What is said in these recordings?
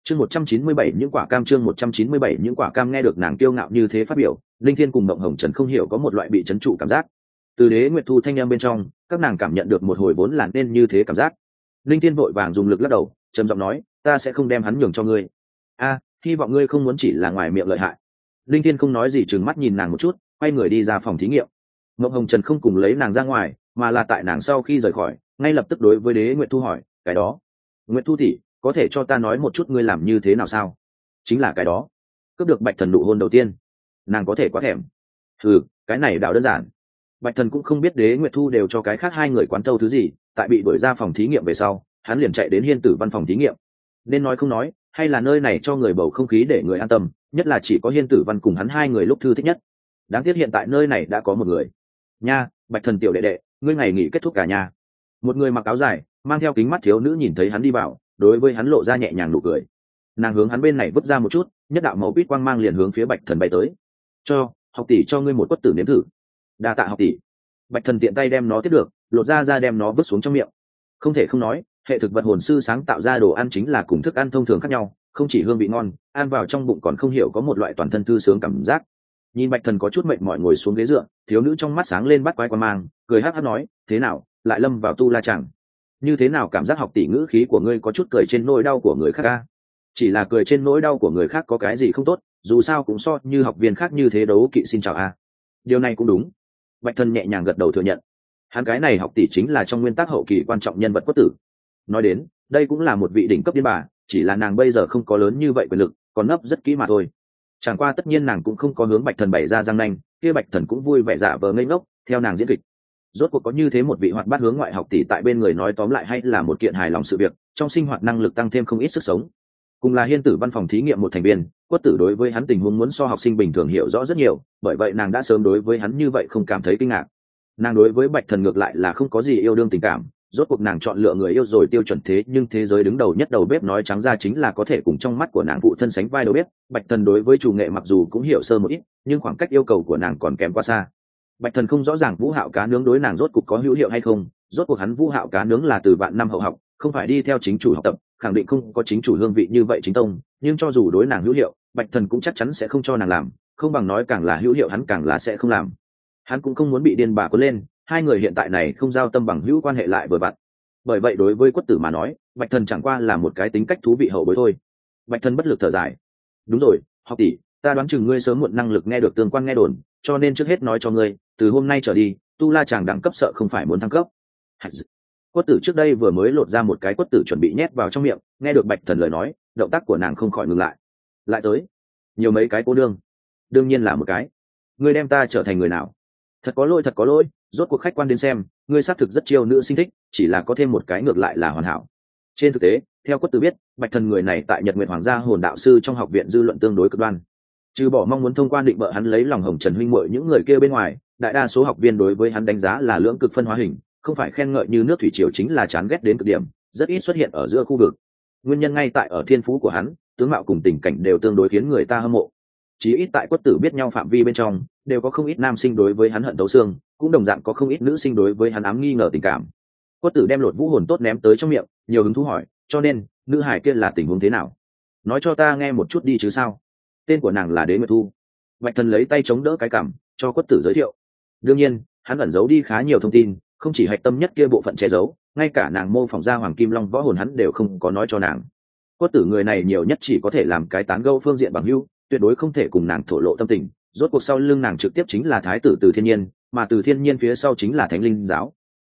chương 197 những quả cam, chương 197 những quả cam. Nghe được nàng kiêu ngạo như thế phát biểu, linh thiên cùng mộng hồng trần không hiểu có một loại bị trấn trụ cảm giác. Từ đế nguyệt thu thanh em bên trong, các nàng cảm nhận được một hồi vốn là nên như thế cảm giác. Linh thiên vội vàng dùng lực lắc đầu, trầm giọng nói, ta sẽ không đem hắn nhường cho ngươi. Hy vọng ngươi không muốn chỉ là ngoài miệng lợi hại. Linh thiên không nói gì, trừng mắt nhìn nàng một chút, quay người đi ra phòng thí nghiệm. Mộng hồng trần không cùng lấy nàng ra ngoài, mà là tại nàng sau khi rời khỏi, ngay lập tức đối với đế nguyệt thu hỏi, cái đó, nguyệt thu tỷ, có thể cho ta nói một chút ngươi làm như thế nào sao? Chính là cái đó, cướp được bạch thần nụ hôn đầu tiên. Nàng có thể quá thèm. Cái này đảo đơn giản. Bạch thần cũng không biết đế nguyệt thu đều cho cái khác hai người quán thâu thứ gì, tại bị đuổi ra phòng thí nghiệm về sau, hắn liền chạy đến hiên tử văn phòng thí nghiệm. Nên nói không nói, hay là nơi này cho người bầu không khí để người an tâm, nhất là chỉ có hiên tử văn cùng hắn hai người lúc thư thích nhất. Đáng tiếc hiện tại nơi này đã có một người. Nha, bạch thần tiểu đệ đệ, ngươi ngày nghỉ kết thúc cả nhà. Một người mặc áo dài, mang theo kính mắt thiếu nữ nhìn thấy hắn đi vào, đối với hắn lộ ra nhẹ nhàng nụ cười. Nàng hướng hắn bên này vứt ra một chút, nhất đạo màu quýt quang mang liền hướng phía bạch thần bay tới. Học tỷ cho ngươi một quất tử nếm thử. Đa tạ học tỷ. Bạch thần tiện tay đem nó tiếp được, lột ra đem nó vứt xuống trong miệng. Không thể không nói, hệ thực vật hồn sư sáng tạo ra đồ ăn chính là cùng thức ăn thông thường khác nhau, không chỉ hương vị ngon, ăn vào trong bụng còn không hiểu có một loại toàn thân thư sướng cảm giác. Nhìn bạch thần có chút mệt mỏi ngồi xuống ghế dựa, thiếu nữ trong mắt sáng lên bắt quái quan mang, cười hắc hắc nói, thế nào, lại lâm vào tu la chẳng? Như thế nào cảm giác học tỷ ngữ khí của ngươi có chút cười trên nỗi đau của người khác a? Chỉ là cười trên nỗi đau của người khác có cái gì không tốt, dù sao cũng so như học viên khác như thế đấu kỵ xin chào a. Điều này cũng đúng. Bạch thần nhẹ nhàng gật đầu thừa nhận. Hắn cái này học tỷ chính là trong nguyên tắc hậu kỳ quan trọng nhân vật quất tử. Nói đến, đây cũng là một vị đỉnh cấp điên bà, chỉ là nàng bây giờ không có lớn như vậy quyền lực, còn nấp rất kỹ mà thôi. Chẳng qua tất nhiên nàng cũng không có hướng bạch thần bày ra răng nanh, kia bạch thần cũng vui vẻ giả vờ ngây ngốc theo nàng diễn kịch. Rốt cuộc có như thế một vị hoạt bát hướng ngoại học tỷ tại bên người, nói tóm lại hay là một kiện hài lòng sự việc, trong sinh hoạt năng lực tăng thêm không ít sức sống. Cùng là hiên tử văn phòng thí nghiệm một thành viên, quất tử đối với hắn tình huống muốn so học sinh bình thường hiểu rõ rất nhiều, bởi vậy nàng đã sớm đối với hắn như vậy không cảm thấy kinh ngạc. Nàng đối với bạch thần ngược lại là không có gì yêu đương tình cảm, rốt cuộc nàng chọn lựa người yêu rồi tiêu chuẩn, thế nhưng thế giới đứng đầu nhất đầu bếp nói trắng ra chính là có thể cùng trong mắt của nàng phụ thân sánh vai đầu bếp. Bạch thần đối với chủ nghệ mặc dù cũng hiểu sơ một ít, nhưng khoảng cách yêu cầu của nàng còn kém quá xa. Bạch thần không rõ ràng vũ hạo cá nướng đối nàng rốt cuộc có hữu hiệu hay không, rốt cuộc hắn vũ hạo cá nướng là từ vạn năm hậu học, không phải đi theo chính chủ học tập, khẳng định không có chính chủ hương vị như vậy chính tông, nhưng cho dù đối nàng hữu hiệu, bạch thần cũng chắc chắn sẽ không cho nàng làm, không bằng nói càng là hữu hiệu hắn càng là sẽ không làm. Hắn cũng không muốn bị điên bà cuốn lên, hai người hiện tại này không giao tâm bằng hữu quan hệ lại vừa vặn. Bởi vậy đối với quất tử mà nói, bạch thần chẳng qua là một cái tính cách thú vị hậu bối thôi. Bạch thần bất lực thở dài. Đúng rồi, học tỷ, ta đoán chừng ngươi sớm muộn năng lực nghe được tương quan nghe đồn, cho nên trước hết nói cho ngươi, từ hôm nay trở đi, tu la chàng đẳng cấp sợ không phải muốn thăng cấp. Quất tử trước đây vừa mới lột ra một cái quất tử chuẩn bị nhét vào trong miệng, nghe được bạch thần lời nói, động tác của nàng không khỏi ngừng lại. Lại tới, nhiều mấy cái cô đương, đương nhiên là một cái. Ngươi đem ta trở thành người nào? Thật có lỗi, rốt cuộc khách quan đến xem, ngươi xác thực rất chiêu nữ sinh thích, chỉ là có thêm một cái ngược lại là hoàn hảo. Trên thực tế, theo quất tử biết, bạch thần người này tại Nhật Nguyệt Hoàng gia hồn đạo sư trong học viện dư luận tương đối cực đoan. Trừ bỏ mong muốn thông qua định bợ hắn lấy lòng Hồng Trần huynh muội những người kia bên ngoài, đại đa số học viên đối với hắn đánh giá là lưỡng cực phân hóa hình, không phải khen ngợi như nước thủy triều chính là chán ghét đến cực điểm, rất ít xuất hiện ở giữa khu vực. Nguyên nhân ngay tại ở thiên phú của hắn, tướng mạo cùng tình cảnh đều tương đối khiến người ta hâm mộ. Chí ít tại quất tử biết nhau phạm vi bên trong, đều có không ít nam sinh đối với hắn hận thấu xương, cũng đồng dạng có không ít nữ sinh đối với hắn ám nghi ngờ tình cảm. Quất tử đem lột vũ hồn tốt ném tới trong miệng, nhiều hứng thú hỏi, cho nên nữ hải kia là tình huống thế nào? Nói cho ta nghe một chút đi chứ sao? Tên của nàng là Đế Nguyệt Thu. Bạch thần lấy tay chống đỡ cái cằm, cho quất tử giới thiệu. Đương nhiên, hắn ẩn giấu đi khá nhiều thông tin, không chỉ hạch tâm nhất kia bộ phận che giấu, ngay cả nàng mô phỏng ra hoàng kim long võ hồn hắn đều không có nói cho nàng. Quất tử người này nhiều nhất chỉ có thể làm cái tán gẫu phương diện bằng hữu, tuyệt đối không thể cùng nàng thổ lộ tâm tình. Rốt cuộc sau lưng nàng trực tiếp chính là thái tử Từ Thiên Nhiên, mà Từ Thiên Nhiên phía sau chính là Thánh Linh giáo.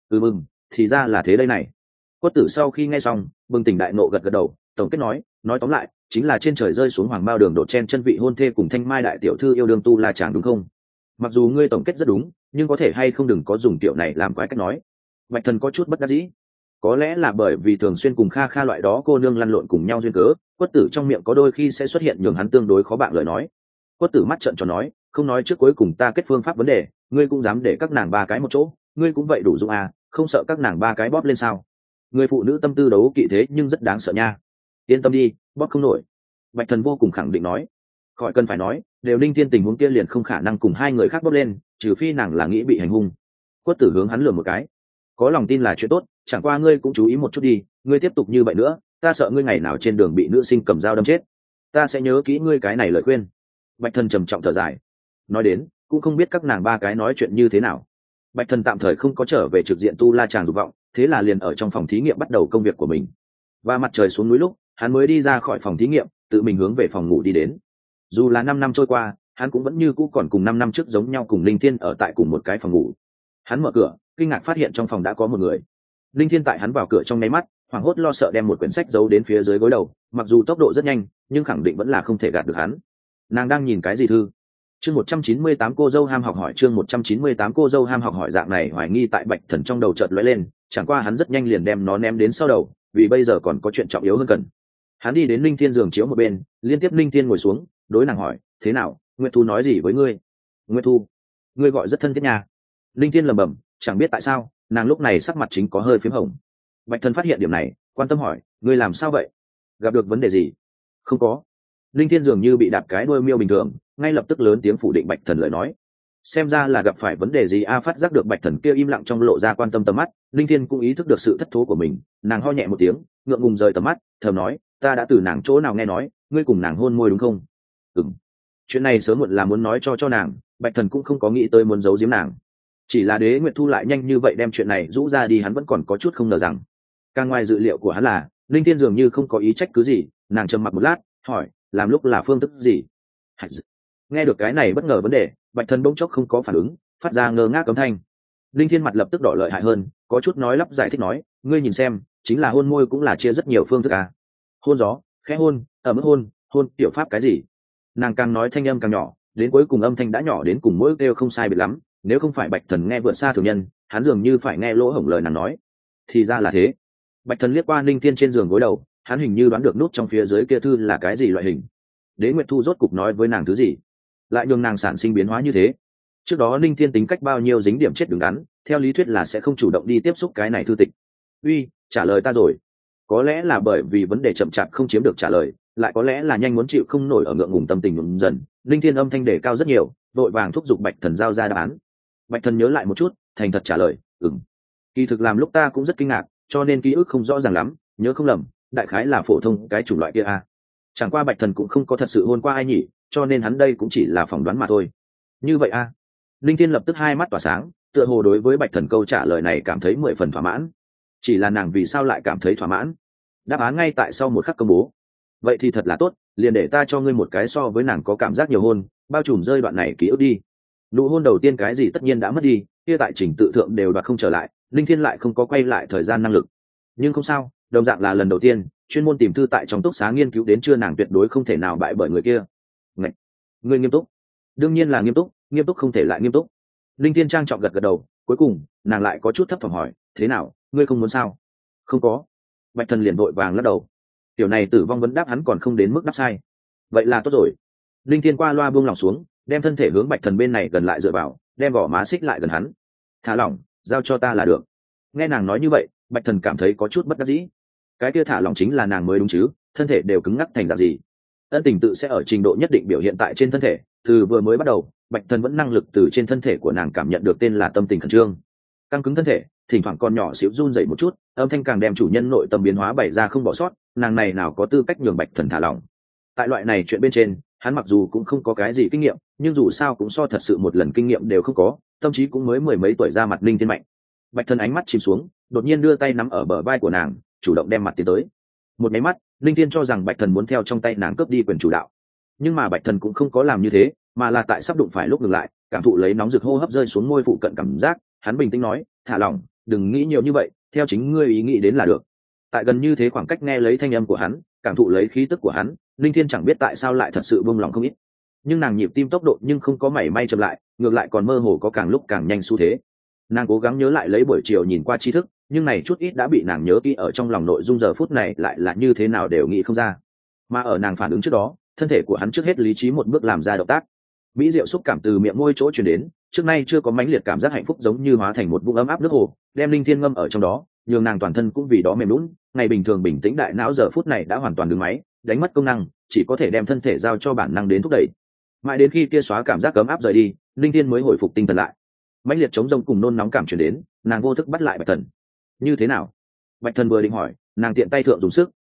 Thì ra là thế đây này. Quất tử sau khi nghe xong, bừng tỉnh đại nộ gật gật đầu, tổng kết nói tóm lại, chính là trên trời rơi xuống hoàng bao đường đột chen chân vị hôn thê cùng Thanh Mai đại tiểu thư yêu đương tu la chàng đúng không? Mặc dù ngươi tổng kết rất đúng, nhưng có thể hay không đừng có dùng tiểu này làm quái cách nói. Bạch thần có chút bất đắc dĩ. Có lẽ là bởi vì thường xuyên cùng Kha Kha loại đó cô nương lăn lộn cùng nhau duyên cớ, quất tử trong miệng có đôi khi sẽ xuất hiện nhường hắn tương đối khó bạn lời nói. Quất tử mắt trợn tròn nói, không nói trước cuối cùng ta kết phương pháp vấn đề, ngươi cũng dám để các nàng ba cái một chỗ, ngươi cũng vậy đủ dụng à, không sợ các nàng ba cái bóp lên sao? Người phụ nữ tâm tư đấu kỵ thế nhưng rất đáng sợ nha. Yên tâm đi, bóp không nổi. Bạch thần vô cùng khẳng định nói. Khỏi cần phải nói, đều Ninh Thiên tình huống kia liền không khả năng cùng hai người khác bóp lên, trừ phi nàng là nghĩ bị hành hung. Quất tử hướng hắn lườm một cái. Có lòng tin là chuyện tốt, chẳng qua ngươi cũng chú ý một chút đi, ngươi tiếp tục như vậy nữa, ta sợ ngươi ngày nào trên đường bị nữ sinh cầm dao đâm chết. Ta sẽ nhớ kỹ ngươi cái này lời khuyên. Bạch thần trầm trọng thở dài, nói đến cũng không biết các nàng ba cái nói chuyện như thế nào. Bạch thần tạm thời không có trở về trực diện tu la chàng dục vọng, thế là liền ở trong phòng thí nghiệm bắt đầu công việc của mình. Và mặt trời xuống núi lúc hắn mới đi ra khỏi phòng thí nghiệm, tự mình hướng về phòng ngủ đi đến. Dù là 5 năm trôi qua, hắn cũng vẫn như cũ còn cùng 5 năm trước giống nhau, cùng Linh Thiên ở tại cùng một cái phòng ngủ. Hắn mở cửa, kinh ngạc phát hiện trong phòng đã có một người. Linh Thiên tại hắn vào cửa trong nháy mắt, hoảng hốt lo sợ đem một quyển sách giấu đến phía dưới gối đầu, mặc dù tốc độ rất nhanh, nhưng khẳng định vẫn là không thể gạt được hắn. Nàng đang nhìn cái gì thư? Chương 198 cô dâu ham học hỏi, chương 198 cô dâu ham học hỏi. Dạng này hoài nghi tại Bạch Thần trong đầu chợt lóe lên, chẳng qua hắn rất nhanh liền đem nó ném đến sau đầu, vì bây giờ còn có chuyện trọng yếu hơn cần. Hắn đi đến Linh Thiên giường chiếu một bên, liên tiếp Linh Thiên ngồi xuống, đối nàng hỏi, thế nào, Nguyệt Thu nói gì với ngươi? Nguyệt Thu, ngươi gọi rất thân thiết nha. Linh Thiên lẩm bẩm, chẳng biết tại sao nàng lúc này sắc mặt chính có hơi phím hồng. Bạch Thần phát hiện điểm này, quan tâm hỏi, ngươi làm sao vậy? Gặp được vấn đề gì? Không có. Linh Thiên dường như bị đạp cái đuôi miêu bình thường, ngay lập tức lớn tiếng phủ định Bạch Thần lời nói. Xem ra là gặp phải vấn đề gì a? Phát giác được Bạch Thần kia im lặng trong lộ ra quan tâm tầm mắt, Linh Thiên cũng ý thức được sự thất thố của mình, nàng ho nhẹ một tiếng, ngượng ngùng rời tầm mắt, thầm nói, ta đã từ nàng chỗ nào nghe nói, ngươi cùng nàng hôn môi đúng không? Ừm. Chuyện này sớm muộn là muốn nói cho nàng, Bạch Thần cũng không có nghĩ tới muốn giấu giếm nàng. Chỉ là Đế Nguyệt Thu lại nhanh như vậy đem chuyện này rũ ra đi, hắn vẫn còn có chút không ngờ rằng. Càng ngoài dự liệu của hắn là, Linh Thiên dường như không có ý trách cứ gì, nàng trầm mặc một lát, hỏi, làm lúc là phương thức gì? Nghe được cái này bất ngờ vấn đề, Bạch Thần bỗng chốc không có phản ứng, phát ra ngơ ngác âm thanh. Linh Thiên mặt lập tức đỏ lợi hại hơn, có chút nói lắp giải thích nói, ngươi nhìn xem, chính là hôn môi cũng là chia rất nhiều phương thức à? Hôn gió, khẽ hôn, ở mức hôn, hôn tiểu pháp cái gì? Nàng càng nói thanh âm càng nhỏ, đến cuối cùng âm thanh đã nhỏ đến cùng mỗi kêu không sai biệt lắm, nếu không phải Bạch Thần nghe vượt xa thường nhân, hắn dường như phải nghe lỗ hổng lời nàng nói. Thì ra là thế. Bạch Thần liếc qua Linh Thiên trên giường gối đầu, hắn hình như đoán được nút trong phía dưới kia thư là cái gì loại hình. Đế Nguyệt Thu rốt cục nói với nàng thứ gì, lại nhường nàng sản sinh biến hóa như thế? Trước đó Linh Thiên tính cách bao nhiêu dính điểm chết đứng đắn, theo lý thuyết là sẽ không chủ động đi tiếp xúc cái này thư tịch. Uy, trả lời ta rồi. Có lẽ là bởi vì vấn đề chậm chạp không chiếm được trả lời, lại có lẽ là nhanh muốn chịu không nổi ở ngượng ngùng tâm tình ngừng dần, Linh Thiên âm thanh đề cao rất nhiều, vội vàng thúc giục Bạch Thần giao ra đáp án. Bạch Thần nhớ lại một chút, thành thật trả lời, ừm. Kỳ thực làm lúc ta cũng rất kinh ngạc, cho nên ký ức không rõ ràng lắm, nhớ không lầm, đại khái là phổ thông cái chủng loại kia a. Chẳng qua Bạch Thần cũng không có thật sự hôn qua ai nhỉ, cho nên hắn đây cũng chỉ là phỏng đoán mà thôi. Như vậy a. Linh Thiên lập tức hai mắt tỏa sáng, tựa hồ đối với Bạch Thần câu trả lời này cảm thấy 10 phần thỏa mãn. Chỉ là nàng vì sao lại cảm thấy thỏa mãn? Đáp án ngay tại sau một khắc công bố. Vậy thì thật là tốt, liền để ta cho ngươi một cái so với nàng có cảm giác nhiều hôn, bao trùm rơi đoạn này ký ức đi. Nụ hôn đầu tiên cái gì tất nhiên đã mất đi, kia tại trình tự thượng đều đoạt không trở lại, Linh Thiên lại không có quay lại thời gian năng lực. Nhưng không sao, đồng dạng là lần đầu tiên, chuyên môn tìm thư tại trong túc xá nghiên cứu đến chưa, nàng tuyệt đối không thể nào bại bởi người kia. Ngạch, ngươi nghiêm túc? Đương nhiên là nghiêm túc không thể lại nghiêm túc. Linh Thiên trang trọng gật gật đầu, cuối cùng nàng lại có chút thấp thỏm hỏi, thế nào, ngươi không muốn sao? Không có. Bạch Thần liền vội vàng lắc đầu. Tiểu này tử vong vấn đáp hắn còn không đến mức đáp sai. Vậy là tốt rồi. Linh Thiên qua loa buông lòng xuống, đem thân thể hướng Bạch Thần bên này gần lại dựa vào, đem gò má xích lại gần hắn. Thả lỏng, giao cho ta là được. Nghe nàng nói như vậy, Bạch Thần cảm thấy có chút bất đắc dĩ. Cái kia thả lỏng chính là nàng mới đúng chứ, thân thể đều cứng ngắc thành dạng gì? Ân tình tự sẽ ở trình độ nhất định biểu hiện tại trên thân thể, từ vừa mới bắt đầu, Bạch Thần vẫn năng lực từ trên thân thể của nàng cảm nhận được tên là tâm tình khẩn trương. Căng cứng thân thể, thỉnh thoảng con nhỏ xíu run dậy một chút, âm thanh càng đem chủ nhân nội tâm biến hóa bày ra không bỏ sót, nàng này nào có tư cách nhường Bạch Thần thả lỏng. Tại loại này chuyện bên trên, hắn mặc dù cũng không có cái gì kinh nghiệm, nhưng dù sao cũng so thật sự một lần kinh nghiệm đều không có, tâm trí cũng mới 10 mấy tuổi ra mặt Linh Thiên mạnh. Bạch Thần ánh mắt chìm xuống, đột nhiên đưa tay nắm ở bờ vai của nàng, chủ động đem mặt tiến tới. Một máy mắt, Linh Thiên cho rằng Bạch Thần muốn theo trong tay nàng cướp đi quyền chủ đạo, nhưng mà Bạch Thần cũng không có làm như thế, mà là tại sắp đụng phải lúc ngừng lại, cảm thụ lấy nóng rực hô hấp rơi xuống môi phụ cận cảm giác, hắn bình tĩnh nói, thả lỏng, đừng nghĩ nhiều như vậy, theo chính ngươi ý nghĩ đến là được. Tại gần như thế khoảng cách nghe lấy thanh âm của hắn, cảm thụ lấy khí tức của hắn, Linh Thiên chẳng biết tại sao lại thật sự buông lòng không ít. Nhưng nàng nhịp tim tốc độ nhưng không có mảy may chậm lại, ngược lại còn mơ hồ có càng lúc càng nhanh xu thế. Nàng cố gắng nhớ lại lấy buổi chiều nhìn qua tri thức, nhưng này chút ít đã bị nàng nhớ kỹ ở trong lòng, nội dung giờ phút này lại là như thế nào đều nghĩ không ra. Mà ở nàng phản ứng trước đó, thân thể của hắn trước hết lý trí một bước làm ra động tác. Mỹ diệu xúc cảm từ miệng môi chỗ truyền đến, trước nay chưa có mãnh liệt cảm giác hạnh phúc giống như hóa thành một vũng ấm áp nước hồ, đem Linh Thiên ngâm ở trong đó, nhường nàng toàn thân cũng vì đó mềm nhũn. Ngày bình thường bình tĩnh đại não giờ phút này đã hoàn toàn đứng máy, đánh mất công năng, chỉ có thể đem thân thể giao cho bản năng đến thúc đẩy. Mãi đến khi kia xóa cảm giác ấm áp rời đi, Linh Thiên mới hồi phục tinh thần lại. Mãnh liệt chống rông cùng nôn nóng cảm truyền đến, nàng vô thức bắt lại Bạch Thần. Như thế nào? Bạch Thần vừa định hỏi, nàng tiện tay thượng dùng sức,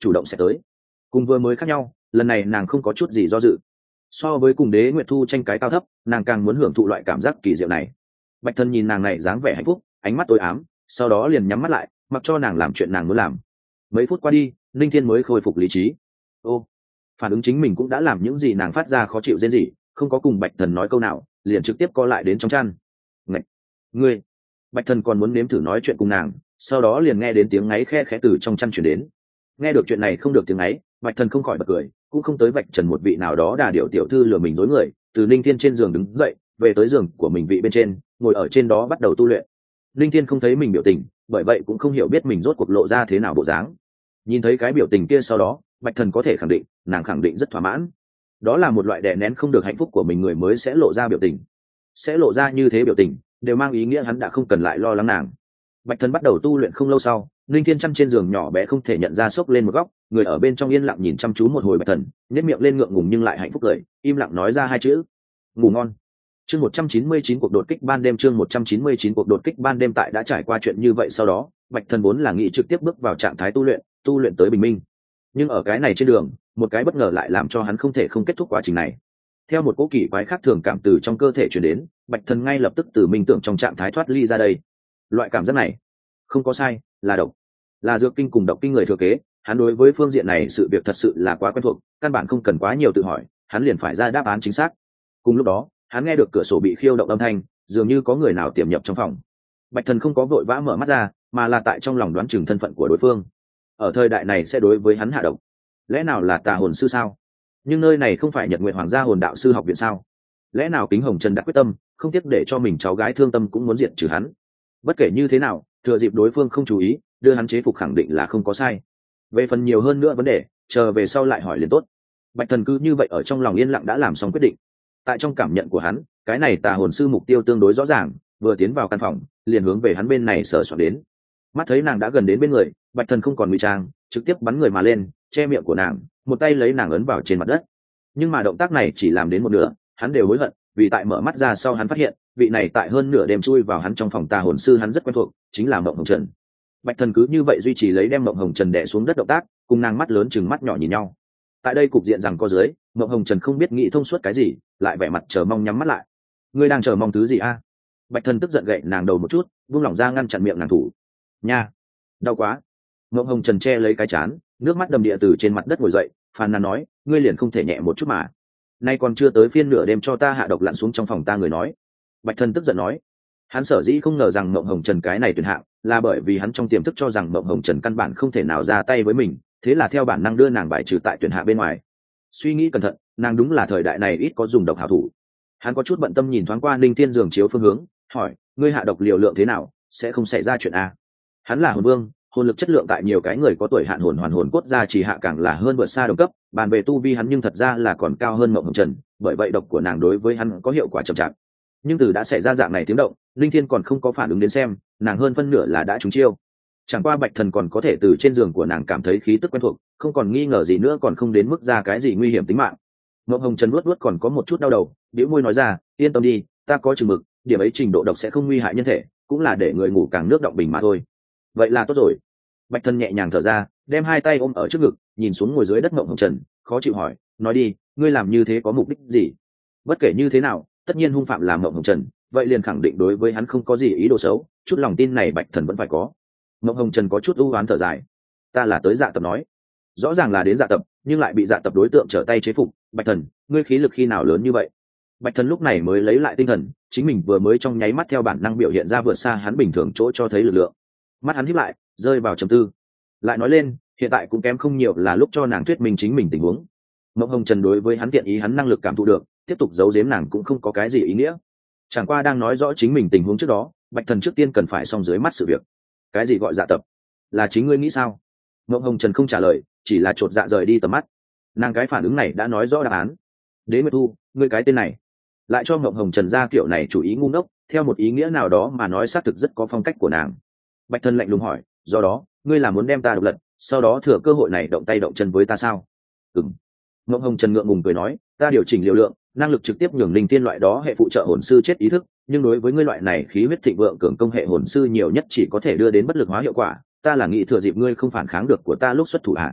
chủ động sẽ tới. Cùng vừa mới khác nhau, lần này nàng không có chút gì do dự. So với cùng Đế Nguyệt Thu tranh cái cao thấp, nàng càng muốn hưởng thụ loại cảm giác kỳ diệu này. Bạch Thần nhìn nàng này dáng vẻ hạnh phúc, ánh mắt tối ám, sau đó liền nhắm mắt lại, mặc cho nàng làm chuyện nàng muốn làm. Mấy phút qua đi, Linh Thiên mới khôi phục lý trí. Ô, phản ứng chính mình cũng đã làm những gì nàng phát ra khó chịu rên rỉ, không có cùng Bạch Thần nói câu nào, liền trực tiếp co lại đến trong chăn. Ngạch, ngươi! Bạch Thần còn muốn nếm thử nói chuyện cùng nàng, sau đó liền nghe đến tiếng ngáy khe khẽ từ trong chăn truyền đến. Nghe được chuyện này không được tiếng ngáy, Bạch Thần không khỏi bật cười, cũng không tới vạch trần một vị nào đó đà điệu tiểu thư lừa mình dối người, từ Linh Thiên trên giường đứng dậy, về tới giường của mình vị bên trên, ngồi ở trên đó bắt đầu tu luyện. Linh Thiên không thấy mình biểu tình, bởi vậy cũng không hiểu biết mình rốt cuộc lộ ra thế nào bộ dáng. Nhìn thấy cái biểu tình kia sau đó, Bạch Thần có thể khẳng định, nàng khẳng định rất thỏa mãn. Đó là một loại đè nén không được hạnh phúc của mình người mới sẽ lộ ra biểu tình. Sẽ lộ ra như thế biểu tình, đều mang ý nghĩa hắn đã không cần lại lo lắng nàng. Bạch Thần bắt đầu tu luyện không lâu sau, Linh Thiên chăn trên giường nhỏ bé không thể nhận ra xốc lên một góc, người ở bên trong yên lặng nhìn chăm chú một hồi Bạch Thần, nhếch miệng lên ngượng ngùng nhưng lại hạnh phúc cười, im lặng nói ra hai chữ: ngủ ngon. Chương 199 cuộc đột kích ban đêm. Chương 199 cuộc đột kích ban đêm. Tại đã trải qua chuyện như vậy sau đó, Bạch Thần vốn là nghĩ trực tiếp bước vào trạng thái tu luyện tới bình minh. Nhưng ở cái này trên đường, một cái bất ngờ lại làm cho hắn không thể không kết thúc quá trình này. Theo một cỗ kỳ quái khác thường cảm từ trong cơ thể truyền đến, Bạch Thần ngay lập tức từ minh tưởng trong trạng thái thoát ly ra đây. Loại cảm giác này, không có sai, là độc, là dược kinh cùng độc kinh người thừa kế. Hắn đối với phương diện này sự việc thật sự là quá quen thuộc, căn bản không cần quá nhiều tự hỏi, hắn liền phải ra đáp án chính xác. Cùng lúc đó, hắn nghe được cửa sổ bị khiêu động âm thanh, dường như có người nào tiềm nhập trong phòng. Bạch Thần không có vội vã mở mắt ra, mà là tại trong lòng đoán chừng thân phận của đối phương. Ở thời đại này sẽ đối với hắn hạ độc, lẽ nào là tà hồn sư sao? Nhưng nơi này không phải Nhật Nguyện Hoàng gia hồn đạo sư học viện sao? Lẽ nào Kính Hồng Trần đã quyết tâm, không tiếc để cho mình cháu gái thương tâm cũng muốn diệt trừ hắn? Bất kể như thế nào, thừa dịp đối phương không chú ý, đưa hắn chế phục khẳng định là không có sai. Về phần nhiều hơn nữa vấn đề, chờ về sau lại hỏi liền tốt. Bạch Thần cứ như vậy ở trong lòng yên lặng đã làm xong quyết định. Tại trong cảm nhận của hắn, cái này tà hồn sư mục tiêu tương đối rõ ràng, vừa tiến vào căn phòng, liền hướng về hắn bên này sờ soạn đến. Mắt thấy nàng đã gần đến bên người, Bạch Thần không còn ngụy trang, trực tiếp bắn người mà lên, che miệng của nàng, một tay lấy nàng ấn vào trên mặt đất. Nhưng mà động tác này chỉ làm đến một nửa, hắn đều hối hận, vì tại mở mắt ra sau hắn phát hiện, vị này tại hơn nửa đêm chui vào hắn trong phòng tà hồn sư hắn rất quen thuộc, chính là Mộng Hồng Trần. Bạch Thần cứ như vậy duy trì lấy đem Mộng Hồng Trần đè xuống đất động tác, cùng nàng mắt lớn chừng mắt nhỏ nhìn nhau. Tại đây cục diện rằng có dưới, Mộng Hồng Trần không biết nghĩ thông suốt cái gì, lại vẻ mặt chờ mong nhắm mắt lại. Ngươi đang chờ mong thứ gì a? Bạch Thần tức giận gậy nàng đầu một chút, buông lỏng ra ngăn chặn miệng nàng thủ. Nha, đau quá. Mộng Hồng Trần che lấy cái chán, nước mắt đầm địa từ trên mặt đất ngồi dậy, phàn nàn nói, ngươi liền không thể nhẹ một chút mà? Nay còn chưa tới phiên nửa đêm cho ta hạ độc lặn xuống trong phòng ta người nói. Bạch Thần tức giận nói, hắn sở dĩ không ngờ rằng Mộng Hồng Trần cái này tuyệt hạng, là bởi vì hắn trong tiềm thức cho rằng Mộng Hồng Trần căn bản không thể nào ra tay với mình, thế là theo bản năng đưa nàng bài trừ tại tuyển hạ bên ngoài. Suy nghĩ cẩn thận, nàng đúng là thời đại này ít có dùng độc hảo thủ. Hắn có chút bận tâm nhìn thoáng qua Linh Thiên giường chiếu phương hướng, hỏi, ngươi hạ độc liều lượng thế nào, sẽ không xảy ra chuyện a? Hắn là hồn vương, hồn lực chất lượng tại nhiều cái người có tuổi hạn hồn hoàn hồn cốt ra chỉ hạ càng là hơn vượt xa đồng cấp, bàn về tu vi hắn nhưng thật ra là còn cao hơn Mộng Hồng Trần, bởi vậy độc của nàng đối với hắn có hiệu quả chậm chạp. Nhưng từ đã xảy ra dạng này tiếng động, Linh Thiên còn không có phản ứng đến xem, nàng hơn phân nửa là đã trúng chiêu. Chẳng qua Bạch Thần còn có thể từ trên giường của nàng cảm thấy khí tức quen thuộc, không còn nghi ngờ gì nữa, còn không đến mức ra cái gì nguy hiểm tính mạng. Mộng Hồng Trần luốt còn có một chút đau đầu, bĩu môi nói ra, yên tâm đi, ta có chừng mực, điểm ấy trình độ độc sẽ không nguy hại nhân thể, cũng là để người ngủ càng nước động bình mà thôi. Vậy là tốt rồi. Bạch Thần nhẹ nhàng thở ra, đem hai tay ôm ở trước ngực, nhìn xuống ngồi dưới đất Mộng Hồng Trần, khó chịu hỏi, nói đi, ngươi làm như thế có mục đích gì? Bất kể như thế nào, tất nhiên hung phạm là Mộng Hồng Trần, vậy liền khẳng định đối với hắn không có gì ý đồ xấu, chút lòng tin này Bạch Thần vẫn phải có. Mộng Hồng Trần có chút ưu oán thở dài, ta là tới dạ tập nói. Rõ ràng là đến dạ tập, nhưng lại bị dạ tập đối tượng trở tay chế phục. Bạch Thần, ngươi khí lực khi nào lớn như vậy? Bạch Thần lúc này mới lấy lại tinh thần, chính mình vừa mới trong nháy mắt theo bản năng biểu hiện ra vượt xa hắn bình thường chỗ cho thấy lực lượng. Mắt hắn híp lại, rơi vào trầm tư. Lại nói lên, hiện tại cũng kém không nhiều là lúc cho nàng thuyết minh chính mình tình huống. Mộng Hồng Trần đối với hắn tiện ý hắn năng lực cảm thụ được, tiếp tục giấu giếm nàng cũng không có cái gì ý nghĩa. Chẳng qua đang nói rõ chính mình tình huống trước đó, Bạch Thần trước tiên cần phải xong dưới mắt sự việc. Cái gì gọi dạ tập? Là chính ngươi nghĩ sao? Mộng Hồng Trần không trả lời, chỉ là chột dạ rời đi tầm mắt. Nàng cái phản ứng này đã nói rõ đáp án. Đế Nguyệt Thu, ngươi cái tên này lại cho Mộng Hồng Trần ra kiểu này chủ ý ngu ngốc, theo một ý nghĩa nào đó mà nói xác thực rất có phong cách của nàng. Bạch Thần lạnh lùng hỏi, do đó ngươi là muốn đem ta độc lật, sau đó thừa cơ hội này động tay động chân với ta sao? Ừm. Mộng Hồng Trần ngượng ngùng cười nói, ta điều chỉnh liều lượng, năng lực trực tiếp nhường linh tiên loại đó hệ phụ trợ hồn sư chết ý thức, nhưng đối với ngươi loại này khí huyết thịnh vượng cường công hệ hồn sư nhiều nhất chỉ có thể đưa đến bất lực hóa hiệu quả. Ta là nghĩ thừa dịp ngươi không phản kháng được của ta lúc xuất thủ hạ.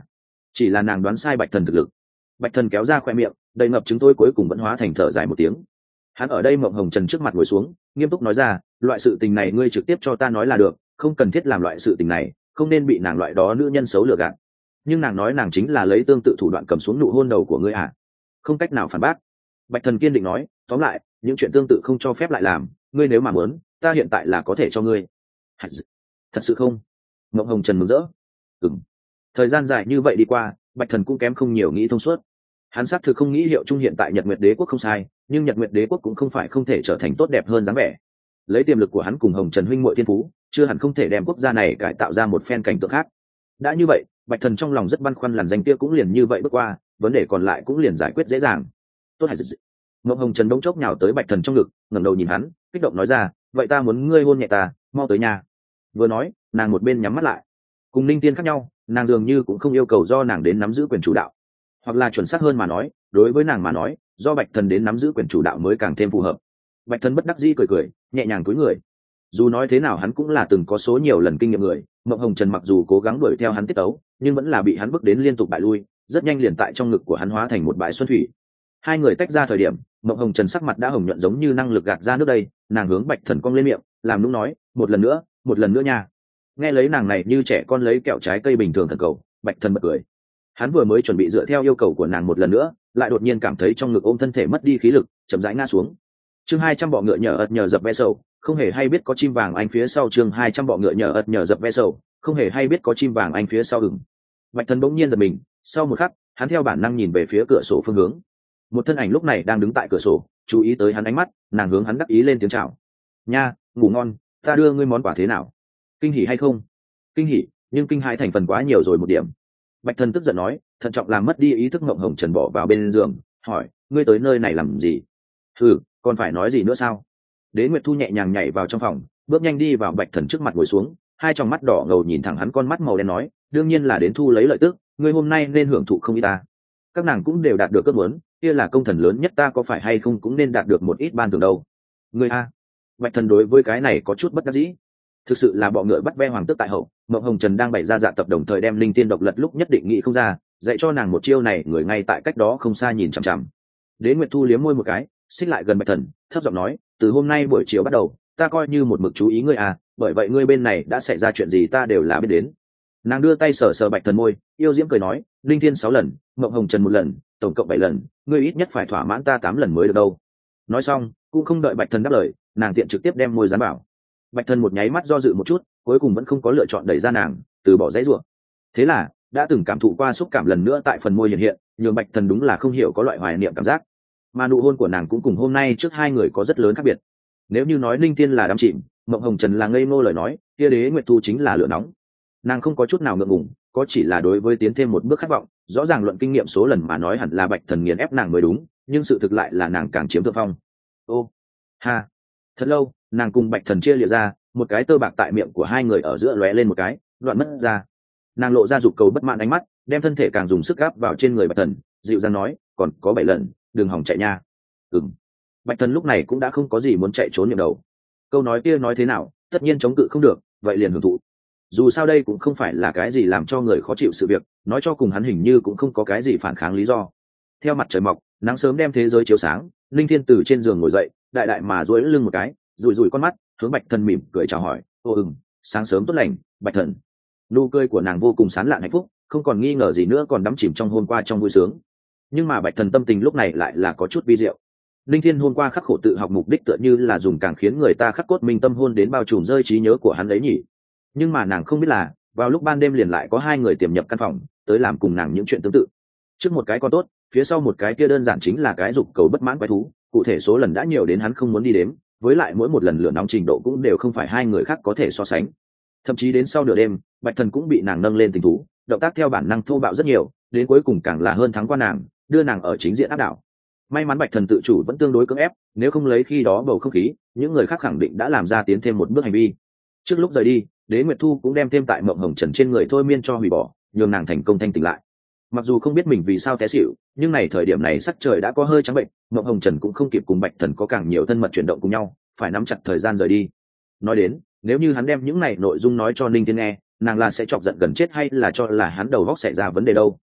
chỉ là nàng đoán sai bạch thần thực lực. Bạch thần kéo ra khoe miệng đầy ngập chứng tôi cuối cùng vẫn hóa thành thở dài một tiếng. Hắn ở đây mộng hồng trần trước mặt ngồi xuống nghiêm túc nói ra, loại sự tình này ngươi trực tiếp cho ta nói là được, không cần thiết làm loại sự tình này, không nên bị nàng loại đó nữ nhân xấu lừa gạt. Nhưng nàng nói nàng chính là lấy tương tự thủ đoạn cầm xuống nụ hôn đầu của ngươi à? Không cách nào phản bác. Bạch thần kiên định nói, tóm lại những chuyện tương tự không cho phép lại làm, ngươi nếu mà muốn ta hiện tại là có thể cho ngươi. Thật sự không? Mộng hồng trần mừng rỡ. Ừm. Thời gian dài như vậy đi qua, bạch thần cũng kém không nhiều nghĩ thông suốt. Hắn xác thực không nghĩ hiệu chung hiện tại Nhật Nguyệt Đế quốc không sai, nhưng Nhật Nguyệt Đế quốc cũng không phải không thể trở thành tốt đẹp hơn dáng vẻ. Lấy tiềm lực của hắn cùng Hồng Trần huynh muội thiên phú, chưa hẳn không thể đem quốc gia này cải tạo ra một phen cảnh tượng khác. Đã như vậy, bạch thần trong lòng rất băn khoăn, làn danh kia cũng liền như vậy bước qua, vấn đề còn lại cũng liền giải quyết dễ dàng. Tốt hay gì? Ngọc Hồng Trần bỗng chốc nhào tới bạch thần trong ngực, ngẩng đầu nhìn hắn, kích động nói ra, vậy ta muốn ngươi hôn nhẹ ta, mau tới nhà. Vừa nói, nàng một bên nhắm mắt lại. Cùng Linh Tiên khác nhau, nàng dường như cũng không yêu cầu do nàng đến nắm giữ quyền chủ đạo, hoặc là chuẩn xác hơn mà nói, đối với nàng mà nói, do bạch thần đến nắm giữ quyền chủ đạo mới càng thêm phù hợp. Bạch thần bất đắc dĩ cười cười, nhẹ nhàng cúi người. Dù nói thế nào hắn cũng là từng có số nhiều lần kinh nghiệm người, Mộng Hồng Trần mặc dù cố gắng đuổi theo hắn tiết tấu, nhưng vẫn là bị hắn bước đến liên tục bại lui, rất nhanh liền tại trong ngực của hắn hóa thành một bãi xuân thủy. Hai người tách ra thời điểm, Mộng Hồng Trần sắc mặt đã hồng nhuận giống như năng lực gạt ra nước đây, nàng hướng bạch thần cong lên miệng, làm nũng nói, một lần nữa nha. Nghe lấy nàng này như trẻ con lấy kẹo trái cây bình thường thần cầu, bạch thần bật cười. Hắn vừa mới chuẩn bị dựa theo yêu cầu của nàng một lần nữa, lại đột nhiên cảm thấy trong ngực ôm thân thể mất đi khí lực, chậm rãi ngã xuống. Chương 200 bọ ngựa nhờ ật nhờ dập ve sầu, không hề hay biết có chim vàng anh phía sau. Chương 200 bọ ngựa nhờ ật nhờ dập ve sầu, không hề hay biết có chim vàng anh phía sau. Bạch thần bỗng nhiên giật mình, sau một khắc, hắn theo bản năng nhìn về phía cửa sổ phương hướng. Một thân ảnh lúc này đang đứng tại cửa sổ, chú ý tới hắn ánh mắt, nàng hướng hắn đắc ý lên tiếng chào. Nha, ngủ ngon, ta đưa ngươi món quà thế nào? Kinh hỉ hay không? Kinh hỉ, nhưng kinh hãi thành phần quá nhiều rồi một điểm. Bạch thần tức giận nói, thận trọng làm mất đi ý thức. Ngộng Hồng Trần bỏ vào bên giường, hỏi, ngươi tới nơi này làm gì? Còn phải nói gì nữa sao? Đế Nguyệt Thu nhẹ nhàng nhảy vào trong phòng, bước nhanh đi vào bạch thần trước mặt ngồi xuống, hai tròng mắt đỏ ngầu nhìn thẳng hắn con mắt màu đen nói, đương nhiên là đến thu lấy lợi tức, ngươi hôm nay nên hưởng thụ không ít ta. Các nàng cũng đều đạt được ước muốn, kia là công thần lớn nhất, ta có phải hay không cũng nên đạt được một ít ban thưởng đâu. Ngươi a. Bạch thần đối với cái này có chút bất đắc dĩ. Thực sự là bọ ngựa bắt ve hoàng tước tại hậu, Mộng Hồng Trần đang bày ra dạ tập đồng thời đem linh tiên độc lật lúc nhất định nghĩ không ra, dạy cho nàng một chiêu này, người ngay tại cách đó không xa nhìn chằm chằm. Đế Nguyệt Thu liếm môi một cái, xích lại gần bạch thần, thấp giọng nói, từ hôm nay buổi chiều bắt đầu, ta coi như một mực chú ý ngươi à, bởi vậy ngươi bên này đã xảy ra chuyện gì ta đều là biết đến. Nàng đưa tay sờ sờ bạch thần môi, yêu diễm cười nói, linh thiên 6 lần, Mộng Hồng Trần 1 lần, tổng cộng 7 lần, ngươi ít nhất phải thỏa mãn ta 8 lần mới được đâu. Nói xong, cũng không đợi bạch thần đáp lời, nàng tiện trực tiếp đem môi dán bảo. Bạch thần một nháy mắt do dự một chút, cuối cùng vẫn không có lựa chọn đẩy ra nàng, từ bỏ dãy rủa. Thế là đã từng cảm thụ qua xúc cảm lần nữa tại phần môi hiện hiện, nhường bạch thần đúng là không hiểu có loại hoài niệm cảm giác. Mà nụ hôn của nàng cũng cùng hôm nay trước hai người có rất lớn khác biệt. Nếu như nói linh tiên là đắm chìm, Mộng Hồng Trần là ngây ngô lời nói, kia Đế Nguyệt Thu chính là lửa nóng. Nàng không có chút nào ngượng ngùng, có chỉ là đối với tiến thêm một bước khát vọng. Rõ ràng luận kinh nghiệm số lần mà nói hẳn là bạch thần nghiền ép nàng mới đúng, nhưng sự thực lại là nàng càng chiếm thượng phong. Ô ha, thật lâu nàng cùng bạch thần chia lìa ra, một cái tơ bạc tại miệng của hai người ở giữa lóe lên một cái, đoạn mất ra. Nàng lộ ra dục cầu bất mãn ánh mắt, đem thân thể càng dùng sức gáp vào trên người bạch thần, dịu dàng nói, còn có 7 lần, đừng hòng chạy nha. Bạch thần lúc này cũng đã không có gì muốn chạy trốn miệng đầu. Câu nói kia nói thế nào, tất nhiên chống cự không được, vậy liền hưởng thụ. Dù sao đây cũng không phải là cái gì làm cho người khó chịu sự việc, nói cho cùng hắn hình như cũng không có cái gì phản kháng lý do. Theo mặt trời mọc, nắng sớm đem thế giới chiếu sáng, linh thiên từ trên giường ngồi dậy, đại đại mà duỗi lưng một cái, rủi rủi con mắt, hướng bạch thần mỉm cười chào hỏi, sáng sớm tốt lành, bạch thần. Nụ cười của nàng vô cùng sán lạn hạnh phúc, không còn nghi ngờ gì nữa, còn đắm chìm trong hôm qua trong vui sướng. Nhưng mà bạch thần tâm tình lúc này lại là có chút vi diệu. Linh Thiên hôm qua khắc khổ tự học mục đích tựa như là dùng càng khiến người ta khắc cốt minh tâm hôn đến bao trùm rơi trí nhớ của hắn ấy nhỉ. Nhưng mà nàng không biết là, vào lúc ban đêm liền lại có hai người tiềm nhập căn phòng, tới làm cùng nàng những chuyện tương tự. Trước một cái con tốt, phía sau một cái kia đơn giản chính là cái dục cầu bất mãn quái thú, cụ thể số lần đã nhiều đến hắn không muốn đi đếm, với lại mỗi một lần lửa nóng trình độ cũng đều không phải hai người khác có thể so sánh. Thậm chí đến sau nửa đêm, Bạch Thần cũng bị nàng nâng lên tình thú, động tác theo bản năng thô bạo rất nhiều, đến cuối cùng càng là hơn thắng qua nàng, đưa nàng ở chính diện áp đảo. May mắn Bạch Thần tự chủ vẫn tương đối cưỡng ép, nếu không lấy khi đó bầu không khí, những người khác khẳng định đã làm ra tiến thêm một bước hành vi. Trước lúc rời đi, Đế Nguyệt Thu cũng đem thêm tại Mộng Hồng Trần trên người thôi miên cho hủy bỏ, nhường nàng thành công thanh tỉnh lại. Mặc dù không biết mình vì sao té xỉu, nhưng này thời điểm này sắc trời đã có hơi trắng bệnh, Mộng Hồng Trần cũng không kịp cùng Bạch Thần có càng nhiều thân mật chuyển động cùng nhau, phải nắm chặt thời gian rời đi. Nói đến, nếu như hắn đem những này nội dung nói cho Ninh Thiên nghe, nàng là sẽ chọc giận gần chết hay là cho là hắn đầu óc xảy ra vấn đề đâu?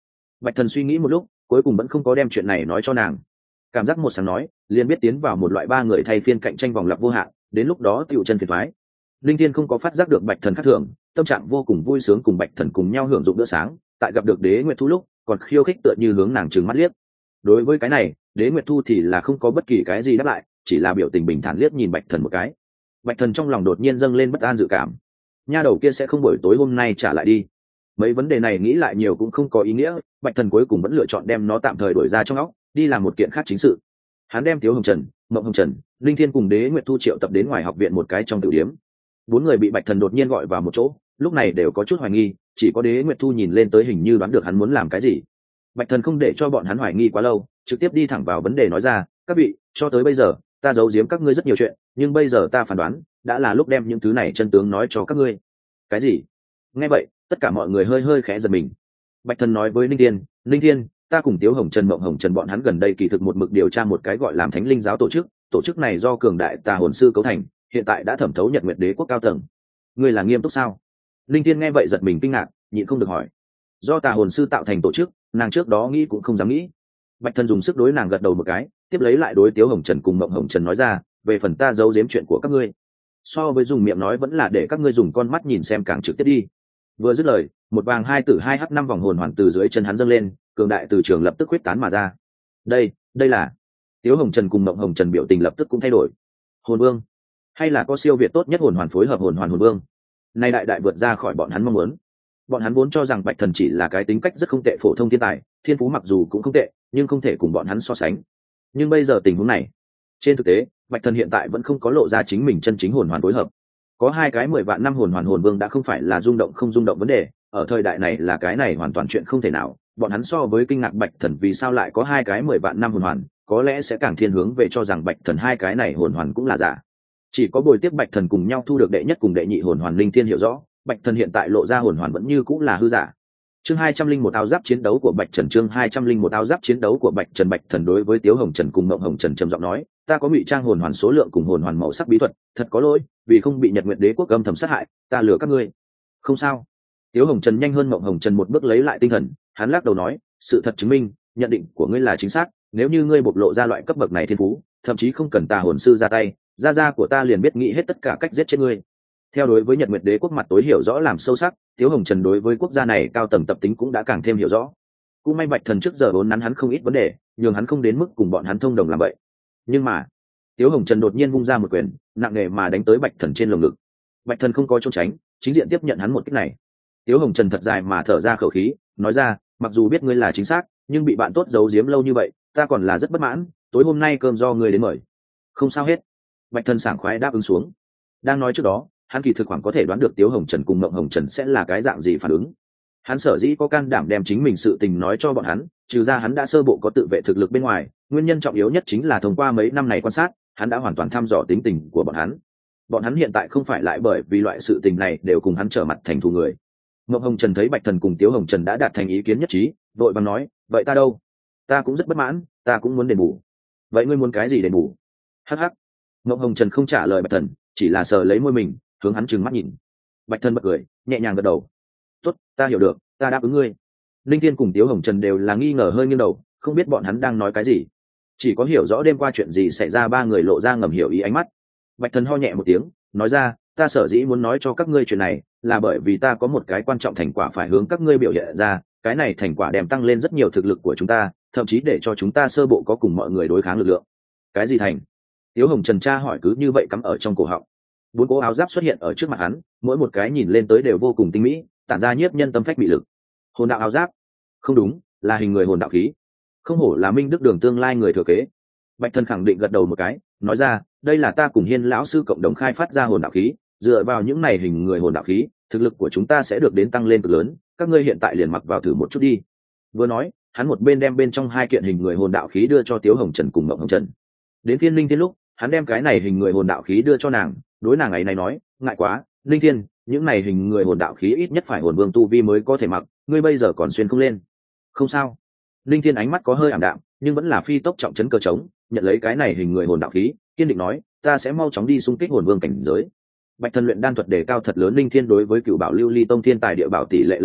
Bạch Thần suy nghĩ một lúc, cuối cùng vẫn không có đem chuyện này nói cho nàng. Cảm giác một sáng nói, liền biết tiến vào một loại ba người thay phiên cạnh tranh vòng lặp vô hạn, đến lúc đó tựu chân phiền thoái. Linh Thiên không có phát giác được Bạch Thần khác thường, tâm trạng vô cùng vui sướng cùng Bạch Thần cùng nhau hưởng dụng bữa sáng, tại gặp được Đế Nguyệt Thu lúc, còn khiêu khích tựa như hướng nàng trừng mắt liếc. Đối với cái này, Đế Nguyệt Thu thì là không có bất kỳ cái gì đáp lại, chỉ là biểu tình bình thản liếc nhìn Bạch Thần một cái. Bạch Thần trong lòng đột nhiên dâng lên bất an dự cảm. Nha đầu kia sẽ không buổi tối hôm nay trả lại đi. Mấy vấn đề này nghĩ lại nhiều cũng không có ý nghĩa, Bạch Thần cuối cùng vẫn lựa chọn đem nó tạm thời đuổi ra trong óc, đi làm một kiện khác chính sự. Hắn đem Tiếu Hồng Trần, Mộng Hồng Trần, Linh Thiên cùng Đế Nguyệt Thu triệu tập đến ngoài học viện một cái trong tử điếm. Bốn người bị Bạch Thần đột nhiên gọi vào một chỗ, lúc này đều có chút hoài nghi, chỉ có Đế Nguyệt Thu nhìn lên tới hình như đoán được hắn muốn làm cái gì. Bạch Thần không để cho bọn hắn hoài nghi quá lâu, trực tiếp đi thẳng vào vấn đề nói ra, các vị, cho tới bây giờ, ta giấu giếm các ngươi rất nhiều chuyện, nhưng bây giờ ta phán đoán, đã là lúc đem những thứ này chân tướng nói cho các ngươi. Cái gì? Nghe vậy, tất cả mọi người hơi hơi khẽ giật mình. Bạch Thần nói với Linh Thiên, ta cùng Tiếu Hồng Trần, Mộng Hồng Trần bọn hắn gần đây kỳ thực một mực điều tra một cái gọi làm Thánh Linh giáo tổ chức này do cường đại tà hồn sư cấu thành, hiện tại đã thẩm thấu Nhật Nguyệt Đế quốc cao tầng. Ngươi là nghiêm túc sao? Linh Thiên nghe vậy giật mình kinh ngạc, nhịn không được hỏi. Do tà hồn sư tạo thành tổ chức, nàng trước đó nghĩ cũng không dám nghĩ. Bạch Thần dùng sức đối nàng gật đầu một cái, tiếp lấy lại đối Tiếu Hồng Trần cùng Mộng Hồng Trần nói ra, về phần ta giấu giếm chuyện của các ngươi, so với dùng miệng nói vẫn là để các ngươi dùng con mắt nhìn xem càng trực tiếp đi. Vừa dứt lời, một vàng hai tử hai h năm vòng hồn hoàn từ dưới chân hắn dâng lên, cường đại từ trường lập tức quyết tán mà ra. Đây là Tiếu Hồng Trần cùng Mộng Hồng Trần biểu tình lập tức cũng thay đổi. Hồn vương, hay là có siêu việt tốt nhất hồn hoàn phối hợp hồn hoàn hồn vương? Nay đại vượt ra khỏi bọn hắn mong muốn. Bọn hắn vốn cho rằng Bạch Thần chỉ là cái tính cách rất không tệ phổ thông thiên tài, thiên phú mặc dù cũng không tệ, nhưng không thể cùng bọn hắn so sánh. Nhưng bây giờ tình huống này, trên thực tế, Bạch Thần hiện tại vẫn không có lộ ra chính mình chân chính hồn hoàn phối hợp. Có hai cái 10 vạn năm hồn hoàn hồn vương đã không phải là rung động không rung động vấn đề, ở thời đại này là cái này hoàn toàn chuyện không thể nào. Bọn hắn so với kinh ngạc Bạch Thần vì sao lại có hai cái 10 vạn năm hồn hoàn, có lẽ sẽ càng thiên hướng về cho rằng Bạch Thần hai cái này hồn hoàn cũng là giả. Chỉ có bồi tiếp Bạch Thần cùng nhau thu được đệ nhất cùng đệ nhị hồn hoàn Linh Thiên hiểu rõ, Bạch Thần hiện tại lộ ra hồn hoàn vẫn như cũng là hư giả. Chương 201 áo giáp chiến đấu của Bạch Trần, chương 201 áo giáp chiến đấu của Bạch Trần. Bạch Thần đối với Tiếu Hồng Trần cùng Mộng Hồng Trần trầm giọng nói, ta có ngụy trang hồn hoàn số lượng cùng hồn hoàn màu sắc bí thuật, thật có lỗi, vì không bị Nhật Nguyệt Đế quốc âm thầm sát hại, ta lừa các ngươi. Không sao. Tiếu Hồng Trần nhanh hơn Mộng Hồng Trần một bước lấy lại tinh thần, hắn lắc đầu nói, sự thật chứng minh, nhận định của ngươi là chính xác, nếu như ngươi bộc lộ ra loại cấp bậc này thiên phú, thậm chí không cần tà hồn sư ra tay, gia của ta liền biết nghĩ hết tất cả cách giết chết ngươi. Theo đối với Nhật Nguyệt Đế quốc mặt tối hiểu rõ làm sâu sắc, Tiếu Hồng Trần đối với quốc gia này cao tầng tập tính cũng đã càng thêm hiểu rõ. Cũng may Bạch Thần trước giờ vốn nắn hắn không ít vấn đề, nhường hắn không đến mức cùng bọn hắn thông đồng làm vậy. Nhưng mà, Tiếu Hồng Trần đột nhiên vung ra một quyền, nặng nề mà đánh tới Bạch Thần trên lồng ngực. Bạch Thần không có trốn tránh, chính diện tiếp nhận hắn một kích này. Tiếu Hồng Trần thật dài mà thở ra khẩu khí, nói ra, mặc dù biết ngươi là chính xác, nhưng bị bạn tốt giấu giếm lâu như vậy, ta còn là rất bất mãn, tối hôm nay cơm do ngươi đến mời. Không sao hết. Bạch Thần sảng khoái đáp ứng xuống. Đang nói trước đó, hắn kỳ thực khoảng có thể đoán được Tiếu Hồng Trần cùng Mộng Hồng Trần sẽ là cái dạng gì phản ứng. Hắn sở dĩ có can đảm đem chính mình sự tình nói cho bọn hắn, trừ ra hắn đã sơ bộ có tự vệ thực lực bên ngoài, nguyên nhân trọng yếu nhất chính là thông qua mấy năm này quan sát, hắn đã hoàn toàn thăm dò tính tình của bọn hắn. Bọn hắn hiện tại không phải lại bởi vì loại sự tình này đều cùng hắn trở mặt thành thù người. Mộng Hồng Trần thấy Bạch Thần cùng Tiếu Hồng Trần đã đạt thành ý kiến nhất trí, vội vàng nói, vậy ta đâu? Ta cũng rất bất mãn, ta cũng muốn đền bù. Vậy ngươi muốn cái gì đền bù? Hắc hắc. Mộng Hồng Trần không trả lời Bạch Thần, chỉ là sờ lấy môi mình, hướng hắn trừng mắt nhìn. Bạch Thần bật cười, nhẹ nhàng gật đầu. Tốt, ta hiểu được, ta đáp ứng ngươi. Linh Thiên cùng Tiếu Hồng Trần đều là nghi ngờ hơi nghiêng đầu, không biết bọn hắn đang nói cái gì. Chỉ có hiểu rõ đêm qua chuyện gì xảy ra ba người lộ ra ngầm hiểu ý ánh mắt. Bạch Thần ho nhẹ một tiếng, nói ra, ta sở dĩ muốn nói cho các ngươi chuyện này, là bởi vì ta có một cái quan trọng thành quả phải hướng các ngươi biểu hiện ra, cái này thành quả đem tăng lên rất nhiều thực lực của chúng ta, thậm chí để cho chúng ta sơ bộ có cùng mọi người đối kháng lực lượng. Cái gì thành? Tiếu Hồng Trần tra hỏi cứ như vậy cắm ở trong cổ họng. Bốn cố áo giáp xuất hiện ở trước mặt hắn, mỗi một cái nhìn lên tới đều vô cùng tinh mỹ, tản ra nhiếp nhân tâm phách bị lực. Hồn đạo áo giáp? Không đúng, là hình người hồn đạo khí. Không hổ là Minh Đức Đường tương lai người thừa kế. Bạch Thần khẳng định gật đầu một cái, nói ra, đây là ta cùng Hiên lão sư cộng đồng khai phát ra hồn đạo khí, dựa vào những này hình người hồn đạo khí, thực lực của chúng ta sẽ được đến tăng lên cực lớn, các ngươi hiện tại liền mặc vào thử một chút đi. Vừa nói, hắn một bên đem bên trong hai kiện hình người hồn đạo khí đưa cho Tiếu Hồng Trần cùng Mộng Hồng Trần. Đến phiên Linh Thiên lúc, hắn đem cái này hình người hồn đạo khí đưa cho nàng, đối nàng ấy này nói, ngại quá, Linh Thiên, những này hình người hồn đạo khí ít nhất phải hồn vương tu vi mới có thể mặc, ngươi bây giờ còn xuyên không lên. Không sao. Linh Thiên ánh mắt có hơi ảm đạm, nhưng vẫn là phi tốc trọng trấn cơ trống, nhận lấy cái này hình người hồn đạo khí, kiên định nói, ta sẽ mau chóng đi xung kích hồn vương cảnh giới. Bạch Thần luyện đan thuật đề cao thật lớn, Linh Thiên đối với cựu bảo lưu ly tông thiên tài địa bảo tỷ lệ lợi dụng,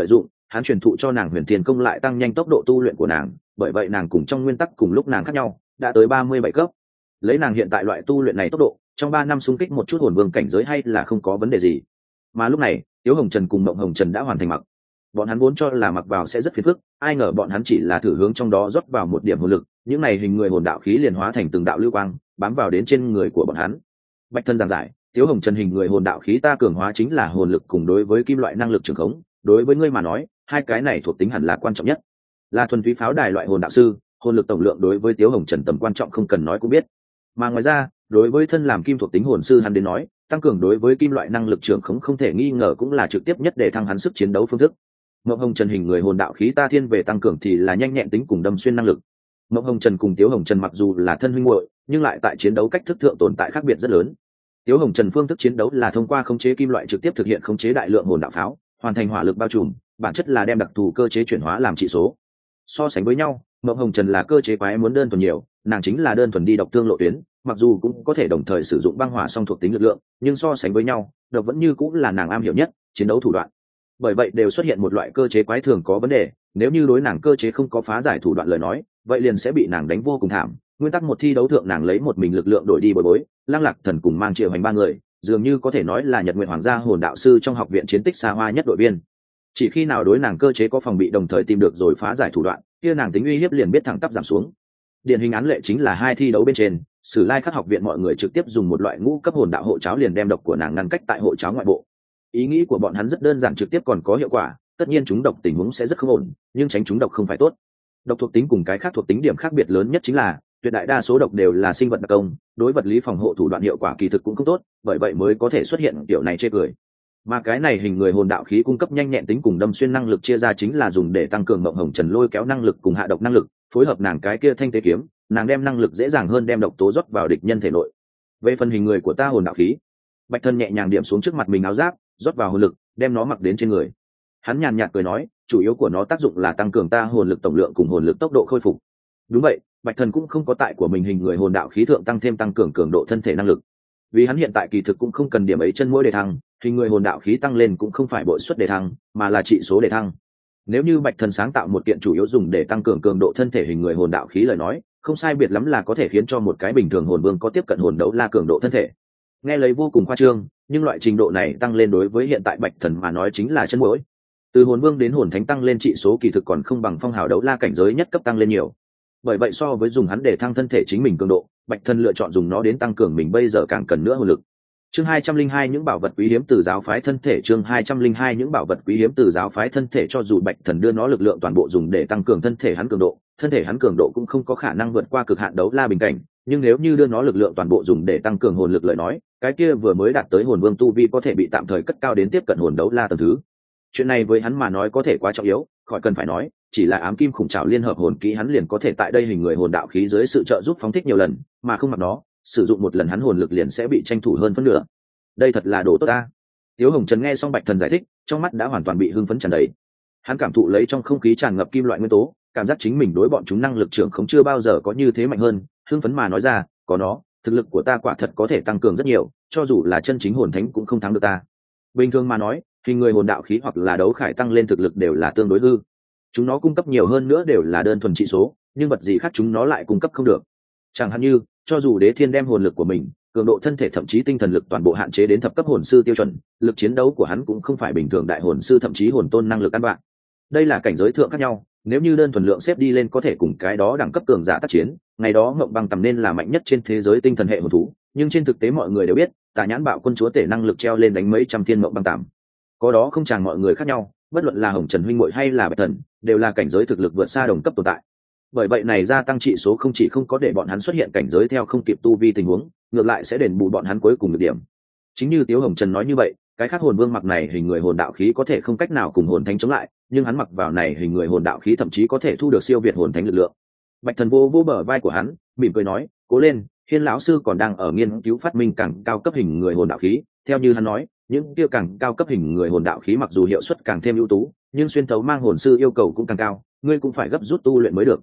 hắn truyền thụ cho nàng huyền thiên công lại tăng nhanh tốc độ tu luyện của nàng, bởi vậy nàng cùng trong nguyên tắc cùng lúc nàng khác nhau, đã tới 37 cấp. Lấy nàng hiện tại loại tu luyện này tốc độ, trong 3 năm xung kích một chút hồn vương cảnh giới hay là không có vấn đề gì. Mà lúc này Tiếu Hồng Trần cùng Mộng Hồng Trần đã hoàn thành mặc. Bọn hắn vốn cho là mặc vào sẽ rất phiền phức, ai ngờ bọn hắn chỉ là thử hướng trong đó rót vào một điểm hồn lực, những này hình người hồn đạo khí liền hóa thành từng đạo lưu quang bám vào đến trên người của bọn hắn. Bạch Thân giảng giải, Tiếu Hồng Trần hình người hồn đạo khí ta cường hóa chính là hồn lực cùng đối với kim loại năng lực trường khống, đối với ngươi mà nói hai cái này thuộc tính hẳn là quan trọng nhất. Là thuần túy pháo đài loại hồn đạo sư, hồn lực tổng lượng đối với Tiếu Hồng Trần tầm quan trọng không cần nói cũng biết. Mà ngoài ra đối với thân làm kim thuộc tính hồn sư hắn đến nói, tăng cường đối với kim loại năng lực trường khống không thể nghi ngờ cũng là trực tiếp nhất để thăng hắn sức chiến đấu phương thức. Mộng Hồng Trần hình người hồn đạo khí ta thiên về tăng cường thì là nhanh nhẹn tính cùng đâm xuyên năng lực. Mộng Hồng Trần cùng Tiếu Hồng Trần mặc dù là thân huynh muội, nhưng lại tại chiến đấu cách thức thượng tồn tại khác biệt rất lớn. Tiếu Hồng Trần phương thức chiến đấu là thông qua khống chế kim loại trực tiếp thực hiện khống chế đại lượng hồn đạo pháo, hoàn thành hỏa lực bao trùm, bản chất là đem đặc thù cơ chế chuyển hóa làm trị số. So sánh với nhau, Mộng Hồng Trần là cơ chế quái muốn đơn thuần nhiều, nàng chính là đơn thuần đi độc thương lộ tuyến, mặc dù cũng có thể đồng thời sử dụng băng hỏa song thuộc tính lực lượng, nhưng so sánh với nhau, độc vẫn như cũng là nàng am hiểu nhất, chiến đấu thủ đoạn. Bởi vậy đều xuất hiện một loại cơ chế quái thường có vấn đề, nếu như đối nàng cơ chế không có phá giải thủ đoạn lời nói, vậy liền sẽ bị nàng đánh vô cùng thảm. Nguyên tắc một thi đấu thượng nàng lấy một mình lực lượng đổi đi Bồi Bối, Lăng Lạc Thần cùng Mang Triệu Hành ba người, dường như có thể nói là Nhật Nguyện Hoàng gia hồn đạo sư trong học viện chiến tích xa hoa nhất đội viên. Chỉ khi nào đối nàng cơ chế có phòng bị đồng thời tìm được rồi phá giải thủ đoạn, kia nàng tính uy hiếp liền biết thẳng tắp giảm xuống. Điển hình án lệ chính là hai thi đấu bên trên, Sử Lai Khắc học viện mọi người trực tiếp dùng một loại ngũ cấp hồn đạo hộ cháo liền đem độc của nàng ngăn cách tại hộ cháo ngoại bộ. Ý nghĩ của bọn hắn rất đơn giản, trực tiếp còn có hiệu quả, tất nhiên chúng độc tình huống sẽ rất không ổn, nhưng tránh chúng độc không phải tốt. Độc thuộc tính cùng cái khác thuộc tính điểm khác biệt lớn nhất chính là tuyệt đại đa số độc đều là sinh vật đặc công, đối vật lý phòng hộ thủ đoạn hiệu quả kỳ thực cũng không tốt, bởi vậy mới có thể xuất hiện kiểu này chê cười. Mà cái này hình người hồn đạo khí cung cấp nhanh nhẹn tính cùng đâm xuyên năng lực chia ra chính là dùng để tăng cường Mộng Hồng Trần lôi kéo năng lực cùng hạ độc năng lực, phối hợp nàng cái kia thanh tế kiếm, nàng đem năng lực dễ dàng hơn đem độc tố rót vào địch nhân thể nội. Về phần hình người của ta hồn đạo khí, Bạch Thân nhẹ nhàng điểm xuống trước mặt mình áo giáp, rót vào hồn lực, đem nó mặc đến trên người. Hắn nhàn nhạt cười nói, chủ yếu của nó tác dụng là tăng cường ta hồn lực tổng lượng cùng hồn lực tốc độ khôi phục. Đúng vậy, Bạch Thần cũng không có tại của mình hình người hồn đạo khí thượng tăng thêm tăng cường cường độ thân thể năng lực, vì hắn hiện tại kỳ thực cũng không cần điểm ấy chân mỗi đề thăng, hình người hồn đạo khí tăng lên cũng không phải bội suất đề thăng, mà là trị số đề thăng. Nếu như Bạch Thần sáng tạo một kiện chủ yếu dùng để tăng cường cường độ thân thể hình người hồn đạo khí lời nói, không sai biệt lắm là có thể khiến cho một cái bình thường hồn vương có tiếp cận hồn đấu la cường độ thân thể. Nghe lấy vô cùng khoa trương, nhưng loại trình độ này tăng lên đối với hiện tại Bạch Thần mà nói chính là chân mũi. Từ hồn vương đến hồn thánh tăng lên trị số kỳ thực còn không bằng phong hào đấu la cảnh giới nhất cấp tăng lên nhiều. Bởi vậy so với dùng hắn để thăng thân thể chính mình cường độ, Bạch Thần lựa chọn dùng nó đến tăng cường mình bây giờ càng cần nữa hồn lực. Chương 202 những bảo vật quý hiếm từ giáo phái thân thể. Chương 202 những bảo vật quý hiếm từ giáo phái thân thể. Cho dù Bạch Thần đưa nó lực lượng toàn bộ dùng để tăng cường thân thể hắn cường độ, thân thể hắn cường độ cũng không có khả năng vượt qua cực hạn đấu la bình cảnh, nhưng nếu như đưa nó lực lượng toàn bộ dùng để tăng cường hồn lực lời nói, cái kia vừa mới đạt tới hồn vương tu vi có thể bị tạm thời cất cao đến tiếp cận hồn đấu la tầng thứ. Chuyện này với hắn mà nói có thể quá trọng yếu, khỏi cần phải nói, chỉ là ám kim khủng trảo liên hợp hồn kỹ hắn liền có thể tại đây hình người hồn đạo khí dưới sự trợ giúp phóng thích nhiều lần, mà không mặc nó, sử dụng một lần hắn hồn lực liền sẽ bị tranh thủ hơn phân nửa. Đây thật là đồ tốt ta. Tiếu Hồng Trần nghe xong Bạch Thần giải thích, trong mắt đã hoàn toàn bị hưng phấn tràn đầy. Hắn cảm thụ lấy trong không khí tràn ngập kim loại nguyên tố, cảm giác chính mình đối bọn chúng năng lực trưởng không chưa bao giờ có như thế mạnh hơn, hưng phấn mà nói ra, có nó, thực lực của ta quả thật có thể tăng cường rất nhiều, cho dù là chân chính hồn thánh cũng không thắng được ta. Bình thường mà nói, hình người hồn đạo khí hoặc là đấu khải tăng lên thực lực đều là tương đối hư. Chúng nó cung cấp nhiều hơn nữa đều là đơn thuần trị số, nhưng vật gì khác chúng nó lại cung cấp không được. Chẳng hạn như, cho dù Đế Thiên đem hồn lực của mình, cường độ thân thể thậm chí tinh thần lực toàn bộ hạn chế đến thập cấp hồn sư tiêu chuẩn, lực chiến đấu của hắn cũng không phải bình thường đại hồn sư thậm chí hồn tôn năng lực căn bản. Đây là cảnh giới thượng khác nhau, nếu như đơn thuần lượng xếp đi lên có thể cùng cái đó đẳng cấp cường giả tác chiến, ngày đó Ngộng Băng Tầm nên là mạnh nhất trên thế giới tinh thần hệ hồn thú, nhưng trên thực tế mọi người đều biết, Tà Nhãn Bạo Quân chúa tể năng lực treo lên đánh mấy trăm thiên Ngộng Băng Tầm. Có đó không chàng mọi người khác nhau, bất luận là Hồng Trần huynh muội hay là Bạch Thần, đều là cảnh giới thực lực vượt xa đồng cấp tồn tại. Bởi vậy này gia tăng trị số không chỉ không có để bọn hắn xuất hiện cảnh giới theo không kịp tu vi tình huống, ngược lại sẽ đền bù bọn hắn cuối cùng được điểm. Chính như Tiếu Hồng Trần nói như vậy, cái khác hồn vương mặc này hình người hồn đạo khí có thể không cách nào cùng hồn thánh chống lại, nhưng hắn mặc vào này hình người hồn đạo khí thậm chí có thể thu được siêu việt hồn thánh lực lượng. Bạch Thần vô vô bờ vai của hắn, mỉm cười nói, cố lên, Hiên lão sư còn đang ở nghiên cứu phát minh càng cao cấp hình người hồn đạo khí. Theo như hắn nói, những kia càng cao cấp hình người hồn đạo khí mặc dù hiệu suất càng thêm ưu tú, nhưng xuyên thấu mang hồn sư yêu cầu cũng càng cao, ngươi cũng phải gấp rút tu luyện mới được.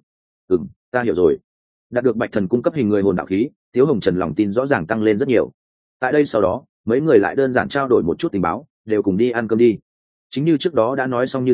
Ta hiểu rồi. Đạt được Bạch Thần cung cấp hình người hồn đạo khí, Tiếu Hồng Trần lòng tin rõ ràng tăng lên rất nhiều. Tại đây sau đó, mấy người lại đơn giản trao đổi một chút tình báo, đều cùng đi ăn cơm đi. Chính như trước đó đã nói xong như thế,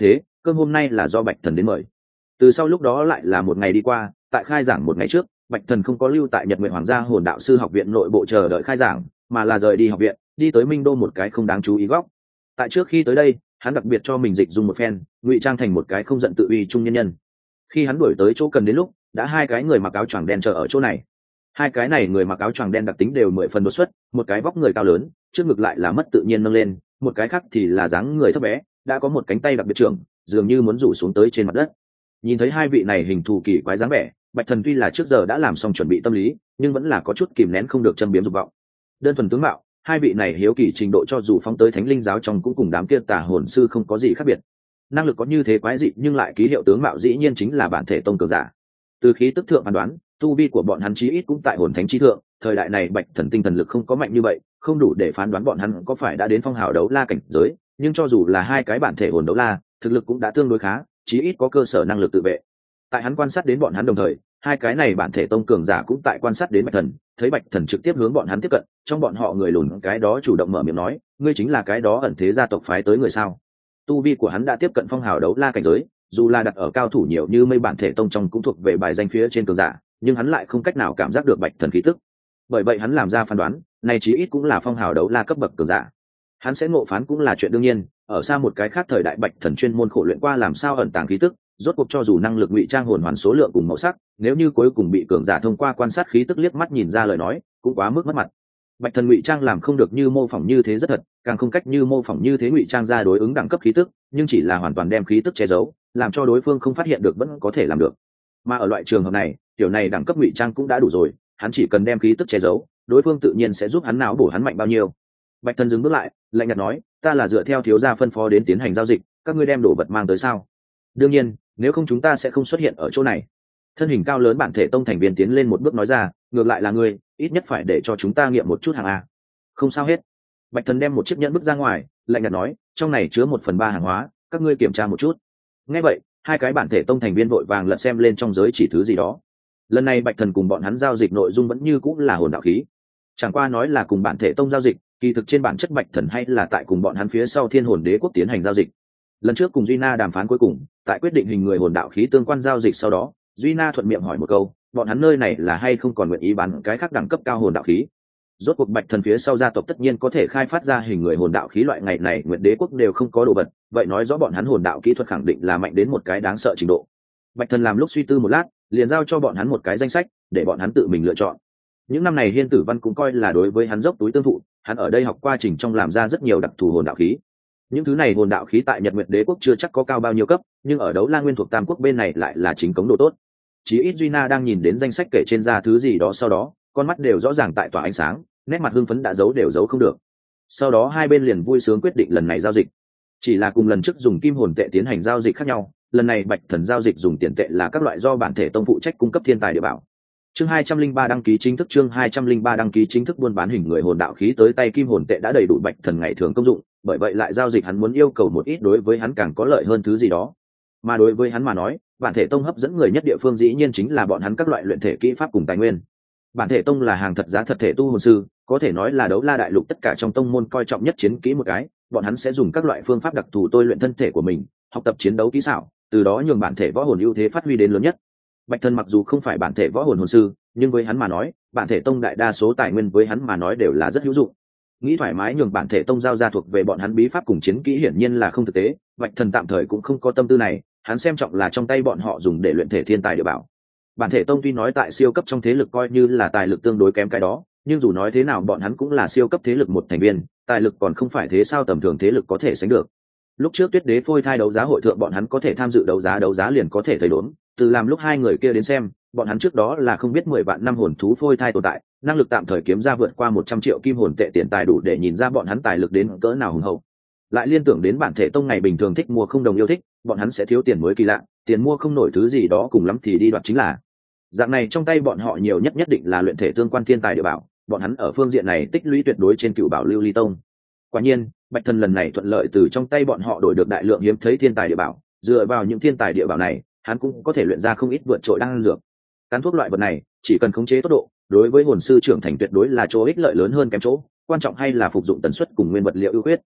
cơm hôm nay là do Bạch Thần đến mời. Từ sau lúc đó lại là một ngày đi qua, tại khai giảng một ngày trước, Bạch Thần không có lưu tại Nhật Nguyện Hoàng gia Hồn Đạo sư học viện nội bộ chờ đợi khai giảng, mà là rời đi học viện, đi tới Minh Đô một cái không đáng chú ý góc. Tại trước khi tới đây, hắn đặc biệt cho mình dịch dùng một phen, ngụy trang thành một cái không giận tự uy trung nhân nhân. Khi hắn đuổi tới chỗ cần đến lúc, đã hai cái người mặc áo choàng đen chờ ở chỗ này. Hai cái này người mặc áo choàng đen đặc tính đều 10 phần đột xuất, một cái vóc người cao lớn, trước ngực lại là mất tự nhiên nâng lên, một cái khác thì là dáng người thấp bé, đã có một cánh tay đặc biệt trưởng, dường như muốn rủ xuống tới trên mặt đất. Nhìn thấy hai vị này hình thù kỳ quái dáng vẻ, Bạch Thần tuy là trước giờ đã làm xong chuẩn bị tâm lý, nhưng vẫn là có chút kìm nén không được châm biếm dục vọng. Đơn thuần tướng mạo, hai vị này hiếu kỳ trình độ cho dù phóng tới Thánh Linh giáo trong cũng cùng đám kia tà hồn sư không có gì khác biệt. Năng lực có như thế quái dị nhưng lại ký hiệu tướng mạo dĩ nhiên chính là bản thể tông cường giả. Từ khí tức thượng phán đoán, tu vi của bọn hắn chí ít cũng tại hồn thánh chi thượng, thời đại này Bạch Thần tinh thần lực không có mạnh như vậy, không đủ để phán đoán bọn hắn có phải đã đến phong hào đấu la cảnh giới, nhưng cho dù là hai cái bản thể hồn đấu la, thực lực cũng đã tương đối khá, chí ít có cơ sở năng lực tự vệ. Tại hắn quan sát đến bọn hắn đồng thời, hai cái này bản thể tông cường giả cũng tại quan sát đến Bạch Thần, thấy Bạch Thần trực tiếp hướng bọn hắn tiếp cận, trong bọn họ người lùn cái đó chủ động mở miệng nói, ngươi chính là cái đó ẩn thế gia tộc phái tới người sao? Tu vi của hắn đã tiếp cận phong hào đấu la cảnh giới, dù là đặt ở cao thủ nhiều như mây bản thể tông trong cũng thuộc về bài danh phía trên cường giả, nhưng hắn lại không cách nào cảm giác được Bạch Thần khí tức. Bởi vậy hắn làm ra phán đoán, này chí ít cũng là phong hào đấu la cấp bậc cường giả. Hắn sẽ ngộ phán cũng là chuyện đương nhiên, ở xa một cái khác thời đại Bạch Thần chuyên môn khổ luyện qua làm sao ẩn tàng khí tức, rốt cuộc cho dù năng lực ngụy trang hồn hoàn số lượng cùng màu sắc, nếu như cuối cùng bị cường giả thông qua quan sát khí tức liếc mắt nhìn ra lời nói, cũng quá mức mất mặt. Bạch Thần ngụy trang làm không được như mô phỏng như thế rất thật, càng không cách như mô phỏng như thế ngụy trang ra đối ứng đẳng cấp khí tức, nhưng chỉ là hoàn toàn đem khí tức che giấu, làm cho đối phương không phát hiện được vẫn có thể làm được. Mà ở loại trường hợp này, kiểu này đẳng cấp ngụy trang cũng đã đủ rồi, hắn chỉ cần đem khí tức che giấu, đối phương tự nhiên sẽ giúp hắn não bổ hắn mạnh bao nhiêu. Bạch Thần dừng bước lại, lạnh nhạt nói, ta là dựa theo thiếu gia phân phó đến tiến hành giao dịch, các ngươi đem đồ vật mang tới sao? Đương nhiên, nếu không chúng ta sẽ không xuất hiện ở chỗ này. Thân hình cao lớn bản thể tông thành viên tiến lên một bước nói ra, ngược lại là ngươi, ít nhất phải để cho chúng ta nghiệm một chút hàng a. Không sao hết. Bạch Thần đem một chiếc nhẫn bước ra ngoài, lạnh nhạt nói, trong này chứa 1/3 hàng hóa, các ngươi kiểm tra một chút. Nghe vậy, hai cái bản thể tông thành viên vội vàng lật xem lên trong giới chỉ thứ gì đó. Lần này Bạch Thần cùng bọn hắn giao dịch nội dung vẫn như cũng là hồn đạo khí, chẳng qua nói là cùng bản thể tông giao dịch, kỳ thực trên bản chất Bạch Thần hay là tại cùng bọn hắn phía sau Thiên Hồn Đế quốc tiến hành giao dịch. Lần trước cùng Duy Na đàm phán cuối cùng, tại quyết định hình người hồn đạo khí tương quan giao dịch sau đó, Duy Na thuận miệng hỏi một câu, bọn hắn nơi này là hay không còn nguyện ý bán cái khác đẳng cấp cao hồn đạo khí. Rốt cuộc Bạch Thần phía sau gia tộc tất nhiên có thể khai phát ra hình người hồn đạo khí loại ngày này Nguyệt Đế quốc đều không có đồ vật, vậy nói rõ bọn hắn hồn đạo kỹ thuật khẳng định là mạnh đến một cái đáng sợ trình độ. Bạch Thần làm lúc suy tư một lát, liền giao cho bọn hắn một cái danh sách, để bọn hắn tự mình lựa chọn. Những năm này Hiên Tử Văn cũng coi là đối với hắn dốc túi tương thụ, hắn ở đây học qua trình trong làm ra rất nhiều đặc thù hồn đạo khí. Những thứ này hồn đạo khí tại Nhật Nguyệt Đế quốc chưa chắc có cao bao nhiêu cấp, nhưng ở Đấu La Nguyên thuộc Tam quốc bên này lại là chính cống độ tốt. Chí ít Duy Na đang nhìn đến danh sách kể trên ra thứ gì đó sau đó, con mắt đều rõ ràng tại tỏa ánh sáng, nét mặt hưng phấn đã giấu đều giấu không được. Sau đó hai bên liền vui sướng quyết định lần này giao dịch. Chỉ là cùng lần trước dùng kim hồn tệ tiến hành giao dịch khác nhau, lần này Bạch Thần giao dịch dùng tiền tệ là các loại do bản thể tông phụ trách cung cấp thiên tài địa bảo. Chương 203 đăng ký chính thức, chương 203 đăng ký chính thức buôn bán hình người hồn đạo khí tới tay kim hồn tệ đã đầy đủ Bạch Thần ngày thường công dụng, bởi vậy lại giao dịch hắn muốn yêu cầu một ít đối với hắn càng có lợi hơn thứ gì đó. Mà đối với hắn mà nói, bản thể tông hấp dẫn người nhất địa phương dĩ nhiên chính là bọn hắn các loại luyện thể kỹ pháp cùng tài nguyên. Bản thể tông là hàng thật giá thật thể tu hồn sư, có thể nói là Đấu La đại lục tất cả trong tông môn coi trọng nhất chiến kỹ một cái, bọn hắn sẽ dùng các loại phương pháp đặc thù tôi luyện thân thể của mình, học tập chiến đấu kỹ xảo, từ đó nhường bản thể võ hồn ưu thế phát huy đến lớn nhất. Bạch Thần mặc dù không phải bản thể võ hồn hồn sư, nhưng với hắn mà nói, bản thể tông đại đa số tài nguyên với hắn mà nói đều là rất hữu dụng. Nghĩ thoải mái nhường bản thể tông giao ra thuộc về bọn hắn bí pháp cùng chiến kỹ hiển nhiên là không thực tế, Bạch Thần tạm thời cũng không có tâm tư này, hắn xem trọng là trong tay bọn họ dùng để luyện thể thiên tài địa bảo. Bản thể tông tuy nói tại siêu cấp trong thế lực coi như là tài lực tương đối kém cái đó, nhưng dù nói thế nào bọn hắn cũng là siêu cấp thế lực một thành viên, tài lực còn không phải thế sao tầm thường thế lực có thể sánh được. Lúc trước Tuyết Đế phôi thai đấu giá hội thượng bọn hắn có thể tham dự đấu giá liền có thể thấy đốn, từ làm lúc hai người kia đến xem, bọn hắn trước đó là không biết 10 vạn năm hồn thú phôi thai tồn tại, năng lực tạm thời kiếm ra vượt qua 100 triệu kim hồn tệ tiền tài đủ để nhìn ra bọn hắn tài lực đến cỡ nào hùng hậu. Lại liên tưởng đến bản thể tông ngày bình thường thích mua không đồng yêu thích, bọn hắn sẽ thiếu tiền mới kỳ lạ, tiền mua không nổi thứ gì đó cùng lắm thì đi đoạt chính là. Dạng này trong tay bọn họ nhiều nhất định là luyện thể tương quan thiên tài địa bảo, bọn hắn ở phương diện này tích lũy tuyệt đối trên cựu bảo lưu ly tông. Quả nhiên, Bạch Thần lần này thuận lợi từ trong tay bọn họ đổi được đại lượng hiếm thấy thiên tài địa bảo, dựa vào những thiên tài địa bảo này, hắn cũng có thể luyện ra không ít vượt trội đan dược. Cán thuốc loại vật này, chỉ cần khống chế tốc độ, đối với hồn sư trưởng thành tuyệt đối là chỗ ích lợi lớn hơn kém chỗ, quan trọng hay là phục dụng tần suất cùng nguyên vật liệu ưu khuyết.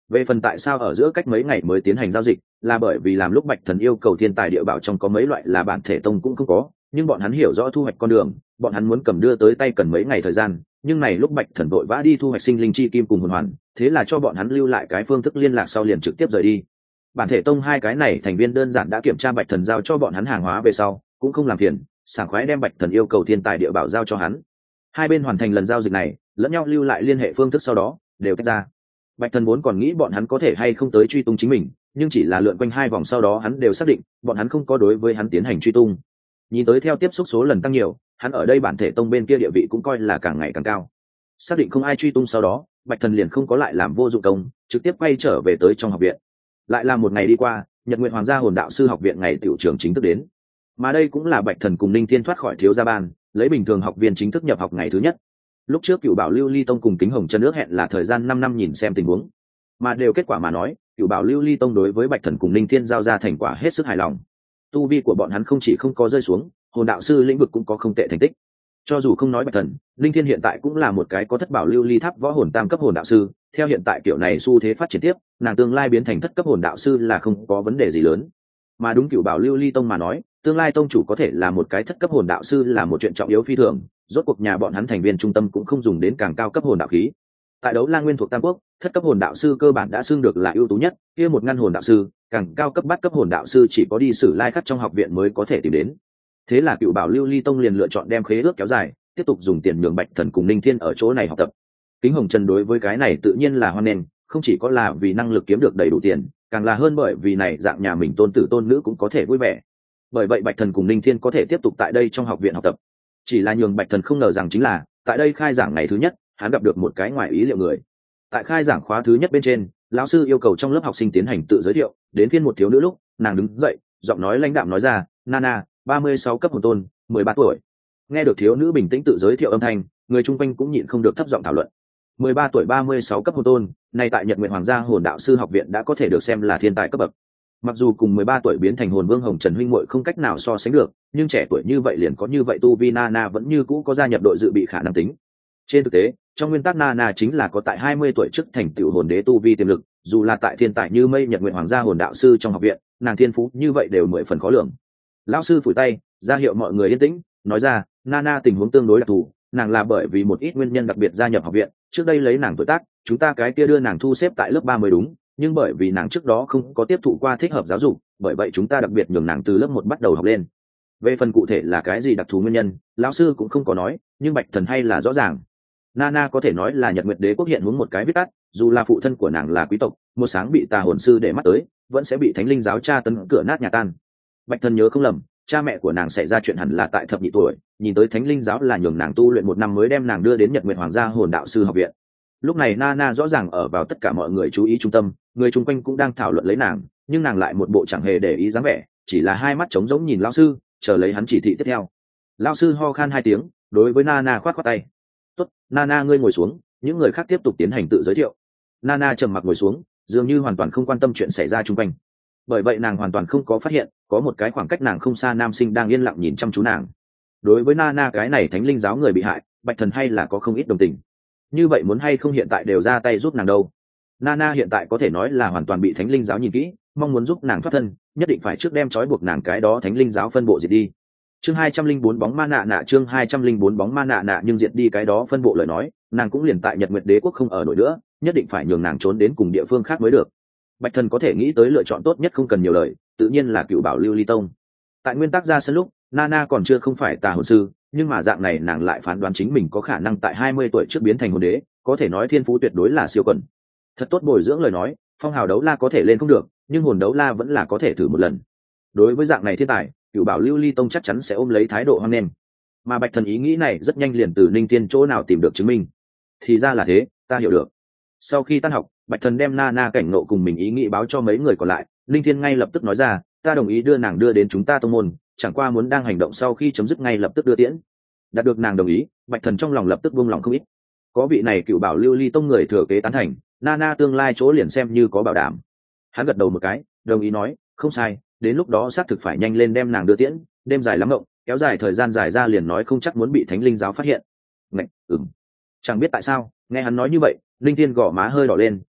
Về phần tại sao ở giữa cách mấy ngày mới tiến hành giao dịch, là bởi vì làm lúc Bạch Thần yêu cầu thiên tài địa bảo trong có mấy loại là bản thể tông cũng không có, nhưng bọn hắn hiểu rõ thu hoạch con đường, bọn hắn muốn cầm đưa tới tay cần mấy ngày thời gian, nhưng này lúc Bạch Thần vội vã đi thu hoạch sinh linh chi kim cùng hồn hoàn, thế là cho bọn hắn lưu lại cái phương thức liên lạc sau liền trực tiếp rời đi. Bản thể tông hai cái này thành viên đơn giản đã kiểm tra Bạch Thần giao cho bọn hắn hàng hóa về sau, cũng không làm phiền, sảng khoái đem Bạch Thần yêu cầu thiên tài địa bảo giao cho hắn. Hai bên hoàn thành lần giao dịch này, lẫn nhau lưu lại liên hệ phương thức sau đó đều tách ra. Bạch Thần vốn còn nghĩ bọn hắn có thể hay không tới truy tung chính mình, nhưng chỉ là lượn quanh hai vòng sau đó hắn đều xác định bọn hắn không có đối với hắn tiến hành truy tung. Nhìn tới theo tiếp xúc số lần tăng nhiều, hắn ở đây bản thể tông bên kia địa vị cũng coi là càng ngày càng cao. Xác định không ai truy tung sau đó, Bạch Thần liền không có lại làm vô dụng công, trực tiếp quay trở về tới trong học viện. Lại là một ngày đi qua, Nhật Nguyện Hoàng gia Hồn Đạo sư học viện ngày tiểu trường chính thức đến. Mà đây cũng là Bạch Thần cùng Ninh Thiên thoát khỏi thiếu gia ban, lấy bình thường học viên chính thức nhập học ngày thứ nhất. Lúc trước Cửu Bảo Lưu Ly Tông cùng Kính Hồng Chân ước hẹn là thời gian 5 năm nhìn xem tình huống, mà đều kết quả mà nói, Cửu Bảo Lưu Ly Tông đối với Bạch Thần cùng Ninh Thiên giao ra thành quả hết sức hài lòng. Tu vi của bọn hắn không chỉ không có rơi xuống, hồn đạo sư lĩnh vực cũng có không tệ thành tích. Cho dù không nói Bạch Thần, Ninh Thiên hiện tại cũng là một cái có thất bảo lưu ly tháp võ hồn tam cấp hồn đạo sư, theo hiện tại kiểu này xu thế phát triển tiếp, nàng tương lai biến thành thất cấp hồn đạo sư là không có vấn đề gì lớn. Mà đúng Cửu Bảo Lưu Ly Tông mà nói, tương lai tông chủ có thể là một cái thất cấp hồn đạo sư là một chuyện trọng yếu phi thường, rốt cuộc nhà bọn hắn thành viên trung tâm cũng không dùng đến càng cao cấp hồn đạo khí. Tại Đấu La Nguyên thuộc Tam Quốc, thất cấp hồn đạo sư cơ bản đã xưng được là ưu tú nhất, kia một ngăn hồn đạo sư, càng cao cấp bát cấp hồn đạo sư chỉ có đi Sử Lai Khắc trong học viện mới có thể tìm đến. Thế là Cửu Bảo Lưu Ly Tông liền lựa chọn đem khế ước kéo dài, tiếp tục dùng tiền nhường Bạch Thần cùng Ninh Thiên ở chỗ này học tập. Kính Hồng Trần đối với cái này tự nhiên là hoan nghênh, không chỉ có là vì năng lực kiếm được đầy đủ tiền, càng là hơn bởi vì này dạng nhà mình tôn tử tôn nữ cũng có thể vui vẻ. Bởi vậy Bạch Thần cùng Ninh Thiên có thể tiếp tục tại đây trong học viện học tập. Chỉ là nhường Bạch Thần không ngờ rằng chính là, tại đây khai giảng ngày thứ nhất, hắn gặp được một cái ngoài ý liệu người. Tại khai giảng khóa thứ nhất bên trên, lão sư yêu cầu trong lớp học sinh tiến hành tự giới thiệu, đến phiên một thiếu nữ lúc, nàng đứng dậy, giọng nói lãnh đạm nói ra, Nana, 36 cấp hồn tôn, 13 tuổi. Nghe được thiếu nữ bình tĩnh tự giới thiệu âm thanh, người chung quanh cũng nhịn không được thấp giọng thảo luận. 13 tuổi 36 cấp hồn tôn, này tại Nhật Nguyện Hoàng gia Hồn Đạo sư học viện đã có thể được xem là thiên tài cấp bậc. Mặc dù cùng 13 tuổi biến thành hồn vương Hồng Trần huynh muội không cách nào so sánh được, nhưng trẻ tuổi như vậy liền có như vậy tu vi, Nana vẫn như cũ có gia nhập đội dự bị khả năng tính. Trên thực tế, trong nguyên tắc Nana chính là có tại 20 tuổi trước thành tựu hồn đế tu vi tiềm lực, dù là tại thiên tài như mây Nhật Nguyện Hoàng gia Hồn Đạo sư trong học viện, nàng thiên phú như vậy đều 10 phần khó lường. Lão sư phủi tay, ra hiệu mọi người yên tĩnh, nói ra, Nana tình huống tương đối đặc thù, nàng là bởi vì một ít nguyên nhân đặc biệt gia nhập học viện, trước đây lấy nàng tuổi tác, chúng ta cái kia đưa nàng thu xếp tại lớp 3 mới đúng, nhưng bởi vì nàng trước đó không có tiếp thụ qua thích hợp giáo dục, bởi vậy chúng ta đặc biệt nhường nàng từ lớp 1 bắt đầu học lên. Về phần cụ thể là cái gì đặc thù nguyên nhân, lão sư cũng không có nói, nhưng Bạch Thần hay là rõ ràng. Nana có thể nói là Nhật Nguyệt Đế quốc hiện hướng một cái viết tắt, dù là phụ thân của nàng là quý tộc, một sáng bị tà hồn sư để mắt tới, vẫn sẽ bị Thánh Linh giáo tra tấn cửa nát nhà tan. Bạch Thần nhớ không lầm, cha mẹ của nàng xảy ra chuyện hẳn là tại thập nhị tuổi, nhìn tới Thánh Linh giáo là nhường nàng tu luyện 1 năm mới đem nàng đưa đến Nhật Nguyệt Hoàng gia Hồn Đạo sư học viện. Lúc này Nana rõ ràng ở vào tất cả mọi người chú ý trung tâm, người chung quanh cũng đang thảo luận lấy nàng, nhưng nàng lại một bộ chẳng hề để ý dáng vẻ, chỉ là hai mắt trống rỗng nhìn lão sư, chờ lấy hắn chỉ thị tiếp theo. Lão sư ho khan 2 tiếng, đối với Nana khoát khoát tay. "Tốt, Nana ngươi ngồi xuống." Những người khác tiếp tục tiến hành tự giới thiệu. Nana trầm mặc ngồi xuống, dường như hoàn toàn không quan tâm chuyện xảy ra chung quanh. Bởi vậy nàng hoàn toàn không có phát hiện, có một cái khoảng cách nàng không xa nam sinh đang yên lặng nhìn chăm chú nàng. Đối với Nana cái này Thánh Linh giáo người bị hại, Bạch Thần hay là có không ít đồng tình. Như vậy muốn hay không hiện tại đều ra tay giúp nàng đâu. Nana hiện tại có thể nói là hoàn toàn bị Thánh Linh giáo nhìn kỹ, mong muốn giúp nàng thoát thân, nhất định phải trước đem trói buộc nàng cái đó Thánh Linh giáo phân bộ diệt đi. Chương 204 bóng ma nạ nạ, chương 204 bóng ma nạ nạ, nhưng diệt đi cái đó phân bộ lời nói, nàng cũng liền tại Nhật Nguyệt Đế quốc không ở nổi nữa, nhất định phải nhường nàng trốn đến cùng địa phương khác mới được. Bạch Thần có thể nghĩ tới lựa chọn tốt nhất không cần nhiều lời, tự nhiên là Cửu Bảo Lưu Ly Tông. Tại nguyên tắc ra sân lúc, Nana còn chưa không phải tà hồn sư, nhưng mà dạng này nàng lại phán đoán chính mình có khả năng tại 20 tuổi trước biến thành hồn đế, có thể nói thiên phú tuyệt đối là siêu quần. Thật tốt bồi dưỡng lời nói, phong hào đấu la có thể lên không được, nhưng hồn đấu la vẫn là có thể thử một lần. Đối với dạng này thiên tài, Cửu Bảo Lưu Ly Tông chắc chắn sẽ ôm lấy thái độ hoan nghênh. Mà Bạch Thần ý nghĩ này rất nhanh liền từ Ninh Tiên chỗ nào tìm được chứng minh. Thì ra là thế, ta hiểu được. Sau khi tan học, Bạch Thần đem Nana cảnh ngộ cùng mình ý nghĩ báo cho mấy người còn lại, Ninh Thiên ngay lập tức nói ra, ta đồng ý đưa nàng đưa đến chúng ta tông môn, chẳng qua muốn đang hành động sau khi chấm dứt ngay lập tức đưa tiễn. Đạt được nàng đồng ý, Bạch Thần trong lòng lập tức buông lòng không ít. Có vị này Cửu Bảo Lưu Ly Tông người thừa kế tán thành, Nana tương lai chỗ liền xem như có bảo đảm. Hắn gật đầu một cái, đồng ý nói, không sai, đến lúc đó xác thực phải nhanh lên đem nàng đưa tiễn, đêm dài lắm ngộng, kéo dài thời gian dài ra liền nói không chắc muốn bị Thánh Linh giáo phát hiện. Ngạch, chẳng biết tại sao, nghe hắn nói như vậy, Linh Thiên gò má hơi đỏ lên,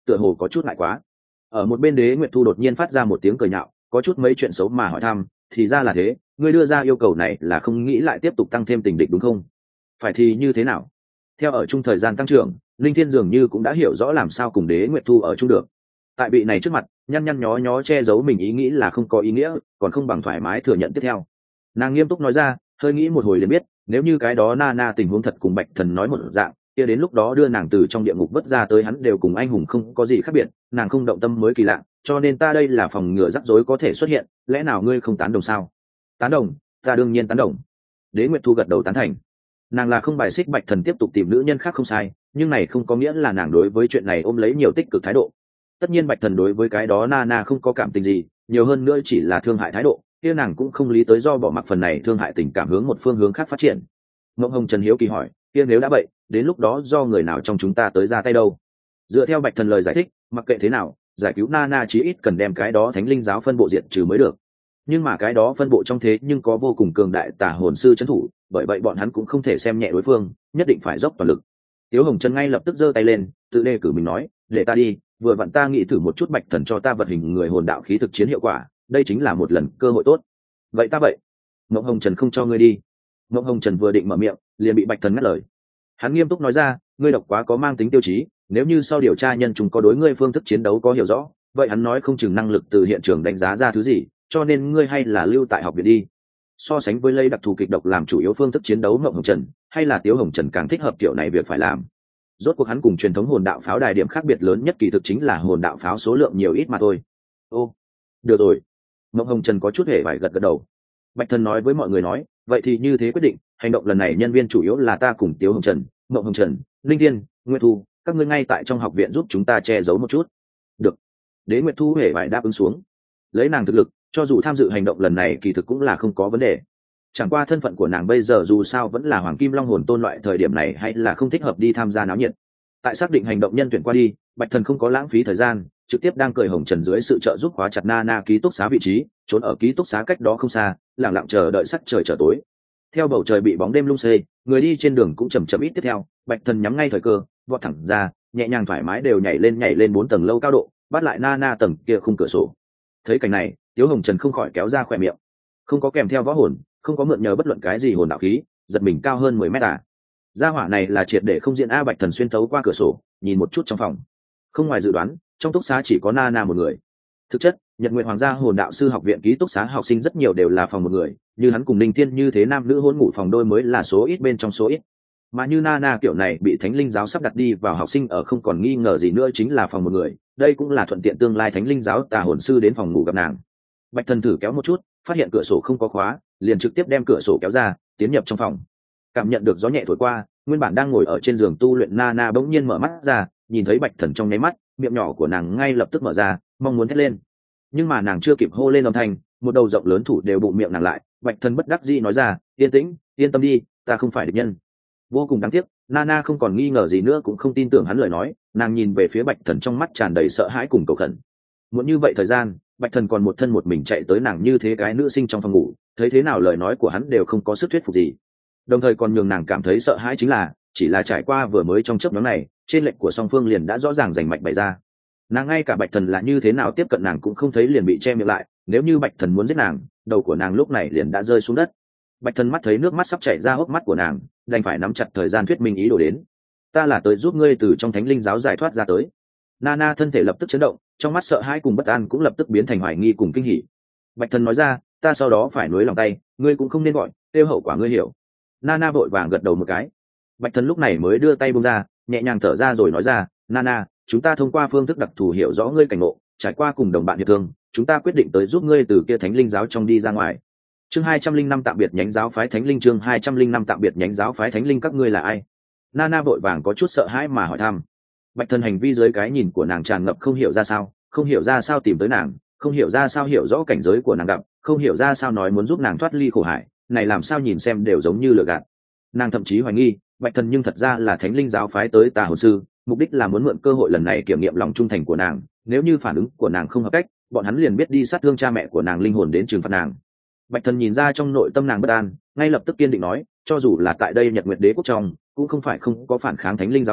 tựa hồ có chút ngại quá. Ở một bên Đế Nguyệt Thu đột nhiên phát ra một tiếng cười nhạo, có chút mấy chuyện xấu mà hỏi thăm, thì ra là thế, ngươi đưa ra yêu cầu này là không nghĩ lại tiếp tục tăng thêm tình địch đúng không? Phải thì như thế nào? Theo ở chung thời gian tăng trưởng, Linh Thiên dường như cũng đã hiểu rõ làm sao cùng Đế Nguyệt Thu ở chung được. Tại vị này trước mặt, nhăn nhăn nhó nhó che giấu mình ý nghĩ là không có ý nghĩa, còn không bằng thoải mái thừa nhận tiếp theo. Nàng nghiêm túc nói ra, hơi nghĩ một hồi liền biết, nếu như cái đó na tình huống thật cùng Bạch Thần nói một dạng, kia đến lúc đó đưa nàng từ trong địa ngục vớt ra tới hắn đều cùng anh hùng không có gì khác biệt, nàng không động tâm mới kỳ lạ, cho nên ta đây là phòng ngừa rắc rối có thể xuất hiện, lẽ nào ngươi không tán đồng sao? Tán đồng, ta đương nhiên tán đồng. Đế Nguyệt Thu gật đầu tán thành. Nàng là không bài xích Bạch Thần tiếp tục tìm nữ nhân khác không sai, nhưng này không có nghĩa là nàng đối với chuyện này ôm lấy nhiều tích cực thái độ. Tất nhiên Bạch Thần đối với cái đó na không có cảm tình gì, nhiều hơn nữa chỉ là thương hại thái độ, kia nàng cũng không lý tới do bỏ mặc phần này thương hại tình cảm hướng một phương hướng khác phát triển. Mộng Hồng Trần hiếu kỳ hỏi, kia nếu đã vậy, đến lúc đó do người nào trong chúng ta tới ra tay đâu? Dựa theo Bạch Thần lời giải thích, mặc kệ thế nào, giải cứu na chí ít cần đem cái đó thánh linh giáo phân bộ diệt trừ mới được. Nhưng mà cái đó phân bộ trong thế nhưng có vô cùng cường đại tà hồn sư trấn thủ, bởi vậy bọn hắn cũng không thể xem nhẹ đối phương, nhất định phải dốc toàn lực. Tiếu Hồng Trần ngay lập tức giơ tay lên, tự đề cử mình nói, để ta đi, vừa vặn ta nghĩ thử một chút Bạch Thần cho ta vật hình người hồn đạo khí thực chiến hiệu quả, đây chính là một lần cơ hội tốt. Vậy ta vậy. Mộng Hồng Trần không cho ngươi đi. Mộng Hồng Trần vừa định mở miệng, liền bị Bạch Thần ngắt lời. Hắn nghiêm túc nói ra, ngươi độc quá có mang tính tiêu chí, nếu như sau điều tra nhân chúng có đối ngươi phương thức chiến đấu có hiểu rõ, vậy hắn nói không chừng năng lực từ hiện trường đánh giá ra thứ gì, cho nên ngươi hay là lưu tại học viện đi. So sánh với lấy đặc thù kịch độc làm chủ yếu phương thức chiến đấu, Mộng Hồng Trần hay là Tiếu Hồng Trần càng thích hợp kiểu này việc phải làm. Rốt cuộc hắn cùng truyền thống hồn đạo pháo đài điểm khác biệt lớn nhất kỳ thực chính là hồn đạo pháo số lượng nhiều ít mà thôi. Ô, được rồi. Mộng Hồng Trần có chút hề phải gật gật đầu. Bạch Thần nói với mọi người nói, vậy thì như thế quyết định, hành động lần này nhân viên chủ yếu là ta cùng Tiếu Hồng Trần, Mộng Hồng Trần, Linh Thiên, Nguyệt Thu, các ngươi ngay tại trong học viện giúp chúng ta che giấu một chút. Được. Đế Nguyệt Thu hề phải đáp ứng xuống. Lấy nàng thực lực, cho dù tham dự hành động lần này kỳ thực cũng là không có vấn đề. Chẳng qua thân phận của nàng bây giờ dù sao vẫn là Hoàng Kim Long hồn tôn loại thời điểm này hay là không thích hợp đi tham gia náo nhiệt. Tại xác định hành động nhân tuyển qua đi, Bạch Thần không có lãng phí thời gian, trực tiếp đang cười Hồng Trần dưới sự trợ giúp khóa chặt na ký túc xá vị trí, trốn ở ký túc xá cách đó không xa, lặng lặng chờ đợi sắc trời trở tối. Theo bầu trời bị bóng đêm lung xê, người đi trên đường cũng chậm chậm ít tiếp theo, Bạch Thần nhắm ngay thời cơ, vọt thẳng ra, nhẹ nhàng thoải mái đều nhảy lên 4 tầng lâu cao độ, bắt lại na tầng kia khung cửa sổ. Thấy cảnh này, Tiếu Hồng Trần không khỏi kéo ra khỏe miệng. Không có kèm theo võ hồn, không có mượn nhờ bất luận cái gì hồn đạo khí, giật mình cao hơn 10 mét à. Gia hỏa này là triệt để không diện a. Bạch Thần xuyên thấu qua cửa sổ, nhìn một chút trong phòng. Không ngoài dự đoán, trong túc xá chỉ có na một người. Thực chất, Nhật Nguyệt Hoàng gia hồn đạo sư học viện ký túc xá học sinh rất nhiều đều là phòng một người, như hắn cùng Linh Thiên như thế nam nữ hôn ngủ phòng đôi mới là số ít bên trong số ít. Mà như na kiểu này bị Thánh Linh giáo sắp đặt đi vào học sinh ở không còn nghi ngờ gì nữa chính là phòng một người, đây cũng là thuận tiện tương lai Thánh Linh giáo tà hồn sư đến phòng ngủ gặp nàng. Bạch Thần thử kéo một chút, phát hiện cửa sổ không có khóa, liền trực tiếp đem cửa sổ kéo ra, tiến nhập trong phòng. Cảm nhận được gió nhẹ thổi qua, nguyên bản đang ngồi ở trên giường tu luyện na bỗng nhiên mở mắt ra, nhìn thấy Bạch Thần trong nháy mắt, miệng nhỏ của nàng ngay lập tức mở ra, mong muốn thét lên. Nhưng mà nàng chưa kịp hô lên âm thanh, một đầu rộng lớn thủ đều bụng miệng nàng lại. Bạch Thần bất đắc dĩ nói ra, yên tĩnh, yên tâm đi, ta không phải địch nhân. Vô cùng đáng tiếc, Nana không còn nghi ngờ gì nữa cũng không tin tưởng hắn lời nói, nàng nhìn về phía Bạch Thần trong mắt tràn đầy sợ hãi cùng cầu khẩn. Muốn như vậy thời gian, Bạch Thần còn một thân một mình chạy tới nàng như thế cái nữ sinh trong phòng ngủ, thấy thế nào lời nói của hắn đều không có sức thuyết phục gì. Đồng thời còn nhường nàng cảm thấy sợ hãi chính là, chỉ là trải qua vừa mới trong chớp nhoáng này, trên lệnh của song phương liền đã rõ ràng rành mạch bày ra. Nàng ngay cả Bạch Thần là như thế nào tiếp cận nàng cũng không thấy liền bị che miệng lại, nếu như Bạch Thần muốn giết nàng, đầu của nàng lúc này liền đã rơi xuống đất. Bạch Thần mắt thấy nước mắt sắp chảy ra hốc mắt của nàng, đành phải nắm chặt thời gian thuyết minh ý đồ đến. Ta là tới giúp ngươi từ trong Thánh Linh giáo giải thoát ra tới. Nana thân thể lập tức chấn động, trong mắt sợ hãi cùng bất an cũng lập tức biến thành hoài nghi cùng kinh hỉ. Bạch Thần nói ra, ta sau đó phải nuối lòng tay, ngươi cũng không nên gọi, tiêu hậu quả ngươi hiểu. Nana vội vàng gật đầu một cái. Bạch Thần lúc này mới đưa tay buông ra, nhẹ nhàng thở ra rồi nói ra, Nana, chúng ta thông qua phương thức đặc thù hiểu rõ ngươi cảnh ngộ, trải qua cùng đồng bạn hiệp thương, chúng ta quyết định tới giúp ngươi từ kia Thánh Linh giáo trong đi ra ngoài. Chương 205 tạm biệt nhánh giáo phái Thánh Linh. Chương 205 tạm biệt nhánh giáo phái Thánh Linh. Các ngươi là ai? Nana vội vàng có chút sợ hãi mà hỏi thăm. Bạch Thần hành vi dưới cái nhìn của nàng tràn ngập không hiểu ra sao, không hiểu ra sao tìm tới nàng, không hiểu ra sao hiểu rõ cảnh giới của nàng gặp, không hiểu ra sao nói muốn giúp nàng thoát ly khổ hải, này làm sao nhìn xem đều giống như lừa gạt. Nàng thậm chí hoài nghi, Bạch Thần nhưng thật ra là Thánh Linh giáo phái tới tà hồn sư, mục đích là muốn mượn cơ hội lần này kiểm nghiệm lòng trung thành của nàng, nếu như phản ứng của nàng không hợp cách, bọn hắn liền biết đi sát thương cha mẹ của nàng linh hồn đến trừng phạt nàng. Bạch Thần nhìn ra trong nội tâm nàng bất an, ngay lập tức kiên định nói, cho dù là tại đây Nhật Nguyệt Đế quốc trong, cũng không phải không có phản kháng Thánh Linh giáo người,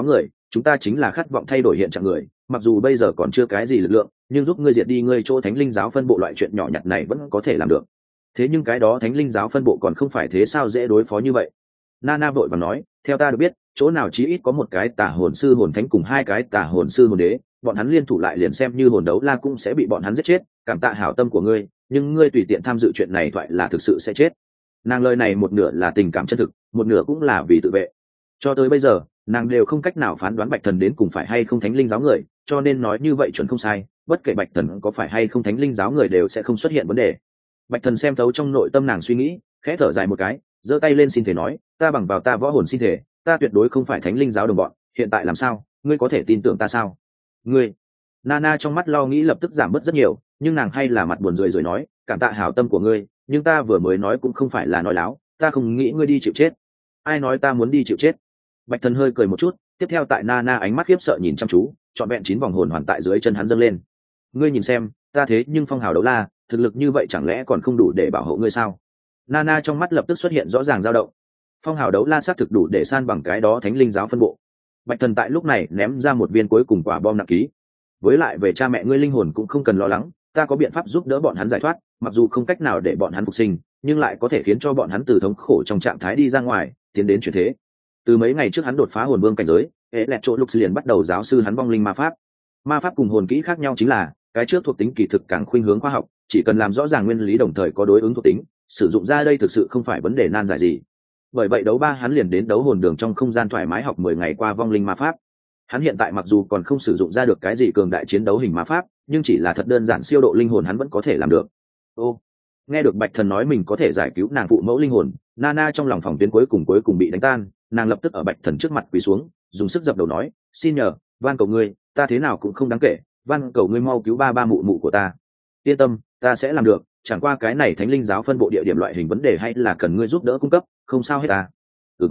chúng ta chính là khát vọng thay đổi hiện trạng người, mặc dù bây giờ còn chưa cái gì lực lượng, nhưng giúp ngươi diệt đi ngươi chỗ thánh linh giáo phân bộ loại chuyện nhỏ nhặt này vẫn có thể làm được. Thế nhưng cái đó thánh linh giáo phân bộ còn không phải thế sao dễ đối phó như vậy. Nana vội vàng nói, theo ta được biết, chỗ nào chí ít có một cái tà hồn sư hồn thánh cùng 2 cái tà hồn sư hồn đế, bọn hắn liên thủ lại liền xem như hồn đấu la cũng sẽ bị bọn hắn giết chết, cảm tạ hảo tâm của ngươi, nhưng ngươi tùy tiện tham dự chuyện này thoại là thực sự sẽ chết. Nàng lời này một nửa là tình cảm chân thực, một nửa cũng là vì tự vệ. Cho tới bây giờ, nàng đều không cách nào phán đoán Bạch Thần đến cùng phải hay không thánh linh giáo người, cho nên nói như vậy chuẩn không sai, bất kể Bạch Thần có phải hay không thánh linh giáo người đều sẽ không xuất hiện vấn đề. Bạch Thần xem thấu trong nội tâm nàng suy nghĩ, khẽ thở dài một cái, giơ tay lên xin thể nói, ta bằng vào ta võ hồn xin thể, ta tuyệt đối không phải thánh linh giáo đồng bọn, hiện tại làm sao, ngươi có thể tin tưởng ta sao? Ngươi? Nana trong mắt lo nghĩ lập tức giảm bớt rất nhiều, nhưng nàng hay là mặt buồn rười rồi nói, cảm tạ hảo tâm của ngươi, nhưng ta vừa mới nói cũng không phải là nói láo, ta không nghĩ ngươi đi chịu chết. Ai nói ta muốn đi chịu chết? Bạch Thần hơi cười một chút, tiếp theo tại Nana ánh mắt khiếp sợ nhìn chăm chú, trọn vẹn 9 vòng hồn hoàn tại dưới chân hắn dâng lên. Ngươi nhìn xem, ta thế nhưng phong hào đấu la, thực lực như vậy chẳng lẽ còn không đủ để bảo hộ ngươi sao? Nana trong mắt lập tức xuất hiện rõ ràng dao động. Phong hào đấu la xác thực đủ để san bằng cái đó thánh linh giáo phân bộ. Bạch Thần tại lúc này ném ra một viên cuối cùng quả bom nặng ký. Với lại về cha mẹ ngươi linh hồn cũng không cần lo lắng, ta có biện pháp giúp đỡ bọn hắn giải thoát, mặc dù không cách nào để bọn hắn phục sinh, nhưng lại có thể khiến cho bọn hắn từ thống khổ trong trạng thái đi ra ngoài, tiến đến chuyển thế. Từ mấy ngày trước hắn đột phá hồn vương cảnh giới, Electrolux liền bắt đầu giáo sư hắn vong linh ma pháp. Ma pháp cùng hồn kỹ khác nhau chính là, cái trước thuộc tính kỳ thực càng khuynh hướng khoa học, chỉ cần làm rõ ràng nguyên lý đồng thời có đối ứng thuộc tính, sử dụng ra đây thực sự không phải vấn đề nan giải gì. Bởi vậy đấu ba hắn liền đến đấu hồn đường trong không gian thoải mái học 10 ngày qua vong linh ma pháp. Hắn hiện tại mặc dù còn không sử dụng ra được cái gì cường đại chiến đấu hình ma pháp, nhưng chỉ là thật đơn giản siêu độ linh hồn hắn vẫn có thể làm được. Ô, nghe được Bạch Thần nói mình có thể giải cứu nàng phụ mẫu linh hồn, Nana trong lòng phòng tuyến cuối cùng bị đánh tan, nàng lập tức ở Bạch Thần trước mặt quỳ xuống, dùng sức dập đầu nói, xin nhờ, van cầu ngươi, ta thế nào cũng không đáng kể, van cầu ngươi mau cứu ba mụ mụ của ta. Yên tâm, ta sẽ làm được, chẳng qua cái này thánh linh giáo phân bộ địa điểm loại hình vấn đề hay là cần ngươi giúp đỡ cung cấp, không sao hết ta.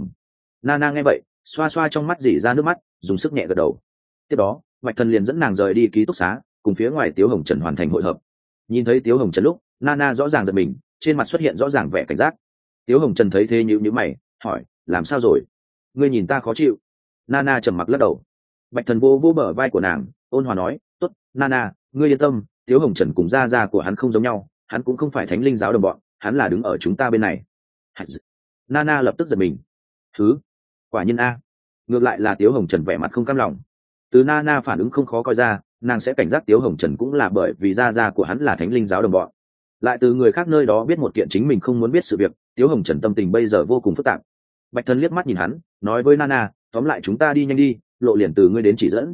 Nana nghe vậy, xoa xoa trong mắt dỉ ra nước mắt, dùng sức nhẹ gật đầu. Tiếp đó, Bạch Thần liền dẫn nàng rời đi ký túc xá, cùng phía ngoài Tiếu Hồng Trần hoàn thành hội hợp. Nhìn thấy Tiếu Hồng Trần lúc, Nana rõ ràng giật mình, trên mặt xuất hiện rõ ràng vẻ cảnh giác. Tiếu Hồng Trần thấy thế nhíu mày, hỏi, làm sao rồi? Ngươi nhìn ta khó chịu? Nana trầm mặc lắc đầu. Bạch Thần vô bờ vai của nàng, ôn hòa nói, tốt, Nana, ngươi yên tâm, Tiếu Hồng Trần cùng gia của hắn không giống nhau, hắn cũng không phải thánh linh giáo đồng bọn, hắn là đứng ở chúng ta bên này. Nana lập tức giật mình. Quả nhiên a. Ngược lại là Tiếu Hồng Trần vẻ mặt không cam lòng. Từ Nana phản ứng không khó coi ra, nàng sẽ cảnh giác Tiếu Hồng Trần cũng là bởi vì gia của hắn là thánh linh giáo đồng bọn. Lại từ người khác nơi đó biết một kiện chính mình không muốn biết sự việc, Tiếu Hồng Trần tâm tình bây giờ vô cùng phức tạp. Bạch Thần liếc mắt nhìn hắn, nói với Nana, tóm lại chúng ta đi nhanh đi, lộ liền từ ngươi đến chỉ dẫn.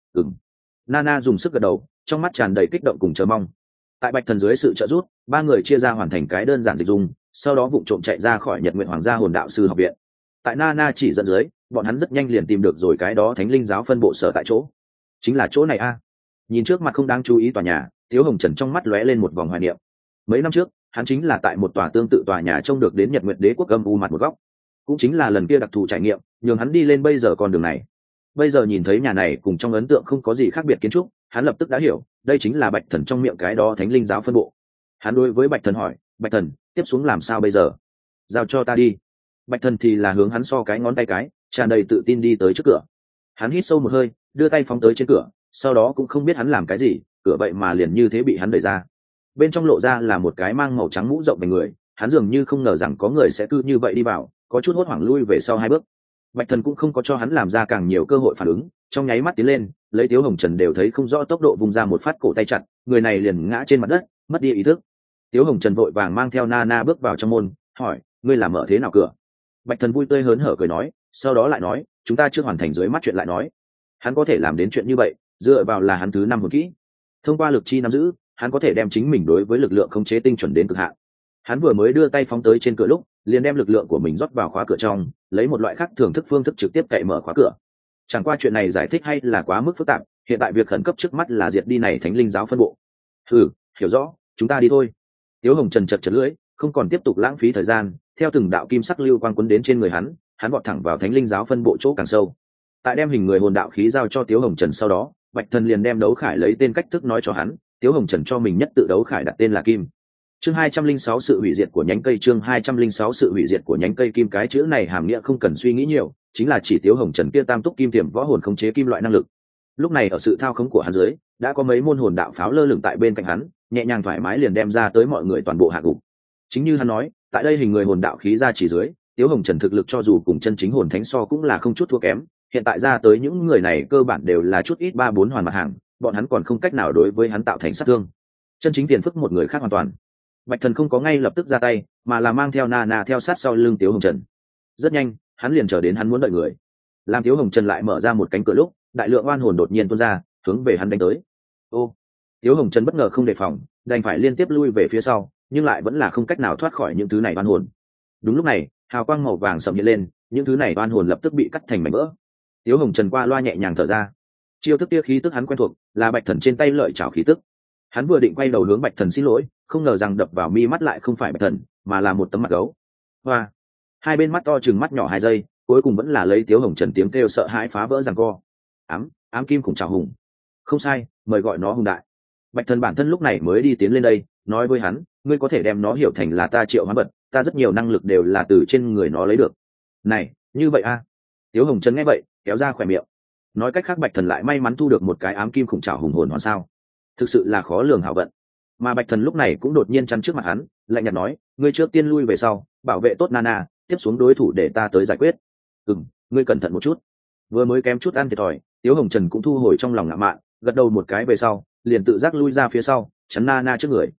Nana dùng sức gật đầu, trong mắt tràn đầy kích động cùng chờ mong. Tại Bạch Thần dưới sự trợ giúp, 3 người chia ra hoàn thành cái đơn giản dịch dung, sau đó vụng trộm chạy ra khỏi Nhật Nguyện Hoàng gia hồn đạo sư học viện. Tại Nana chỉ dẫn dưới, bọn hắn rất nhanh liền tìm được rồi cái đó thánh linh giáo phân bộ sở tại chỗ. Chính là chỗ này a. Nhìn trước mặt không đáng chú ý tòa nhà, Tiếu Hồng Trần trong mắt lóe lên một vòng hoài niệm. Mấy năm trước, hắn chính là tại một tòa tương tự tòa nhà trông được đến Nhật Nguyệt Đế quốc âm u mặt một góc. Cũng chính là lần kia đặc thù trải nghiệm, nhường hắn đi lên bây giờ con đường này. Bây giờ nhìn thấy nhà này cùng trong ấn tượng không có gì khác biệt kiến trúc, hắn lập tức đã hiểu, đây chính là Bạch Thần trong miệng cái đó thánh linh giáo phân bộ. Hắn đối với Bạch Thần hỏi, Bạch Thần, tiếp xuống làm sao bây giờ? Giao cho ta đi. Bạch Thần thì là hướng hắn so cái ngón tay cái, tràn đầy tự tin đi tới trước cửa. Hắn hít sâu một hơi, đưa tay phóng tới trên cửa, sau đó cũng không biết hắn làm cái gì, cửa vậy mà liền như thế bị hắn đẩy ra. Bên trong lộ ra là một cái mang màu trắng mũ rộng về người, hắn dường như không ngờ rằng có người sẽ cứ như vậy đi vào, có chút hốt hoảng lui về sau 2 bước. Bạch Thần cũng không có cho hắn làm ra càng nhiều cơ hội phản ứng, trong nháy mắt tiến lên, lấy Tiếu Hồng Trần đều thấy không rõ tốc độ vùng ra một phát cổ tay chặt, người này liền ngã trên mặt đất, mất đi ý thức. Tiếu Hồng Trần vội vàng mang theo Nana bước vào trong môn, hỏi, ngươi làm mở thế nào cửa? Bạch Thần vui tươi hớn hở cười nói, sau đó lại nói, chúng ta chưa hoàn thành dưới mắt chuyện lại nói. Hắn có thể làm đến chuyện như vậy, dựa vào là hắn thứ 5 hồn kỹ. Thông qua lực chi nắm giữ, hắn có thể đem chính mình đối với lực lượng khống chế tinh chuẩn đến cực hạn. Hắn vừa mới đưa tay phóng tới trên cửa lúc, liền đem lực lượng của mình rót vào khóa cửa trong, lấy một loại khác thường thức phương thức trực tiếp cậy mở khóa cửa. Chẳng qua chuyện này giải thích hay là quá mức phức tạp, hiện tại việc khẩn cấp trước mắt là diệt đi này thánh linh giáo phân bộ. Hiểu rõ, chúng ta đi thôi. Tiếu Hồng Trần chật lưỡi, không còn tiếp tục lãng phí thời gian, theo từng đạo kim sắc lưu quang quấn đến trên người hắn vọt thẳng vào thánh linh giáo phân bộ chỗ càng sâu. Tại đem hình người hồn đạo khí giao cho Tiếu Hồng Trần sau đó, Bạch Thần liền đem đấu khải lấy tên cách thức nói cho hắn, Tiếu Hồng Trần cho mình nhất tự đấu khải đặt tên là Kim. Chương 206 sự hủy diệt của nhánh cây, chương 206 sự hủy diệt của nhánh cây kim, cái chữ này hàm nghĩa không cần suy nghĩ nhiều, chính là chỉ Tiếu Hồng Trần kia tam túc kim tiềm võ hồn khống chế kim loại năng lực. Lúc này ở sự thao khống của hắn dưới, đã có mấy môn hồn đạo pháo lơ lửng tại bên cạnh hắn, nhẹ nhàng thoải mái liền đem ra tới mọi người toàn bộ hạ gục. Chính như hắn nói, tại đây hình người hồn đạo khí ra chỉ dưới, Tiếu Hồng Trần thực lực cho dù cùng chân chính hồn thánh so cũng là không chút thua kém, hiện tại ra tới những người này cơ bản đều là chút ít 3-4 hoàn mặt hàng, bọn hắn còn không cách nào đối với hắn tạo thành sát thương. Chân chính phiền phức một người khác hoàn toàn. Bạch Thần không có ngay lập tức ra tay, mà là mang theo Nana theo sát sau lưng Tiếu Hồng Trần. Rất nhanh, hắn liền chờ đến hắn muốn đợi người. Làm Tiếu Hồng Trần lại mở ra một cánh cửa lúc, đại lượng oan hồn đột nhiên tuôn ra, hướng về hắn đánh tới. Ô! Tiếu Hồng Trần bất ngờ không đề phòng, đành phải liên tiếp lui về phía sau, nhưng lại vẫn là không cách nào thoát khỏi những thứ này oan hồn. Đúng lúc này, hào quang màu vàng sậm hiện lên, những thứ này oan hồn lập tức bị cắt thành mảnh vỡ. Tiếu Hồng Trần qua loa nhẹ nhàng thở ra. Chiêu thức kia khí tức hắn quen thuộc, là Bạch Thần trên tay lợi chảo khí tức. Hắn vừa định quay đầu hướng Bạch Thần xin lỗi, không ngờ rằng đập vào mi mắt lại không phải Bạch Thần, mà là một tấm mặt gấu. Hoa! Hai bên mắt to chừng mắt nhỏ 2 giây, cuối cùng vẫn là lấy Tiếu Hồng Trần tiếng kêu sợ hãi phá vỡ giằng co. Ám kim khủng trảo hùng. Không sai, mời gọi nó hùng đại. Bạch Thần bản thân lúc này mới đi tiến lên đây, nói với hắn, ngươi có thể đem nó hiểu thành là ta Triệu Hoán Bật, ta rất nhiều năng lực đều là từ trên người nó lấy được. Này, như vậy a? Tiếu Hồng Trần nghe vậy, kéo ra khỏe miệng. Nói cách khác Bạch Thần lại may mắn thu được một cái ám kim khủng trảo hùng hồn hoàn sao? Thực sự là khó lường hảo vận. Mà Bạch Thần lúc này cũng đột nhiên chắn trước mặt hắn, lạnh nhạt nói, ngươi trước tiên lui về sau, bảo vệ tốt Nana, tiếp xuống đối thủ để ta tới giải quyết. Ngươi cẩn thận một chút. Vừa mới kém chút ăn thiệt thòi, Tiếu Hồng Trần cũng thu hồi trong lòng ngạo mạn, gật đầu một cái về sau, liền tự giác lui ra phía sau, chắn Nana trước người.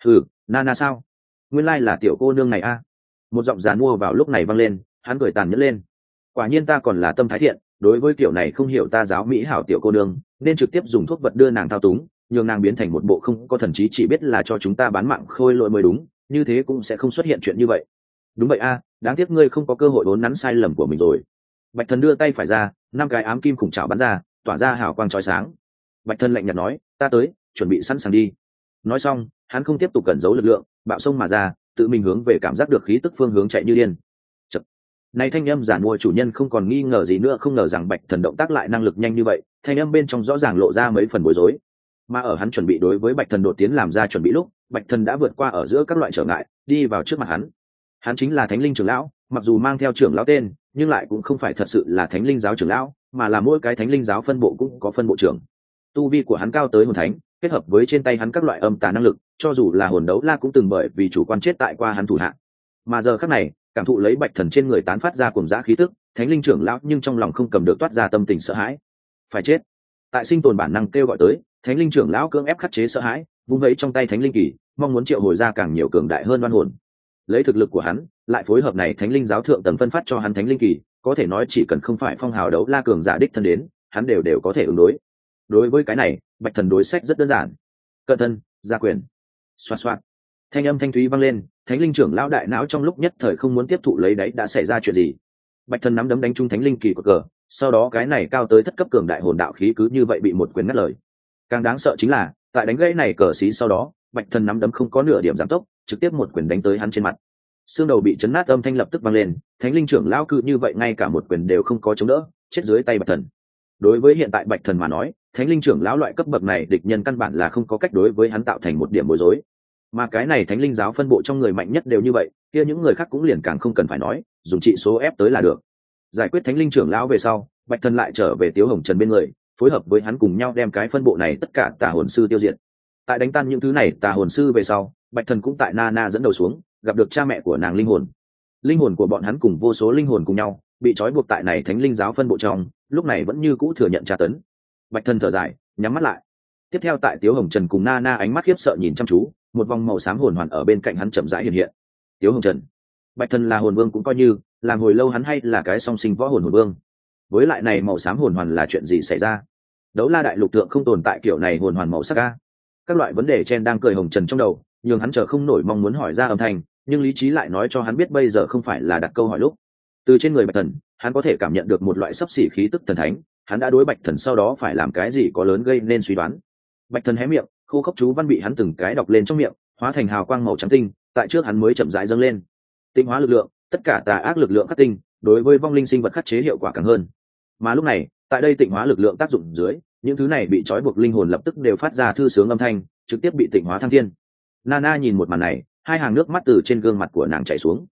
Nana sao? Nguyên lai là tiểu cô nương này a. Một giọng giàn mua vào lúc này vang lên, hắn cười tàn nhẫn lên. Quả nhiên ta còn là tâm thái thiện, đối với kiểu này không hiểu ta giáo mỹ hảo tiểu cô nương, nên trực tiếp dùng thuốc vật đưa nàng thao túng, nhường nàng biến thành một bộ không có thần trí chỉ biết là cho chúng ta bán mạng khôi lỗi mới đúng, như thế cũng sẽ không xuất hiện chuyện như vậy. Đúng vậy a, đáng tiếc ngươi không có cơ hội uốn nắn sai lầm của mình rồi. Bạch Thần đưa tay phải ra, 5 cái ám kim khủng trảo bắn ra, tỏa ra hào quang chói sáng. Bạch Thần lạnh nhạt nói, ta tới, chuẩn bị sẵn sàng đi. Nói xong, hắn không tiếp tục cẩn giấu lực lượng, bạo sông mà ra, tự mình hướng về cảm giác được khí tức phương hướng chạy như điên. Chật. Này thanh âm giản mua chủ nhân không còn nghi ngờ gì nữa, không ngờ rằng Bạch Thần động tác lại năng lực nhanh như vậy, thanh âm bên trong rõ ràng lộ ra mấy phần bối rối. Mà ở hắn chuẩn bị đối với Bạch Thần đột tiến làm ra chuẩn bị lúc, Bạch Thần đã vượt qua ở giữa các loại trở ngại, đi vào trước mặt hắn. Hắn chính là Thánh Linh trưởng lão, mặc dù mang theo trưởng lão tên, nhưng lại cũng không phải thật sự là Thánh Linh giáo trưởng lão, mà là mỗi cái Thánh Linh giáo phân bộ cũng có phân bộ trưởng. Tu vi của hắn cao tới hồn thánh, kết hợp với trên tay hắn các loại âm tà năng lực, cho dù là hồn đấu la cũng từng bởi vì chủ quan chết tại qua hắn thủ hạ. Mà giờ khắc này, cảm thụ lấy Bạch Thần trên người tán phát ra cuồng dã khí tức, Thánh Linh trưởng lão nhưng trong lòng không cầm được toát ra tâm tình sợ hãi. Phải chết. Tại sinh tồn bản năng kêu gọi tới, Thánh Linh trưởng lão cưỡng ép khắc chế sợ hãi, vung vẫy trong tay Thánh Linh kỳ, mong muốn triệu hồi ra càng nhiều cường đại hơn oan hồn. Lấy thực lực của hắn, lại phối hợp này Thánh Linh giáo thượng tầng phân phát cho hắn Thánh Linh kỳ, có thể nói chỉ cần không phải phong hào đấu la cường giả đích thân đến, hắn đều có thể ứng đối. Đối với cái này, Bạch Thần đối sách rất đơn giản. Cận thân, gia quyền. Xoạt xoạt. Thanh âm thanh thúy vang lên, Thánh Linh trưởng lão đại não trong lúc nhất thời không muốn tiếp thụ lấy đấy đã xảy ra chuyện gì. Bạch Thần nắm đấm đánh trúng Thánh Linh kỳ của cờ, sau đó cái này cao tới thất cấp cường đại hồn đạo khí cứ như vậy bị một quyền ngắt lời. Càng đáng sợ chính là, tại đánh gãy này cờ xí sau đó, Bạch Thần nắm đấm không có nửa điểm giảm tốc, trực tiếp một quyền đánh tới hắn trên mặt. Xương đầu bị chấn nát, âm thanh lập tức vang lên, Thánh Linh trưởng lão cứ như vậy ngay cả một quyền đều không có chống đỡ, chết dưới tay Bạch Thần. Đối với hiện tại Bạch Thần mà nói, Thánh Linh trưởng lão loại cấp bậc này địch nhân căn bản là không có cách đối với hắn tạo thành một điểm bối rối. Mà cái này Thánh Linh giáo phân bộ trong người mạnh nhất đều như vậy, kia những người khác cũng liền càng không cần phải nói, dùng trị số ép tới là được. Giải quyết Thánh Linh trưởng lão về sau, Bạch Thần lại trở về Tiếu Hồng Trần bên người, phối hợp với hắn cùng nhau đem cái phân bộ này tất cả tà hồn sư tiêu diệt. Tại đánh tan những thứ này tà hồn sư về sau, Bạch Thần cũng tại Nana dẫn đầu xuống, gặp được cha mẹ của nàng linh hồn của bọn hắn cùng vô số linh hồn cùng nhau bị trói buộc tại này Thánh Linh giáo phân bộ trong, lúc này vẫn như cũ thừa nhận tra tấn. Bạch Thần thở dài, nhắm mắt lại. Tiếp theo tại Tiếu Hồng Trần cùng Nana ánh mắt khiếp sợ nhìn chăm chú, một vòng màu xám hồn hoàn ở bên cạnh hắn chậm rãi hiện hiện. Tiếu Hồng Trần, Bạch Thần là hồn vương cũng coi như, làm hồi lâu hắn hay là cái song sinh võ hồn vương. Với lại này màu xám hồn hoàn là chuyện gì xảy ra? Đấu La đại lục thượng không tồn tại kiểu này hồn hoàn màu sắc a. Các loại vấn đề trên đang cười Hồng Trần trong đầu, nhưng hắn chờ không nổi mong muốn hỏi ra âm thanh, nhưng lý trí lại nói cho hắn biết bây giờ không phải là đặt câu hỏi lúc. Từ trên người Bạch Thần, hắn có thể cảm nhận được một loại sắp xỉ khí tức thần thánh, hắn đã đối Bạch Thần sau đó phải làm cái gì có lớn gây nên suy đoán. Bạch Thần hé miệng, khô khốc chú văn bị hắn từng cái đọc lên trong miệng, hóa thành hào quang màu trắng tinh, tại trước hắn mới chậm rãi dâng lên. Tinh hóa lực lượng, tất cả tà ác lực lượng khắc tinh, đối với vong linh sinh vật khắc chế hiệu quả càng hơn. Mà lúc này, tại đây tịnh hóa lực lượng tác dụng dưới, những thứ này bị trói buộc linh hồn lập tức đều phát ra thư sướng âm thanh, trực tiếp bị tịnh hóa thăng thiên. Nana nhìn một màn này, hai hàng nước mắt từ trên gương mặt của nàng chảy xuống.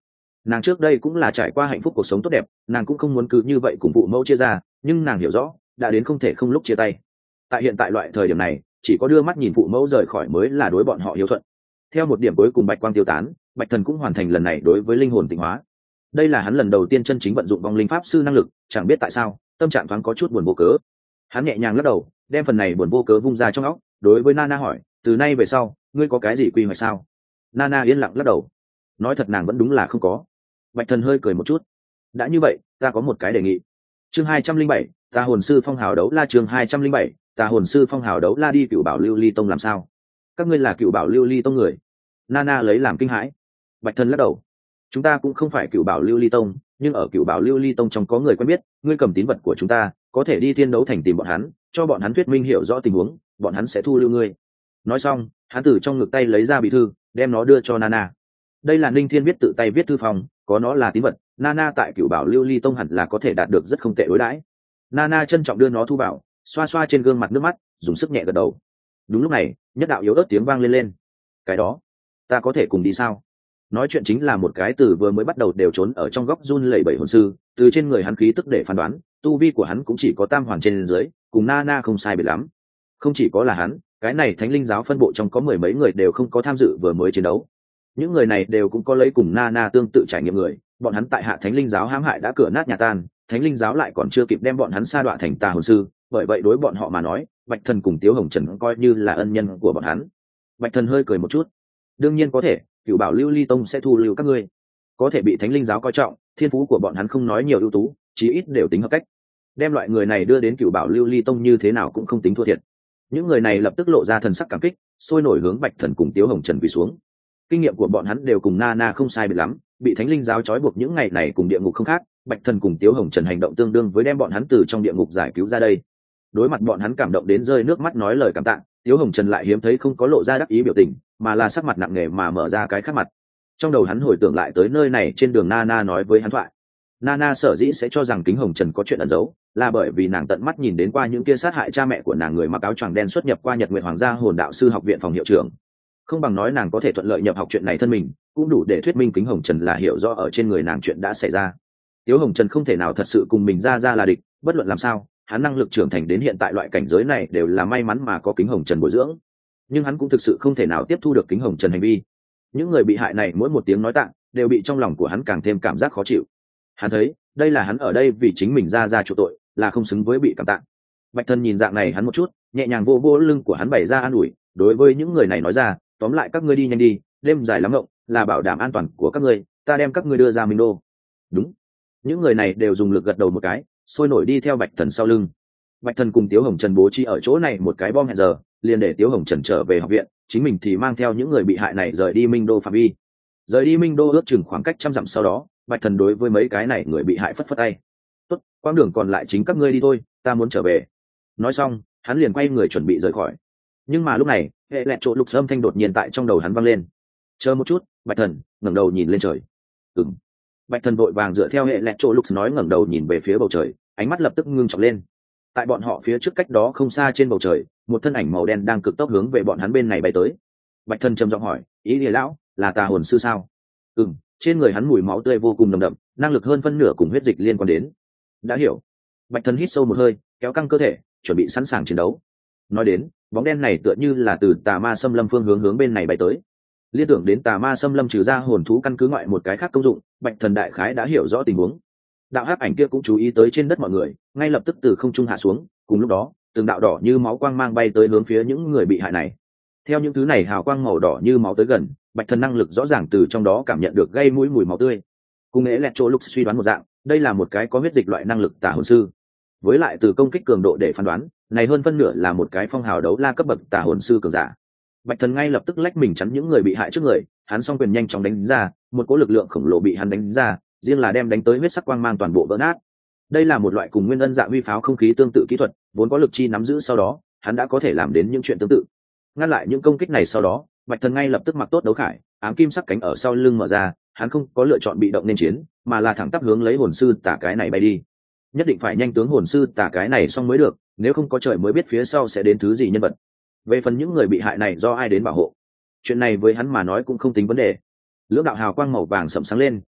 Nàng trước đây cũng là trải qua hạnh phúc cuộc sống tốt đẹp, nàng cũng không muốn cứ như vậy cùng phụ mẫu chia ra, nhưng nàng hiểu rõ đã đến không thể không lúc chia tay. Tại hiện tại loại thời điểm này, chỉ có đưa mắt nhìn phụ mẫu rời khỏi mới là đối bọn họ hiếu thuận. Theo một điểm cuối cùng bạch quang tiêu tán, bạch thần cũng hoàn thành lần này đối với linh hồn tịnh hóa. Đây là hắn lần đầu tiên chân chính vận dụng vong linh pháp sư năng lực, chẳng biết tại sao tâm trạng thoáng có chút buồn vô cớ. Hắn nhẹ nhàng lắc đầu, đem phần này buồn vô cớ vung ra trong óc, đối với Nana hỏi, từ nay về sau ngươi có cái gì quy hoạch sao? Nana yên lặng lắc đầu, nói thật nàng vẫn đúng là không có. Bạch thần hơi cười một chút, đã như vậy ta có một cái đề nghị. Chương 207, tà hồn sư phong hào đấu la. Chương 207, tà hồn sư phong hào đấu la. Đi Cựu Bảo Lưu Ly Tông làm sao? Các ngươi là Cựu Bảo Lưu Ly Tông người? Nana lấy làm kinh hãi. Bạch thần lắc đầu, chúng ta cũng không phải Cựu Bảo Lưu Ly Tông, nhưng ở Cựu Bảo Lưu Ly Tông trong có người quen biết, ngươi cầm tín vật của chúng ta, có thể đi thiên đấu thành tìm bọn hắn, cho bọn hắn thuyết minh hiểu rõ tình huống, bọn hắn sẽ thu lưu ngươi. Nói xong, hắn từ trong ngực tay lấy ra bí thư, đem nó đưa cho Nana. Đây là Ninh Thiên viết tự tay viết thư phòng, có nó là tín vật, Nana tại Cựu Bảo Lưu Ly Tông hẳn là có thể đạt được rất không tệ đối đãi. Nana trân trọng đưa nó thu vào, xoa xoa trên gương mặt nước mắt, dùng sức nhẹ gật đầu. Đúng lúc này, nhất đạo yếu ớt tiếng vang lên. Cái đó, ta có thể cùng đi sao? Nói chuyện chính là một cái từ vừa mới bắt đầu đều trốn ở trong góc run lẩy bẩy hồn sư, từ trên người hắn khí tức để phán đoán, tu vi của hắn cũng chỉ có tam hoàn trên dưới, cùng Nana không sai biệt lắm. Không chỉ có là hắn, cái này Thánh Linh giáo phân bộ trong có mười mấy người đều không có tham dự vừa mới chiến đấu. Những người này đều cũng có lấy cùng Nana tương tự trải nghiệm người, bọn hắn tại hạ Thánh Linh giáo hãm hại đã cửa nát nhà tan, Thánh Linh giáo lại còn chưa kịp đem bọn hắn sa đọa thành tà hồn sư, bởi vậy đối bọn họ mà nói, Bạch Thần cùng Tiếu Hồng Trần coi như là ân nhân của bọn hắn. Bạch Thần hơi cười một chút, đương nhiên có thể, Cựu Bảo Lưu Ly Tông sẽ thu lưu các ngươi. Có thể bị Thánh Linh giáo coi trọng, thiên phú của bọn hắn không nói nhiều ưu tú, chí ít đều tính hợp cách. Đem loại người này đưa đến Cựu Bảo Lưu Ly Tông như thế nào cũng không tính thua thiệt. Những người này lập tức lộ ra thần sắc cảm kích, sôi nổi hướng Bạch Thần cùng Tiếu Hồng Trần quỳ xuống. Kinh nghiệm của bọn hắn đều cùng Nana không sai biệt lắm, bị Thánh Linh giáo trói buộc những ngày này cùng địa ngục không khác, Bạch Thần cùng Tiếu Hồng Trần hành động tương đương với đem bọn hắn từ trong địa ngục giải cứu ra đây. Đối mặt bọn hắn cảm động đến rơi nước mắt nói lời cảm tạ, Tiếu Hồng Trần lại hiếm thấy không có lộ ra đắc ý biểu tình, mà là sắc mặt nặng nề mà mở ra cái khác mặt. Trong đầu hắn hồi tưởng lại tới nơi này trên đường Nana nói với hắn thoại. Nana sở dĩ sẽ cho rằng Kính Hồng Trần có chuyện ẩn giấu, là bởi vì nàng tận mắt nhìn đến qua những kia sát hại cha mẹ của nàng người mặc áo choàng đen xuất nhập qua Nhật Nguyệt Hoàng gia Hồn Đạo sư học viện phòng hiệu trưởng. Không bằng nói nàng có thể thuận lợi nhập học chuyện này thân mình, cũng đủ để thuyết minh Kính Hồng Trần là hiểu rõ ở trên người nàng chuyện đã xảy ra. Tiếu Hồng Trần không thể nào thật sự cùng mình ra là địch, bất luận làm sao, hắn năng lực trưởng thành đến hiện tại loại cảnh giới này đều là may mắn mà có Kính Hồng Trần bồi dưỡng. Nhưng hắn cũng thực sự không thể nào tiếp thu được Kính Hồng Trần hành vi. Những người bị hại này mỗi một tiếng nói tạ, đều bị trong lòng của hắn càng thêm cảm giác khó chịu. Hắn thấy, đây là hắn ở đây vì chính mình ra chịu tội, là không xứng với bị cảm tạ. Bạch Thần nhìn dạng này hắn một chút, nhẹ nhàng vô vô lưng của hắn bày ra an ủi, đối với những người này nói ra, tóm lại các ngươi đi nhanh đi, đêm dài lắm ngộng, là bảo đảm an toàn của các ngươi, ta đem các ngươi đưa ra Minh Đô. Đúng. Những người này đều dùng lực gật đầu một cái, sôi nổi đi theo Bạch Thần sau lưng. Bạch Thần cùng Tiếu Hồng Trần bố trí ở chỗ này một cái bom hẹn giờ, liền để Tiếu Hồng Trần trở về học viện, chính mình thì mang theo những người bị hại này rời đi Minh Đô phạm vi. Rời đi Minh Đô ước chừng khoảng cách 100 dặm sau đó, Bạch Thần đối với mấy cái này người bị hại phất phất tay. Tốt, quãng đường còn lại chính các ngươi đi thôi, ta muốn trở về. Nói xong, hắn liền quay người chuẩn bị rời khỏi. Nhưng mà lúc này, hệ lẹt chỗ lục âm thanh đột nhiên tại trong đầu hắn vang lên. Chờ một chút, Bạch Thần, ngẩng đầu nhìn lên trời. Ừm. Bạch Thần vội vàng dựa theo hệ lẹt chỗ lục nói ngẩng đầu nhìn về phía bầu trời, ánh mắt lập tức ngưng trọng lên. Tại bọn họ phía trước cách đó không xa trên bầu trời, một thân ảnh màu đen đang cực tốc hướng về bọn hắn bên này bay tới. Bạch Thần trầm giọng hỏi, ý địa lão, là tà hồn sư sao? Trên người hắn mùi máu tươi vô cùng nồng đậm, năng lực hơn phân nửa cùng huyết dịch liên quan đến. Đã hiểu. Bạch Thần hít sâu một hơi, kéo căng cơ thể, chuẩn bị sẵn sàng chiến đấu. Nói đến, bóng đen này tựa như là từ tà ma xâm lâm phương hướng bên này bay tới. Liên tưởng đến tà ma xâm lâm trừ ra hồn thú căn cứ ngoại một cái khác công dụng, Bạch Thần đại khái đã hiểu rõ tình huống. Đạo hắc ảnh kia cũng chú ý tới trên đất mọi người, ngay lập tức từ không trung hạ xuống, cùng lúc đó, từng đạo đỏ như máu quang mang bay tới hướng phía những người bị hại này. Theo những thứ này hào quang màu đỏ như máu tới gần, Bạch Thần năng lực rõ ràng từ trong đó cảm nhận được gây mũi mùi máu tươi. Cùng nghĩa lẹt chỗ lục suy đoán một dạng, đây là một cái có huyết dịch loại năng lực tà hồn sư. Với lại từ công kích cường độ để phán đoán, này hơn phân nửa là một cái phong hào đấu la cấp bậc tà hồn sư cường giả. Bạch Thần ngay lập tức lách mình chắn những người bị hại trước người, hắn song quyền nhanh chóng đánh ra, một cỗ lực lượng khổng lồ bị hắn đánh ra, riêng là đem đánh tới huyết sắc quang mang toàn bộ vỡ nát. Đây là một loại cùng nguyên ân dạ huy pháo không khí tương tự kỹ thuật, vốn có lực chi nắm giữ sau đó, hắn đã có thể làm đến những chuyện tương tự. Ngăn lại những công kích này sau đó, Bạch Thần ngay lập tức mặc tốt đấu khải, ám kim sắc cánh ở sau lưng mở ra, hắn không có lựa chọn bị động nên chiến, mà là thẳng tắp hướng lấy hồn sư tà cái này bay đi. Nhất định phải nhanh tướng hồn sư tà cái này xong mới được, nếu không có trời mới biết phía sau sẽ đến thứ gì nhân vật. Về phần những người bị hại này do ai đến bảo hộ, chuyện này với hắn mà nói cũng không tính vấn đề. Lưỡng đạo hào quang màu vàng sậm sáng lên,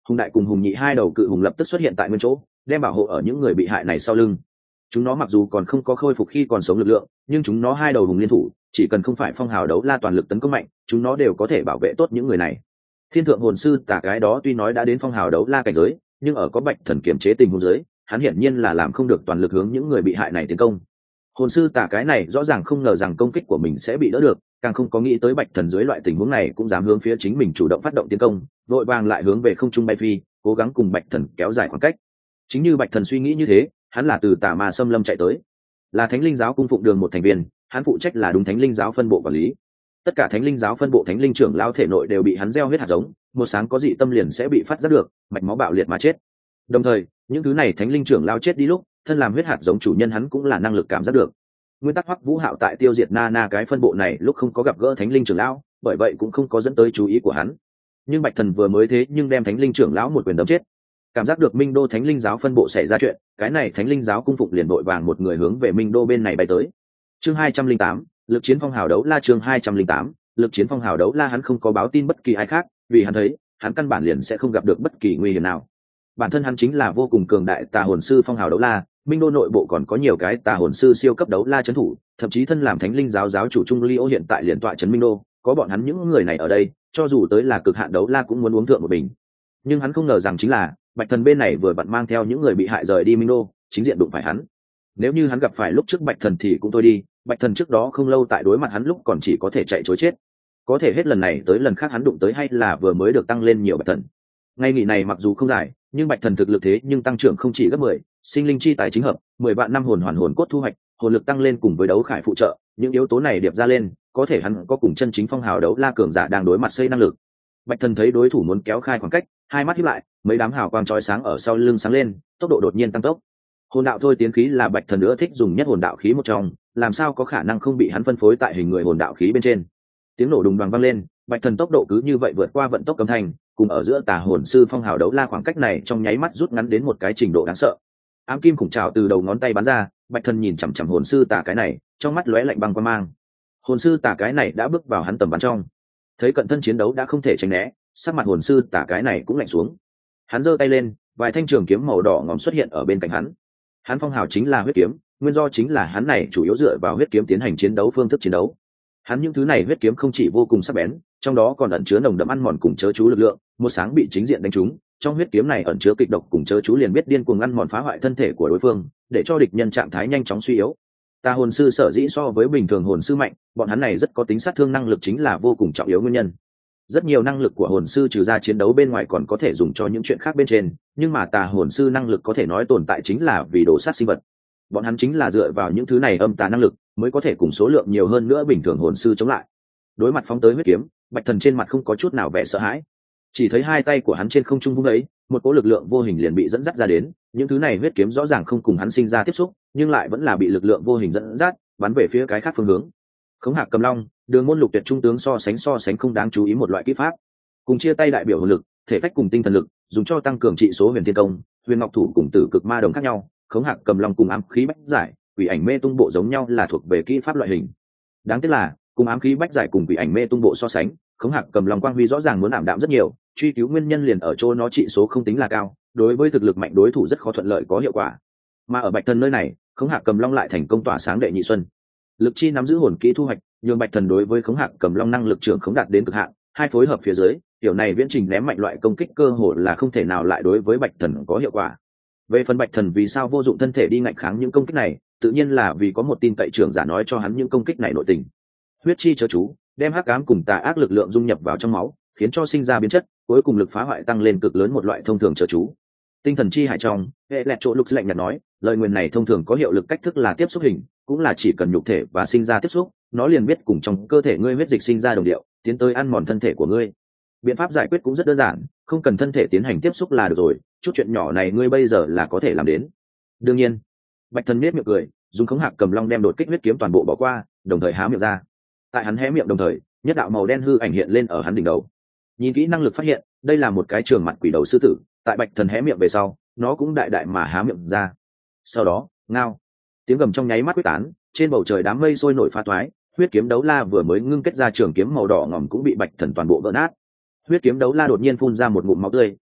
Hùng đại cùng hùng nhị hai đầu cự hùng lập tức xuất hiện tại nguyên chỗ, đem bảo hộ ở những người bị hại này sau lưng. Chúng nó mặc dù còn không có khôi phục khi còn sống lực lượng, nhưng chúng nó hai đầu hùng liên thủ, chỉ cần không phải phong hào đấu la toàn lực tấn công mạnh, chúng nó đều có thể bảo vệ tốt những người này. Thiên thượng hồn sư tả cái đó tuy nói đã đến phong hào đấu la cảnh giới, nhưng ở có Bạch Thần kiểm chế tình huống giới, hắn hiển nhiên là làm không được toàn lực hướng những người bị hại này tiến công. Hồn sư tả cái này rõ ràng không ngờ rằng công kích của mình sẽ bị đỡ được, càng không có nghĩ tới Bạch Thần dưới loại tình huống này cũng dám hướng phía chính mình chủ động phát động tiến công, vội vàng lại hướng về không trung bay phi, cố gắng cùng Bạch Thần kéo dài khoảng cách. Chính như Bạch Thần suy nghĩ như thế, hắn là từ tà ma xâm lâm chạy tới, là Thánh Linh giáo cung phụng đường một thành viên, hắn phụ trách là đúng Thánh Linh giáo phân bộ quản lý. Tất cả Thánh Linh giáo phân bộ thánh linh trưởng lao thể nội đều bị hắn gieo huyết hạt giống, một sáng có dị tâm liền sẽ bị phát giác được, mạch máu bạo liệt mà chết. Đồng thời, những thứ này thánh linh trưởng lao chết đi lúc, thân làm huyết hạt giống chủ nhân hắn cũng là năng lực cảm giác được. Nguyên tắc Hoắc Vũ Hạo tại tiêu diệt Na cái phân bộ này lúc không có gặp gỡ thánh linh trưởng lão, bởi vậy cũng không có dẫn tới chú ý của hắn. Nhưng Bạch Thần vừa mới thế nhưng đem thánh linh trưởng lão một quyền đấm chết. Cảm giác được Minh Đô thánh linh giáo phân bộ xảy ra chuyện, cái này thánh linh giáo cung phục liền vội vàng một người hướng về Minh Đô bên này bay tới. Chương 208, lực chiến phong hào đấu la. Chương 208, lực chiến phong hào đấu la. Hắn không có báo tin bất kỳ ai khác, vì hắn thấy hắn căn bản liền sẽ không gặp được bất kỳ nguy hiểm nào. Bản thân hắn chính là vô cùng cường đại tà hồn sư phong hào đấu la, Minh Đô nội bộ còn có nhiều cái tà hồn sư siêu cấp đấu la trấn thủ, thậm chí thân làm thánh linh giáo giáo chủ Trung Liêu hiện tại liền tọa trấn Minh Đô, có bọn hắn những người này ở đây, cho dù tới là cực hạn đấu la cũng muốn uống thượng một bình. Nhưng hắn không ngờ rằng chính là Bạch Thần bên này vừa vặn mang theo những người bị hại rời đi Minh Đô, chính diện đụng phải hắn. Nếu như hắn gặp phải lúc trước Bạch Thần thì cũng thôi đi, Bạch Thần trước đó không lâu tại đối mặt hắn lúc còn chỉ có thể chạy trối chết, có thể hết lần này tới lần khác hắn đụng tới hay là vừa mới được tăng lên nhiều Bạch Thần. Ngay nghỉ này mặc dù không dài, nhưng Bạch Thần thực lực thế nhưng tăng trưởng không chỉ gấp 10, sinh linh chi tài chính hợp, 10 vạn năm hồn hoàn hồn cốt thu hoạch, hồn lực tăng lên cùng với đấu khải phụ trợ, những yếu tố này điệp ra lên, có thể hắn có cùng chân chính phong hào đấu la cường giả đang đối mặt xây năng lực. Bạch Thần thấy đối thủ muốn kéo khai khoảng cách, hai mắt híp lại, mấy đám hào quang chói sáng ở sau lưng sáng lên, tốc độ đột nhiên tăng tốc. Hồn đạo thôi tiến khí là Bạch Thần nữa thích dùng nhất hồn đạo khí một trong, làm sao có khả năng không bị hắn phân phối tại hình người hồn đạo khí bên trên. Tiếng nổ đùng đoàng vang lên, Bạch Thần tốc độ cứ như vậy vượt qua vận tốc cấm thành, cùng ở giữa tà hồn sư phong hào đấu la khoảng cách này trong nháy mắt rút ngắn đến một cái trình độ đáng sợ. Ám kim khủng trảo từ đầu ngón tay bắn ra, Bạch Thần nhìn chằm chằm hồn sư tà cái này, trong mắt lóe lạnh băng quan mang. Hồn sư tà cái này đã bước vào hắn tầm bắn trong, thấy cận thân chiến đấu đã không thể tránh né, sắc mặt hồn sư tà cái này cũng lạnh xuống. Hắn giơ tay lên, vài thanh trường kiếm màu đỏ ngòm xuất hiện ở bên cạnh hắn. Hắn phong hào chính là huyết kiếm, nguyên do chính là hắn này chủ yếu dựa vào huyết kiếm tiến hành chiến đấu phương thức chiến đấu. Hắn những thứ này huyết kiếm không chỉ vô cùng sắc bén, trong đó còn ẩn chứa nồng đậm ăn mòn cùng chớ chú lực lượng, một sáng bị chính diện đánh trúng, trong huyết kiếm này ẩn chứa kịch độc cùng chớ chú liền biết điên cuồng ăn mòn phá hoại thân thể của đối phương, để cho địch nhân trạng thái nhanh chóng suy yếu. Tà hồn sư sở dĩ so với bình thường hồn sư mạnh, bọn hắn này rất có tính sát thương năng lực chính là vô cùng trọng yếu nguyên nhân. Rất nhiều năng lực của hồn sư trừ ra chiến đấu bên ngoài còn có thể dùng cho những chuyện khác bên trên, nhưng mà tà hồn sư năng lực có thể nói tồn tại chính là vì đồ sát sinh vật. Bọn hắn chính là dựa vào những thứ này âm tà năng lực mới có thể cùng số lượng nhiều hơn nữa bình thường hồn sư chống lại. Đối mặt phóng tới huyết kiếm, Bạch Thần trên mặt không có chút nào vẻ sợ hãi, chỉ thấy hai tay của hắn trên không trung vung ấy, một cỗ lực lượng vô hình liền bị dẫn dắt ra đến. Những thứ này huyết kiếm rõ ràng không cùng hắn sinh ra tiếp xúc, nhưng lại vẫn là bị lực lượng vô hình dẫn dắt bắn về phía cái khác phương hướng. Khống Hạc Cầm Long, Đường Môn Lục Tuyệt trung tướng so sánh không đáng chú ý một loại kỹ pháp, cùng chia tay đại biểu hồn lực, thể phách cùng tinh thần lực, dùng cho tăng cường trị số Huyền Thiên Công, Huyền Ngọc Thủ cùng Tử Cực Ma Đồng khác nhau. Khống Hạc Cầm Long cùng Ám Khí Bách Giải, Quỷ Ảnh Mê Tung Bộ giống nhau là thuộc về kỹ pháp loại hình. Đáng tiếc là, cùng Ám Khí Bách Giải cùng Quỷ Ảnh Mê Tung Bộ so sánh, Khống Hạc Cầm Long quang huy rõ ràng muốn ảm đạm rất nhiều, truy cứu nguyên nhân liền ở chỗ nó trị số không tính là cao, đối với thực lực mạnh đối thủ rất khó thuận lợi có hiệu quả. Mà ở Bạch Thần nơi này, Khống Hạc Cầm Long lại thành công tỏa sáng đệ nhị xuân. Lực chi nắm giữ hồn kỹ thu hoạch, nhường Bạch Thần đối với Khống Hạc Cầm Long năng lực trưởng khống đạt đến cực hạn, hai phối hợp phía dưới, tiểu này viễn trình ném mạnh loại công kích cơ hội là không thể nào lại đối với Bạch Thần có hiệu quả. Về phần Bạch Thần vì sao vô dụng thân thể đi ngạnh kháng những công kích này, tự nhiên là vì có một tin cậy trưởng giả nói cho hắn những công kích này nội tình. Huyết chi chớ chú, đem hắc ám cùng tà ác lực lượng dung nhập vào trong máu, khiến cho sinh ra biến chất, cuối cùng lực phá hoại tăng lên cực lớn một loại thông thường chớ chú. Tinh thần chi hải trong, hệ lẹt chỗ lục lạnh nhạt nói, lời nguyền này thông thường có hiệu lực cách thức là tiếp xúc hình, cũng là chỉ cần nhục thể và sinh ra tiếp xúc, nó liền biết cùng trong cơ thể ngươi huyết dịch sinh ra đồng điệu, tiến tới ăn mòn thân thể của ngươi. Biện pháp giải quyết cũng rất đơn giản, không cần thân thể tiến hành tiếp xúc là được rồi, chút chuyện nhỏ này ngươi bây giờ là có thể làm đến. Đương nhiên, Bạch Thần nét miệng cười, dùng Khống Hạc Cầm Long đem đột kích huyết kiếm toàn bộ bỏ qua, đồng thời há miệng ra. Tại hắn hé miệng đồng thời, nhất đạo màu đen hư ảnh hiện lên ở hắn đỉnh đầu. Nhìn kỹ năng lực phát hiện, đây là một cái trường mặt quỷ đầu sư tử, tại Bạch Thần hé miệng về sau, nó cũng đại đại mà há miệng ra. Sau đó, ngao, tiếng gầm trong nháy mắt quyết tán, trên bầu trời đám mây sôi nổi pha toái, huyết kiếm đấu la vừa mới ngưng kết ra trường kiếm màu đỏ ngòm cũng bị Bạch Thần toàn bộ vỡ nát. Huyết kiếm đấu la đột nhiên phun ra một ngụm máu tươi,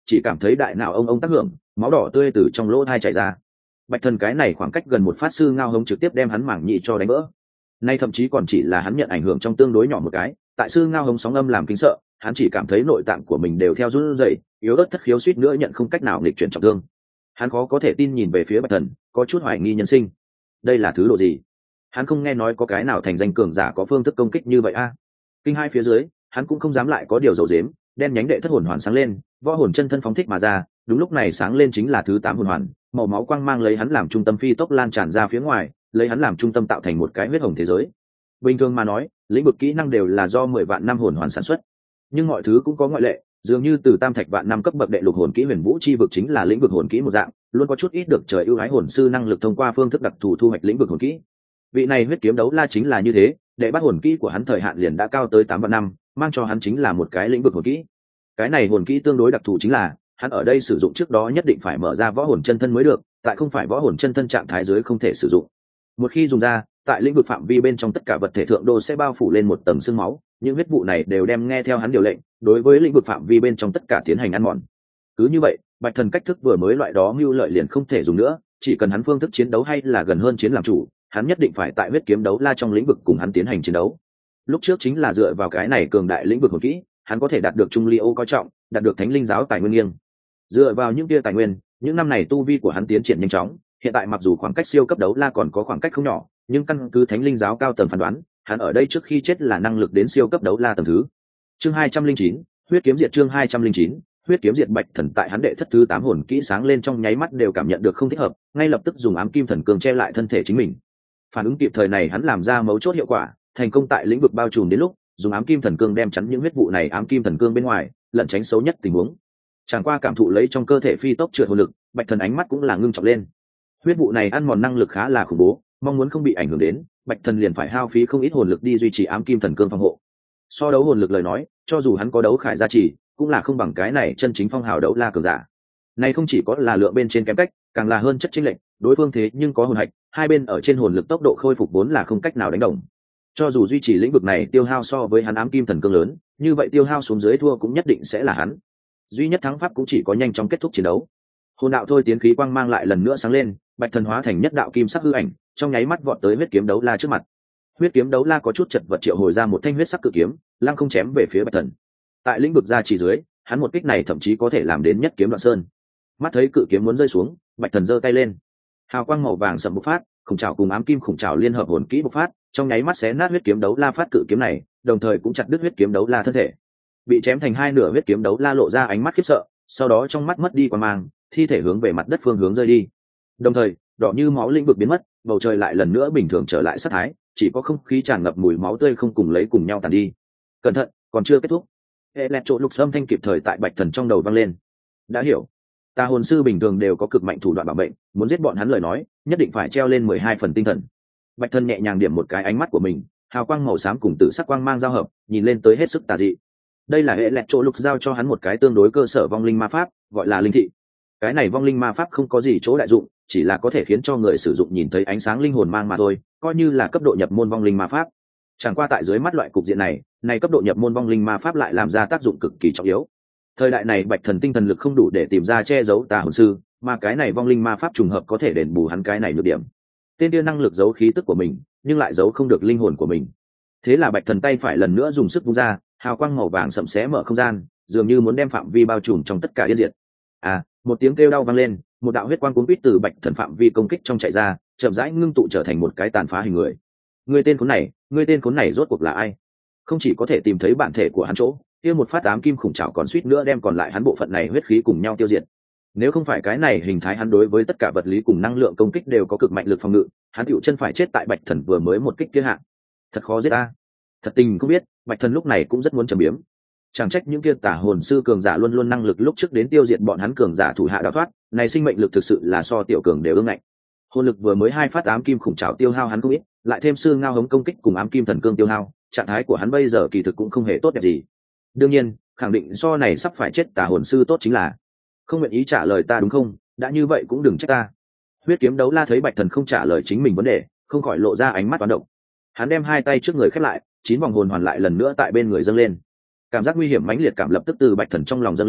chỉ cảm thấy đại não ông tác hưởng, máu đỏ tươi từ trong lỗ thai chảy ra. Bạch thần cái này khoảng cách gần một phát sư ngao hống trực tiếp đem hắn mảng nhị cho đánh vỡ. Nay thậm chí còn chỉ là hắn nhận ảnh hưởng trong tương đối nhỏ một cái, tại sư ngao hống sóng âm làm kinh sợ, hắn chỉ cảm thấy nội tạng của mình đều theo run rẩy, yếu ớt thất khiếu suýt nữa nhận không cách nào nghịch chuyển trọng thương. Hắn khó có thể tin nhìn về phía Bạch thần, có chút hoài nghi nhân sinh. Đây là thứ độ gì? Hắn không nghe nói có cái nào thành danh cường giả có phương thức công kích như vậy a. Kinh hai phía dưới, hắn cũng không dám lại có điều dầu dếm, đen nhánh đệ thất hồn hoàn sáng lên, võ hồn chân thân phóng thích mà ra, đúng lúc này sáng lên chính là thứ 8 hồn hoàn, màu máu quang mang lấy hắn làm trung tâm phi tốc lan tràn ra phía ngoài, lấy hắn làm trung tâm tạo thành một cái huyết hồng thế giới. Bình thường mà nói, lĩnh vực kỹ năng đều là do 10 vạn năm hồn hoàn sản xuất, nhưng mọi thứ cũng có ngoại lệ, dường như từ tam thạch vạn năm cấp bậc đệ lục hồn kỹ huyền vũ chi vực chính là lĩnh vực hồn kỹ một dạng, luôn có chút ít được trời ưu ái hồn sư năng lực thông qua phương thức đặc thù thu hoạch lĩnh vực hồn kỹ. Vị này huyết kiếm đấu la chính là như thế, đệ bắt hồn kỹ của hắn thời hạn liền đã cao tới 8 vạn năm, mang cho hắn chính là một cái lĩnh vực hồn kỹ. Cái này hồn kỹ tương đối đặc thù chính là hắn ở đây sử dụng trước đó nhất định phải mở ra võ hồn chân thân mới được, tại không phải võ hồn chân thân trạng thái dưới không thể sử dụng. Một khi dùng ra, tại lĩnh vực phạm vi bên trong tất cả vật thể thượng đô sẽ bao phủ lên một tầng sương máu, những huyết vụ này đều đem nghe theo hắn điều lệnh, đối với lĩnh vực phạm vi bên trong tất cả tiến hành ăn mòn. Cứ như vậy, Bạch thần cách thức vừa mới loại đó mưu lợi liền không thể dùng nữa, chỉ cần hắn phương thức chiến đấu hay là gần hơn chiến làm chủ, hắn nhất định phải tại huyết kiếm đấu la trong lĩnh vực cùng hắn tiến hành chiến đấu. Lúc trước chính là dựa vào cái này cường đại lĩnh vực hồn kỹ, hắn có thể đạt được trung ly ô coi trọng, đạt được thánh linh giáo tài nguyên nghiêng. Dựa vào những kia tài nguyên, những năm này tu vi của hắn tiến triển nhanh chóng, hiện tại mặc dù khoảng cách siêu cấp đấu la còn có khoảng cách không nhỏ, nhưng căn cứ thánh linh giáo cao tầng phán đoán, hắn ở đây trước khi chết là năng lực đến siêu cấp đấu la tầng thứ. Chương 209, huyết kiếm diệt. Chương 209, huyết kiếm diệt. Bạch thần tại hắn đệ thất thứ 8 hồn kỹ sáng lên trong nháy mắt đều cảm nhận được không thích hợp, ngay lập tức dùng ám kim thần cương che lại thân thể chính mình. Phản ứng kịp thời này hắn làm ra mấu chốt hiệu quả, thành công tại lĩnh vực bao trùm đến lúc dùng ám kim thần cương đem chắn những huyết vụ này ám kim thần cương bên ngoài, lẩn tránh xấu nhất tình huống. Chẳng qua cảm thụ lấy trong cơ thể phi tốc trượt hồn lực, Bạch thần ánh mắt cũng là ngưng trọng lên. Huyết vụ này ăn mòn năng lực khá là khủng bố, mong muốn không bị ảnh hưởng đến, Bạch thần liền phải hao phí không ít hồn lực đi duy trì ám kim thần cương phòng hộ. So đấu hồn lực lời nói, cho dù hắn có đấu khải gia trì, cũng là không bằng cái này chân chính phong hào đấu la cường giả. Này không chỉ có là lượng bên trên kém cách, càng là hơn chất chênh lệch, đối phương thế nhưng có hồn hạch, hai bên ở trên hồn lực tốc độ khôi phục vốn là không cách nào đánh đồng. Cho dù duy trì lĩnh vực này tiêu hao so với hắn ám kim thần cương lớn, như vậy tiêu hao xuống dưới thua cũng nhất định sẽ là hắn. Duy nhất thắng pháp cũng chỉ có nhanh chóng kết thúc chiến đấu. Hồn đạo thôi tiến khí quang mang lại lần nữa sáng lên, Bạch thần hóa thành nhất đạo kim sắc hư ảnh, trong nháy mắt vọt tới huyết kiếm đấu la trước mặt. Huyết kiếm đấu la có chút chật vật triệu hồi ra một thanh huyết sắc cự kiếm, lăng không chém về phía Bạch thần. Tại lĩnh vực gia trì dưới, hắn một kích này thậm chí có thể làm đến nhất kiếm đoạn sơn. Mắt thấy cự kiếm muốn rơi xuống, Bạch thần giơ tay lên, hào quang màu vàng sẫm bộc phát, khủng trảo cùng ám kim khủng trảo liên hợp hồn kỹ bộc phát, trong nháy mắt xé nát huyết kiếm đấu la phát cự kiếm này, đồng thời cũng chặt đứt huyết kiếm đấu la thân thể. Bị chém thành hai nửa huyết kiếm đấu la lộ ra ánh mắt khiếp sợ, sau đó trong mắt mất đi quan mang, thi thể hướng về mặt đất phương hướng rơi đi. Đồng thời, đỏ như máu lĩnh vực biến mất, bầu trời lại lần nữa bình thường trở lại sát thái, chỉ có không khí tràn ngập mùi máu tươi không cùng lấy cùng nhau tàn đi. Cẩn thận, còn chưa kết thúc. Electro lục âm thanh kịp thời tại Bạch thần trong đầu vang lên. Đã hiểu. Tà hồn sư bình thường đều có cực mạnh thủ đoạn bảo mệnh, muốn giết bọn hắn lời nói, nhất định phải treo lên 12 phần tinh thần. Bạch thần nhẹ nhàng điểm một cái ánh mắt của mình, hào quang màu xám cùng tự sắc quang mang giao hợp, nhìn lên tới hết sức tà dị. Đây là hệ lẹt chỗ lục giao cho hắn một cái tương đối cơ sở vong linh ma pháp, gọi là linh thị. Cái này vong linh ma pháp không có gì chỗ đại dụng, chỉ là có thể khiến cho người sử dụng nhìn thấy ánh sáng linh hồn mang mà thôi, coi như là cấp độ nhập môn vong linh ma pháp. Chẳng qua tại dưới mắt loại cục diện này, cấp độ nhập môn vong linh ma pháp lại làm ra tác dụng cực kỳ trọng yếu. Thời đại này Bạch thần tinh thần lực không đủ để tìm ra che giấu tà hồn sư, mà cái này vong linh ma pháp trùng hợp có thể đền bù hắn cái này nhược điểm. Tên kia năng lực giấu khí tức của mình, nhưng lại giấu không được linh hồn của mình. Thế là Bạch thần tay phải lần nữa dùng sức vung ra, hào quang màu vàng sậm xé mở không gian, dường như muốn đem phạm vi bao trùm trong tất cả yên diệt. Một tiếng kêu đau vang lên, một đạo huyết quang cuốn quýt từ Bạch thần phạm vi công kích trong chạy ra, chậm rãi ngưng tụ trở thành một cái tàn phá hình người. Người tên khốn này rốt cuộc là ai? Không chỉ có thể tìm thấy bản thể của hắn chỗ, kia một phát ám kim khủng trảo còn suýt nữa đem còn lại hắn bộ phận này huyết khí cùng nhau tiêu diệt. Nếu không phải cái này hình thái hắn đối với tất cả vật lý cùng năng lượng công kích đều có cực mạnh lực phòng ngự, hắn tựu chân phải chết tại Bạch thần vừa mới một kích kia hạ. Thật khó giết a. Thật tình không biết, Bạch thần lúc này cũng rất muốn trầm biếm. Chẳng trách những kia tà hồn sư cường giả luôn luôn năng lực lúc trước đến tiêu diệt bọn hắn cường giả thủ hạ đào thoát, này sinh mệnh lực thực sự là so tiểu cường đều ương ngạnh. Hồn lực vừa mới hai phát ám kim khủng trảo tiêu hao hắn không ít, lại thêm sư ngao hống công kích cùng ám kim thần cương tiêu hao, trạng thái của hắn bây giờ kỳ thực cũng không hề tốt đẹp gì. Đương nhiên, khẳng định so này sắp phải chết tà hồn sư tốt chính là không nguyện ý trả lời ta đúng không? Đã như vậy cũng đừng trách ta. Huyết kiếm đấu la thấy Bạch thần không trả lời chính mình vấn đề, không khỏi lộ ra ánh mắt toán động. Hắn đem hai tay trước người khép lại, 9 vòng hồn hoàn lại lần nữa tại bên người dâng lên. Cảm giác nguy hiểm mãnh liệt cảm lập tức từ Bạch thần trong lòng dâng lên,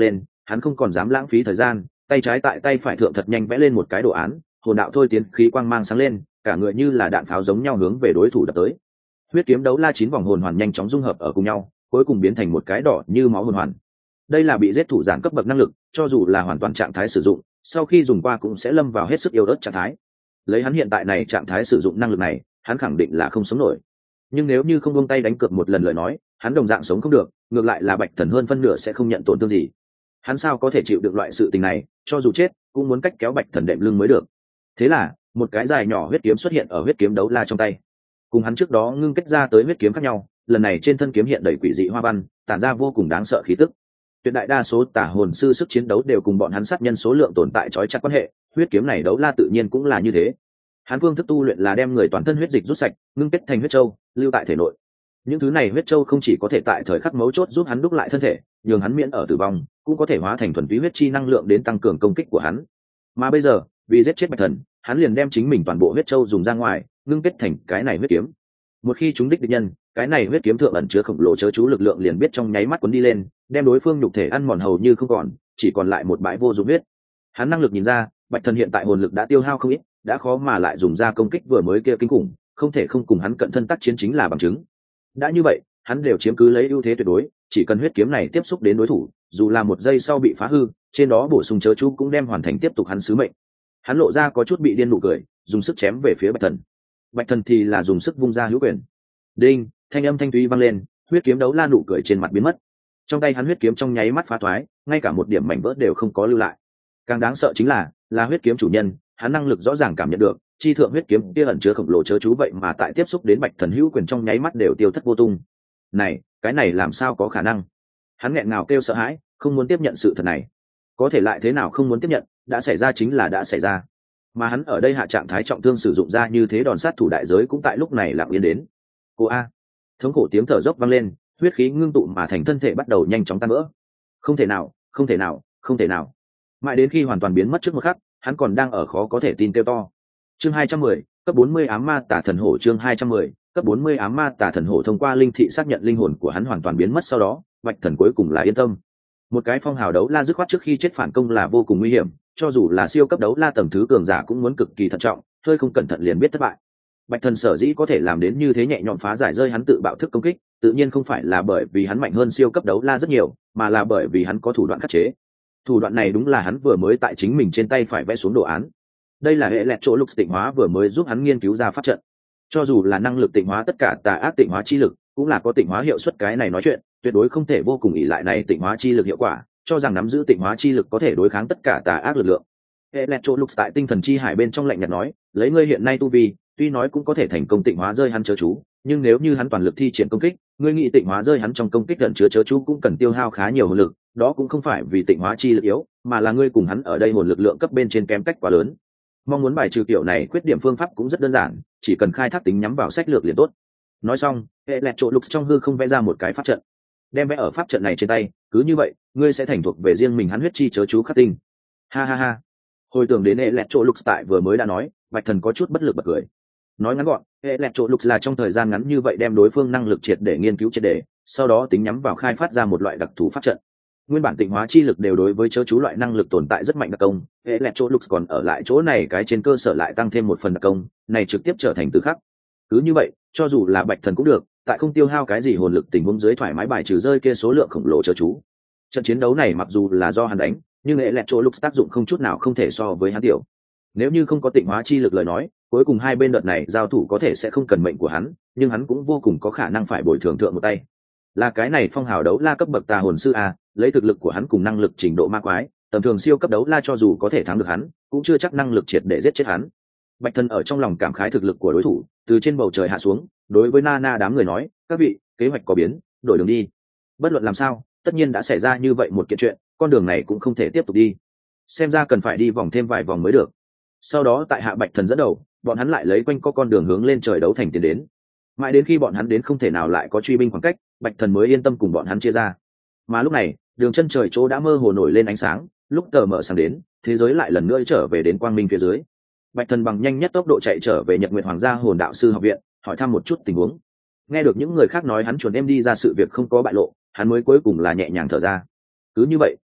hắn không còn dám lãng phí thời gian, tay trái tại tay phải thượng thật nhanh vẽ lên một cái đồ án, hồn đạo thôi tiến khí quang mang sáng lên, cả người như là đạn pháo giống nhau hướng về đối thủ đập tới. Huyết kiếm đấu la 9 vòng hồn hoàn nhanh chóng dung hợp ở cùng nhau, cuối cùng biến thành một cái đỏ như máu hồn hoàn. Đây là bị giết thủ giản cấp bậc năng lực, cho dù là hoàn toàn trạng thái sử dụng, sau khi dùng qua cũng sẽ lâm vào hết sức yếu ớt trạng thái. Lấy hắn hiện tại này trạng thái sử dụng năng lực này, hắn khẳng định là không sống nổi. Nhưng nếu như không buông tay đánh cược một lần lời nói, hắn đồng dạng sống không được, ngược lại là Bạch Thần hơn phân nửa sẽ không nhận tổn thương gì. Hắn sao có thể chịu được loại sự tình này, cho dù chết cũng muốn cách kéo Bạch Thần đệm lưng mới được. Thế là một cái dài nhỏ huyết kiếm xuất hiện ở huyết kiếm đấu la trong tay, cùng hắn trước đó ngưng kết ra tới huyết kiếm khác nhau, lần này trên thân kiếm hiện đầy quỷ dị hoa văn, tản ra vô cùng đáng sợ khí tức. Tuyệt đại đa số tà hồn sư sức chiến đấu đều cùng bọn hắn sát nhân số lượng tồn tại trói chặt quan hệ, huyết kiếm này đấu la tự nhiên cũng là như thế. Hắn phương thức tu luyện là đem người toàn thân huyết dịch rút sạch, ngưng kết thành huyết châu, lưu tại thể nội. Những thứ này huyết châu không chỉ có thể tại thời khắc mấu chốt giúp hắn đúc lại thân thể, nhường hắn miễn ở tử vong, cũng có thể hóa thành thuần túy huyết chi năng lượng đến tăng cường công kích của hắn. Mà bây giờ, vì giết chết Bạch Thần, hắn liền đem chính mình toàn bộ huyết châu dùng ra ngoài, ngưng kết thành cái này huyết kiếm. Một khi trúng đích địch nhân, cái này huyết kiếm thượng ẩn chứa khổng lồ chớ chú lực lượng liền biết trong nháy mắt cuốn đi lên, đem đối phương nhục thể ăn mòn hầu như không còn, chỉ còn lại một bãi vô dụng huyết. Hắn năng lực nhìn ra, Bạch Thần hiện tại hồn lực đã tiêu hao không ít, đã khó mà lại dùng ra công kích vừa mới kia kinh khủng, không thể không cùng hắn cận thân tác chiến chính là bằng chứng. Đã như vậy, hắn đều chiếm cứ lấy ưu thế tuyệt đối, chỉ cần huyết kiếm này tiếp xúc đến đối thủ, dù là một giây sau bị phá hư, trên đó bổ sung chớ chú cũng đem hoàn thành tiếp tục hắn sứ mệnh. Hắn lộ ra có chút bị điên nụ cười, dùng sức chém về phía Bạch Thần. Bạch Thần thì là dùng sức vung ra hữu quyền. Đinh, thanh âm thanh thúy vang lên, huyết kiếm đấu la nụ cười trên mặt biến mất. Trong tay hắn huyết kiếm trong nháy mắt phá thoái, ngay cả một điểm mảnh vỡ đều không có lưu lại. Càng đáng sợ chính là huyết kiếm chủ nhân, hắn năng lực rõ ràng cảm nhận được, chi thượng huyết kiếm kia ẩn chứa khổng lồ chớ chú vậy mà tại tiếp xúc đến Bạch Thần hữu quyền trong nháy mắt đều tiêu thất vô tung. Này, cái này làm sao có khả năng? Hắn nghẹn ngào kêu sợ hãi, không muốn tiếp nhận sự thật này. Có thể lại thế nào không muốn tiếp nhận, đã xảy ra chính là đã xảy ra. Mà hắn ở đây hạ trạng thái trọng thương sử dụng ra như thế đòn sát thủ đại giới cũng tại lúc này lặng yên đến. Cô a, thống khổ tiếng thở dốc vang lên, huyết khí ngưng tụ mà thành thân thể bắt đầu nhanh chóng tan vỡ. Không thể nào, không thể nào, không thể nào. Mãi đến khi hoàn toàn biến mất trước một khắc, hắn còn đang ở khó có thể tin kêu to. Chương 210, cấp 40 ám ma tà thần hổ. Chương 210, cấp 40 ám ma tà thần hổ. Thông qua linh thị xác nhận linh hồn của hắn hoàn toàn biến mất sau đó, Bạch Thần cuối cùng là yên tâm. Một cái phong hào đấu la dứt khoát trước khi chết phản công là vô cùng nguy hiểm, cho dù là siêu cấp đấu la tầng thứ cường giả cũng muốn cực kỳ thận trọng, hơi không cẩn thận liền biết thất bại. Bạch Thần sở dĩ có thể làm đến như thế nhẹ nhõm phá giải rơi hắn tự bạo thức công kích, tự nhiên không phải là bởi vì hắn mạnh hơn siêu cấp đấu la rất nhiều, mà là bởi vì hắn có thủ đoạn khắc chế. Thủ đoạn này đúng là hắn vừa mới tại chính mình trên tay phải vẽ xuống đồ án. Đây là hệ lẹt chỗ lục tịnh hóa vừa mới giúp hắn nghiên cứu ra pháp trận. Cho dù là năng lực tịnh hóa tất cả tà ác tịnh hóa chi lực, cũng là có tịnh hóa hiệu suất, cái này nói chuyện, tuyệt đối không thể vô cùng ỷ lại này tịnh hóa chi lực hiệu quả, cho rằng nắm giữ tịnh hóa chi lực có thể đối kháng tất cả tà ác lực lượng. Electrolux tại tinh thần chi hải bên trong lạnh nhạt nói, lấy ngươi hiện nay tu vi, tuy nói cũng có thể thành công tịnh hóa rơi hắn chớ chú, nhưng nếu như hắn toàn lực thi triển công kích, ngươi nghĩ tịnh hóa rơi hắn trong công kích gần chứa chớ chú cũng cần tiêu hao khá nhiều hồn lực, đó cũng không phải vì tịnh hóa chi lực yếu, mà là ngươi cùng hắn ở đây hồn lực lượng cấp bên trên kém cách quá lớn. Mong muốn bài trừ kiểu này khuyết điểm phương pháp cũng rất đơn giản, chỉ cần khai thác tính nhắm vào sách lược liền tốt. Nói xong, Electrolux trong hư không vẽ ra một cái pháp trận, đem vẽ ở pháp trận này trên tay, cứ như vậy, ngươi sẽ thành thuộc về riêng mình hắn huyết chi chớ chú khắc tinh. Ha ha ha. Hồi tưởng đến Electrolux tại vừa mới đã nói, Bạch Thần có chút bất lực bật cười. Nói ngắn gọn, Electrolux là trong thời gian ngắn như vậy đem đối phương năng lực triệt để nghiên cứu triệt để, sau đó tính nhắm vào khai phát ra một loại đặc thù pháp trận. Nguyên bản tịnh hóa chi lực đều đối với chớ chú loại năng lực tồn tại rất mạnh đặc công, Electrolux còn ở lại chỗ này cái trên cơ sở lại tăng thêm một phần đặc công, này trực tiếp trở thành từ khắc. Cứ như vậy, cho dù là Bạch Thần cũng được, tại không tiêu hao cái gì hồn lực tình huống dưới thoải mái bài trừ rơi kia số lượng khổng lồ chớ chú. Trận chiến đấu này mặc dù là do hắn đánh, nhưng Electrolux tác dụng không chút nào không thể so với hắn tiểu. Nếu như không có tịnh hóa chi lực lời nói, cuối cùng hai bên đợt này giao thủ có thể sẽ không cần mệnh của hắn, nhưng hắn cũng vô cùng có khả năng phải bồi thường thượng một tay. Là cái này phong hào đấu la cấp bậc tà hồn sư a, lấy thực lực của hắn cùng năng lực trình độ ma quái, tầm thường siêu cấp đấu la cho dù có thể thắng được hắn, cũng chưa chắc năng lực triệt để giết chết hắn. Bạch Thần ở trong lòng cảm khái thực lực của đối thủ, từ trên bầu trời hạ xuống, đối với Nana đám người nói, các vị, kế hoạch có biến, đổi đường đi. Bất luận làm sao, tất nhiên đã xảy ra như vậy một kiện chuyện, con đường này cũng không thể tiếp tục đi. Xem ra cần phải đi vòng thêm vài vòng mới được. Sau đó tại hạ Bạch Thần dẫn đầu, bọn hắn lại lấy quanh co con đường hướng lên trời đấu thành tiến đến. Mãi đến khi bọn hắn đến không thể nào lại có truy binh khoảng cách, Bạch Thần mới yên tâm cùng bọn hắn chia ra. Mà lúc này, đường chân trời chỗ đã mơ hồ nổi lên ánh sáng, lúc tờ mở sáng đến, thế giới lại lần nữa trở về đến quang minh phía dưới. Bạch Thần bằng nhanh nhất tốc độ chạy trở về Nhật Nguyệt Hoàng gia Hồn Đạo sư học viện, hỏi thăm một chút tình huống. Nghe được những người khác nói hắn chuẩn em đi ra sự việc không có bại lộ, hắn mới cuối cùng là nhẹ nhàng thở ra. Cứ như vậy,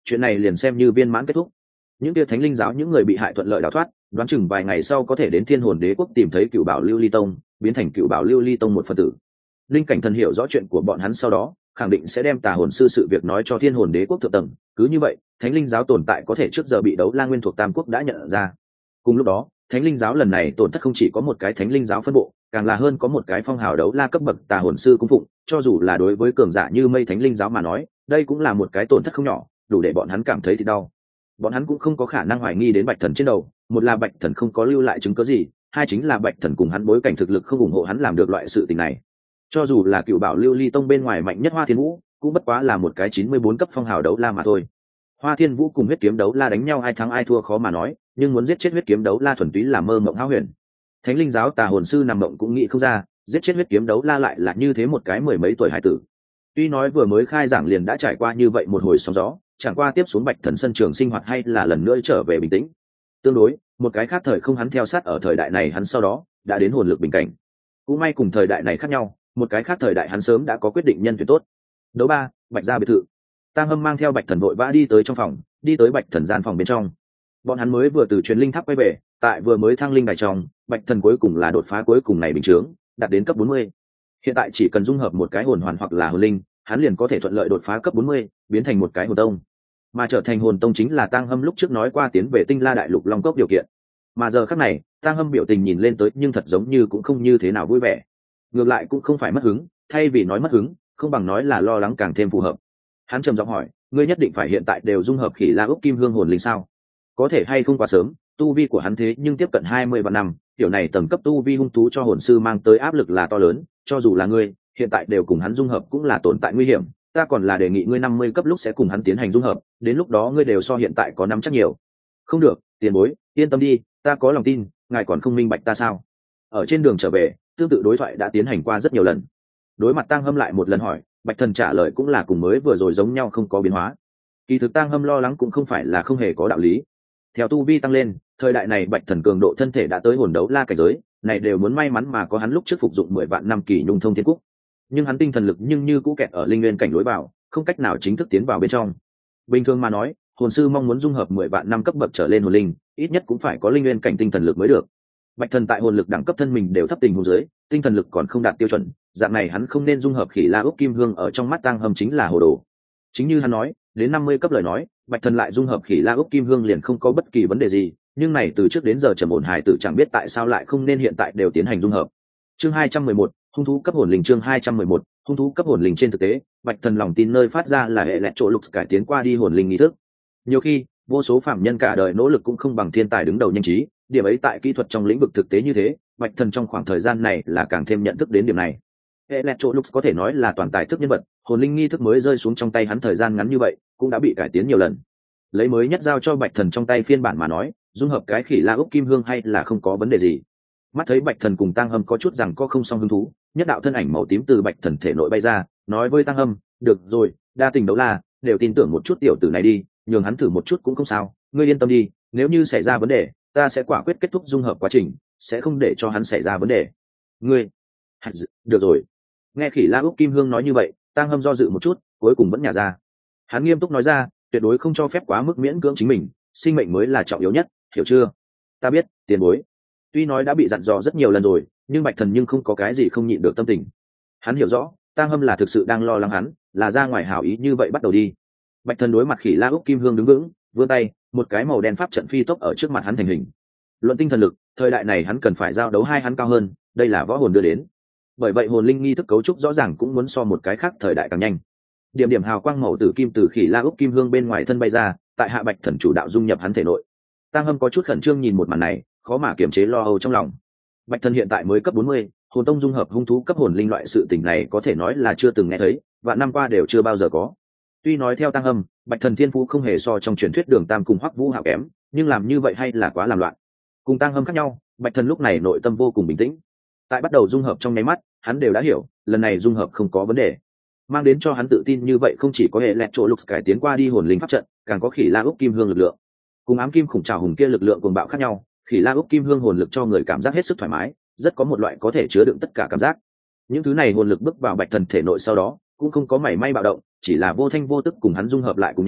chuyện này liền xem như viên mãn kết thúc. Những kia thánh linh giáo những người bị hại thuận lợi đào thoát, đoán chừng vài ngày sau có thể đến Thiên Hồn Đế quốc tìm thấy Cựu Bảo Lưu Ly Tông, biến thành Cựu Bảo Lưu Ly Tông một phần tử. Linh Cảnh Thần hiểu rõ chuyện của bọn hắn sau đó, khẳng định sẽ đem Tà Hồn sư sự việc nói cho Thiên Hồn Đế quốc thượng tầng, cứ như vậy, Thánh Linh giáo tồn tại có thể trước giờ bị Đấu La Nguyên thuộc Tam quốc đã nhận ra. Cùng lúc đó, Thánh Linh giáo lần này tổn thất không chỉ có một cái Thánh Linh giáo phân bộ, càng là hơn có một cái phong hào Đấu La cấp bậc Tà Hồn sư cung phụng, cho dù là đối với cường giả như Mây Thánh Linh giáo mà nói, đây cũng là một cái tổn thất không nhỏ, đủ để bọn hắn cảm thấy thì đau. Bọn hắn cũng không có khả năng hoài nghi đến Bạch Thần trên đầu, một là Bạch Thần không có lưu lại chứng cứ gì, hai chính là Bạch Thần cùng hắn bối cảnh thực lực không ủng hộ hắn làm được loại sự tình này. Cho dù là Cựu Bảo Lưu Ly Tông bên ngoài mạnh nhất Hoa Thiên Vũ, cũng bất quá là một cái 94 cấp phong hào đấu la mà thôi. Hoa Thiên Vũ cùng Huyết Kiếm Đấu La đánh nhau ai thắng ai thua khó mà nói, nhưng muốn giết chết Huyết Kiếm Đấu La thuần túy là mơ mộng hão huyền. Thánh Linh giáo Tà Hồn sư nằm mộng cũng nghĩ không ra, giết chết Huyết Kiếm Đấu La lại là như thế một cái mười mấy tuổi hải tử. Tuy nói vừa mới khai giảng liền đã trải qua như vậy một hồi sóng gió, chẳng qua tiếp xuống Bạch Thần sân trường sinh hoạt hay là lần nữa trở về bình tĩnh. Tương đối, một cái khác thời không hắn theo sát ở thời đại này hắn sau đó đã đến hồn lực bình cảnh. Cũng may cùng thời đại này khác nhau, một cái khác thời đại hắn sớm đã có quyết định nhân tuyển tốt. Đấu ba, Bạch gia biệt thự. Tang Hâm mang theo Bạch Thần vội vã đi tới trong phòng, đi tới Bạch Thần gian phòng bên trong. Bọn hắn mới vừa từ truyền linh tháp quay về, tại vừa mới thăng linh đài trong, Bạch Thần cuối cùng là đột phá cuối cùng này bình chướng, đạt đến cấp 40. Hiện tại chỉ cần dung hợp một cái hồn hoàn hoặc là hồn linh, hắn liền có thể thuận lợi đột phá cấp 40, biến thành một cái hồn tông. Mà trở thành hồn tông chính là Tang Hâm lúc trước nói qua tiến về Tinh La Đại Lục Long Cốc điều kiện. Mà giờ khắc này, Tang Hâm biểu tình nhìn lên tới nhưng thật giống như cũng không như thế nào vui vẻ. Ngược lại cũng không phải mất hứng, thay vì nói mất hứng, không bằng nói là lo lắng càng thêm phù hợp. Hắn trầm giọng hỏi, ngươi nhất định phải hiện tại đều dung hợp Khỉ La Úc Kim Hương hồn linh sao? Có thể hay không quá sớm, tu vi của hắn thế nhưng tiếp cận 20 vạn năm, kiểu này tầng cấp tu vi hung thú cho hồn sư mang tới áp lực là to lớn, cho dù là ngươi, hiện tại đều cùng hắn dung hợp cũng là tồn tại nguy hiểm, ta còn là đề nghị ngươi 50 cấp lúc sẽ cùng hắn tiến hành dung hợp, đến lúc đó ngươi đều so hiện tại có nắm chắc nhiều. Không được, tiền bối, yên tâm đi, ta có lòng tin, ngài còn không minh bạch ta sao? Ở trên đường trở về, tương tự đối thoại đã tiến hành qua rất nhiều lần. Đối mặt Tang Hâm lại một lần hỏi, Bạch Thần trả lời cũng là cùng mới vừa rồi giống nhau không có biến hóa. Kỳ thực Tang Hâm lo lắng cũng không phải là không hề có đạo lý. Theo tu vi tăng lên, thời đại này Bạch Thần cường độ thân thể đã tới hồn đấu la cảnh giới, này đều muốn may mắn mà có hắn lúc trước phục dụng 10 vạn năm kỳ nhung thông thiên cúc. Nhưng hắn tinh thần lực nhưng như cũ kẹt ở linh nguyên cảnh lối vào, không cách nào chính thức tiến vào bên trong. Bình thường mà nói, hồn sư mong muốn dung hợp 10 vạn năm cấp bậc trở lên hồn linh, ít nhất cũng phải có linh nguyên cảnh tinh thần lực mới được. Bạch Thần tại hồn lực đẳng cấp thân mình đều thấp tình huống dưới, tinh thần lực còn không đạt tiêu chuẩn, dạng này hắn không nên dung hợp Khỉ La Úc Kim Hương ở trong mắt Tang Hâm chính là hồ đồ. Chính như hắn nói, đến 50 cấp lời nói, Bạch Thần lại dung hợp Khỉ La Úc Kim Hương liền không có bất kỳ vấn đề gì, nhưng này từ trước đến giờ trầm ổn hài tử chẳng biết tại sao lại không nên hiện tại đều tiến hành dung hợp. Chương 211, hung thú cấp hồn linh. Chương 211, hung thú cấp hồn linh. Trên thực tế, Bạch Thần lòng tin nơi phát ra là hệ lẹt chỗ lục cải tiến qua đi hồn linh nghi thức. Nhiều khi, vô số phạm nhân cả đời nỗ lực cũng không bằng thiên tài đứng đầu nhanh trí, điểm ấy tại kỹ thuật trong lĩnh vực thực tế như thế, Bạch Thần trong khoảng thời gian này là càng thêm nhận thức đến điểm này. Electrolux có thể nói là toàn tài thức nhân vật, hồn linh nghi thức mới rơi xuống trong tay hắn thời gian ngắn như vậy, cũng đã bị cải tiến nhiều lần. Lấy mới nhất giao cho Bạch Thần trong tay phiên bản mà nói, dung hợp cái Khỉ La Úc Kim Hương hay là không có vấn đề gì. Mắt thấy Bạch Thần cùng Tang Hâm có chút rằng có không song hứng thú, nhất đạo thân ảnh màu tím từ Bạch Thần thể nội bay ra, nói với Tang Hâm, "Được rồi, đa tình đấu la, đều tin tưởng một chút tiểu tử này đi, nhường hắn thử một chút cũng không sao, ngươi yên tâm đi, nếu như xảy ra vấn đề, ta sẽ quả quyết kết thúc dung hợp quá trình, sẽ không để cho hắn xảy ra vấn đề." Ngươi, được rồi. Nghe Khỉ La Úc Kim Hương nói như vậy, Tang Hâm do dự một chút, cuối cùng vẫn nhả ra. Hắn nghiêm túc nói ra, tuyệt đối không cho phép quá mức miễn cưỡng chính mình, sinh mệnh mới là trọng yếu nhất, hiểu chưa? Ta biết, tiền bối. Tuy nói đã bị dặn dò rất nhiều lần rồi, nhưng Bạch Thần nhưng không có cái gì không nhịn được tâm tình. Hắn hiểu rõ, Tang Hâm là thực sự đang lo lắng hắn, là ra ngoài hảo ý như vậy bắt đầu đi. Bạch Thần đối mặt Khỉ La Úc Kim Hương đứng vững, vươn tay, một cái màu đen pháp trận phi tốc ở trước mặt hắn thành hình. Luận tinh thần lực, thời đại này hắn cần phải giao đấu hai hắn cao hơn, đây là võ hồn đưa đến. Bởi vậy hồn linh nghi thức cấu trúc rõ ràng cũng muốn so một cái khác thời đại càng nhanh. Điểm điểm hào quang màu tử kim từ Khỉ La Úc Kim Hương bên ngoài thân bay ra, tại hạ Bạch Thần chủ đạo dung nhập hắn thể nội. Tang Hâm có chút khẩn trương nhìn một màn này, khó mà kiềm chế lo âu trong lòng. Bạch Thần hiện tại mới cấp 40, hồn tông dung hợp hung thú cấp hồn linh loại sự tình này có thể nói là chưa từng nghe thấy, vạn năm qua đều chưa bao giờ có. Tuy nói theo Tang Hâm, Bạch Thần thiên phú không hề so trong truyền thuyết Đường Tam cùng Hoắc Vũ Hạo kém, nhưng làm như vậy hay là quá làm loạn. Cùng Tang Hâm khác nhau, Bạch Thần lúc này nội tâm vô cùng bình tĩnh. Tại bắt đầu dung hợp trong nháy mắt, hắn đều đã hiểu, lần này dung hợp không có vấn đề. Mang đến cho hắn tự tin như vậy không chỉ có hệ lẹt chỗ lục cải tiến qua đi hồn linh pháp trận, càng có Khỉ La Úc Kim Hương lực lượng. Cùng ám kim khủng trảo hùng kia lực lượng cuồng bạo khác nhau, Khỉ La Úc Kim Hương hồn lực cho người cảm giác hết sức thoải mái, rất có một loại có thể chứa đựng tất cả cảm giác. Những thứ này hồn lực bước vào Bạch Thần thể nội sau đó, cũng không có mảy may bạo động, chỉ là vô thanh vô tức cùng hắn dung hợp lại cùng nhau,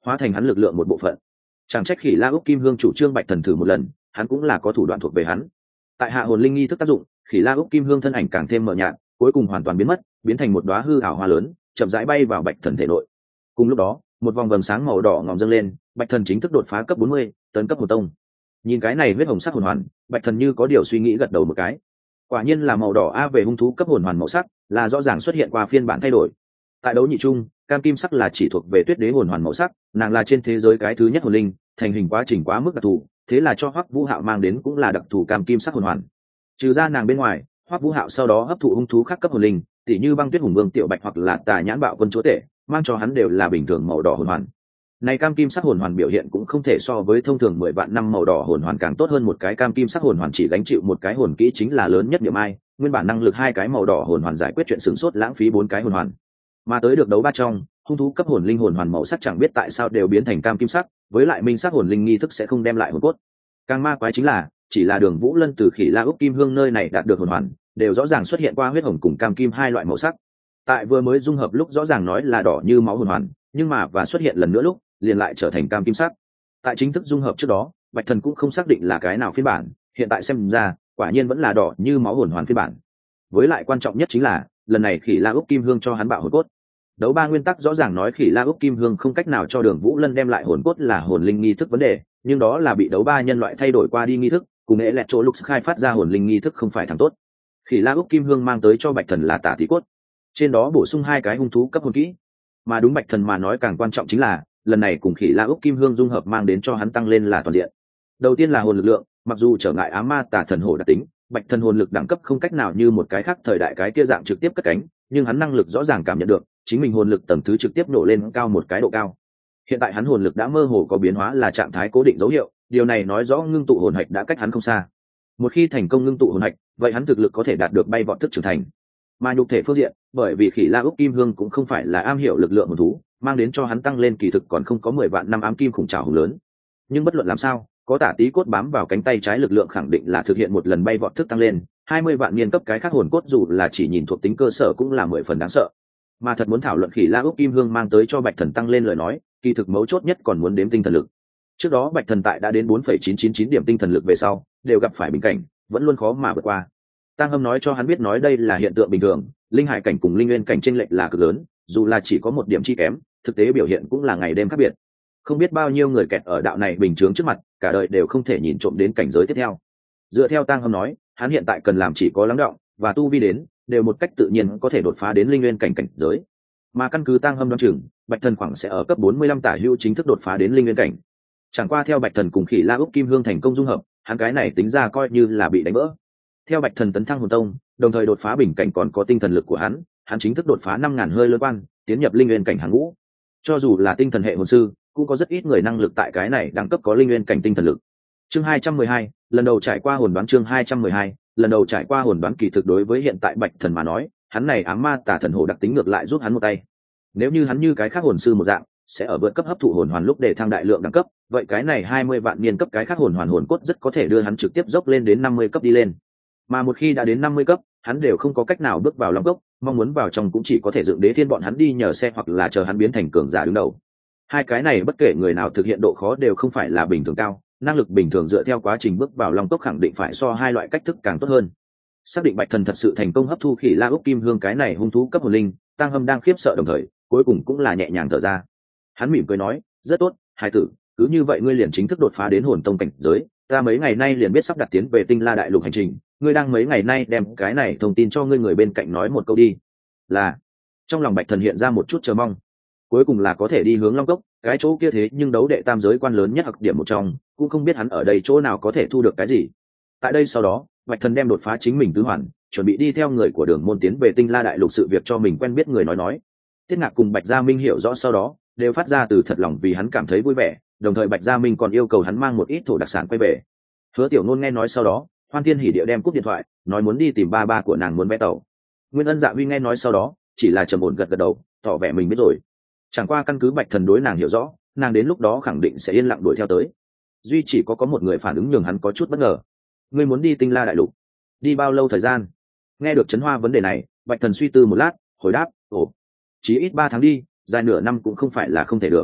hóa thành hắn lực lượng một bộ phận. Chẳng trách Khỉ La Úc Kim Hương chủ trương Bạch Thần thử một lần, hắn cũng là có thủ đoạn thuộc về hắn. Tại hạ hồn linh nghi thức tác dụng, Khỉ La Úc Kim Hương thân ảnh càng thêm mờ nhạt, cuối cùng hoàn toàn biến mất, biến thành một đóa hư ảo hoa lớn, chậm rãi bay vào Bạch Thần thể nội. Cùng lúc đó, một vòng vầng sáng màu đỏ ngòm dâng lên, Bạch Thần chính thức đột phá cấp 40, tấn cấp hồn tông. Nhìn cái này huyết hồng sắc hồn hoàn, Bạch Thần như có điều suy nghĩ gật đầu một cái. Quả nhiên là màu đỏ a, về hung thú cấp hồn hoàn màu sắc, là rõ ràng xuất hiện qua phiên bản thay đổi. Tại đấu nhị trung, cam kim sắc là chỉ thuộc về Tuyết Đế hồn hoàn màu sắc, nàng là trên thế giới cái thứ nhất hồn linh, thành hình quá trình quá mức đặc thù, thế là cho Hoắc Vũ Hạo mang đến cũng là đặc thù cam kim sắc hồn hoàn. Trừ ra nàng bên ngoài, Hoắc Vũ Hạo sau đó hấp thụ hung thú khác cấp hồn linh, tỉ như Băng Tuyết Hùng Vương Tiểu Bạch hoặc là Tà Nhãn Bạo Quân chúa tể, mang cho hắn đều là bình thường màu đỏ hồn hoàn. Này cam kim sắc hồn hoàn biểu hiện cũng không thể so với thông thường 10 vạn năm màu đỏ hồn hoàn càng tốt hơn, một cái cam kim sắc hồn hoàn chỉ gánh chịu một cái hồn kỹ chính là lớn nhất niệm ai, nguyên bản năng lực hai cái màu đỏ hồn hoàn giải quyết chuyện sửng sốt lãng phí 4 cái hồn hoàn. Mà tới được đấu ba trong, hung thú cấp hồn linh hồn hoàn màu sắc chẳng biết tại sao đều biến thành cam kim sắc, với lại minh sắc hồn linh nghi thức sẽ không đem lại hồn cốt. Càng ma quái chính là, chỉ là Đường Vũ Lân từ Khỉ La Úc Kim Hương nơi này đạt được hồn hoàn, đều rõ ràng xuất hiện qua huyết hồng cùng cam kim hai loại màu sắc. Tại vừa mới dung hợp lúc rõ ràng nói là đỏ như máu hồn hoàn, nhưng mà và xuất hiện lần nữa lúc, liền lại trở thành cam kim sắc. Tại chính thức dung hợp trước đó, Bạch Thần cũng không xác định là cái nào phiên bản, hiện tại xem ra, quả nhiên vẫn là đỏ như máu hồn hoàn phiên bản. Với lại quan trọng nhất chính là, lần này Khỉ La Úc Kim Hương cho hắn bạo hồn cốt. Đấu ba nguyên tắc rõ ràng nói Khỉ La Úc Kim Hương không cách nào cho Đường Vũ Lân đem lại hồn cốt là hồn linh nghi thức vấn đề, nhưng đó là bị đấu ba nhân loại thay đổi qua đi nghi thức, cùng nghệ lẹt chỗ lục khai phát ra hồn linh nghi thức không phải thằng tốt. Khỉ La Úc Kim Hương mang tới cho Bạch Thần là tả tí cốt, trên đó bổ sung 2 cái hung thú cấp hồn kỹ. Mà đúng Bạch Thần mà nói càng quan trọng chính là, lần này cùng Khỉ La Úc Kim Hương dung hợp mang đến cho hắn tăng lên là toàn diện. Đầu tiên là hồn lực lượng, mặc dù trở ngại ám ma tà thần hổ đặc tính, Bạch Thần hồn lực đẳng cấp không cách nào như một cái khác thời đại cái kia dạng trực tiếp cất cánh, nhưng hắn năng lực rõ ràng cảm nhận được, chính mình hồn lực tầng thứ trực tiếp nổ lên cao một cái độ cao. Hiện tại hắn hồn lực đã mơ hồ có biến hóa là trạng thái cố định dấu hiệu, điều này nói rõ ngưng tụ hồn hạch đã cách hắn không xa. Một khi thành công ngưng tụ hồn hạch, vậy hắn thực lực có thể đạt được bay vọt thức trưởng thành. Mà nhục thể phương diện, bởi vì Khỉ La Úc Kim Hương cũng không phải là am hiểu lực lượng hồn thú, mang đến cho hắn tăng lên kỳ thực còn không có 10 vạn năm ám kim khủng trảo hùng lớn. Nhưng bất luận làm sao, có tả tí cốt bám vào cánh tay trái lực lượng khẳng định là thực hiện một lần bay vọt thức tăng lên, 20 vạn niên cấp cái khác hồn cốt dù là chỉ nhìn thuộc tính cơ sở cũng là 10 phần đáng sợ. Mà thật muốn thảo luận Khỉ La Úc Kim Hương mang tới cho Bạch Thần tăng lên lời nói, kỳ thực mấu chốt nhất còn muốn đếm tinh thần lực. Trước đó Bạch Thần tại đã đến 4,999 điểm tinh thần lực về sau, đều gặp phải bình cảnh, vẫn luôn khó mà vượt qua. Tăng Hâm nói cho hắn biết nói đây là hiện tượng bình thường, linh hải cảnh cùng linh nguyên cảnh chênh lệch là cực lớn, dù là chỉ có một điểm chi kém, thực tế biểu hiện cũng là ngày đêm khác biệt. Không biết bao nhiêu người kẹt ở đạo này bình chướng trước mặt, cả đời đều không thể nhìn trộm đến cảnh giới tiếp theo. Dựa theo Tăng Hâm nói, hắn hiện tại cần làm chỉ có lắng đọng và tu vi đến, đều một cách tự nhiên có thể đột phá đến linh nguyên cảnh cảnh giới. Mà căn cứ Tăng Hâm đoán chừng, Bạch Thần khoảng sẽ ở cấp 45 tả hữu chính thức đột phá đến linh nguyên cảnh. Chẳng qua theo Bạch Thần cùng Khỉ La Úc Kim Hương thành công dung hợp, hắn cái này tính ra coi như là bị đánh vỡ. Theo Bạch Thần tấn thăng hồn tông, đồng thời đột phá bình cảnh còn có tinh thần lực của hắn chính thức đột phá 5000 hơi lớn quan, tiến nhập linh nguyên cảnh hàng ngũ. Cho dù là tinh thần hệ hồn sư, cũng có rất ít người năng lực tại cái này đẳng cấp có linh nguyên cảnh tinh thần lực. Chương 212, lần đầu trải qua hồn đoán. Chương 212, lần đầu trải qua hồn đoán. Kỳ thực đối với hiện tại Bạch Thần mà nói, hắn này ám ma tà thần hổ đặc tính ngược lại giúp hắn một tay. Nếu như hắn như cái khác hồn sư một dạng, sẽ ở vượt cấp hấp thụ hồn hoàn lúc để thăng đại lượng đẳng cấp, vậy cái này 20 vạn niên cấp cái khác hồn hoàn hồn cốt rất có thể đưa hắn trực tiếp dốc lên đến 50 cấp đi lên. Mà một khi đã đến 50 cấp, hắn đều không có cách nào bước vào long cốc, mong muốn vào trong cũng chỉ có thể dựng Đế Thiên bọn hắn đi nhờ xe hoặc là chờ hắn biến thành cường giả đứng đầu. Hai cái này bất kể người nào thực hiện độ khó đều không phải là bình thường cao, năng lực bình thường dựa theo quá trình bước vào long cốc khẳng định phải so hai loại cách thức càng tốt hơn. Xác định Bạch Thần thật sự thành công hấp thu Khỉ La Úc Kim Hương cái này hung thú cấp hồn linh, Tăng Hâm đang khiếp sợ đồng thời, cuối cùng cũng là nhẹ nhàng thở ra. Hắn mỉm cười nói, rất tốt, hai tử, cứ như vậy ngươi liền chính thức đột phá đến hồn tông cảnh giới, ta mấy ngày nay liền biết sắp đặt tiến về Tinh La Đại Lục hành trình, ngươi đang mấy ngày nay đem cái này thông tin cho ngươi người bên cạnh nói một câu đi. Là. Trong lòng Bạch Thần hiện ra một chút chờ mong. Cuối cùng là có thể đi hướng Long Cốc, cái chỗ kia thế nhưng đấu đệ tam giới quan lớn nhất hặc điểm một trong, cũng không biết hắn ở đây chỗ nào có thể thu được cái gì. Tại đây sau đó, Bạch Thần đem đột phá chính mình tứ hoàn, chuẩn bị đi theo người của Đường Môn tiến về Tinh La Đại Lục sự việc cho mình quen biết người nói. Tiết Ngạc cùng Bạch Gia Minh hiểu rõ sau đó, đều phát ra từ thật lòng vì hắn cảm thấy vui vẻ, đồng thời Bạch Gia Minh còn yêu cầu hắn mang một ít thổ đặc sản quay về. Hứa Tiểu Nôn nghe nói sau đó, hoan thiên hỉ địa đem cúp điện thoại, nói muốn đi tìm ba của nàng muốn vé tàu. Nguyên Ân Dạ Huy nghe nói sau đó, chỉ là trầm ổn gật gật đầu, tỏ vẻ mình biết rồi. Chẳng qua căn cứ Bạch Thần đối nàng hiểu rõ, nàng đến lúc đó khẳng định sẽ yên lặng đuổi theo tới. Duy chỉ có một người phản ứng nhường hắn có chút bất ngờ. Ngươi muốn đi Tinh La Đại Lục? Đi bao lâu thời gian? Nghe được Trấn Hoa vấn đề này, Bạch Thần suy tư một lát, hồi đáp, chí ít 3 tháng đi, dài nửa năm cũng không phải là không thể được.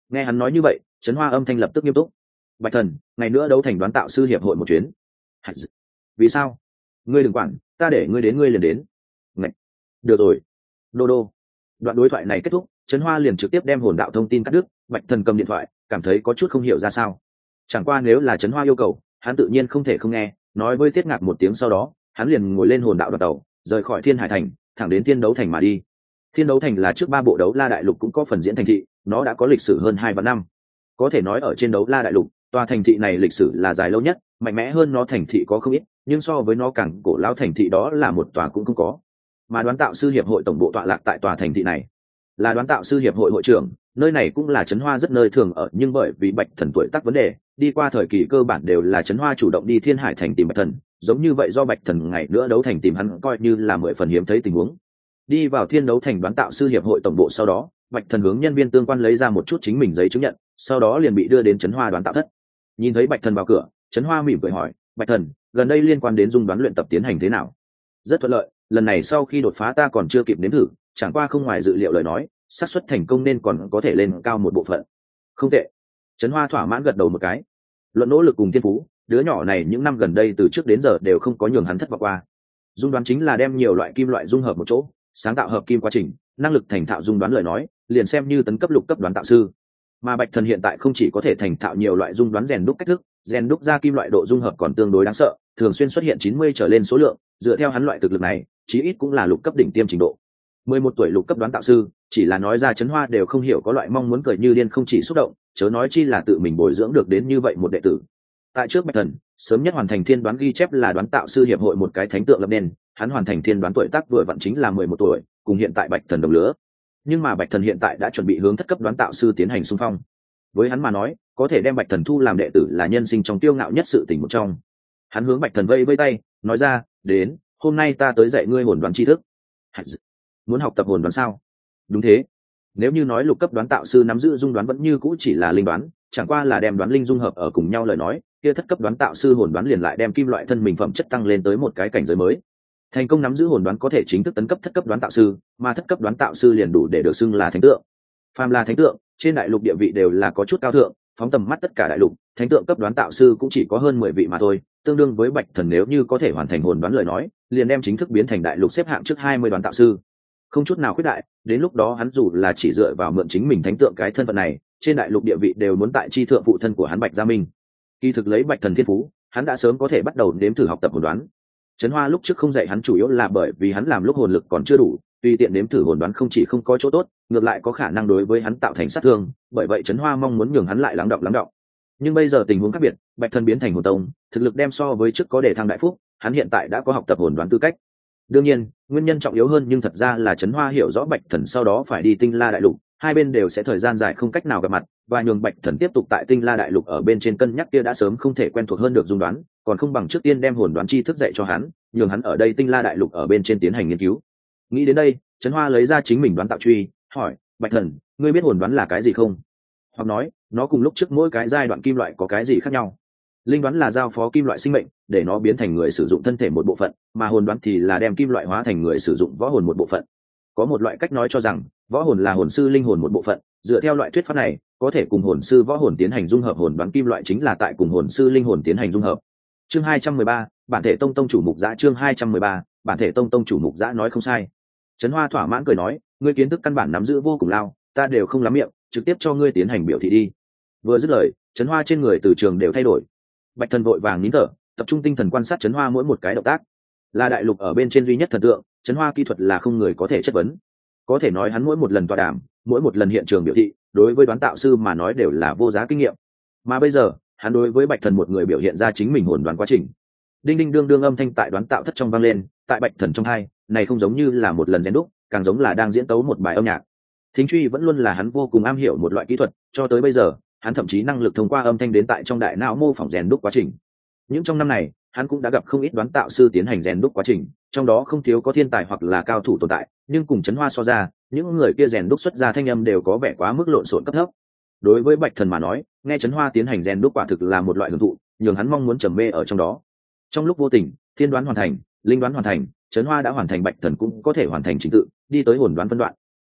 Nghe hắn nói như vậy, Trấn Hoa âm thanh lập tức nghiêm túc. Bạch thần, ngày nữa đấu thành đoán tạo sư hiệp hội một chuyến. Vì sao? Ngươi đừng quản, ta để ngươi đến ngươi liền đến. Ngậy. Được rồi. Đô đô. Đoạn đối thoại này kết thúc, Trấn Hoa liền trực tiếp đem hồn đạo thông tin cắt đứt. Bạch thần cầm điện thoại, cảm thấy có chút không hiểu ra sao. Chẳng qua nếu là Trấn Hoa yêu cầu, hắn tự nhiên không thể không nghe. Nói với Tiết Ngạc một tiếng sau đó, hắn liền ngồi lên hồn đạo đoàn tàu, rời khỏi Thiên Hải thành, thẳng đến Thiên Đấu thành mà đi. Thiên Đấu thành là trước 3 bộ đấu la đại lục cũng có phần diễn thành thị, nó đã có lịch sử hơn 2 vạn năm. Có thể nói ở trên đấu la đại lục, tòa thành thị này lịch sử là dài lâu nhất, mạnh mẽ hơn nó thành thị có không ít, nhưng so với nó càng cổ lão thành thị đó là một tòa cũng không có. Mà đoán tạo sư hiệp hội tổng bộ tọa lạc tại tòa thành thị này, là đoán tạo sư hiệp hội hội trưởng, nơi này cũng là Trấn Hoa rất nơi thường ở, nhưng bởi vì Bạch thần tuổi tác vấn đề, đi qua thời kỳ cơ bản đều là Trấn Hoa chủ động đi Thiên Hải thành tìm Bạch thần, giống như vậy do Bạch thần ngày nữa đấu thành tìm hắn coi như là 10 phần hiếm thấy tình huống. Đi vào Thiên Đấu thành đoán tạo sư hiệp hội tổng bộ sau đó, Bạch thần hướng nhân viên tương quan lấy ra một chút chính mình giấy chứng nhận, sau đó liền bị đưa đến Trấn Hoa đoán tạo thất. Nhìn thấy Bạch thần vào cửa, Trấn Hoa mỉm cười hỏi, Bạch thần, gần đây liên quan đến dung đoán luyện tập tiến hành thế nào? Rất thuận lợi, lần này sau khi đột phá ta còn chưa kịp nếm thử, chẳng qua không ngoài dự liệu lời nói, xác suất thành công nên còn có thể lên cao một bộ phận. Không tệ. Trấn Hoa thỏa mãn gật đầu một cái. Luận nỗ lực cùng thiên phú, đứa nhỏ này những năm gần đây từ trước đến giờ đều không có nhường hắn thất vọng qua. Dung đoán chính là đem nhiều loại kim loại dung hợp một chỗ, sáng tạo hợp kim quá trình, năng lực thành thạo dung đoán lời nói, liền xem như tấn cấp lục cấp đoán tạo sư. Mà Bạch thần hiện tại không chỉ có thể thành thạo nhiều loại dung đoán rèn đúc cách thức, rèn đúc ra kim loại độ dung hợp còn tương đối đáng sợ, thường xuyên xuất hiện 90 trở lên số lượng, dựa theo hắn loại thực lực này, chí ít cũng là lục cấp đỉnh tiêm trình độ. 11 tuổi lục cấp đoán tạo sư, chỉ là nói ra Trấn Hoa đều không hiểu có loại mong muốn cười như điên không chỉ xúc động, chớ nói chi là tự mình bồi dưỡng được đến như vậy một đệ tử. Tại trước Bạch thần, sớm nhất hoàn thành thiên đoán ghi chép là đoán tạo sư hiệp hội một cái thánh tượng lập nên, hắn hoàn thành thiên đoán tuổi tác vừa vặn chính là 11 tuổi, cùng hiện tại Bạch thần đồng lứa. Nhưng mà Bạch thần hiện tại đã chuẩn bị hướng thất cấp đoán tạo sư tiến hành xung phong. Với hắn mà nói, có thể đem Bạch thần thu làm đệ tử là nhân sinh trong tiêu ngạo nhất sự tình một trong. Hắn hướng Bạch thần vây vây tay, nói ra, đến, hôm nay ta tới dạy ngươi hồn đoán tri thức. Muốn học tập hồn đoán sao? Đúng thế. Nếu như nói lục cấp đoán tạo sư nắm giữ dung đoán vẫn như cũ chỉ là linh đoán, chẳng qua là đem đoán linh dung hợp ở cùng nhau lời nói, kia thất cấp đoán tạo sư hồn đoán liền lại đem kim loại thân mình phẩm chất tăng lên tới một cái cảnh giới mới. Thành công nắm giữ hồn đoán có thể chính thức tấn cấp thất cấp đoán tạo sư, mà thất cấp đoán tạo sư liền đủ để được xưng là thánh tượng. Phàm là thánh tượng, trên đại lục địa vị đều là có chút cao thượng, phóng tầm mắt tất cả đại lục, thánh tượng cấp đoán tạo sư cũng chỉ có hơn 10 vị mà thôi, tương đương với Bạch thần nếu như có thể hoàn thành hồn đoán lời nói, liền đem chính thức biến thành đại lục xếp hạng trước 20 đoán tạo sư. Không chút nào khuyết đại, đến lúc đó hắn dù là chỉ dựa vào mượn chính mình thánh tượng cái thân phận này, trên đại lục địa vị đều muốn tại chi thượng phụ thân của hắn Bạch Gia Minh. Kỳ thực lấy Bạch thần thiên phú, hắn đã sớm có thể bắt đầu nếm thử học tập hồn đoán. Trấn Hoa lúc trước không dạy hắn chủ yếu là bởi vì hắn làm lúc hồn lực còn chưa đủ, tùy tiện nếm thử hồn đoán không chỉ không có chỗ tốt, ngược lại có khả năng đối với hắn tạo thành sát thương, bởi vậy Trấn Hoa mong muốn nhường hắn lại lắng đọng. Nhưng bây giờ tình huống khác biệt, Bạch thần biến thành hồn tông, thực lực đem so với trước có đề thăng đại phúc, hắn hiện tại đã có học tập hồn đoán tư cách. Đương nhiên, nguyên nhân trọng yếu hơn nhưng thật ra là Trấn Hoa hiểu rõ Bạch thần sau đó phải đi Tinh La đại lục, hai bên đều sẽ thời gian dài không cách nào gặp mặt, và nhường Bạch thần tiếp tục tại Tinh La đại lục ở bên trên cân nhắc kia đã sớm không thể quen thuộc hơn được dung đoán, còn không bằng trước tiên đem hồn đoán tri thức dạy cho hắn, nhường hắn ở đây Tinh La đại lục ở bên trên tiến hành nghiên cứu. Nghĩ đến đây, Trấn Hoa lấy ra chính mình đoán tạo truy, hỏi, Bạch thần, ngươi biết hồn đoán là cái gì không? Hoặc nói, nó cùng lúc trước mỗi cái giai đoạn kim loại có cái gì khác nhau? Linh đoán là giao phó kim loại sinh mệnh, để nó biến thành người sử dụng thân thể một bộ phận, mà hồn đoán thì là đem kim loại hóa thành người sử dụng võ hồn một bộ phận. Có một loại cách nói cho rằng, võ hồn là hồn sư linh hồn một bộ phận, dựa theo loại thuyết pháp này, có thể cùng hồn sư võ hồn tiến hành dung hợp hồn đoán kim loại chính là tại cùng hồn sư linh hồn tiến hành dung hợp. Chương 213, bản thể tông chủ mục giã. Chương 213, bản thể tông chủ mục giã nói không sai. Trấn Hoa thỏa mãn cười nói, ngươi kiến thức căn bản nắm giữ vô cùng lao, ta đều không lắm miệng, trực tiếp cho ngươi tiến hành biểu thị đi. Vừa dứt lời, Trấn Hoa trên người từ trường đều thay đổi. Bạch thần vội vàng nín thở, tập trung tinh thần quan sát Trấn Hoa mỗi một cái động tác. Là đại lục ở bên trên duy nhất thần tượng, Trấn Hoa kỹ thuật là không người có thể chất vấn. Có thể nói hắn mỗi một lần tọa đàm, mỗi một lần hiện trường biểu thị, đối với đoán tạo sư mà nói đều là vô giá kinh nghiệm. Mà bây giờ, hắn đối với Bạch thần một người biểu hiện ra chính mình hồn đoán quá trình. Đinh đinh đương đương âm thanh tại đoán tạo thất trong vang lên, tại Bạch thần trong hai, này không giống như là một lần rèn đúc, càng giống là đang diễn tấu một bài âm nhạc. Thính truy vẫn luôn là hắn vô cùng am hiểu một loại kỹ thuật, cho tới bây giờ, hắn thậm chí năng lực thông qua âm thanh đến tại trong đại não mô phỏng rèn đúc quá trình. Những trong năm này, hắn cũng đã gặp không ít đoán tạo sư tiến hành rèn đúc quá trình, trong đó không thiếu có thiên tài hoặc là cao thủ tồn tại, nhưng cùng Trấn Hoa so ra, những người kia rèn đúc xuất ra thanh âm đều có vẻ quá mức lộn xộn cấp thấp. Đối với Bạch thần mà nói, nghe Trấn Hoa tiến hành rèn đúc quả thực là một loại hưởng thụ, nhường hắn mong muốn trầm mê ở trong đó. Trong lúc vô tình, thiên đoán hoàn thành, linh đoán hoàn thành, Trấn Hoa đã hoàn thành, Bạch thần cũng có thể hoàn thành trình tự, đi tới hồn đoán phân đoạn.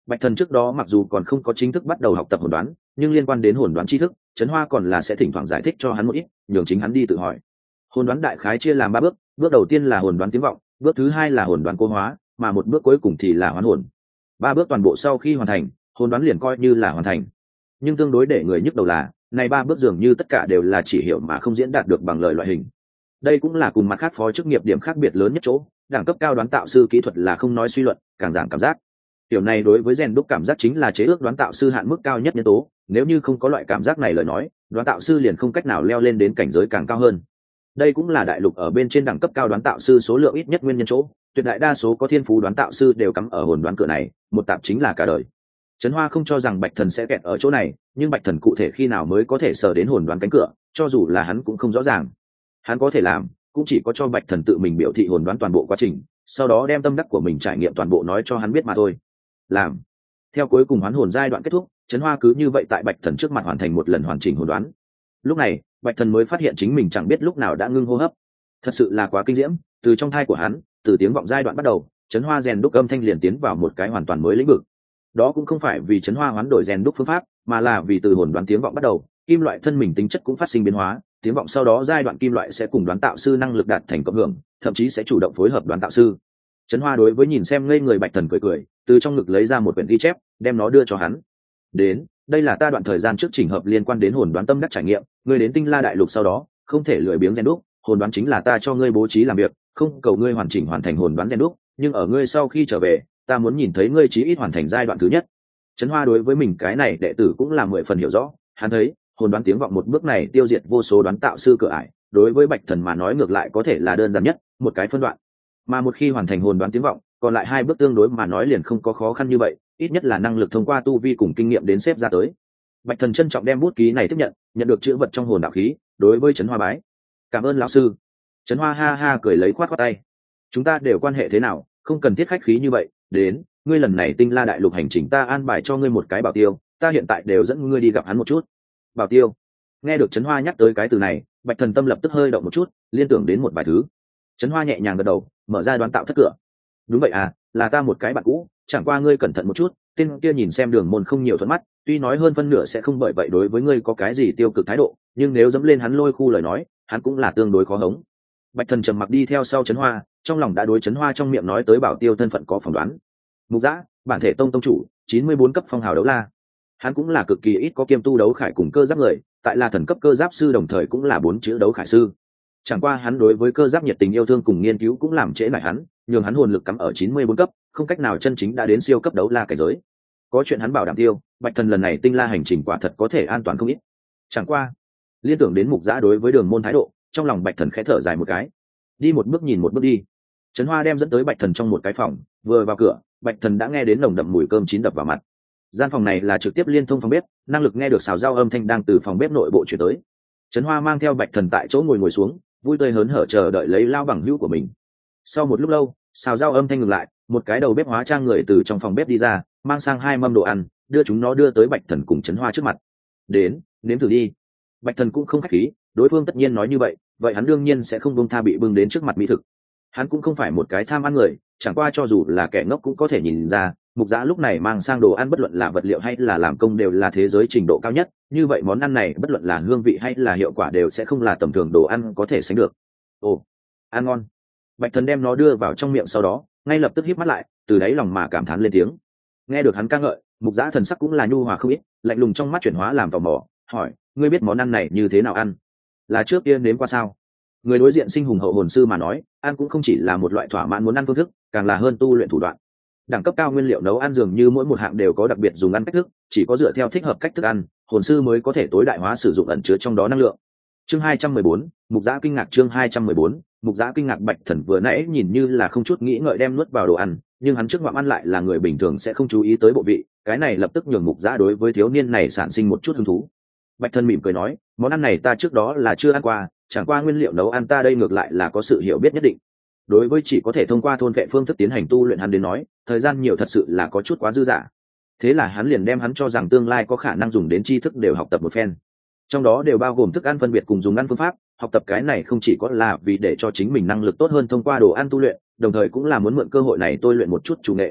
Bạch Thần trước đó mặc dù còn không có chính thức bắt đầu học tập hồn đoán, nhưng liên quan đến hồn đoán tri thức, Trấn Hoa còn là sẽ thỉnh thoảng giải thích cho hắn một ít, nhường chính hắn đi tự hỏi. Hồn đoán đại khái chia làm 3 bước, bước đầu tiên là hồn đoán tiếng vọng, bước thứ hai là hồn đoán cô hóa, mà một bước cuối cùng thì là hoán hồn. 3 bước toàn bộ sau khi hoàn thành, hồn đoán liền coi như là hoàn thành. Nhưng tương đối để người nhức đầu là, này 3 bước dường như tất cả đều là chỉ hiểu mà không diễn đạt được bằng lời loại hình. Đây cũng là cùng mặt khác phó chức nghiệp điểm khác biệt lớn nhất chỗ, đẳng cấp cao đoán tạo sư kỹ thuật là không nói suy luận, càng giảm cảm giác. Điều này đối với rèn đúc cảm giác chính là chế ước đoán tạo sư hạn mức cao nhất nhân tố, nếu như không có loại cảm giác này lời nói, đoán tạo sư liền không cách nào leo lên đến cảnh giới càng cao hơn. Đây cũng là đại lục ở bên trên đẳng cấp cao đoán tạo sư số lượng ít nhất nguyên nhân chỗ, tuyệt đại đa số có thiên phú đoán tạo sư đều cắm ở hồn đoán cửa này, một tạp chính là cả đời. Trấn Hoa không cho rằng Bạch Thần sẽ kẹt ở chỗ này, nhưng Bạch Thần cụ thể khi nào mới có thể sờ đến hồn đoán cánh cửa, cho dù là hắn cũng không rõ ràng. Hắn có thể làm, cũng chỉ có cho Bạch Thần tự mình biểu thị hồn đoán toàn bộ quá trình, sau đó đem tâm đắc của mình trải nghiệm toàn bộ nói cho hắn biết mà thôi. Làm. Theo cuối cùng hoán hồn giai đoạn kết thúc, Trấn Hoa cứ như vậy tại Bạch Thần trước mặt hoàn thành một lần hoàn chỉnh hồn đoán. Lúc này, Bạch Thần mới phát hiện chính mình chẳng biết lúc nào đã ngưng hô hấp. Thật sự là quá kinh diễm, từ trong thai của hắn, từ tiếng vọng giai đoạn bắt đầu, Trấn Hoa rèn đúc âm thanh liền tiến vào một cái hoàn toàn mới lĩnh vực. Đó cũng không phải vì Trấn Hoa hoán đổi rèn đúc phương pháp, mà là vì từ hồn đoán tiếng vọng bắt đầu, kim loại thân mình tính chất cũng phát sinh biến hóa, tiếng vọng sau đó giai đoạn kim loại sẽ cùng đoán tạo sư năng lực đạt thành cộng hưởng, thậm chí sẽ chủ động phối hợp đoán tạo sư. Trấn Hoa đối với nhìn xem ngây người Bạch Thần cười cười, từ trong ngực lấy ra một quyển ghi chép, đem nó đưa cho hắn. Đến, đây là ta đoạn thời gian trước chỉnh hợp liên quan đến hồn đoán tâm đắc trải nghiệm, ngươi đến Tinh La đại lục sau đó, không thể lười biếng rèn đúc, hồn đoán chính là ta cho ngươi bố trí làm việc, không cầu ngươi hoàn chỉnh hoàn thành hồn đoán rèn đúc, nhưng ở ngươi sau khi trở về, ta muốn nhìn thấy ngươi chí ít hoàn thành giai đoạn thứ nhất. Trấn Hoa đối với mình cái này đệ tử cũng là 10 phần hiểu rõ, hắn thấy, hồn đoán tiếng vọng một bước này tiêu diệt vô số đoán tạo sư cửa ải, đối với Bạch Thần mà nói ngược lại có thể là đơn giản nhất, một cái phân đoạn. Mà một khi hoàn thành hồn đoán tiếng vọng, còn lại 2 bước tương đối mà nói liền không có khó khăn như vậy, ít nhất là năng lực thông qua tu vi cùng kinh nghiệm đến xếp ra tới. Bạch Thần trân trọng đem bút ký này tiếp nhận, nhận được chữ vật trong hồn đạo khí, đối với Trấn Hoa bái. Cảm ơn lão sư. Trấn Hoa ha ha cười lấy khoát khoát tay. Chúng ta đều quan hệ thế nào, không cần thiết khách khí như vậy. Đến, ngươi lần này Tinh La đại lục hành trình ta an bài cho ngươi một cái bảo tiêu, ta hiện tại đều dẫn ngươi đi gặp hắn một chút. Bảo tiêu. Nghe được Trấn Hoa nhắc tới cái từ này, Bạch Thần tâm lập tức hơi động một chút, liên tưởng đến một vài thứ. Trấn Hoa nhẹ nhàng gật đầu, mở ra đoán tạo thất cửa. Đúng vậy à, là ta một cái bạn cũ, chẳng qua ngươi cẩn thận một chút, tên kia nhìn xem Đường Môn không nhiều thuận mắt, tuy nói hơn phân nửa sẽ không bởi vậy đối với ngươi có cái gì tiêu cực thái độ, nhưng nếu dẫm lên hắn lôi khu lời nói, hắn cũng là tương đối khó hống. Bạch Thần trầm mặc đi theo sau Trấn Hoa, trong lòng đã đối Trấn Hoa trong miệng nói tới bảo tiêu thân phận có phỏng đoán. Mục Dã, bản thể tông chủ, 94 cấp phong hào đấu la. Hắn cũng là cực kỳ ít có kiêm tu đấu khải cùng cơ giáp người, tại là thần cấp cơ giáp sư đồng thời cũng là 4 chữ đấu khải sư. Chẳng qua hắn đối với cơ giáp nhiệt tình yêu thương cùng nghiên cứu cũng làm trễ nải hắn, nhường hắn hồn lực cắm ở 94 cấp, không cách nào chân chính đã đến siêu cấp đấu la cảnh giới. Có chuyện hắn bảo đảm tiêu, Bạch Thần lần này Tinh La hành trình quả thật có thể an toàn không ít. Chẳng qua, liên tưởng đến Mục Dã đối với Đường Môn thái độ, trong lòng Bạch Thần khẽ thở dài một cái. Đi một bước nhìn một bước đi. Trấn Hoa đem dẫn tới Bạch Thần trong một cái phòng, vừa vào cửa, Bạch Thần đã nghe đến nồng đậm mùi cơm chín đập vào mặt. Gian phòng này là trực tiếp liên thông phòng bếp, năng lực nghe được xào rau âm thanh đang từ phòng bếp nội bộ truyền tới. Trấn Hoa mang theo Bạch Thần tại chỗ ngồi xuống, vui tươi hớn hở chờ đợi lấy lao bằng hữu của mình. Sau một lúc lâu, xào rau âm thanh ngừng lại, một cái đầu bếp hóa trang người từ trong phòng bếp đi ra, mang sang 2 mâm đồ ăn, đưa chúng nó đưa tới Bạch Thần cùng Trấn Hoa trước mặt. Đến, nếm thử đi. Bạch Thần cũng không khách khí, đối phương tất nhiên nói như vậy, vậy hắn đương nhiên sẽ không buông tha bị bưng đến trước mặt mỹ thực. Hắn cũng không phải một cái tham ăn người, chẳng qua cho dù là kẻ ngốc cũng có thể nhìn ra, Mục Dã lúc này mang sang đồ ăn bất luận là vật liệu hay là làm công đều là thế giới trình độ cao nhất, như vậy món ăn này bất luận là hương vị hay là hiệu quả đều sẽ không là tầm thường đồ ăn có thể sánh được. Ồ, ăn ngon. Bạch Thần đem nó đưa vào trong miệng sau đó, ngay lập tức híp mắt lại, từ đáy lòng mà cảm thán lên tiếng. Nghe được hắn ca ngợi, Mục Dã thần sắc cũng là nhu hòa không ít, lạnh lùng trong mắt chuyển hóa làm tò mò, hỏi, ngươi biết món ăn này như thế nào ăn? Là trước kia nếm qua sao? Người đối diện sinh hùng hậu hồn sư mà nói, ăn cũng không chỉ là một loại thỏa mãn muốn ăn phương thức, càng là hơn tu luyện thủ đoạn. Đẳng cấp cao nguyên liệu nấu ăn dường như mỗi một hạng đều có đặc biệt dùng ăn cách thức, chỉ có dựa theo thích hợp cách thức ăn, hồn sư mới có thể tối đại hóa sử dụng ẩn chứa trong đó năng lượng. Chương 214, Mục Dã kinh ngạc. Chương 214, Mục Dã kinh ngạc. Bạch Thần vừa nãy nhìn như là không chút nghĩ ngợi đem nuốt vào đồ ăn, nhưng hắn trước ngoạm ăn lại là người bình thường sẽ không chú ý tới bộ vị, cái này lập tức nhường Mục Dã đối với thiếu niên này sản sinh một chút hứng thú. Bạch Thần mỉm cười nói, món ăn này ta trước đó là chưa ăn qua, chẳng qua nguyên liệu nấu ăn ta đây ngược lại là có sự hiểu biết nhất định. Đối với chỉ có thể thông qua thôn vệ phương thức tiến hành tu luyện hắn đến nói, thời gian nhiều thật sự là có chút quá dư dả. Thế là hắn liền đem hắn cho rằng tương lai có khả năng dùng đến tri thức đều học tập một phen. Trong đó đều bao gồm thức ăn phân biệt cùng dùng ăn phương pháp, học tập cái này không chỉ có là vì để cho chính mình năng lực tốt hơn thông qua đồ ăn tu luyện, đồng thời cũng là muốn mượn cơ hội này tôi luyện một chút chủ nghệ.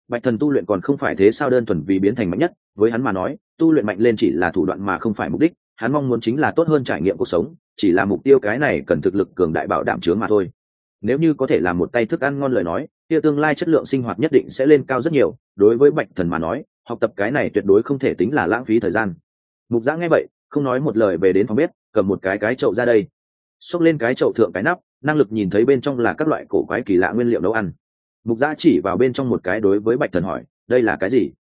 Bạch thần tu luyện còn không phải thế sao đơn thuần vì biến thành mạnh nhất, với hắn mà nói tu luyện mạnh lên chỉ là thủ đoạn mà không phải mục đích, hắn mong muốn chính là tốt hơn trải nghiệm cuộc sống, chỉ là mục tiêu cái này cần thực lực cường đại bảo đảm chướng mà thôi. Nếu như có thể làm một tay thức ăn ngon lời nói, kia tương lai chất lượng sinh hoạt nhất định sẽ lên cao rất nhiều. Đối với Bạch thần mà nói, học tập cái này tuyệt đối không thể tính là lãng phí thời gian. Mục Giã nghe vậy không nói một lời về đến phòng bếp, cầm một cái chậu ra đây, xốc lên cái chậu thượng cái nắp, năng lực nhìn thấy bên trong là các loại cổ quái kỳ lạ nguyên liệu nấu ăn. Mục Giã chỉ vào bên trong một cái đối với Bạch thần hỏi, đây là cái gì?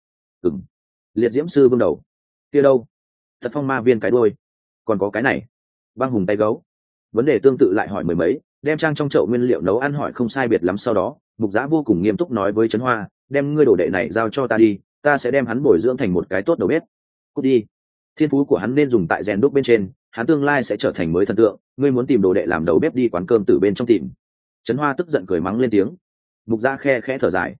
Liệt diễm sư vương đầu. Kia đâu? Thật phong ma viên cái đuôi. Còn có cái này, băng hùng tay gấu. Vấn đề tương tự lại hỏi mười mấy, đem trang trong chậu nguyên liệu nấu ăn hỏi không sai biệt lắm. Sau đó Mục Giã vô cùng nghiêm túc nói với Trấn Hoa, đem ngươi đồ đệ này giao cho ta đi, ta sẽ đem hắn bồi dưỡng thành một cái tốt đầu bếp. Cút đi, thiên phú của hắn nên dùng tại rèn đúc bên trên, hắn tương lai sẽ trở thành mới thần tượng, ngươi muốn tìm đồ đệ làm đầu bếp đi quán cơm từ bên trong tìm. Trấn Hoa tức giận cười mắng lên tiếng. Mục Giã khe khẽ thở dài,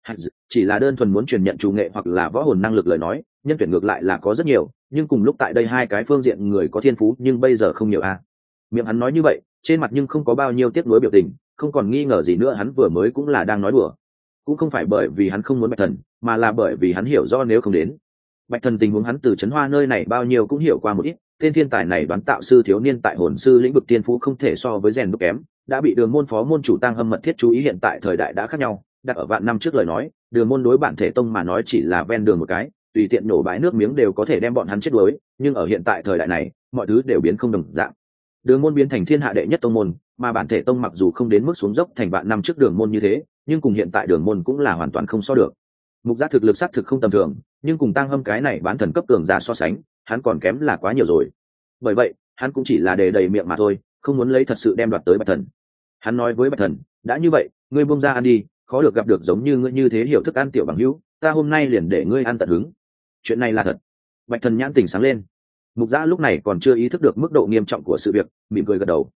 chỉ là đơn thuần muốn truyền nhận chủ nghệ hoặc là võ hồn năng lực lời nói, nhân tuyển ngược lại là có rất nhiều, nhưng cùng lúc tại đây hai cái phương diện người có thiên phú nhưng bây giờ không nhiều a. Miệng hắn nói như vậy, trên mặt nhưng không có bao nhiêu tiếc nuối biểu tình, không còn nghi ngờ gì nữa hắn vừa mới cũng là đang nói đùa. Cũng không phải bởi vì hắn không muốn Bạch thần, mà là bởi vì hắn hiểu rõ nếu không đến Bạch thần tình huống hắn từ Trấn Hoa nơi này bao nhiêu cũng hiểu qua một ít. Tên thiên tài này đoán tạo sư thiếu niên tại hồn sư lĩnh vực tiên phú không thể so với rèn đúc kém, đã bị Đường môn phó môn chủ Tăng Hâm mật thiết chú ý. Hiện tại thời đại đã khác nhau, đặt ở vạn năm trước lời nói, Đường môn đối bản thể tông mà nói chỉ là ven đường một cái, tùy tiện nổ bãi nước miếng đều có thể đem bọn hắn chết đuối. Nhưng ở hiện tại thời đại này, mọi thứ đều biến không đồng dạng. Đường môn biến thành thiên hạ đệ nhất tông môn, mà bản thể tông mặc dù không đến mức xuống dốc thành vạn năm trước Đường môn như thế, nhưng cùng hiện tại Đường môn cũng là hoàn toàn không so được. Mục Giã thực lực xác thực không tầm thường, nhưng cùng Tăng Hâm cái này bán thần cấp cường giả so sánh, hắn còn kém là quá nhiều rồi. Bởi vậy hắn cũng chỉ là đề đầy miệng mà thôi, không muốn lấy thật sự đem đoạt tới Bạch thần. Hắn nói với Bạch thần, đã như vậy ngươi buông ra ăn đi, khó được gặp được giống như ngươi như thế hiểu thức ăn tiểu bằng hữu, ta hôm nay liền để ngươi ăn tận hứng. Chuyện này là thật. Bạch thần nhãn tỉnh sáng lên. Mục Giã lúc này còn chưa ý thức được mức độ nghiêm trọng của sự việc, mỉm cười gật đầu,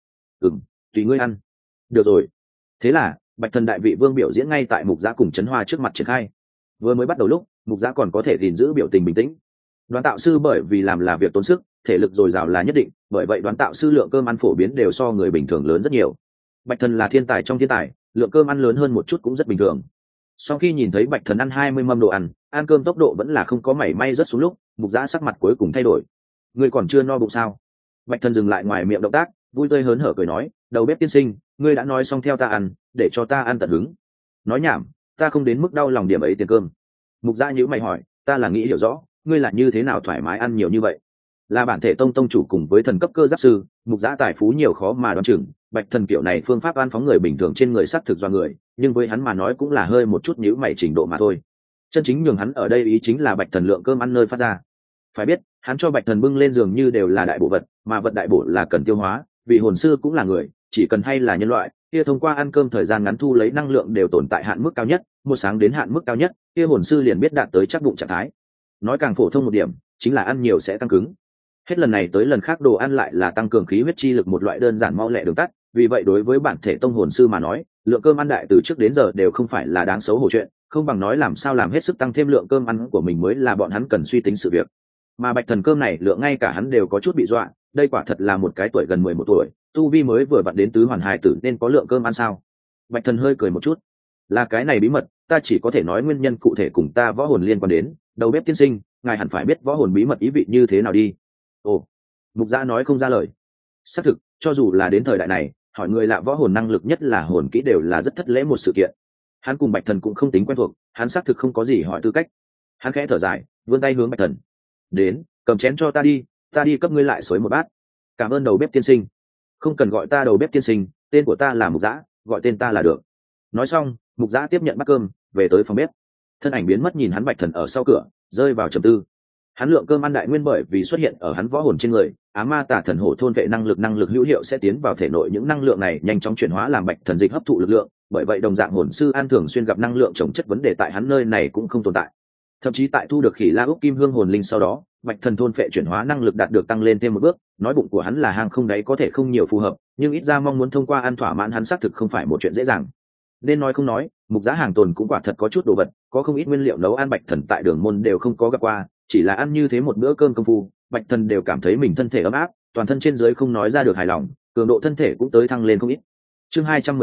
tùy ngươi ăn. Được rồi. Thế là Bạch thần đại vị vương biểu diễn ngay tại Mục Giã cùng Trấn Hoa trước mặt triển khai. Vừa mới bắt đầu lúc Mục Giã còn có thể gìn giữ biểu tình bình tĩnh. Đoán tạo sư bởi vì làm là việc tốn sức, thể lực dồi dào là nhất định, bởi vậy đoán tạo sư lượng cơm ăn phổ biến đều so người bình thường lớn rất nhiều. Bạch thần là thiên tài trong thiên tài, lượng cơm ăn lớn hơn một chút cũng rất bình thường. Sau khi nhìn thấy Bạch thần ăn 20 mâm đồ ăn cơm tốc độ vẫn là không có mảy may rớt xuống lúc, Mục Giã sắc mặt cuối cùng thay đổi. Ngươi còn chưa no bụng sao? Bạch thần dừng lại ngoài miệng động tác, vui tươi hớn hở cười nói, đầu bếp tiên sinh, ngươi đã nói xong theo ta ăn, để cho ta ăn tận hứng. Nói nhảm, ta không đến mức đau lòng điểm ấy tiền cơm. Mục Giã nhíu mày hỏi, ta là nghĩ hiểu rõ, ngươi là như thế nào thoải mái ăn nhiều như vậy? Là bản thể tông chủ cùng với thần cấp cơ giáp sư, Mục Giã tài phú nhiều khó mà đoán chừng. Bạch thần kiểu này phương pháp ăn phóng người bình thường trên người sắc thực do người, nhưng với hắn mà nói cũng là hơi một chút nhíu mày trình độ mà thôi. Chân chính nhường hắn ở đây ý chính là Bạch thần lượng cơm ăn nơi phát ra. Phải biết, hắn cho Bạch thần bưng lên giường như đều là đại bổ vật, mà vật đại bổ là cần tiêu hóa, vì hồn sư cũng là người, chỉ cần hay là nhân loại, kia thông qua ăn cơm thời gian ngắn thu lấy năng lượng đều tồn tại hạn mức cao nhất, một sáng đến hạn mức cao nhất, kia hồn sư liền biết đạt tới chắc bụng trạng thái. Nói càng phổ thông một điểm, chính là ăn nhiều sẽ tăng cứng. Hết lần này tới lần khác đồ ăn lại là tăng cường khí huyết chi lực một loại đơn giản mau lẹ đường tắt, vì vậy đối với bản thể tông hồn sư mà nói, lượng cơm ăn đại từ trước đến giờ đều không phải là đáng xấu hổ chuyện, không bằng nói làm sao làm hết sức tăng thêm lượng cơm ăn của mình mới là bọn hắn cần suy tính sự việc. Mà Bạch thần cơm này lượng ngay cả hắn đều có chút bị dọa, đây quả thật là một cái tuổi gần 11 tuổi, tu vi mới vừa vặn đến tứ hoàn hài tử nên có lượng cơm ăn sao? Bạch thần hơi cười một chút, là cái này bí mật, ta chỉ có thể nói nguyên nhân cụ thể cùng ta võ hồn liên quan đến, đầu bếp tiên sinh, ngài hẳn phải biết võ hồn bí mật ý vị như thế nào đi. Ồ. Mục Giã nói không ra lời. Xác thực, cho dù là đến thời đại này, hỏi người lạ võ hồn năng lực nhất là hồn kỹ đều là rất thất lễ một sự kiện. Hắn cùng Bạch thần cũng không tính quen thuộc, hắn xác thực không có gì hỏi tư cách. Hắn khẽ thở dài, vươn tay hướng Bạch thần, đến, cầm chén cho ta đi cấp ngươi lại xối một bát. Cảm ơn đầu bếp tiên sinh. Không cần gọi ta đầu bếp tiên sinh, tên của ta là Mục Giã, gọi tên ta là được. Nói xong, Mục Giã tiếp nhận bát cơm, về tới phòng bếp. Thân ảnh biến mất, nhìn hắn Bạch thần ở sau cửa, rơi vào trầm tư. Hắn lượng cơm ăn đại nguyên bởi vì xuất hiện ở hắn võ hồn trên người, ám ma tà thần hổ thôn vệ năng lực hữu hiệu sẽ tiến vào thể nội, những năng lượng này nhanh chóng chuyển hóa làm Bạch thần dịch hấp thụ lực lượng, bởi vậy đồng dạng hồn sư ăn thường xuyên gặp năng lượng trồng chất vấn đề tại hắn nơi này cũng không tồn tại. Thậm chí tại thu được khỉ la úc kim hương hồn linh sau đó, Bạch thần thôn phệ chuyển hóa năng lực đạt được tăng lên thêm một bước, nói bụng của hắn là hang không đáy có thể không nhiều phù hợp, nhưng ít ra mong muốn thông qua ăn thỏa mãn hắn xác thực không phải một chuyện dễ dàng. Nên nói không nói, Mục Giã hàng tồn cũng quả thật có chút đồ vật, có không ít nguyên liệu nấu ăn Bạch thần tại Đường môn đều không có gặp qua, chỉ là ăn như thế một bữa cơm công phu, Bạch thần đều cảm thấy mình thân thể ấm áp, toàn thân trên dưới không nói ra được hài lòng, cường độ thân thể cũng tới thăng lên không ít. Chương 215,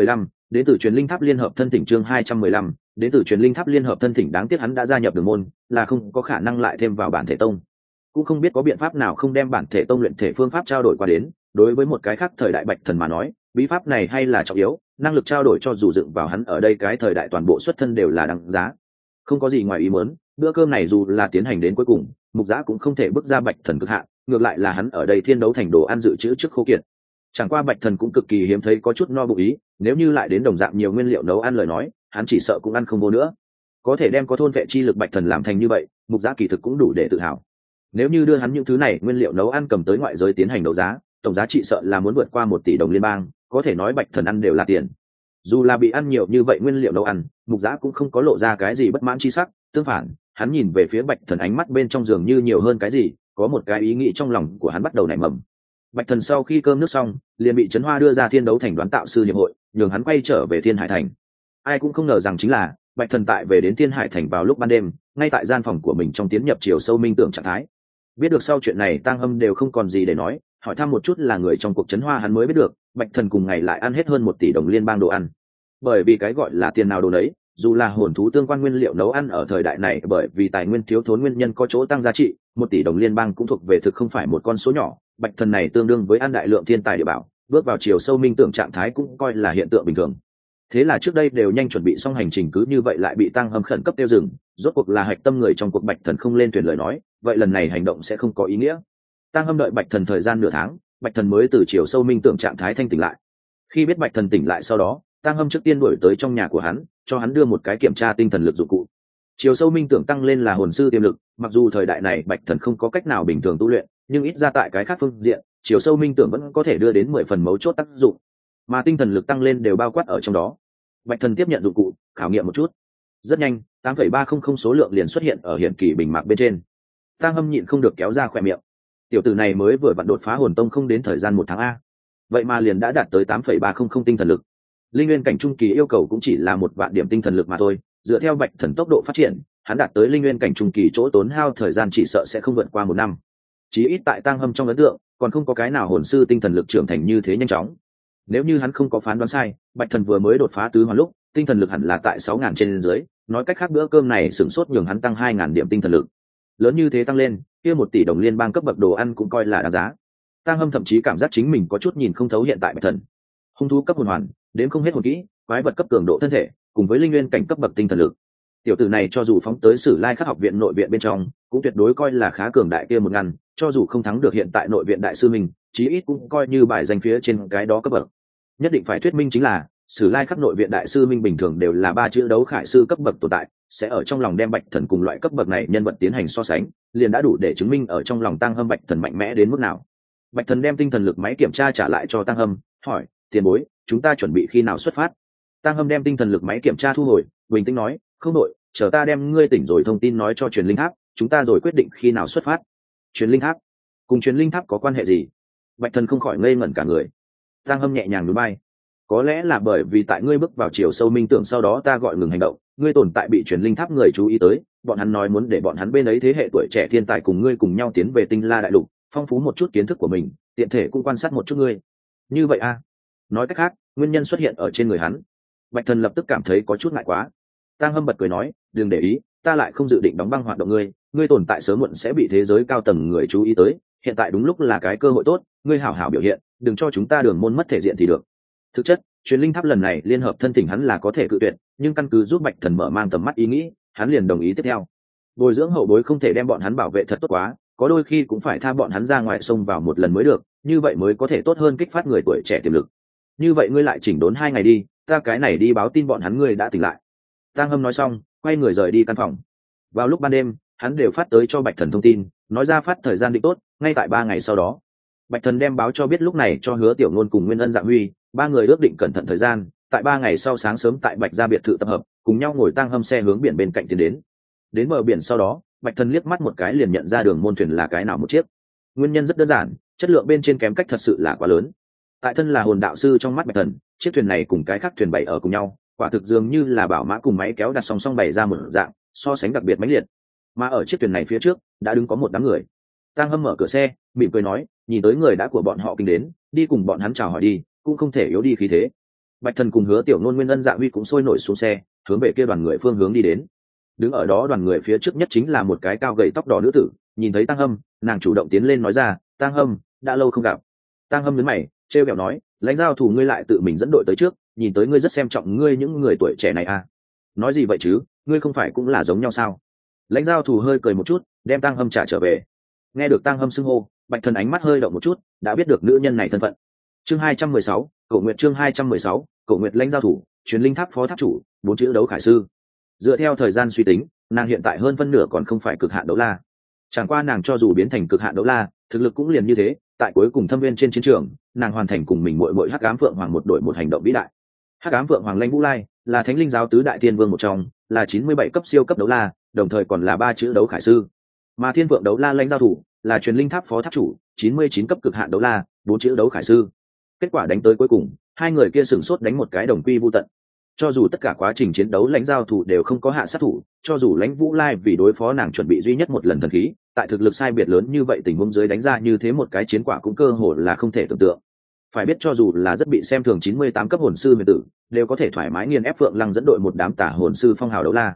đến từ truyền linh tháp liên hợp thân thỉnh chương 215, đến từ truyền linh tháp liên hợp thân thỉnh. Đáng tiếc hắn đã gia nhập đường môn, là không có khả năng lại thêm vào bản thể tông, cũng không biết có biện pháp nào không đem bản thể tông luyện thể phương pháp trao đổi qua đến. Đối với một cái khác thời đại Bạch Thần mà nói, bí pháp này hay là trọng yếu, năng lực trao đổi cho dù dựng vào hắn ở đây cái thời đại toàn bộ xuất thân đều là đáng giá. Không có gì ngoài ý muốn, bữa cơm này dù là tiến hành đến cuối cùng, Mục Giã cũng không thể bước ra Bạch Thần cực hạn, ngược lại là hắn ở đây thiên đấu thành đồ ăn dự trữ trước khô kiệt. Chẳng qua Bạch Thần cũng cực kỳ hiếm thấy có chút no bụng ý, nếu như lại đến đồng dạng nhiều nguyên liệu nấu ăn lời nói, hắn chỉ sợ cũng ăn không vô nữa. Có thể đem có thôn vệ chi lực Bạch Thần làm thành như vậy, Mục Giã kỳ thực cũng đủ để tự hào. Nếu như đưa hắn những thứ này nguyên liệu nấu ăn cầm tới ngoại giới tiến hành đấu giá, tổng giá trị sợ là muốn vượt qua 1 tỷ đồng liên bang, có thể nói Bạch Thần ăn đều là tiền. Dù là bị ăn nhiều như vậy nguyên liệu nấu ăn, Mục Giã cũng không có lộ ra cái gì bất mãn chi sắc, tương phản, hắn nhìn về phía Bạch Thần ánh mắt bên trong dường như nhiều hơn cái gì, có một cái ý nghĩ trong lòng của hắn bắt đầu nảy mầm. Bạch Thần sau khi cơm nước xong, liền bị Trấn Hoa đưa ra Thiên Đấu Thành đoán tạo sư hiệp hội, nhường hắn quay trở về Thiên Hải Thành. Ai cũng không ngờ rằng chính là Bạch Thần tại về đến Thiên Hải Thành vào lúc ban đêm, ngay tại gian phòng của mình trong tiến nhập chiều sâu minh tưởng trạng thái. Biết được sau chuyện này Tang Hâm đều không còn gì để nói, hỏi thăm một chút là người trong cuộc Trấn Hoa hắn mới biết được, Bạch Thần cùng ngày lại ăn hết hơn 1 tỷ đồng liên bang đồ ăn. Bởi vì cái gọi là tiền nào đồ đấy, dù là hồn thú tương quan nguyên liệu nấu ăn ở thời đại này bởi vì tài nguyên thiếu thốn nguyên nhân có chỗ tăng giá trị, 1 tỷ đồng liên bang cũng thuộc về thực không phải một con số nhỏ. Bạch Thần này tương đương với ăn đại lượng thiên tài địa bảo, bước vào chiều sâu minh tưởng trạng thái cũng coi là hiện tượng bình thường. Thế là trước đây đều nhanh chuẩn bị xong hành trình cứ như vậy lại bị Tang Hâm khẩn cấp tiêu dừng, rốt cuộc là hạch tâm người trong cuộc Bạch Thần không lên thuyền lời nói, vậy lần này hành động sẽ không có ý nghĩa. Tang Hâm đợi Bạch Thần thời gian nửa tháng, Bạch Thần mới từ chiều sâu minh tưởng trạng thái thanh tỉnh lại. Khi biết Bạch Thần tỉnh lại sau đó, Tang Hâm trước tiên đuổi tới trong nhà của hắn, cho hắn đưa một cái kiểm tra tinh thần lực dụng cụ. Chiều sâu minh tưởng tăng lên là hồn sư tiềm lực, mặc dù thời đại này Bạch Thần không có cách nào bình thường tu luyện, nhưng ít ra tại cái khác phương diện, chiều sâu minh tưởng vẫn có thể đưa đến 10 phần mấu chốt tác dụng, mà tinh thần lực tăng lên đều bao quát ở trong đó. Bạch Thần tiếp nhận dụng cụ, khảo nghiệm một chút. Rất nhanh, 8,300 số lượng liền xuất hiện ở hiển kỳ bình mạc bên trên. Tang Hâm nhịn không được kéo ra khỏe miệng. Tiểu tử này mới vừa vặn đột phá hồn tông không đến thời gian 1 tháng a, vậy mà liền đã đạt tới 8,300 tinh thần lực. Linh nguyên cảnh trung kỳ yêu cầu cũng chỉ là 1 vạn điểm tinh thần lực mà thôi, dựa theo Bạch Thần tốc độ phát triển, hắn đạt tới linh nguyên cảnh trung kỳ chỗ tốn hao thời gian chỉ sợ sẽ không vượt qua 1 năm. Chí ít tại Tang Hâm trong ấn tượng, còn không có cái nào hồn sư tinh thần lực trưởng thành như thế nhanh chóng. Nếu như hắn không có phán đoán sai, Bạch Thần vừa mới đột phá tứ hoàn lúc, tinh thần lực hẳn là tại 6.000 trên dưới, nói cách khác bữa cơm này sửng sốt nhường hắn tăng 2.000 điểm tinh thần lực. Lớn như thế tăng lên, kia 1 tỷ đồng liên bang cấp bậc đồ ăn cũng coi là đáng giá. Tang Hâm thậm chí cảm giác chính mình có chút nhìn không thấu hiện tại Bạch Thần. Hung thú cấp hồn hoàn, đến không hết hồn kỹ, quái vật cấp cường độ thân thể, cùng với linh nguyên cảnh cấp bậc tinh thần lực. Tiểu tử này cho dù phóng tới Sử Lai Khắc học viện nội viện bên trong, cũng tuyệt đối coi là khá cường đại kia một ngăn, cho dù không thắng được hiện tại nội viện đại sư mình, chí ít cũng coi như bài danh phía trên cái đó cấp bậc. Nhất định phải thuyết minh chính là Sử Lai Khắc nội viện đại sư minh bình thường đều là 3 chữ đấu khải sư cấp bậc tồn tại, sẽ ở trong lòng đem Bạch Thần cùng loại cấp bậc này nhân vật tiến hành so sánh, liền đã đủ để chứng minh ở trong lòng Tang Hâm Bạch Thần mạnh mẽ đến mức nào. Bạch Thần đem tinh thần lực máy kiểm tra trả lại cho Tang Hâm, hỏi: "Tiền bối, chúng ta chuẩn bị khi nào xuất phát?" Tang Hâm đem tinh thần lực máy kiểm tra thu hồi, bình tĩnh nói: "Không đội, chờ ta đem ngươi tỉnh rồi thông tin nói cho truyền linh tháp, chúng ta rồi quyết định khi nào xuất phát." Truyền linh tháp? Cùng truyền linh tháp có quan hệ gì? Bạch Thần không khỏi ngây ngẩn cả người. Tang Hâm nhẹ nhàng nhún vai: "Có lẽ là bởi vì tại ngươi bước vào chiều sâu minh tưởng sau đó ta gọi ngừng hành động, ngươi tồn tại bị truyền linh tháp người chú ý tới, bọn hắn nói muốn để bọn hắn bên ấy thế hệ tuổi trẻ thiên tài cùng ngươi cùng nhau tiến về Tinh La đại lục, phong phú một chút kiến thức của mình, tiện thể cũng quan sát một chút ngươi." Như vậy a? Nói cách khác, nguyên nhân xuất hiện ở trên người hắn. Bạch Thần lập tức cảm thấy có chút ngại quá. Tang Hâm bật cười nói: "Đừng để ý, ta lại không dự định đóng băng hoạt động ngươi, ngươi tồn tại sớm muộn sẽ bị thế giới cao tầng người chú ý tới, hiện tại đúng lúc là cái cơ hội tốt, ngươi hảo hảo biểu hiện, đừng cho chúng ta đường môn mất thể diện thì được." Thực chất, truyền linh tháp lần này liên hợp thân thỉnh hắn là có thể cự tuyệt, nhưng căn cứ giúp Bạch Thần mở mang tầm mắt ý nghĩ, hắn liền đồng ý tiếp theo. Bồi dưỡng hậu bối không thể đem bọn hắn bảo vệ thật tốt quá, có đôi khi cũng phải tha bọn hắn ra ngoài sông vào một lần mới được, như vậy mới có thể tốt hơn kích phát người tuổi trẻ tiềm lực. Như vậy ngươi lại chỉnh đốn 2 ngày đi, ta cái này đi báo tin bọn hắn ngươi đã tỉnh lại. Tang Hâm nói xong, quay người rời đi căn phòng. Vào lúc ban đêm, hắn đều phát tới cho Bạch Thần thông tin, nói ra phát thời gian định tốt, ngay tại 3 ngày sau đó. Bạch Thần đem báo cho biết lúc này cho Hứa Tiểu Nôn cùng Nguyên Ân Dạ Huy, 3 người ước định cẩn thận thời gian, tại 3 ngày sau sáng sớm tại Bạch gia biệt thự tập hợp, cùng nhau ngồi Tang Hâm xe hướng biển bên cạnh tiến đến. Đến bờ biển sau đó, Bạch Thần liếc mắt một cái liền nhận ra đường môn thuyền là cái nào một chiếc. Nguyên nhân rất đơn giản, chất lượng bên trên kém cách thật sự là quá lớn. Tại thân là hồn đạo sư trong mắt Bạch Thần, chiếc thuyền này cùng cái khác thuyền bày ở cùng nhau, quả thực dường như là bảo mã cùng máy kéo đặt song song bày ra một dạng, so sánh đặc biệt mãnh liệt. Mà ở chiếc thuyền này phía trước đã đứng có một đám người. Tang Hâm mở cửa xe, mỉm cười nói: "Nhìn tới người đã của bọn họ kinh đến, đi cùng bọn hắn chào hỏi đi, cũng không thể yếu đi khí thế." Bạch Thần cùng Hứa Tiểu Nôn, Nguyên Ân, Dạ Huy cũng sôi nổi xuống xe, hướng về kia đoàn người phương hướng đi đến. Đứng ở đó đoàn người phía trước nhất chính là một cái cao gầy tóc đỏ nữ tử. Nhìn thấy Tăng Hâm, nàng chủ động tiến lên nói ra, Tăng Hâm, đã lâu không gặp. Tăng Hâm nhướng mày, trêu ghẹo nói, lãnh giao thủ ngươi lại tự mình dẫn đội tới trước, nhìn tới ngươi rất xem trọng ngươi những người tuổi trẻ này à? Nói gì vậy chứ, ngươi không phải cũng là giống nhau sao? Lãnh giao thủ hơi cười một chút, đem Tăng Hâm trả trở về. Nghe được Tăng Hâm xưng hô, Bạch Thần ánh mắt hơi động một chút, đã biết được nữ nhân này thân phận. Chương 216, Cổ Nguyệt. Chương 216, Cổ Nguyệt. Lãnh giao thủ, Truyền Linh Tháp phó tháp chủ, 4 chữ đấu khải sư. Dựa theo thời gian suy tính, nàng hiện tại hơn phân nửa còn không phải cực hạn đấu la. Chẳng qua nàng cho dù biến thành cực hạn đấu la, thực lực cũng liền như thế. Tại cuối cùng thâm viên trên chiến trường, nàng hoàn thành cùng mình muội Hắc Ám Phượng Hoàng một đội một hành động vĩ đại. Hắc Ám Phượng Hoàng Lãnh Vũ Lai là Thánh Linh giáo tứ đại thiên vương một trong, là 97 cấp siêu cấp đấu la, đồng thời còn là 3 chữ đấu khải sư. Mà Thiên Vượng đấu la Lãnh giao thủ là Truyền Linh Tháp phó tháp chủ, 99 cấp cực hạn đấu la, 4 chữ đấu khải sư. Kết quả đánh tới cuối cùng, hai người kia sửng sốt đánh một cái đồng quy vu tận. Cho dù tất cả quá trình chiến đấu Lãnh giao thủ đều không có hạ sát thủ, cho dù Lãnh Vũ Lai vì đối phó nàng chuẩn bị duy nhất một lần thần khí, tại thực lực sai biệt lớn như vậy tình huống dưới đánh ra như thế một cái chiến quả cũng cơ hồ là không thể tưởng tượng. Phải biết cho dù là rất bị xem thường 98 cấp hồn sư huyền tử, đều có thể thoải mái nghiền ép Phượng Lăng dẫn đội một đám tả hồn sư phong hào đấu la.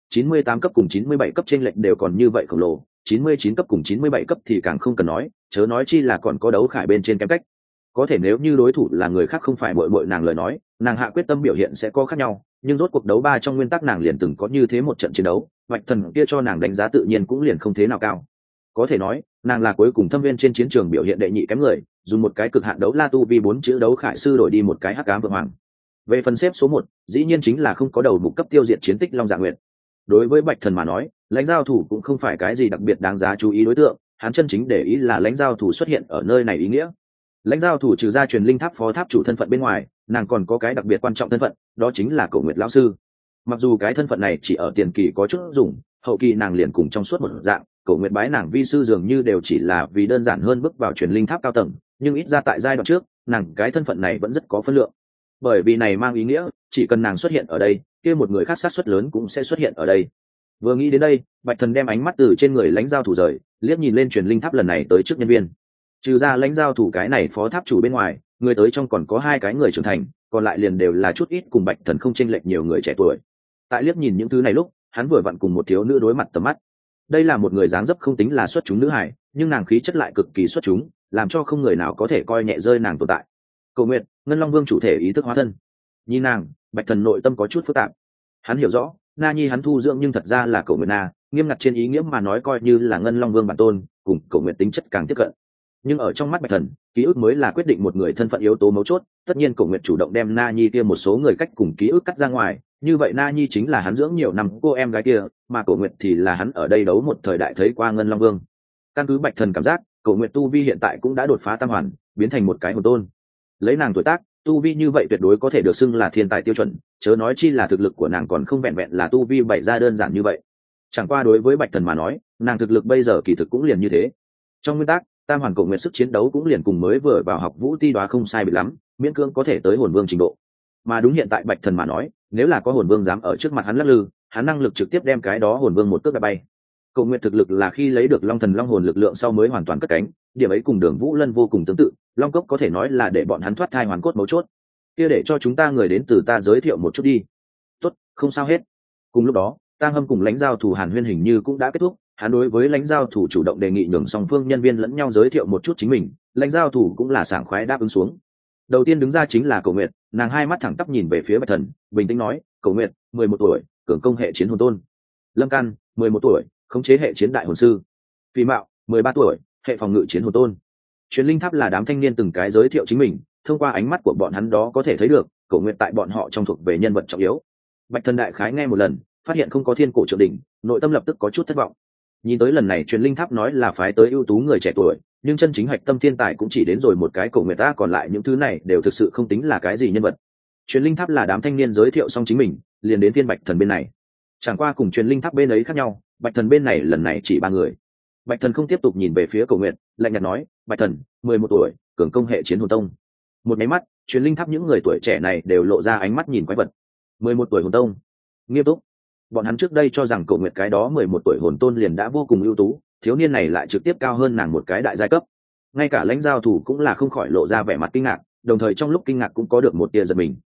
98 cấp cùng 97 cấp chênh lệch đều còn như vậy khổng lồ, 99 cấp cùng 97 cấp thì càng không cần nói, chớ nói chi là còn có đấu khải bên trên kém cách. Có thể nếu như đối thủ là người khác không phải muội nàng lời nói, nàng hạ quyết tâm biểu hiện sẽ có khác nhau, nhưng rốt cuộc đấu ba trong nguyên tắc nàng liền từng có như thế một trận chiến đấu, Bạch Thần kia cho nàng đánh giá tự nhiên cũng liền không thế nào cao. Có thể nói, nàng là cuối cùng thâm viên trên chiến trường biểu hiện đệ nhị kém người, dùng một cái cực hạn đấu la tu vi 4 chữ đấu khải sư đổi đi một cái Hắc Ám Phượng Hoàng. Về phần xếp số 1, dĩ nhiên chính là không có đầu mục cấp tiêu diệt chiến tích Long Dạ Nguyệt. Đối với Bạch Thần mà nói, lãnh giao thủ cũng không phải cái gì đặc biệt đáng giá chú ý đối tượng, hắn chân chính để ý là lãnh giao thủ xuất hiện ở nơi này ý nghĩa. Lãnh giao thủ trừ ra Truyền Linh Tháp phó tháp chủ thân phận bên ngoài, nàng còn có cái đặc biệt quan trọng thân phận, đó chính là Cổ Nguyệt lão sư. Mặc dù cái thân phận này chỉ ở tiền kỳ có chút dùng, hậu kỳ nàng liền cùng trong suốt một dạng, Cổ Nguyệt bái nàng vi sư dường như đều chỉ là vì đơn giản hơn bước vào Truyền Linh Tháp cao tầng, nhưng ít ra tại giai đoạn trước, nàng cái thân phận này vẫn rất có phân lượng. Bởi vì này mang ý nghĩa, chỉ cần nàng xuất hiện ở đây, kia một người khác sát suất lớn cũng sẽ xuất hiện ở đây. Vừa nghĩ đến đây, Bạch Thần đem ánh mắt từ trên người lãnh giao thủ rời, liếc nhìn lên Truyền Linh Tháp lần này tới trước nhân viên. Trừ ra lãnh giao thủ cái này phó tháp chủ bên ngoài, người tới trong còn có 2 cái người trưởng thành, còn lại liền đều là chút ít cùng Bạch Thần không chênh lệch nhiều người trẻ tuổi. Tại liếc nhìn những thứ này lúc, hắn vừa vặn cùng một thiếu nữ đối mặt tầm mắt. Đây là một người dáng dấp không tính là xuất chúng nữ hài, nhưng nàng khí chất lại cực kỳ xuất chúng, làm cho không người nào có thể coi nhẹ rơi nàng tồn tại. Cầu Nguyệt, Ngân Long Vương chủ thể ý thức hóa thân. Nhìn nàng, Bạch Thần nội tâm có chút phức tạp. Hắn hiểu rõ, Na Nhi hắn thu dưỡng nhưng thật ra là Cầu Nguyệt Na, nghiêm ngặt trên ý nghĩa mà nói coi như là Ngân Long Vương bản tôn, cùng Cầu Nguyệt tính chất càng tiếp cận. Nhưng ở trong mắt Bạch Thần, ký ức mới là quyết định một người thân phận yếu tố mấu chốt. Tất nhiên Cổ Nguyệt chủ động đem Na Nhi kia một số người cách cùng ký ức cắt ra ngoài, như vậy Na Nhi chính là hắn dưỡng nhiều năm cô em gái kia, mà Cổ Nguyệt thì là hắn ở đây đấu một thời đại thấy qua Ngân Long Vương. Căn cứ Bạch Thần cảm giác, Cổ Nguyệt tu vi hiện tại cũng đã đột phá tam hoàn, biến thành một cái hồn tôn. Lấy nàng tuổi tác, tu vi như vậy tuyệt đối có thể được xưng là thiên tài tiêu chuẩn, chớ nói chi là thực lực của nàng còn không vẹn vẹn là tu vi bày ra đơn giản như vậy. Chẳng qua đối với Bạch Thần mà nói, nàng thực lực bây giờ kỳ thực cũng liền như thế. Trong nguyên tắc, tam hoàn Cổ Nguyệt sức chiến đấu cũng liền cùng mới vừa vào học Vũ Ti Đoá không sai biệt lắm, miễn cưỡng có thể tới hồn vương trình độ. Mà đúng hiện tại Bạch Thần mà nói, nếu là có hồn vương dám ở trước mặt hắn lắc lư, hắn năng lực trực tiếp đem cái đó hồn vương một cước đạp bay. Cổ Nguyệt thực lực là khi lấy được Long Thần Long hồn lực lượng sau mới hoàn toàn cất cánh, điểm ấy cùng Đường Vũ Lân vô cùng tương tự, Long Cốc có thể nói là để bọn hắn thoát thai hoàn cốt mấu chốt. Kia để cho chúng ta người đến từ ta giới thiệu một chút đi. Tốt, không sao hết. Cùng lúc đó, Tang Hâm cùng lãnh giao thủ Hàn Huyên hình như cũng đã kết thúc, hắn đối với lãnh giao thủ chủ động đề nghị nhường song phương nhân viên lẫn nhau giới thiệu một chút chính mình, lãnh giao thủ cũng là sảng khoái đáp ứng xuống. Đầu tiên đứng ra chính là Cổ Nguyệt, nàng hai mắt thẳng tắp nhìn về phía Bạch Thần, bình tĩnh nói, Cổ Nguyệt, 11 tuổi, cường công hệ chiến hồn tôn. Lâm Căn, 11 tuổi, khống chế hệ chiến đại hồn sư. Phi Mạo, 13 tuổi, hệ phòng ngự chiến hồn tôn. Truyền Linh Tháp là đám thanh niên từng cái giới thiệu chính mình, thông qua ánh mắt của bọn hắn đó có thể thấy được, Cổ Nguyệt tại bọn họ trong thuộc về nhân vật trọng yếu. Bạch Thần đại khái nghe một lần, phát hiện không có thiên cổ trượng đỉnh, nội tâm lập tức có chút thất vọng. Nhìn tới lần này Truyền Linh Tháp nói là phái tới ưu tú người trẻ tuổi, nhưng chân chính hạch tâm thiên tài cũng chỉ đến rồi một cái Cổ Nguyệt ta, còn lại những thứ này đều thực sự không tính là cái gì nhân vật. Truyền Linh Tháp là đám thanh niên giới thiệu xong chính mình, liền đến phiên Bạch Thần bên này. Chẳng qua cùng Truyền Linh Tháp bên ấy khác nhau, Bạch Thần bên này lần này chỉ 3 người. Bạch Thần không tiếp tục nhìn về phía Cổ Nguyệt, lạnh nhạt nói, Bạch Thần, 11 tuổi, cường công hệ chiến hồn tông. Một máy mắt, Truyền Linh Tháp những người tuổi trẻ này đều lộ ra ánh mắt nhìn quái vật. 11 tuổi hồn tông, nghiêm túc. Bọn hắn trước đây cho rằng Cổ Nguyệt cái đó 11 tuổi hồn tôn liền đã vô cùng ưu tú, thiếu niên này lại trực tiếp cao hơn nàng một cái đại giai cấp. Ngay cả lãnh giao thủ cũng là không khỏi lộ ra vẻ mặt kinh ngạc, đồng thời trong lúc kinh ngạc cũng có được một tia giật mình.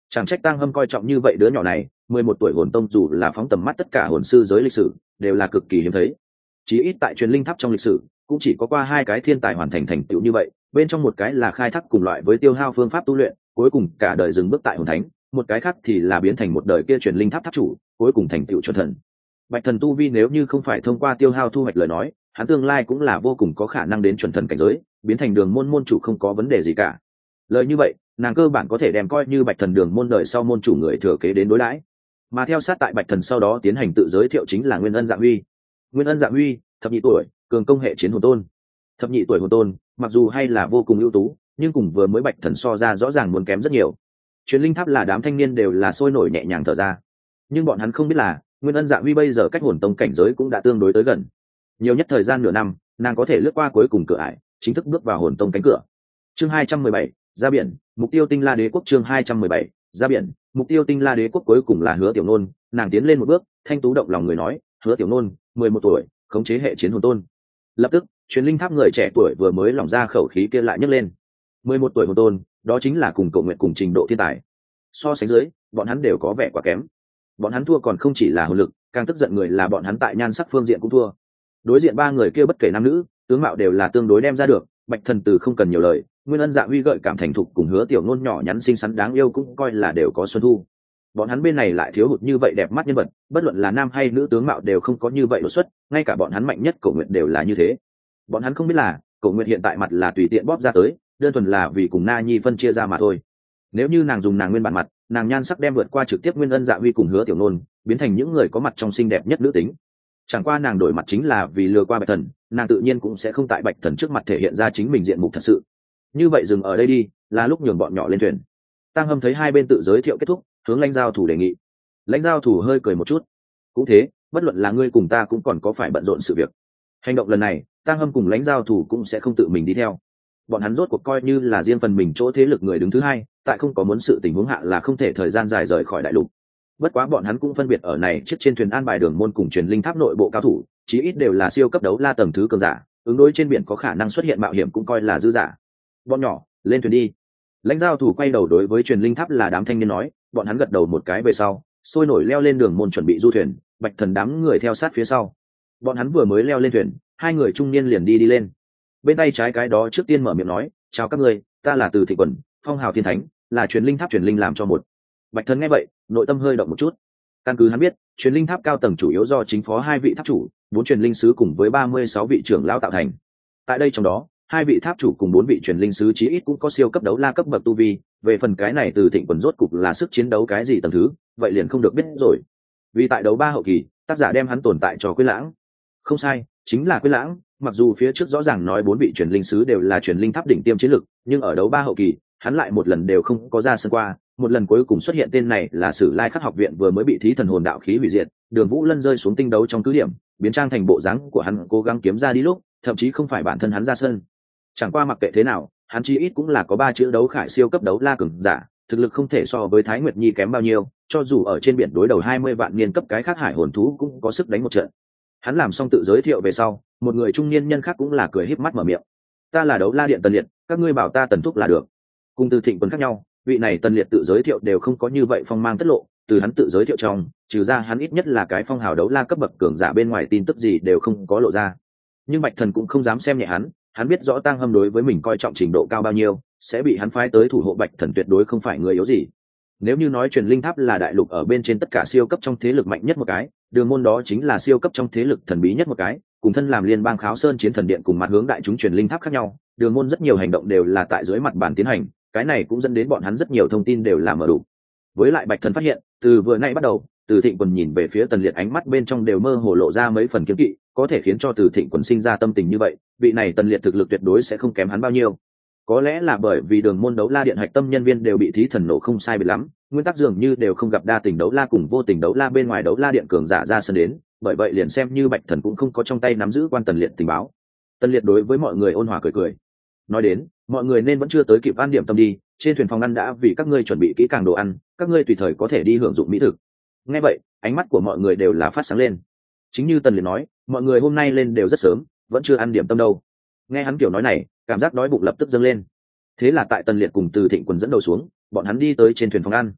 Chẳng trách Tang Hâm coi trọng như vậy đứa nhỏ này, 11 tuổi hồn tông dù là phóng tầm mắt tất cả hồn sư giới lịch sử, đều là cực kỳ hiếm thấy. Chí ít tại truyền linh tháp trong lịch sử, cũng chỉ có qua 2 cái thiên tài hoàn thành thành tựu như vậy, bên trong một cái là khai thác cùng loại với tiêu hao phương pháp tu luyện, cuối cùng cả đời dừng bước tại hồn thánh, một cái khác thì là biến thành một đời kia truyền linh tháp tháp chủ, cuối cùng thành tựu chuẩn thần. Bạch thần tu vi nếu như không phải thông qua tiêu hao thu hoạch lời nói, hắn tương lai cũng là vô cùng có khả năng đến chuẩn thần cảnh giới, biến thành đường môn môn chủ không có vấn đề gì cả. Lời như vậy, nàng cơ bản có thể đem coi như Bạch thần đường môn đời sau môn chủ người thừa kế đến đối đãi. Mà theo sát tại Bạch thần sau đó tiến hành tự giới thiệu chính là Nguyên Ân Dạ Huy. Nguyên Ân Dạ Huy, thập nhị tuổi, cường công hệ chiến hồn tôn. Thập nhị tuổi hồn tôn, mặc dù hay là vô cùng ưu tú, nhưng cùng vừa mới Bạch thần so ra rõ ràng muốn kém rất nhiều. Truyền linh tháp là đám thanh niên đều là sôi nổi nhẹ nhàng thở ra, nhưng bọn hắn không biết là Nguyên Ân Dạ Huy bây giờ cách hồn tông cảnh giới cũng đã tương đối tới gần. Nhiều nhất thời gian nửa năm, nàng có thể lướt qua cuối cùng cửa ải, chính thức bước vào hồn tông cánh cửa. Chương 217, ra biển, mục tiêu Tinh La Đế quốc. Chương 217, ra biển, mục tiêu Tinh La Đế quốc. Cuối cùng là Hứa Tiểu Nôn, nàng tiến lên một bước, thanh tú động lòng người nói, Hứa Tiểu Nôn, 11 tuổi, khống chế hệ chiến hồn tôn. Lập tức, truyền linh tháp người trẻ tuổi vừa mới lỏng ra khẩu khí kia lại nhấc lên. 11 tuổi hồn tôn, đó chính là cùng Cậu Nguyệt cùng trình độ thiên tài. So sánh dưới, bọn hắn đều có vẻ quá kém. Bọn hắn thua còn không chỉ là hồn lực, càng tức giận người là bọn hắn tại nhan sắc phương diện cũng thua. Đối diện ba người kia bất kể nam nữ, tướng mạo đều là tương đối đem ra được, Bạch thần từ không cần nhiều lời, Nguyên Ân Dạ Huy gợi cảm thành thục cùng Hứa Tiểu Nôn nhỏ nhắn xinh xắn đáng yêu cũng coi là đều có xuân thu. Bọn hắn bên này lại thiếu hụt như vậy đẹp mắt nhân vật, bất luận là nam hay nữ tướng mạo đều không có như vậy đột xuất, ngay cả bọn hắn mạnh nhất Cổ Nguyệt đều là như thế. Bọn hắn không biết là Cổ Nguyệt hiện tại mặt là tùy tiện bóp ra tới, đơn thuần là vì cùng Na Nhi phân chia ra mà thôi. Nếu như nàng dùng nàng nguyên bản mặt, nàng nhan sắc đem vượt qua trực tiếp Nguyên Ân Dạ Huy cùng Hứa Tiểu Nôn, biến thành những người có mặt trong xinh đẹp nhất nữ tính. Chẳng qua nàng đổi mặt chính là vì lừa qua Bạch thần, nàng tự nhiên cũng sẽ không tại Bạch thần trước mặt thể hiện ra chính mình diện mục thật sự. Như vậy dừng ở đây đi, là lúc nhường bọn nhỏ lên thuyền. Tang Hâm thấy hai bên tự giới thiệu kết thúc, hướng lãnh giao thủ đề nghị. Lãnh giao thủ hơi cười một chút, cũng thế, bất luận là ngươi cùng ta cũng còn có phải bận rộn sự việc. Hành động lần này, Tang Hâm cùng lãnh giao thủ cũng sẽ không tự mình đi theo. Bọn hắn rốt cuộc coi như là riêng phần mình chỗ thế lực người đứng thứ hai, tại không có muốn sự tình huống hạ là không thể thời gian dài rời khỏi đại lục. Bất quá bọn hắn cũng phân biệt ở này chiếc trên thuyền an bài đường môn cùng truyền linh tháp nội bộ cao thủ, chí ít đều là siêu cấp đấu la tầng thứ cường giả, ứng đối trên biển có khả năng xuất hiện mạo hiểm cũng coi là dư giả. Bọn nhỏ, lên thuyền đi. Lãnh giao thủ quay đầu đối với truyền linh tháp là đám thanh niên nói, bọn hắn gật đầu một cái về sau, sôi nổi leo lên đường môn chuẩn bị du thuyền, Bạch thần đám người theo sát phía sau. Bọn hắn vừa mới leo lên thuyền, hai người trung niên liền đi lên. Bên tay trái cái đó trước tiên mở miệng nói, chào các ngươi, ta là Từ Thị Quần, Phong Hào Thiên Thánh, là truyền linh tháp truyền linh làm cho một. Bạch thần nghe vậy, nội tâm hơi động một chút. Căn cứ hắn biết, truyền linh tháp cao tầng chủ yếu do chính phó hai vị tháp chủ, 4 truyền linh sứ cùng với 36 vị trưởng lão tạo thành. Tại đây trong đó, hai vị tháp chủ cùng 4 vị truyền linh sứ chí ít cũng có siêu cấp đấu la cấp bậc tu vi, về phần cái này Từ Thịnh Quần rốt cục là sức chiến đấu cái gì tầng thứ, vậy liền không được biết rồi. Vì tại đấu 3 hậu kỳ, tác giả đem hắn tồn tại cho Quyết Lãng. Không sai, chính là Quyết Lãng, mặc dù phía trước rõ ràng nói 4 vị truyền linh sứ đều là truyền linh tháp đỉnh tiêm chiến lực, nhưng ở đấu 3 hậu kỳ, hắn lại một lần đều không có ra sân qua, một lần cuối cùng xuất hiện tên này là Sử Lai Khắc học viện vừa mới bị thí thần hồn đạo khí hủy diệt, Đường Vũ Lân rơi xuống tinh đấu trong cứ điểm, biến trang thành bộ dáng của hắn cố gắng kiếm ra đi lúc, thậm chí không phải bản thân hắn ra sân. Chẳng qua mặc kệ thế nào, hắn chí ít cũng là có 3 chữ đấu khải siêu cấp đấu la cường giả, thực lực không thể so với Thái Nguyệt Nhi kém bao nhiêu, cho dù ở trên biển đối đầu 20 vạn niên cấp cái khác hải hồn thú cũng có sức đánh một trận. Hắn làm xong tự giới thiệu về sau, một người trung niên nhân khác cũng là cười híp mắt mở miệng. Ta là đấu la điện Tần Liệt, các ngươi bảo ta Tần Thúc là được. Cùng Từ Thịnh Quần khác nhau, vị này Tần Liệt tự giới thiệu đều không có như vậy phong mang tất lộ, từ hắn tự giới thiệu trong, trừ ra hắn ít nhất là cái phong hào đấu la cấp bậc cường giả bên ngoài tin tức gì đều không có lộ ra. Nhưng Bạch Thần cũng không dám xem nhẹ hắn biết rõ Tang Hâm đối với mình coi trọng trình độ cao bao nhiêu, sẽ bị hắn phái tới thủ hộ Bạch Thần tuyệt đối không phải người yếu gì. Nếu như nói truyền linh tháp là đại lục ở bên trên tất cả siêu cấp trong thế lực mạnh nhất một cái, đường môn đó chính là siêu cấp trong thế lực thần bí nhất một cái, cùng thân làm liên bang Kháo Sơn Chiến Thần Điện cùng mặt hướng đại chúng truyền linh tháp khác nhau, đường môn rất nhiều hành động đều là tại dưới mặt bàn tiến hành, cái này cũng dẫn đến bọn hắn rất nhiều thông tin đều là mở đủ. Với lại Bạch Thần phát hiện, từ vừa nãy bắt đầu, Từ Thịnh Quần nhìn về phía Tần Liệt ánh mắt bên trong đều mơ hồ lộ ra mấy phần kiêng kỵ, có thể khiến cho Từ Thịnh Quần sinh ra tâm tình như vậy, vị này Tần Liệt thực lực tuyệt đối sẽ không kém hắn bao nhiêu. Có lẽ là bởi vì đường môn đấu la điện hạch tâm nhân viên đều bị thí thần nổ không sai biệt lắm, nguyên tắc dường như đều không gặp đa tình đấu la cùng vô tình đấu la bên ngoài đấu la điện cường giả ra sân đến, bởi vậy liền xem như Bạch Thần cũng không có trong tay nắm giữ quan Tần Liệt tình báo. Tần Liệt đối với mọi người ôn hòa cười cười, nói đến, mọi người nên vẫn chưa tới kịp ăn điểm tâm đi, trên thuyền phòng ăn đã vì các ngươi chuẩn bị kỹ càng đồ ăn, các ngươi tùy thời có thể đi hưởng dụng mỹ thực. Nghe vậy, ánh mắt của mọi người đều là phát sáng lên. Chính như Tần Liệt nói, mọi người hôm nay lên đều rất sớm, vẫn chưa ăn điểm tâm đâu. Nghe hắn kiểu nói này, cảm giác đói bụng lập tức dâng lên. Thế là tại Tần Liệt cùng Từ Thịnh Quần dẫn đầu xuống, bọn hắn đi tới trên thuyền phòng ăn.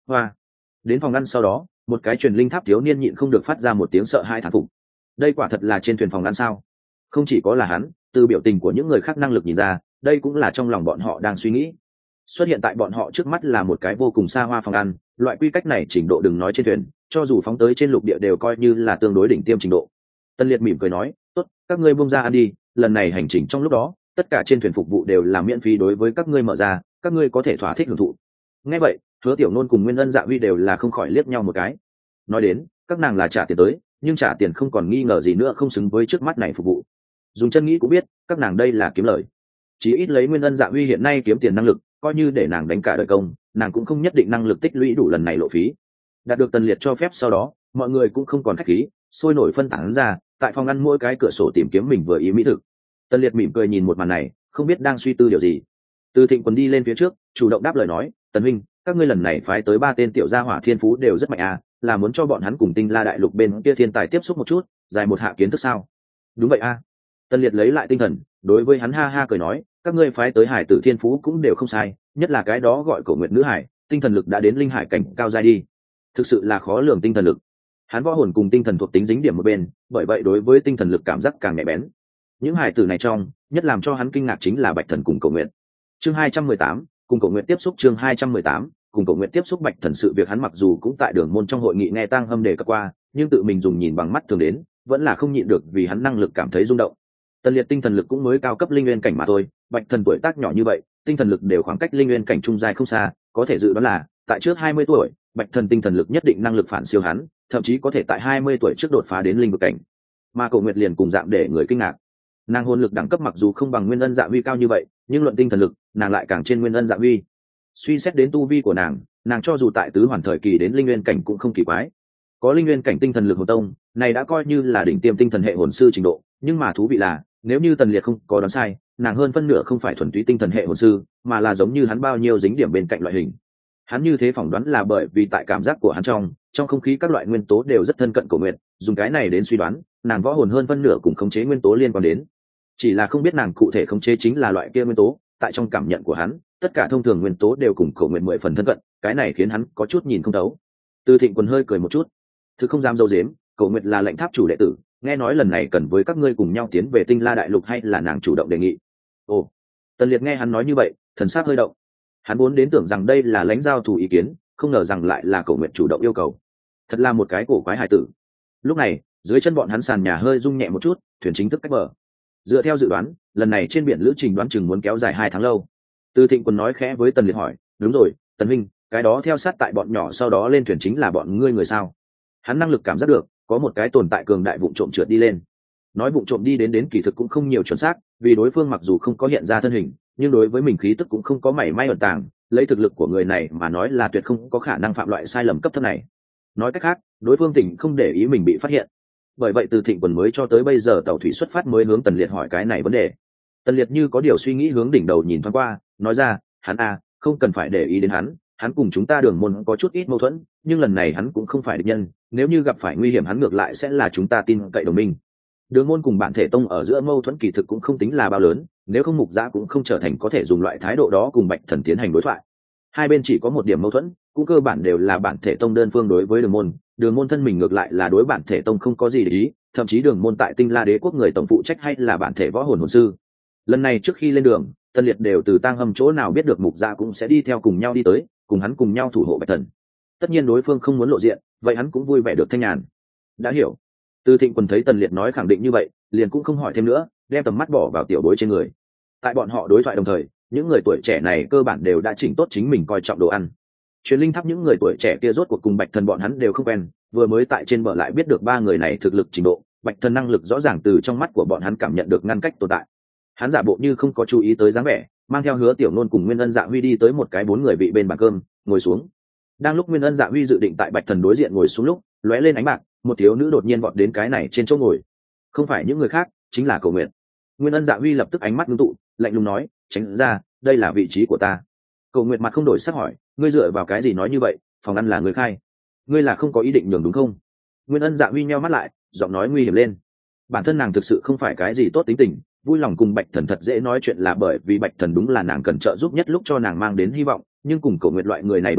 hoa. Đến phòng ăn sau đó, một cái truyền linh tháp thiếu niên nhịn không được phát ra một tiếng sợ hãi thán phục. Đây quả thật là trên thuyền phòng ăn sao? Không chỉ có là hắn, từ biểu tình của những người khác năng lực nhìn ra, đây cũng là trong lòng bọn họ đang suy nghĩ. Xuất hiện tại bọn họ trước mắt là một cái vô cùng xa hoa phòng ăn, loại quy cách này trình độ đừng nói trên thuyền, cho dù phóng tới trên lục địa đều coi như là tương đối đỉnh tiêm trình độ. Tân Liệt mỉm cười nói, tốt, các ngươi buông ra ăn đi, lần này hành trình trong lúc đó, tất cả trên thuyền phục vụ đều là miễn phí đối với các ngươi mở ra, các ngươi có thể thỏa thích hưởng thụ. Nghe vậy, Hứa Tiểu Nôn cùng Nguyên Ân Dạ Huy đều là không khỏi liếc nhau một cái. Nói đến, các nàng là trả tiền tới, nhưng trả tiền không còn nghi ngờ gì nữa không xứng với trước mắt này phục vụ. Dùng chân nghĩ cũng biết, các nàng đây là kiếm lời. Chỉ ít lấy Nguyên Ân Dạ Huy hiện nay kiếm tiền năng lực, coi như để nàng đánh cả đời công, nàng cũng không nhất định năng lực tích lũy đủ lần này lộ phí. Đạt được Tần Liệt cho phép sau đó, mọi người cũng không còn khách khí, sôi nổi phân tán ra, tại phòng ăn mỗi cái cửa sổ tìm kiếm mình vừa ý mỹ thực. Tần Liệt mỉm cười nhìn một màn này, không biết đang suy tư điều gì. Từ Thịnh Quân đi lên phía trước, chủ động đáp lời nói, Tần huynh, các ngươi lần này phái tới 3 tên tiểu gia hỏa thiên phú đều rất mạnh à, là muốn cho bọn hắn cùng Tinh La đại lục bên kia thiên tài tiếp xúc một chút, dài một hạ kiến thức sao? Đúng vậy a. Tần Liệt lấy lại tinh thần, đối với hắn ha ha cười nói, các ngươi phái tới hải tử thiên phú cũng đều không sai, nhất là cái đó gọi Cổ Nguyệt nữ hải, tinh thần lực đã đến linh hải cảnh cao giai đi. Thực sự là khó lường tinh thần lực. Hắn võ hồn cùng tinh thần thuộc tính dính điểm một bên, bởi vậy đối với tinh thần lực cảm giác càng nhạy bén. Những hải tử này trong, nhất làm cho hắn kinh ngạc chính là Bạch Thần cùng Cổ Nguyệt. Chương 218, cùng Cổ Nguyệt tiếp xúc chương 218, cùng Cổ Nguyệt tiếp xúc Bạch Thần sự việc hắn mặc dù cũng tại Đường môn trong hội nghị nghe Tang Hâm đề cập qua, nhưng tự mình dùng nhìn bằng mắt thường đến, vẫn là không nhịn được vì hắn năng lực cảm thấy rung động. Tần Liệt tinh thần lực cũng mới cao cấp linh nguyên cảnh mà thôi, Bạch Thần tuổi tác nhỏ như vậy, tinh thần lực đều khoảng cách linh nguyên cảnh trung giai không xa, có thể dự đoán là tại trước 20 tuổi, Bạch Thần tinh thần lực nhất định năng lực phản siêu hắn, thậm chí có thể tại 20 tuổi trước đột phá đến linh vực cảnh. Mà Cổ Nguyệt liền cùng dạng để người kinh ngạc. Nàng hồn lực đẳng cấp mặc dù không bằng Nguyên Ân Dạ Huy cao như vậy, nhưng luận tinh thần lực, nàng lại càng trên Nguyên Ân Dạ Huy. Suy xét đến tu vi của nàng cho dù tại tứ hoàn thời kỳ đến linh nguyên cảnh cũng không kỳ quái. Có linh nguyên cảnh tinh thần lực hồn tông, này đã coi như là đỉnh tiêm tinh thần hệ hồn sư trình độ, nhưng mà thú vị là, nếu như Tần Liệt không có đoán sai, nàng hơn phân nửa không phải thuần túy tinh thần hệ hồn sư, mà là giống như hắn bao nhiêu dính điểm bên cạnh loại hình. Hắn như thế phỏng đoán là bởi vì tại cảm giác của hắn trong không khí các loại nguyên tố đều rất thân cận Cổ Nguyệt, dùng cái này đến suy đoán, nàng võ hồn hơn phân nửa cùng khống chế nguyên tố liên quan đến. Chỉ là không biết nàng cụ thể khống chế chính là loại kia nguyên tố, tại trong cảm nhận của hắn, tất cả thông thường nguyên tố đều cùng Cổ Nguyệt 10 phần thân cận, cái này khiến hắn có chút nhìn không thấu. Từ Thịnh Quân hơi cười một chút, thực không dám dâu dếm, Cổ Nguyệt là lãnh tháp chủ đệ tử, nghe nói lần này cần với các ngươi cùng nhau tiến về Tinh La đại lục hay là nàng chủ động đề nghị. Ồ. Tần Liệt nghe hắn nói như vậy, thần sắc hơi động. Hắn vốn đến tưởng rằng đây là lãnh giao thủ ý kiến, không ngờ rằng lại là Cổ Nguyệt chủ động yêu cầu. Thật là một cái cổ quái hài tử. Lúc này, dưới chân bọn hắn sàn nhà hơi rung nhẹ một chút, thuyền chính thức cách bờ. Dựa theo dự đoán, lần này trên biển lữ trình đoán chừng muốn kéo dài 2 tháng lâu. Từ Thịnh Quân nói khẽ với Tần Liệt hỏi, đúng rồi, Tần huynh, cái đó theo sát tại bọn nhỏ sau đó lên thuyền chính là bọn ngươi người sao? Hắn năng lực cảm giác được, có một cái tồn tại cường đại vụng trộm trượt đi lên. Nói vụng trộm đi đến kỳ thực cũng không nhiều chuẩn xác, vì đối phương mặc dù không có hiện ra thân hình, nhưng đối với mình khí tức cũng không có mảy may ẩn tàng, lấy thực lực của người này mà nói là tuyệt không có khả năng phạm loại sai lầm cấp thấp này. Nói cách khác, đối phương tỉnh không để ý mình bị phát hiện. Bởi vậy Từ Thịnh Quân mới cho tới bây giờ tàu thủy xuất phát mới hướng Tần Liệt hỏi cái này vấn đề. Tần Liệt như có điều suy nghĩ hướng đỉnh đầu nhìn thoáng qua, nói ra, hắn không cần phải để ý đến hắn cùng chúng ta Đường môn có chút ít mâu thuẫn, nhưng lần này hắn cũng không phải địch nhân, nếu như gặp phải nguy hiểm hắn ngược lại sẽ là chúng ta tin cậy đồng minh. Đường môn cùng Bản Thể Tông ở giữa mâu thuẫn kỳ thực cũng không tính là bao lớn, nếu không Mục Giã cũng không trở thành có thể dùng loại thái độ đó cùng Bạch Thần tiến hành đối thoại. Hai bên chỉ có một điểm mâu thuẫn, cũng cơ bản đều là Bản Thể Tông đơn phương đối với Đường môn thân mình ngược lại là đối Bản Thể Tông không có gì để ý, thậm chí Đường môn tại Tinh La Đế quốc người tổng phụ trách hay là Bản Thể võ hồn hồn sư. Lần này trước khi lên đường, Tần Liệt đều từ Tang Hâm chỗ nào biết được Mục Giã cũng sẽ đi theo cùng nhau đi tới, cùng hắn cùng nhau thủ hộ Bạch Thần. Tất nhiên đối phương không muốn lộ diện, vậy hắn cũng vui vẻ được thanh nhàn. Đã hiểu. Từ Thịnh Quân thấy Tần Liệt nói khẳng định như vậy, liền cũng không hỏi thêm nữa, đem tầm mắt bỏ vào tiểu bối trên người. Tại bọn họ đối thoại đồng thời, những người tuổi trẻ này cơ bản đều đã chỉnh tốt chính mình coi trọng đồ ăn. Truyền linh tháp những người tuổi trẻ kia rốt cuộc cùng Bạch Thần bọn hắn đều không quen, vừa mới tại trên bờ lại biết được 3 người này thực lực trình độ, Bạch Thần năng lực rõ ràng từ trong mắt của bọn hắn cảm nhận được ngăn cách tồn tại. Hắn giả bộ như không có chú ý tới dáng vẻ, mang theo Hứa Tiểu Nôn cùng Nguyên Ân Dạ Huy đi tới một cái 4 người vị bên bàn cơm, ngồi xuống. Đang lúc Nguyên Ân Dạ Huy dự định tại Bạch Thần đối diện ngồi xuống lúc, lóe lên ánh bạc, một thiếu nữ đột nhiên vọt đến cái này trên chỗ ngồi. Không phải những người khác, chính là Cổ Nguyệt. Nguyên Ân Dạ Huy lập tức ánh mắt ngưng tụ, lạnh lùng nói, tránh ra, đây là vị trí của ta. Cổ Nguyệt mặt không đổi sắc hỏi, ngươi dựa vào cái gì nói như vậy, phòng ăn là người khai, ngươi là không có ý định nhường đúng không? Nguyên Ân Dạ Huy nheo mắt lại, giọng nói nguy hiểm lên. Bản thân nàng thực sự không phải cái gì tốt tính tình, vui lòng cùng Bạch Thần thật dễ nói chuyện là bởi vì Bạch Thần đúng là nàng cần trợ giúp nhất lúc cho nàng mang đến hy vọng, nhưng cùng Cổ Nguyệt loại người này đụng tới,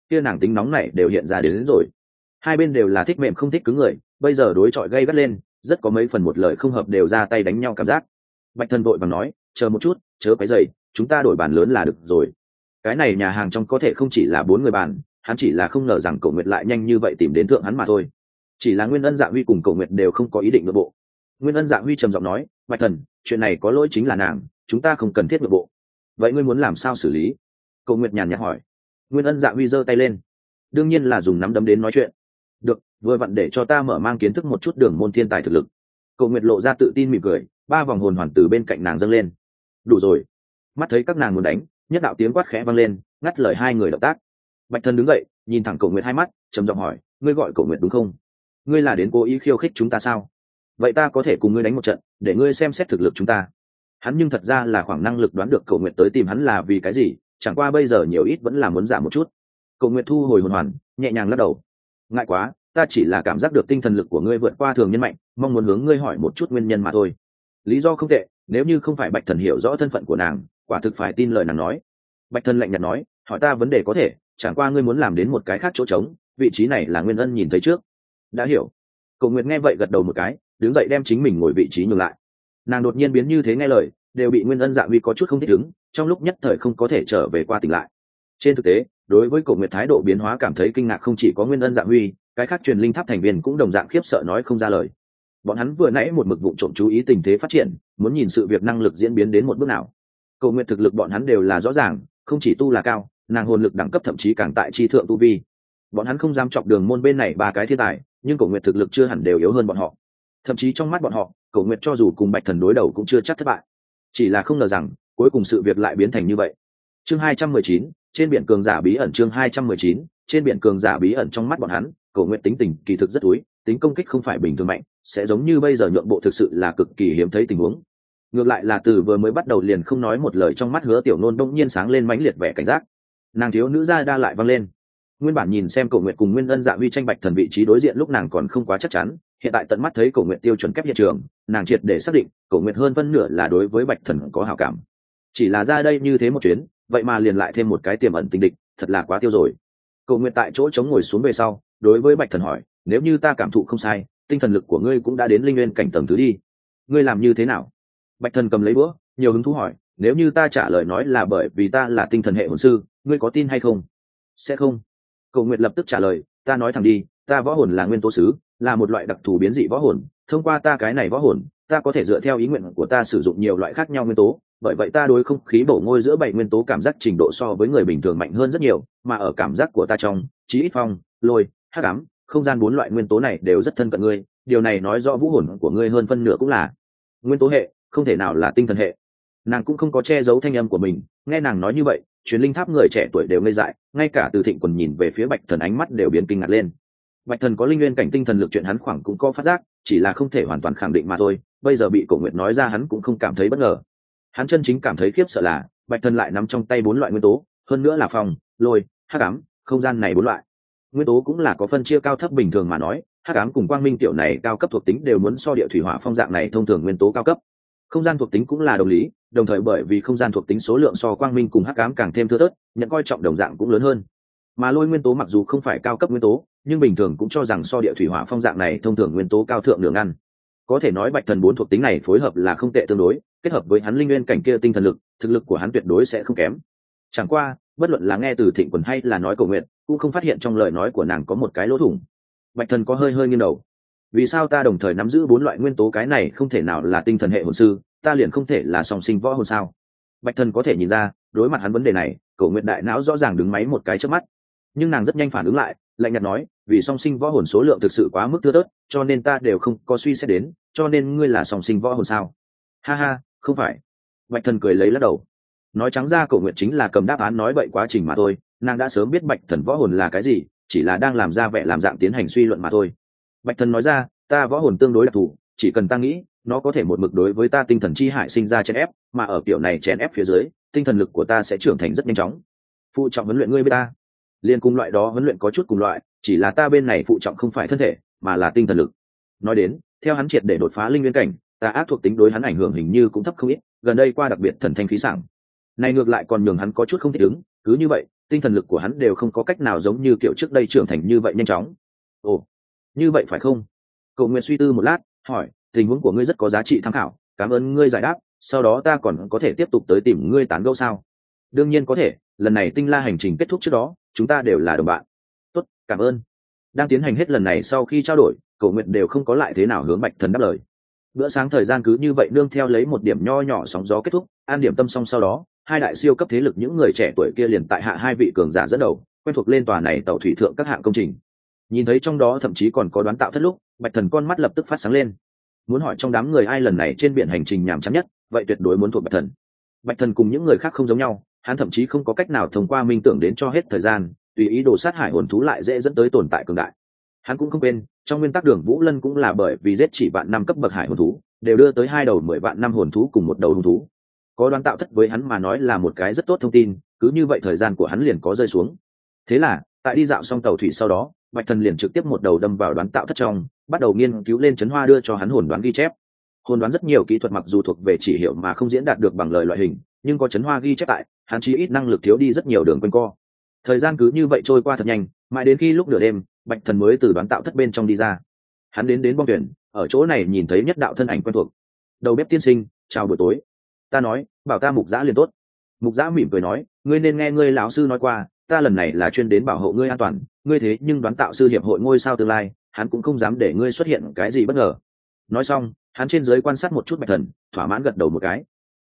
kia nàng tính nóng này đều hiện ra đến rồi. Hai bên đều là thích mềm không thích cứng người, bây giờ đối chọi gay gắt lên, rất có mấy phần một lời không hợp đều ra tay đánh nhau cảm giác. Bạch Thần vội vàng nói, chờ một chút, chớ quấy rầy, chúng ta đổi bàn lớn là được rồi. Cái này nhà hàng trong có thể không chỉ là 4 người bàn, hắn chỉ là không ngờ rằng Cổ Nguyệt lại nhanh như vậy tìm đến thượng hắn mà thôi. Chỉ là Nguyên Ân Dạ Huy cùng Cổ Nguyệt đều không có ý định nội bộ. Nguyên Ân Dạ Huy trầm giọng nói, Bạch Thần, chuyện này có lỗi chính là nàng, chúng ta không cần thiết nội bộ. Vậy ngươi muốn làm sao xử lý? Cổ Nguyệt nhàn nhạt hỏi. Nguyên Ân Dạ Huy giơ tay lên, đương nhiên là dùng nắm đấm đến nói chuyện. Được, vừa vặn để cho ta mở mang kiến thức một chút đường môn thiên tài thực lực. Cổ Nguyệt lộ ra tự tin mỉm cười, 3 vòng hồn hoàn từ bên cạnh nàng dâng lên. Đủ rồi. Mắt thấy các nàng muốn đánh, nhất đạo tiếng quát khẽ vang lên, ngắt lời hai người động tác. Bạch Thần đứng dậy, nhìn thẳng Cổ Nguyệt hai mắt, trầm giọng hỏi, ngươi gọi Cổ Nguyệt đúng không? Ngươi là đến cố ý khiêu khích chúng ta sao? Vậy ta có thể cùng ngươi đánh một trận, để ngươi xem xét thực lực chúng ta. Hắn nhưng thật ra là khoảng năng lực đoán được Cổ Nguyệt tới tìm hắn là vì cái gì, chẳng qua bây giờ nhiều ít vẫn là muốn giảm một chút. Cổ Nguyệt thu hồi hồn hoàn, nhẹ nhàng lắc đầu. Ngại quá, ta chỉ là cảm giác được tinh thần lực của ngươi vượt qua thường nhân mạnh, mong muốn hướng ngươi hỏi một chút nguyên nhân mà thôi. Lý do không tệ, nếu như không phải Bạch Thần hiểu rõ thân phận của nàng, quả thực phải tin lời nàng nói. Bạch Thần lạnh nhạt nói, hỏi ta vấn đề có thể, chẳng qua ngươi muốn làm đến một cái khác chỗ trống, vị trí này là Nguyên Ân nhìn thấy trước. Đã hiểu. Cổ Nguyệt nghe vậy gật đầu một cái, đứng dậy đem chính mình ngồi vị trí nhường lại. Nàng đột nhiên biến như thế nghe lời, đều bị Nguyên Ân Dạ Huy có chút không thích ứng, trong lúc nhất thời không có thể trở về qua tỉnh lại. Trên thực tế, đối với Cổ Nguyệt thái độ biến hóa cảm thấy kinh ngạc không chỉ có Nguyên Ân Dạ Huy, cái khác truyền linh tháp thành viên cũng đồng dạng khiếp sợ nói không ra lời. Bọn hắn vừa nãy một mực vụng trộm chú ý tình thế phát triển, muốn nhìn sự việc năng lực diễn biến đến một bước nào. Cổ Nguyệt thực lực bọn hắn đều là rõ ràng, không chỉ tu là cao, nàng hồn lực đẳng cấp thậm chí càng tại chi thượng tu vi. Bọn hắn không dám chọc đường môn bên này 3 cái thiên tài, nhưng Cổ Nguyệt thực lực chưa hẳn đều yếu hơn bọn họ. Thậm chí trong mắt bọn họ, Cổ Nguyệt cho dù cùng Bạch Thần đối đầu cũng chưa chắc thất bại. Chỉ là không ngờ rằng, cuối cùng sự việc lại biến thành như vậy. Chương 219, trên biển cường giả bí ẩn. Chương 219, trên biển cường giả bí ẩn. Trong mắt bọn hắn, Cổ Nguyệt tính tình kỳ thực rất túi, tính công kích không phải bình thường mạnh, sẽ giống như bây giờ nhượng bộ thực sự là cực kỳ hiếm thấy tình huống. Ngược lại là từ vừa mới bắt đầu liền không nói một lời, trong mắt Hứa Tiểu Nôn đông nhiên sáng lên mãnh liệt vẻ cảnh giác. Nàng thiếu nữ gia đa lại vang lên. Nguyên bản nhìn xem Cổ Nguyệt cùng Nguyên Ân Dạ Huy tranh Bạch Thần vị trí đối diện lúc nàng còn không quá chắc chắn, hiện tại tận mắt thấy Cổ Nguyệt tiêu chuẩn kép hiện trường, nàng triệt để xác định Cổ Nguyệt hơn phân nửa là đối với Bạch Thần có hảo cảm. Chỉ là ra đây như thế một chuyến, vậy mà liền lại thêm một cái tiềm ẩn tình địch, thật là quá tiêu rồi. Cổ Nguyệt tại chỗ chống ngồi xuống về sau, đối với Bạch Thần hỏi, nếu như ta cảm thụ không sai, tinh thần lực của ngươi cũng đã đến linh nguyên cảnh tầng thứ đi, ngươi làm như thế nào? Bạch Thần cầm lấy búa, nhiều hứng thú hỏi, nếu như ta trả lời nói là bởi vì ta là tinh thần hệ hồn sư, ngươi có tin hay không? Sẽ không. Cổ Nguyệt lập tức trả lời, ta nói thẳng đi, ta võ hồn là nguyên tố sứ, là một loại đặc thù biến dị võ hồn, thông qua ta cái này võ hồn, ta có thể dựa theo ý nguyện của ta sử dụng nhiều loại khác nhau nguyên tố, bởi vậy ta đối không khí bổ ngôi giữa 7 nguyên tố cảm giác trình độ so với người bình thường mạnh hơn rất nhiều, mà ở cảm giác của ta trong, chí ít phong, lôi, hắc ám, không gian 4 loại nguyên tố này đều rất thân cận ngươi, điều này nói rõ vũ hồn của ngươi hơn phân nửa cũng là nguyên tố hệ, không thể nào là tinh thần hệ. Nàng cũng không có che giấu thanh âm của mình, nghe nàng nói như vậy, truyền linh tháp người trẻ tuổi đều ngây dại, ngay cả Từ Thịnh Quần nhìn về phía Bạch Thần ánh mắt đều biến kinh ngạc lên. Bạch Thần có linh nguyên cảnh tinh thần lực chuyện hắn khoảng cũng có phát giác, chỉ là không thể hoàn toàn khẳng định mà thôi, bây giờ bị Cổ Nguyệt nói ra hắn cũng không cảm thấy bất ngờ. Hắn chân chính cảm thấy khiếp sợ là Bạch Thần lại nắm trong tay 4 loại nguyên tố, hơn nữa là phong, lôi, hắc ám, không gian này 4 loại nguyên tố cũng là có phân chia cao thấp, bình thường mà nói, hắc ám cùng quang minh tiểu này cao cấp thuộc tính đều muốn so địa thủy hỏa phong dạng này thông thường nguyên tố cao cấp. Không gian thuộc tính cũng là đồng lý, đồng thời bởi vì không gian thuộc tính số lượng so quang minh cùng hắc ám càng thêm thưa thớt, nhận coi trọng đồng dạng cũng lớn hơn. Mà lôi nguyên tố mặc dù không phải cao cấp nguyên tố, nhưng bình thường cũng cho rằng so địa thủy hỏa phong dạng này thông thường nguyên tố cao thượng nửa ngăn. Có thể nói Bạch Thần 4 thuộc tính này phối hợp là không tệ tương đối, kết hợp với hắn linh nguyên cảnh kia tinh thần lực, thực lực của hắn tuyệt đối sẽ không kém. Chẳng qua, bất luận là nghe từ Thịnh Quần hay là nói Cổ Nguyệt, cũng không phát hiện trong lời nói của nàng có một cái lỗ thủng. Bạch Thần có hơi nghiêng đầu. Vì sao ta đồng thời nắm giữ 4 loại nguyên tố, cái này không thể nào là tinh thần hệ hồn sư, ta liền không thể là song sinh võ hồn sao? Bạch Thần có thể nhìn ra, đối mặt hắn vấn đề này, Cổ Nguyệt đại não rõ ràng đứng máy một cái trước mắt, nhưng nàng rất nhanh phản ứng lại, lạnh nhạt nói, vì song sinh võ hồn số lượng thực sự quá mức thưa thớt, cho nên ta đều không có suy xét đến, cho nên ngươi là song sinh võ hồn sao? Ha ha, không phải. Bạch Thần cười lấy lắc đầu. Nói trắng ra Cổ Nguyệt chính là cầm đáp án nói bậy quá trình mà thôi, nàng đã sớm biết Bạch Thần võ hồn là cái gì, chỉ là đang làm ra vẻ làm dạng tiến hành suy luận mà thôi. Bạch Thần nói ra, ta võ hồn tương đối đặc thù, chỉ cần ta nghĩ, nó có thể một mực đối với ta tinh thần chi hải sinh ra chèn ép, mà ở kiểu này chèn ép phía dưới, tinh thần lực của ta sẽ trưởng thành rất nhanh chóng. Phụ trọng huấn luyện ngươi với ta, liên cùng loại đó huấn luyện có chút cùng loại, chỉ là ta bên này phụ trọng không phải thân thể, mà là tinh thần lực. Nói đến, theo hắn triệt để đột phá linh nguyên cảnh, ta ác thuộc tính đối hắn ảnh hưởng hình như cũng thấp không ít, gần đây qua đặc biệt thần thanh khí sảng. Này ngược lại còn nhường hắn có chút không thích ứng, cứ như vậy, tinh thần lực của hắn đều không có cách nào giống như kiểu trước đây trưởng thành như vậy nhanh chóng. Ồ, như vậy phải không? Cầu nguyện suy tư một lát, hỏi, tình huống của ngươi rất có giá trị tham khảo, cảm ơn ngươi giải đáp, sau đó ta còn có thể tiếp tục tới tìm ngươi tán gẫu sao? Đương nhiên có thể, lần này tinh la hành trình kết thúc trước đó, chúng ta đều là đồng bạn. Tốt, cảm ơn. Đang tiến hành hết lần này sau khi trao đổi, cầu nguyện đều không có lại thế nào hướng Bạch Thần đáp lời. Bữa sáng thời gian cứ như vậy nương theo lấy một điểm nho nhỏ sóng gió kết thúc, an điểm tâm xong sau đó, hai đại siêu cấp thế lực những người trẻ tuổi kia liền tại hạ hai vị cường giả dẫn đầu, quen thuộc lên tòa này tàu thủy thượng các hạng công trình. Nhìn thấy trong đó thậm chí còn có đoán tạo thất lúc, Bạch Thần con mắt lập tức phát sáng lên. Muốn hỏi trong đám người ai lần này trên biển hành trình nhàm chán nhất, vậy tuyệt đối muốn thuộc Bạch Thần. Bạch Thần cùng những người khác không giống nhau, hắn thậm chí không có cách nào thông qua minh tưởng đến cho hết thời gian, tùy ý đồ sát hải hồn thú lại dễ dẫn tới tồn tại cường đại. Hắn cũng không quên, trong nguyên tắc Đường Vũ Lân cũng là bởi vì giết chỉ vạn năm cấp bậc hải hồn thú, đều đưa tới hai đầu 10 vạn năm hồn thú cùng một đầu hung thú. Có đoán tạo thất với hắn mà nói là một cái rất tốt thông tin, cứ như vậy thời gian của hắn liền có rơi xuống. Thế là, tại đi dạo xong tàu thủy sau đó, Bạch Thần liền trực tiếp một đầu đâm vào đoán tạo thất trong, bắt đầu nghiên cứu lên chấn hoa đưa cho hắn hồn đoán ghi chép. Hồn đoán rất nhiều kỹ thuật mặc dù thuộc về chỉ hiệu mà không diễn đạt được bằng lời loại hình, nhưng có chấn hoa ghi chép tại, hắn chí ít năng lực thiếu đi rất nhiều đường quanh co. Thời gian cứ như vậy trôi qua thật nhanh, mãi đến khi lúc nửa đêm, Bạch Thần mới từ đoán tạo thất bên trong đi ra. Hắn đến bong thuyền, ở chỗ này nhìn thấy nhất đạo thân ảnh quen thuộc. Đầu bếp tiên sinh, chào buổi tối. Ta nói, bảo ta Mục Giã liền tốt. Mục Giã mỉm cười nói, ngươi nên nghe ngươi lão sư nói qua, ta lần này là chuyên đến bảo hộ ngươi an toàn, ngươi thế nhưng đoán tạo sư hiệp hội ngôi sao tương lai, hắn cũng không dám để ngươi xuất hiện cái gì bất ngờ. Nói xong, hắn trên dưới quan sát một chút Bạch Thần, thỏa mãn gật đầu một cái.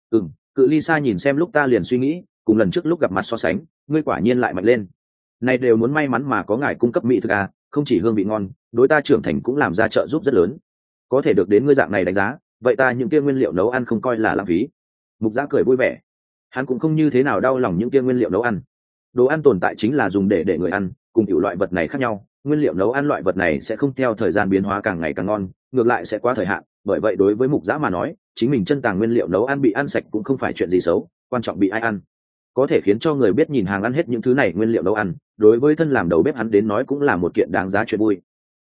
Cự ly xa nhìn xem lúc ta liền suy nghĩ, cùng lần trước lúc gặp mặt so sánh, ngươi quả nhiên lại mạnh lên. Này đều muốn may mắn mà có ngài cung cấp mỹ thực à, không chỉ hương vị ngon, đối ta trưởng thành cũng làm ra trợ giúp rất lớn. Có thể được đến ngươi dạng này đánh giá, vậy ta những kia nguyên liệu nấu ăn không coi là lãng phí. Mục Giã cười vui vẻ. Hắn cũng không như thế nào đau lòng những kia nguyên liệu nấu ăn. Đồ ăn tồn tại chính là dùng để người ăn, cùng kiểu loại vật này khác nhau, nguyên liệu nấu ăn loại vật này sẽ không theo thời gian biến hóa càng ngày càng ngon, ngược lại sẽ quá thời hạn, bởi vậy đối với Mục Giã mà nói, chính mình chân tàng nguyên liệu nấu ăn bị ăn sạch cũng không phải chuyện gì xấu, quan trọng bị ai ăn. Có thể khiến cho người biết nhìn hàng ăn hết những thứ này nguyên liệu nấu ăn, đối với thân làm đầu bếp hắn đến nói cũng là một kiện đáng giá chuyện vui.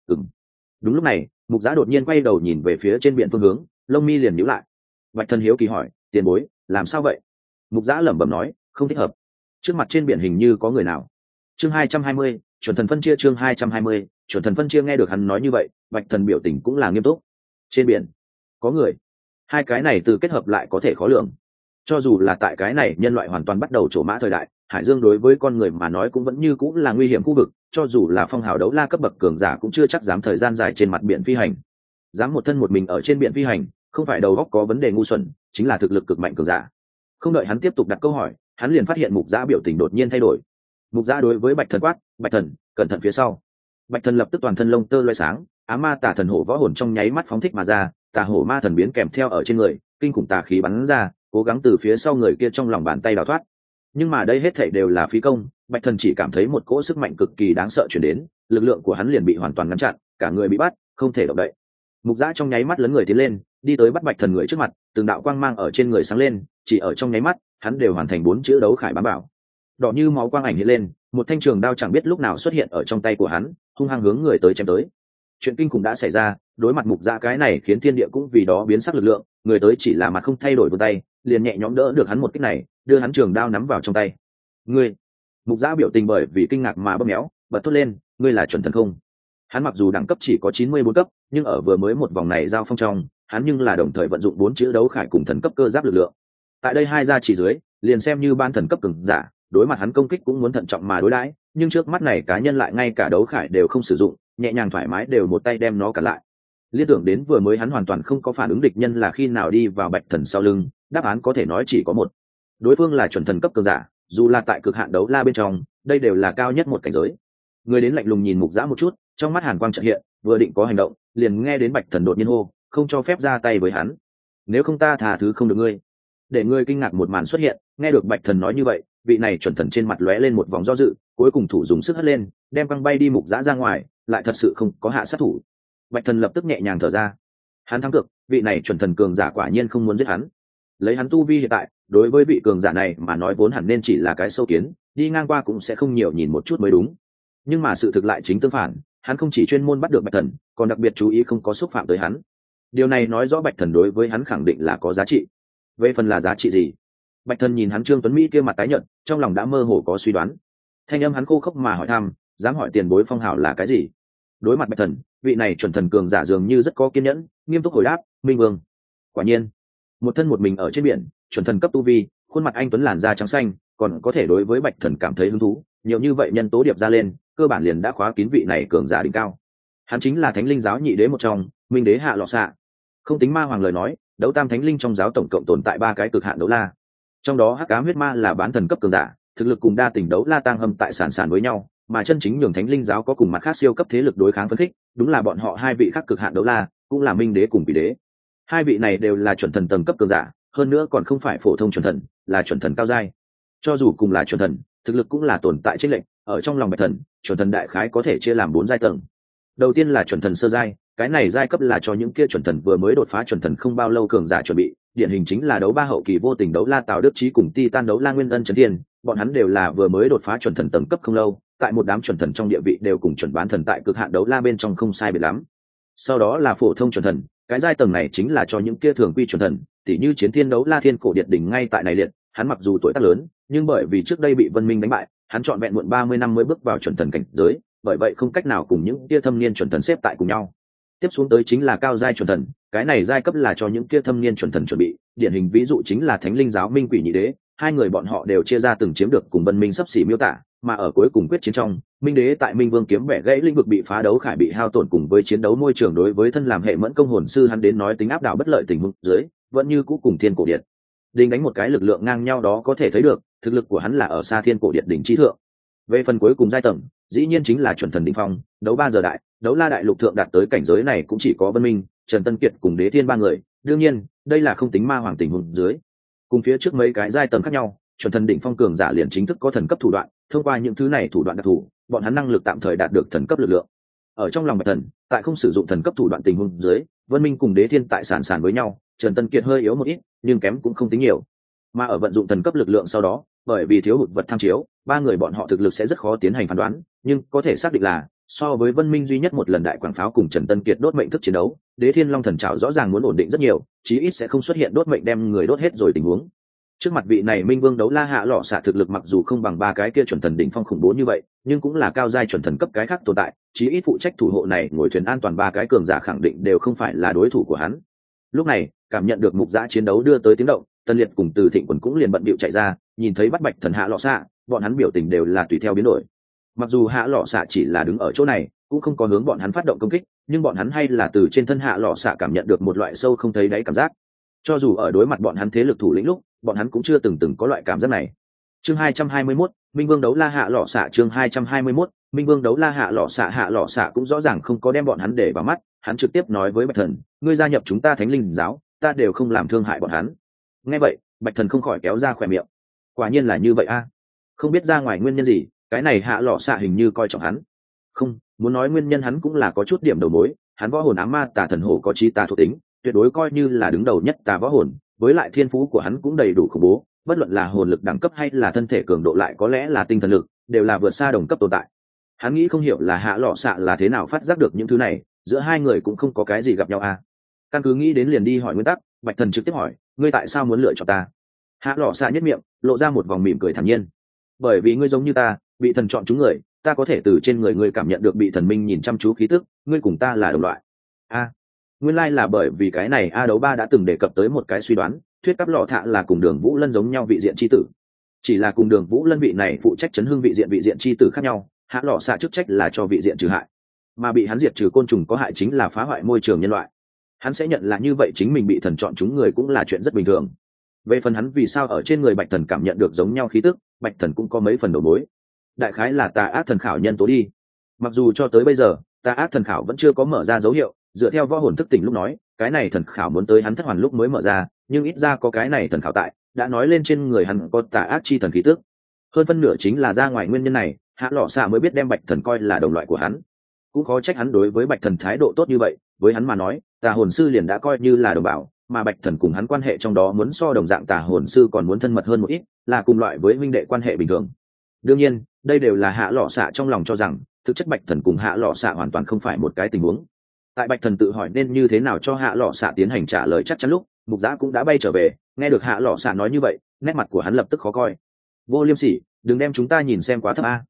Đúng lúc này, Mục Giã đột nhiên quay đầu nhìn về phía trên biển phương hướng, lông mi liền nhíu lại. Bạch Thần hiếu kỳ hỏi, tiền bối, làm sao vậy? Mục Giã lẩm bẩm nói, không thích hợp. Trước mặt trên biển hình như có người nào. Chương 220, chuẩn thần phân chia. Chương 220, chuẩn thần phân chia. Nghe được hắn nói như vậy, Bạch Thần biểu tình cũng là nghiêm túc. Trên biển có người. Hai cái này từ kết hợp lại có thể khó lường. Cho dù là tại cái này nhân loại hoàn toàn bắt đầu trổ mã thời đại, hải dương đối với con người mà nói cũng vẫn như cũng là nguy hiểm khu vực, cho dù là phong hào đấu la cấp bậc cường giả cũng chưa chắc dám thời gian dài trên mặt biển phi hành. Dám một thân một mình ở trên biển phi hành, không phải đầu óc có vấn đề ngu xuẩn, chính là thực lực cực mạnh cường giả. Không đợi hắn tiếp tục đặt câu hỏi, hắn liền phát hiện Mục Giã biểu tình đột nhiên thay đổi. Mục Giã đối với Bạch Thần quát, Bạch Thần, cẩn thận phía sau. Bạch Thần lập tức toàn thân lông tơ loé sáng, ám ma tà thần hổ võ hồn trong nháy mắt phóng thích mà ra, tà hổ ma thần biến kèm theo ở trên người, kinh khủng tà khí bắn ra, cố gắng từ phía sau người kia trong lòng bàn tay đào thoát. Nhưng mà đây hết thảy đều là phí công, Bạch Thần chỉ cảm thấy một cỗ sức mạnh cực kỳ đáng sợ truyền đến, lực lượng của hắn liền bị hoàn toàn ngăn chặn, cả người bị bắt, không thể động đậy. Mục Giã trong nháy mắt lấn người tiến lên, đi tới bắt Bạch Thần người trước mặt, từng đạo quang mang ở trên người sáng lên, chỉ ở trong nháy mắt, hắn đều hoàn thành 4 chữ đấu khải bám bảo. Đỏ như máu quang ảnh hiện lên, một thanh trường đao chẳng biết lúc nào xuất hiện ở trong tay của hắn, hung hăng hướng người tới chém tới. Chuyện kinh khủng đã xảy ra, đối mặt Mục Giã cái này khiến thiên địa cũng vì đó biến sắc lực lượng, người tới chỉ là mặt không thay đổi vươn tay, liền nhẹ nhõm đỡ được hắn một kích này, đưa hắn trường đao nắm vào trong tay. Ngươi! Mục Giã biểu tình bởi vì kinh ngạc mà bóp méo, bật thốt lên, ngươi là chuẩn thần không? Hắn mặc dù đẳng cấp chỉ có 94 cấp, nhưng ở vừa mới một vòng này giao phong trong, hắn nhưng là đồng thời vận dụng 4 chữ đấu khải cùng thần cấp cơ giáp lực lượng. Tại đây hai gia chỉ dưới, liền xem như ban thần cấp cường giả, đối mặt hắn công kích cũng muốn thận trọng mà đối đãi, nhưng trước mắt này cá nhân lại ngay cả đấu khải đều không sử dụng, nhẹ nhàng thoải mái đều một tay đem nó cả lại. Liên tưởng đến vừa mới hắn hoàn toàn không có phản ứng địch nhân là khi nào đi vào Bạch Thần sau lưng, đáp án có thể nói chỉ có một. Đối phương là chuẩn thần cấp cường giả, dù là tại cực hạn đấu la bên trong, đây đều là cao nhất một cảnh giới. Người đến lạnh lùng nhìn Mục Giã một chút, trong mắt hàn quang chợt hiện, vừa định có hành động, liền nghe đến Bạch Thần đột nhiên hô, không cho phép ra tay với hắn. Nếu không ta tha thứ không được ngươi. Để ngươi kinh ngạc một màn xuất hiện, nghe được Bạch Thần nói như vậy, vị này chuẩn thần trên mặt lóe lên một vòng do dự, cuối cùng thủ dùng sức hất lên, đem băng bay đi Mục Giã ra ngoài, lại thật sự không có hạ sát thủ. Bạch Thần lập tức nhẹ nhàng thở ra. Hắn thắng cược, vị này chuẩn thần cường giả quả nhiên không muốn giết hắn. Lấy hắn tu vi hiện tại, đối với vị cường giả này mà nói vốn hẳn nên chỉ là cái sâu kiến, đi ngang qua cũng sẽ không nhiều nhìn một chút mới đúng. Nhưng mà sự thực lại chính tương phản, hắn không chỉ chuyên môn bắt được Bạch Thần, còn đặc biệt chú ý không có xúc phạm tới hắn. Điều này nói rõ Bạch Thần đối với hắn khẳng định là có giá trị. Về phần là giá trị gì? Bạch Thần nhìn hắn Trương Tuấn Mỹ kia mặt tái nhợt, trong lòng đã mơ hồ có suy đoán. thanh âm hắn khô khốc mà hỏi thăm, dám hỏi tiền bối phong hào là cái gì? Đối mặt bạch thần, vị này chuẩn thần cường giả dường như rất có kiên nhẫn, nghiêm túc hồi đáp, minh vương. Quả nhiên, một thân một mình ở trên biển, chuẩn thần cấp tu vi, khuôn mặt anh tuấn làn da trắng xanh, còn có thể đối với bạch thần cảm thấy hứng thú, nhiều như vậy nhân tố điệp ra lên, cơ bản liền đã khóa kín vị này cường giả đỉnh cao. Hắn chính là thánh linh giáo nhị đế một trong, minh đế Hạ Lọ Xạ. Không tính ma hoàng lời nói, đấu tam thánh linh trong giáo tổng cộng tồn tại 3 cái cực hạn đấu la, trong đó hắc ám huyết ma là bán thần cấp cường giả, thực lực cùng đa tình đấu la tăng hâm tại sản với nhau, mà chân chính nhường thánh linh giáo có cùng mặt khác siêu cấp thế lực đối kháng phấn khích, đúng là bọn họ hai vị khác cực hạn đấu la, cũng là minh đế cùng vị đế. Hai vị này đều là chuẩn thần tầng cấp cường giả, hơn nữa còn không phải phổ thông chuẩn thần, là chuẩn thần cao giai. Cho dù cùng là chuẩn thần, thực lực cũng là tồn tại chênh lệch, ở trong lòng bạch thần, chuẩn thần đại khái có thể chia làm 4 giai tầng. Đầu tiên là chuẩn thần sơ giai, cái này giai cấp là cho những kia chuẩn thần vừa mới đột phá chuẩn thần không bao lâu cường giả chuẩn bị, điển hình chính là đấu ba hậu kỳ vô tình đấu la Tào Đức Chí cùng Titan đấu la Nguyên Ân Trấn Thiên, bọn hắn đều là vừa mới đột phá chuẩn thần tầng cấp không lâu, tại một đám chuẩn thần trong địa vị đều cùng chuẩn bán thần tại cực hạn đấu la bên trong không sai biệt lắm. Sau đó là phổ thông chuẩn thần, cái giai tầng này chính là cho những kia thường quy chuẩn thần, tỉ như Chiến Thiên đấu la Thiên Cổ Điệt đỉnh ngay tại này liệt, hắn mặc dù tuổi tác lớn, nhưng bởi vì trước đây bị Vân Minh đánh bại, hắn trọn vẹn muộn 30 năm mới bước vào chuẩn thần cảnh giới, bởi vậy không cách nào cùng những kia thâm niên chuẩn thần xếp tại cùng nhau. Tiếp xuống tới chính là cao giai chuẩn thần, cái này giai cấp là cho những kia thâm niên chuẩn thần chuẩn bị, điển hình ví dụ chính là Thánh Linh giáo Minh Quỷ Nhị Đế, hai người bọn họ đều chia ra từng chiếm được cùng Vân Minh sắp xỉ miêu tả, mà ở cuối cùng quyết chiến trong, Minh Đế tại Minh Vương kiếm bẻ gãy lĩnh vực bị phá đấu khải bị hao tổn cùng với chiến đấu môi trường đối với thân làm hệ mẫn công hồn sư hắn đến nói tính áp đảo bất lợi tình huống dưới, vẫn như cũ cùng Thiên Cổ Điện Đình đánh một cái lực lượng ngang nhau đó có thể thấy được, thực lực của hắn là ở xa Thiên Cổ Điện đỉnh chi thượng. Về phần cuối cùng giai tầng, dĩ nhiên chính là chuẩn thần đỉnh phong, đấu 3 giờ đại, đấu la đại lục thượng đạt tới cảnh giới này cũng chỉ có Vân Minh, Trần Tân Kiệt cùng Đế Thiên 3 người, đương nhiên, đây là không tính ma hoàng tình huống dưới. Cùng phía trước mấy cái giai tầng khác nhau, chuẩn thần đỉnh phong cường giả liền chính thức có thần cấp thủ đoạn, thông qua những thứ này thủ đoạn đặc thù, bọn hắn năng lực tạm thời đạt được thần cấp lực lượng. Ở trong lòng bạch thần, tại không sử dụng thần cấp thủ đoạn tình huống dưới, Vân Minh cùng Đế Thiên tại sản với nhau, Trần Tân Kiệt hơi yếu một ít, nhưng kém cũng không tính nhiều. Mà ở vận dụng thần cấp lực lượng sau đó, bởi vì thiếu hụt vật tham chiếu, 3 người bọn họ thực lực sẽ rất khó tiến hành phán đoán, nhưng có thể xác định là so với Vân Minh duy nhất một lần đại quảng pháo cùng Trần Tân Kiệt đốt mệnh thức chiến đấu, Đế Thiên Long thần trảo rõ ràng muốn ổn định rất nhiều, chí ít sẽ không xuất hiện đốt mệnh đem người đốt hết rồi tình huống. Trước mặt vị này Minh Vương đấu la Hạ Lọ Xạ thực lực mặc dù không bằng 3 cái kia chuẩn thần đỉnh phong khủng bố như vậy, nhưng cũng là cao giai chuẩn thần cấp cái khác tồn tại, chí ít phụ trách thủ hộ này ngồi thuyền an toàn 3 cái cường giả khẳng định đều không phải là đối thủ của hắn. Lúc này, cảm nhận được mục dã chiến đấu đưa tới tiếng động, Tân Liệt cùng Từ Thịnh Quần cũng liền bận bịu chạy ra, nhìn thấy bắt bạch thần Hạ Lọ Xạ, bọn hắn biểu tình đều là tùy theo biến đổi. Mặc dù Hạ Lọ Xạ chỉ là đứng ở chỗ này, cũng không có hướng bọn hắn phát động công kích, nhưng bọn hắn hay là từ trên thân Hạ Lọ Xạ cảm nhận được một loại sâu không thấy đáy cảm giác. Cho dù ở đối mặt bọn hắn thế lực thủ lĩnh lúc, bọn hắn cũng chưa từng có loại cảm giác này. Chương 221, Minh Vương đấu la Hạ Lọ Xạ. Chương 221, Minh Vương đấu la Hạ Lọ Xạ cũng rõ ràng không có đem bọn hắn để vào mắt, hắn trực tiếp nói với Bạch Thần, ngươi gia nhập chúng ta Thánh Linh giáo, ta đều không làm thương hại bọn hắn. Nghe vậy, Bạch Thần không khỏi kéo ra khóe miệng. Quả nhiên là như vậy a. Không biết ra ngoài nguyên nhân gì, cái này Hạ Lọ Xạ hình như coi trọng hắn. Không, muốn nói nguyên nhân hắn cũng là có chút điểm đầu mối, hắn võ hồn ám ma tà thần hổ có chí tà thuộc tính, tuyệt đối coi như là đứng đầu nhất tà võ hồn, với lại thiên phú của hắn cũng đầy đủ khủng bố, bất luận là hồn lực đẳng cấp hay là thân thể cường độ lại có lẽ là tinh thần lực, đều là vượt xa đồng cấp tồn tại. Hắn nghĩ không hiểu là Hạ Lọ Xạ là thế nào phát giác được những thứ này, giữa hai người cũng không có cái gì gặp nhau à. Căn cứ nghĩ đến liền đi hỏi nguyên tắc, Bạch Thần trực tiếp hỏi, ngươi tại sao muốn lựa chọn ta? Hạ Lọ Xạ nhếch miệng, lộ ra một vòng mỉm cười thản nhiên. Bởi vì ngươi giống như ta, bị thần chọn chúng người, ta có thể từ trên người ngươi cảm nhận được bị thần minh nhìn chăm chú khí tức, ngươi cùng ta là đồng loại. A, nguyên lai là bởi vì cái này A Đấu Ba đã từng đề cập tới một cái suy đoán, thuyết Cáp Lọ Thạ là cùng Đường Vũ Lân giống nhau vị diện chi tử. Chỉ là cùng Đường Vũ Lân vị này phụ trách chấn hưng vị diện chi tử khác nhau, Hạ Lọ Xạ chức trách là cho vị diện trừ hại, mà bị hắn diệt trừ côn trùng có hại chính là phá hoại môi trường nhân loại. Hắn sẽ nhận là như vậy chính mình bị thần chọn chúng người cũng là chuyện rất bình thường. Về phần hắn vì sao ở trên người Bạch Thần cảm nhận được giống nhau khí tức, Bạch Thần cũng có mấy phần đầu mối. Đại khái là tà ác thần khảo nhân tố đi. Mặc dù cho tới bây giờ, tà ác thần khảo vẫn chưa có mở ra dấu hiệu, dựa theo võ hồn thức tỉnh lúc nói, cái này thần khảo muốn tới hắn thất hoàn lúc mới mở ra, nhưng ít ra có cái này thần khảo tại, đã nói lên trên người hắn có tà ác chi thần khí tức. Hơn phân nửa chính là ra ngoài nguyên nhân này, Hạ Lọ Xạ mới biết đem Bạch Thần coi là đồng loại của hắn. Cũng khó trách hắn đối với Bạch Thần thái độ tốt như vậy, với hắn mà nói, tà hồn sư liền đã coi như là đồng bào, mà Bạch Thần cùng hắn quan hệ trong đó muốn so đồng dạng tà hồn sư còn muốn thân mật hơn một ít, là cùng loại với huynh đệ quan hệ bình thường. Đương nhiên, đây đều là Hạ Lọ Xạ trong lòng cho rằng, thực chất Bạch Thần cùng Hạ Lọ Xạ hoàn toàn không phải một cái tình huống. Tại Bạch Thần tự hỏi nên như thế nào cho Hạ Lọ Xạ tiến hành trả lời chắc chắn lúc, Mục Giã cũng đã bay trở về, nghe được Hạ Lọ Xạ nói như vậy, nét mặt của hắn lập tức khó coi. Vô Liêm Sỉ, đừng đem chúng ta nhìn xem quá thấp a.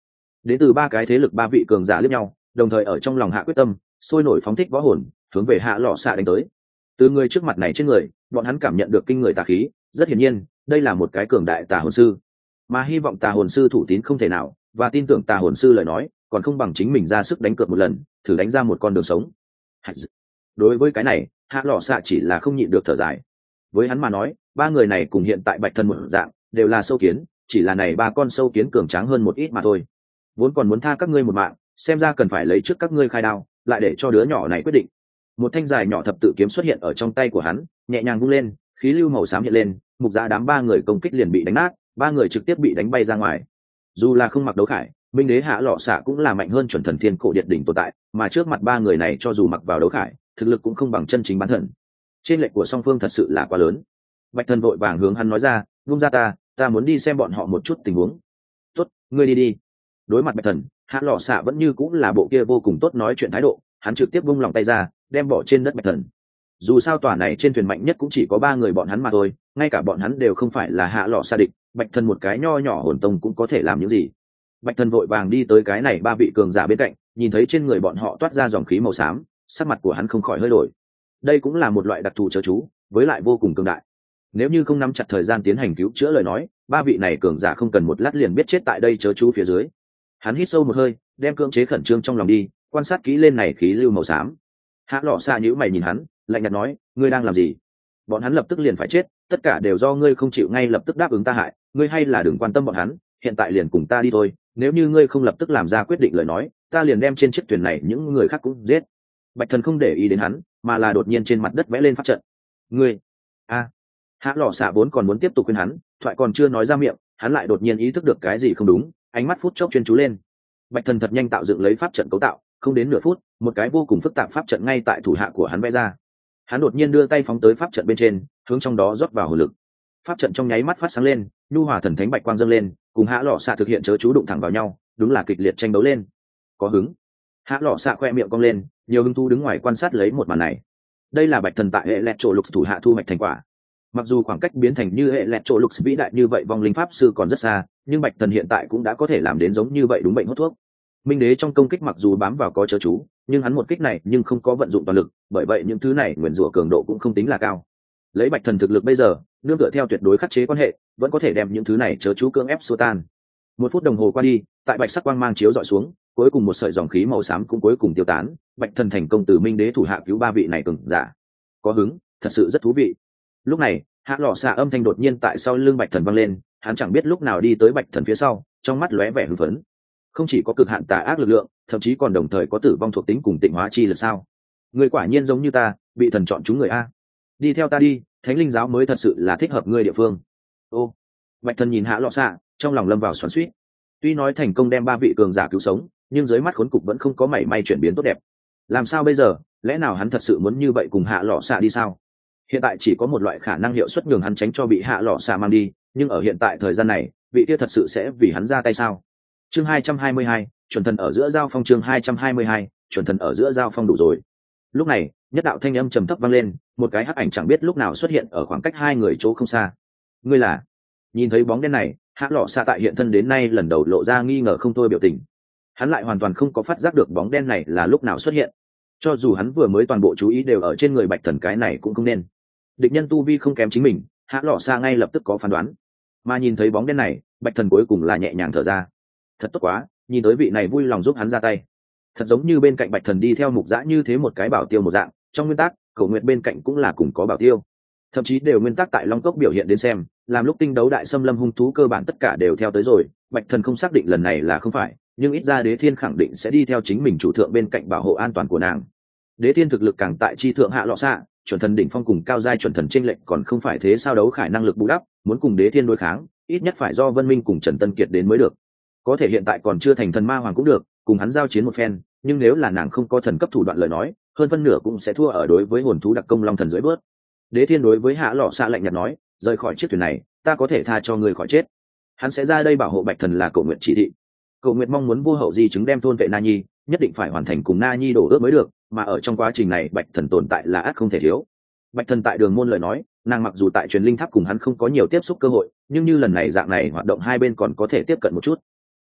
đến từ ba cái thế lực ba vị cường giả liếc nhau, đồng thời ở trong lòng hạ quyết tâm, sôi nổi phóng thích võ hồn, hướng về hạ lọ xạ đánh tới. Từ người trước mặt này trên người, bọn hắn cảm nhận được kinh người tà khí, rất hiển nhiên, đây là một cái cường đại tà hồn sư. Mà hy vọng tà hồn sư thủ tín không thể nào, và tin tưởng tà hồn sư lời nói, còn không bằng chính mình ra sức đánh cược một lần, thử đánh ra một con đường sống. Đối với cái này, hạ lọ xạ chỉ là không nhịn được thở dài. Với hắn mà nói, ba người này cùng hiện tại Bạch Thần một dạng, đều là sâu kiến, chỉ là này ba con sâu kiến cường tráng hơn một ít mà thôi. Vốn còn muốn tha các ngươi một mạng, xem ra cần phải lấy trước các ngươi khai đao, lại để cho đứa nhỏ này quyết định. Một thanh dài nhỏ thập tự kiếm xuất hiện ở trong tay của hắn, nhẹ nhàng vung lên, khí lưu màu xám hiện lên, mục giá đám ba người công kích liền bị đánh nát, ba người trực tiếp bị đánh bay ra ngoài. Dù là không mặc đấu khải, minh đế hạ lọ xạ cũng là mạnh hơn chuẩn thần thiên cổ điện đỉnh tồn tại, mà trước mặt ba người này cho dù mặc vào đấu khải, thực lực cũng không bằng chân chính bán thần. Trên lệch của song phương thật sự là quá lớn. Bạch Thần vội vàng hướng hắn nói ra, vung ra ta muốn đi xem bọn họ một chút tình huống. Tốt, ngươi đi đi. Đối mặt Bạch Thần, hạ lọ xạ vẫn như cũng là bộ kia vô cùng tốt nói chuyện thái độ, hắn trực tiếp vung lòng tay ra, đem bỏ trên đất Bạch Thần. Dù sao tòa này trên thuyền mạnh nhất cũng chỉ có ba người bọn hắn mà thôi, ngay cả bọn hắn đều không phải là hạ lọ xạ địch, Bạch Thần một cái nho nhỏ hồn tông cũng có thể làm những gì. Bạch Thần vội vàng đi tới cái này ba vị cường giả bên cạnh, nhìn thấy trên người bọn họ toát ra dòng khí màu xám, sắc mặt của hắn không khỏi hơi đổi. Đây cũng là một loại đặc thù chớ chú, với lại vô cùng cường đại. Nếu như không nắm chặt thời gian tiến hành cứu chữa lời nói, ba vị này cường giả không cần một lát liền biết chết tại đây chớ chú phía dưới. Hắn hít sâu một hơi, đem cưỡng chế khẩn trương trong lòng đi, quan sát kỹ lên này khí lưu màu xám. Hạ lọ xạ nhíu mày nhìn hắn, lạnh nhạt nói, ngươi đang làm gì? Bọn hắn lập tức liền phải chết, tất cả đều do ngươi không chịu ngay lập tức đáp ứng ta hại, ngươi hay là đừng quan tâm bọn hắn, hiện tại liền cùng ta đi thôi, nếu như ngươi không lập tức làm ra quyết định lời nói, ta liền đem trên chiếc thuyền này những người khác cũng giết. Bạch Thần không để ý đến hắn, mà là đột nhiên trên mặt đất vẽ lên pháp trận. Ngươi, hạ lọ xạ vốn còn muốn tiếp tục khuyên hắn, thoại còn chưa nói ra miệng, hắn lại đột nhiên ý thức được cái gì không đúng, ánh mắt phút chốc chuyên chú lên. Bạch Thần thật nhanh tạo dựng lấy pháp trận cấu tạo, không đến nửa phút, một cái vô cùng phức tạp pháp trận ngay tại thủ hạ của hắn vẽ ra. Hắn đột nhiên đưa tay phóng tới pháp trận bên trên, hướng trong đó rót vào hồn lực. Pháp trận trong nháy mắt phát sáng lên, nhu hòa thần thánh bạch quang dâng lên, cùng hạ lọ xạ thực hiện chớ chú đụng thẳng vào nhau, đúng là kịch liệt tranh đấu lên. Có hứng. Hạ lọ xạ khoe miệng cong lên, nhiều hứng thú đứng ngoài quan sát lấy một màn này. Đây là Bạch Thần tại hệ lẹt trổ lục thủ hạ thu hoạch thành quả. Mặc dù khoảng cách biến thành như hệ lẹt trổ lục vĩ đại như vậy vong linh pháp sư còn rất xa, nhưng Bạch Thần hiện tại cũng đã có thể làm đến giống như vậy, đúng bệnh hốt thuốc. Minh đế trong công kích mặc dù bám vào có chớ chú, nhưng hắn một kích này nhưng không có vận dụng toàn lực, bởi vậy những thứ này nguyền rủa cường độ cũng không tính là cao. Lấy Bạch Thần thực lực bây giờ, nương tựa theo tuyệt đối khắc chế quan hệ, vẫn có thể đem những thứ này chớ chú cưỡng ép xua tan. Một phút đồng hồ qua đi, tại bạch sắc quang mang chiếu dọi xuống, cuối cùng một sợi dòng khí màu xám cũng cuối cùng tiêu tán. Bạch Thần thành công từ Minh đế thủ hạ cứu ba vị này cường giả. Có hứng, thật sự rất thú vị. Lúc này, hạ lọ xạ âm thanh đột nhiên tại sau lưng Bạch Thần vang lên, hắn chẳng biết lúc nào đi tới Bạch Thần phía sau, trong mắt lóe vẻ hưng phấn. Không chỉ có cực hạn tà ác lực lượng, thậm chí còn đồng thời có tử vong thuộc tính cùng tịnh hóa chi lực sao? Người quả nhiên giống như ta, bị thần chọn chúng người a. Đi theo ta đi, Thánh Linh giáo mới thật sự là thích hợp ngươi địa phương. Ô, Bạch Thần nhìn hạ lọ xạ, trong lòng lâm vào xoắn xuýt. Tuy nói thành công đem ba vị cường giả cứu sống, nhưng dưới mắt khốn cục vẫn không có mảy may chuyển biến tốt đẹp. Làm sao bây giờ? Lẽ nào hắn thật sự muốn như vậy cùng hạ lọ xạ đi sao? Hiện tại chỉ có một loại khả năng hiệu suất nhường hắn tránh cho bị hạ lọ xạ mang đi, nhưng ở hiện tại thời gian này, vị kia thật sự sẽ vì hắn ra tay sao? Chương 222, chuẩn thần ở giữa giao phong. Chương 222, chuẩn thần ở giữa giao phong. Đủ rồi. Lúc này, nhất đạo thanh âm trầm thấp vang lên, một cái hắc ảnh chẳng biết lúc nào xuất hiện ở khoảng cách hai người chỗ không xa. Ngươi là? Nhìn thấy bóng đen này, hạ lọ xạ tại hiện thân đến nay lần đầu lộ ra nghi ngờ không thôi biểu tình. Hắn lại hoàn toàn không có phát giác được bóng đen này là lúc nào xuất hiện. Cho dù hắn vừa mới toàn bộ chú ý đều ở trên người Bạch Thần, cái này cũng không nên. Địch nhân tu vi không kém chính mình, hạ lọ xạ ngay lập tức có phán đoán. Mà nhìn thấy bóng đen này, Bạch Thần cuối cùng là nhẹ nhàng thở ra. Thật tốt quá, nhìn tới vị này vui lòng giúp hắn ra tay. Thật giống như bên cạnh Bạch Thần đi theo mục dã như thế một cái bảo tiêu một dạng, trong nguyên tắc Cổ Nguyệt bên cạnh cũng là cùng có bảo tiêu, thậm chí đều nguyên tắc tại Long Cốc biểu hiện đến xem, làm lúc tinh đấu đại xâm lâm hung thú cơ bản tất cả đều theo tới rồi. Bạch Thần không xác định lần này là không phải, nhưng ít ra Đế Thiên khẳng định sẽ đi theo chính mình chủ thượng bên cạnh bảo hộ an toàn của nàng. Đế Thiên thực lực càng tại chi thượng hạ lọ xạ, chuẩn thần đỉnh phong cùng cao giai chuẩn thần chênh lệch còn không phải thế sao đấu khải năng lực bù đắp, muốn cùng Đế Thiên đối kháng, ít nhất phải do Vân Minh cùng Trần Tân Kiệt đến mới được. Có thể hiện tại còn chưa thành thần ma hoàng cũng được, cùng hắn giao chiến một phen, nhưng nếu là nàng không có thần cấp thủ đoạn lời nói, hơn phân nửa cũng sẽ thua ở đối với hồn thú đặc công long thần dưới bớt. Đế Thiên đối với hạ lọ xạ lạnh nhạt nói, rời khỏi chiếc thuyền này, ta có thể tha cho ngươi khỏi chết. Hắn sẽ ra đây bảo hộ Bạch Thần là Cổ Nguyệt chỉ thị. Cổ Nguyệt mong muốn vua hậu di chứng đem thôn vệ Na Nhi, nhất định phải hoàn thành cùng Na Nhi đổ ước mới được, mà ở trong quá trình này Bạch Thần tồn tại là ắt không thể thiếu. Bạch Thần tại Đường Môn lời nói, nàng mặc dù tại truyền linh tháp cùng hắn không có nhiều tiếp xúc cơ hội, nhưng như lần này dạng này hoạt động hai bên còn có thể tiếp cận một chút.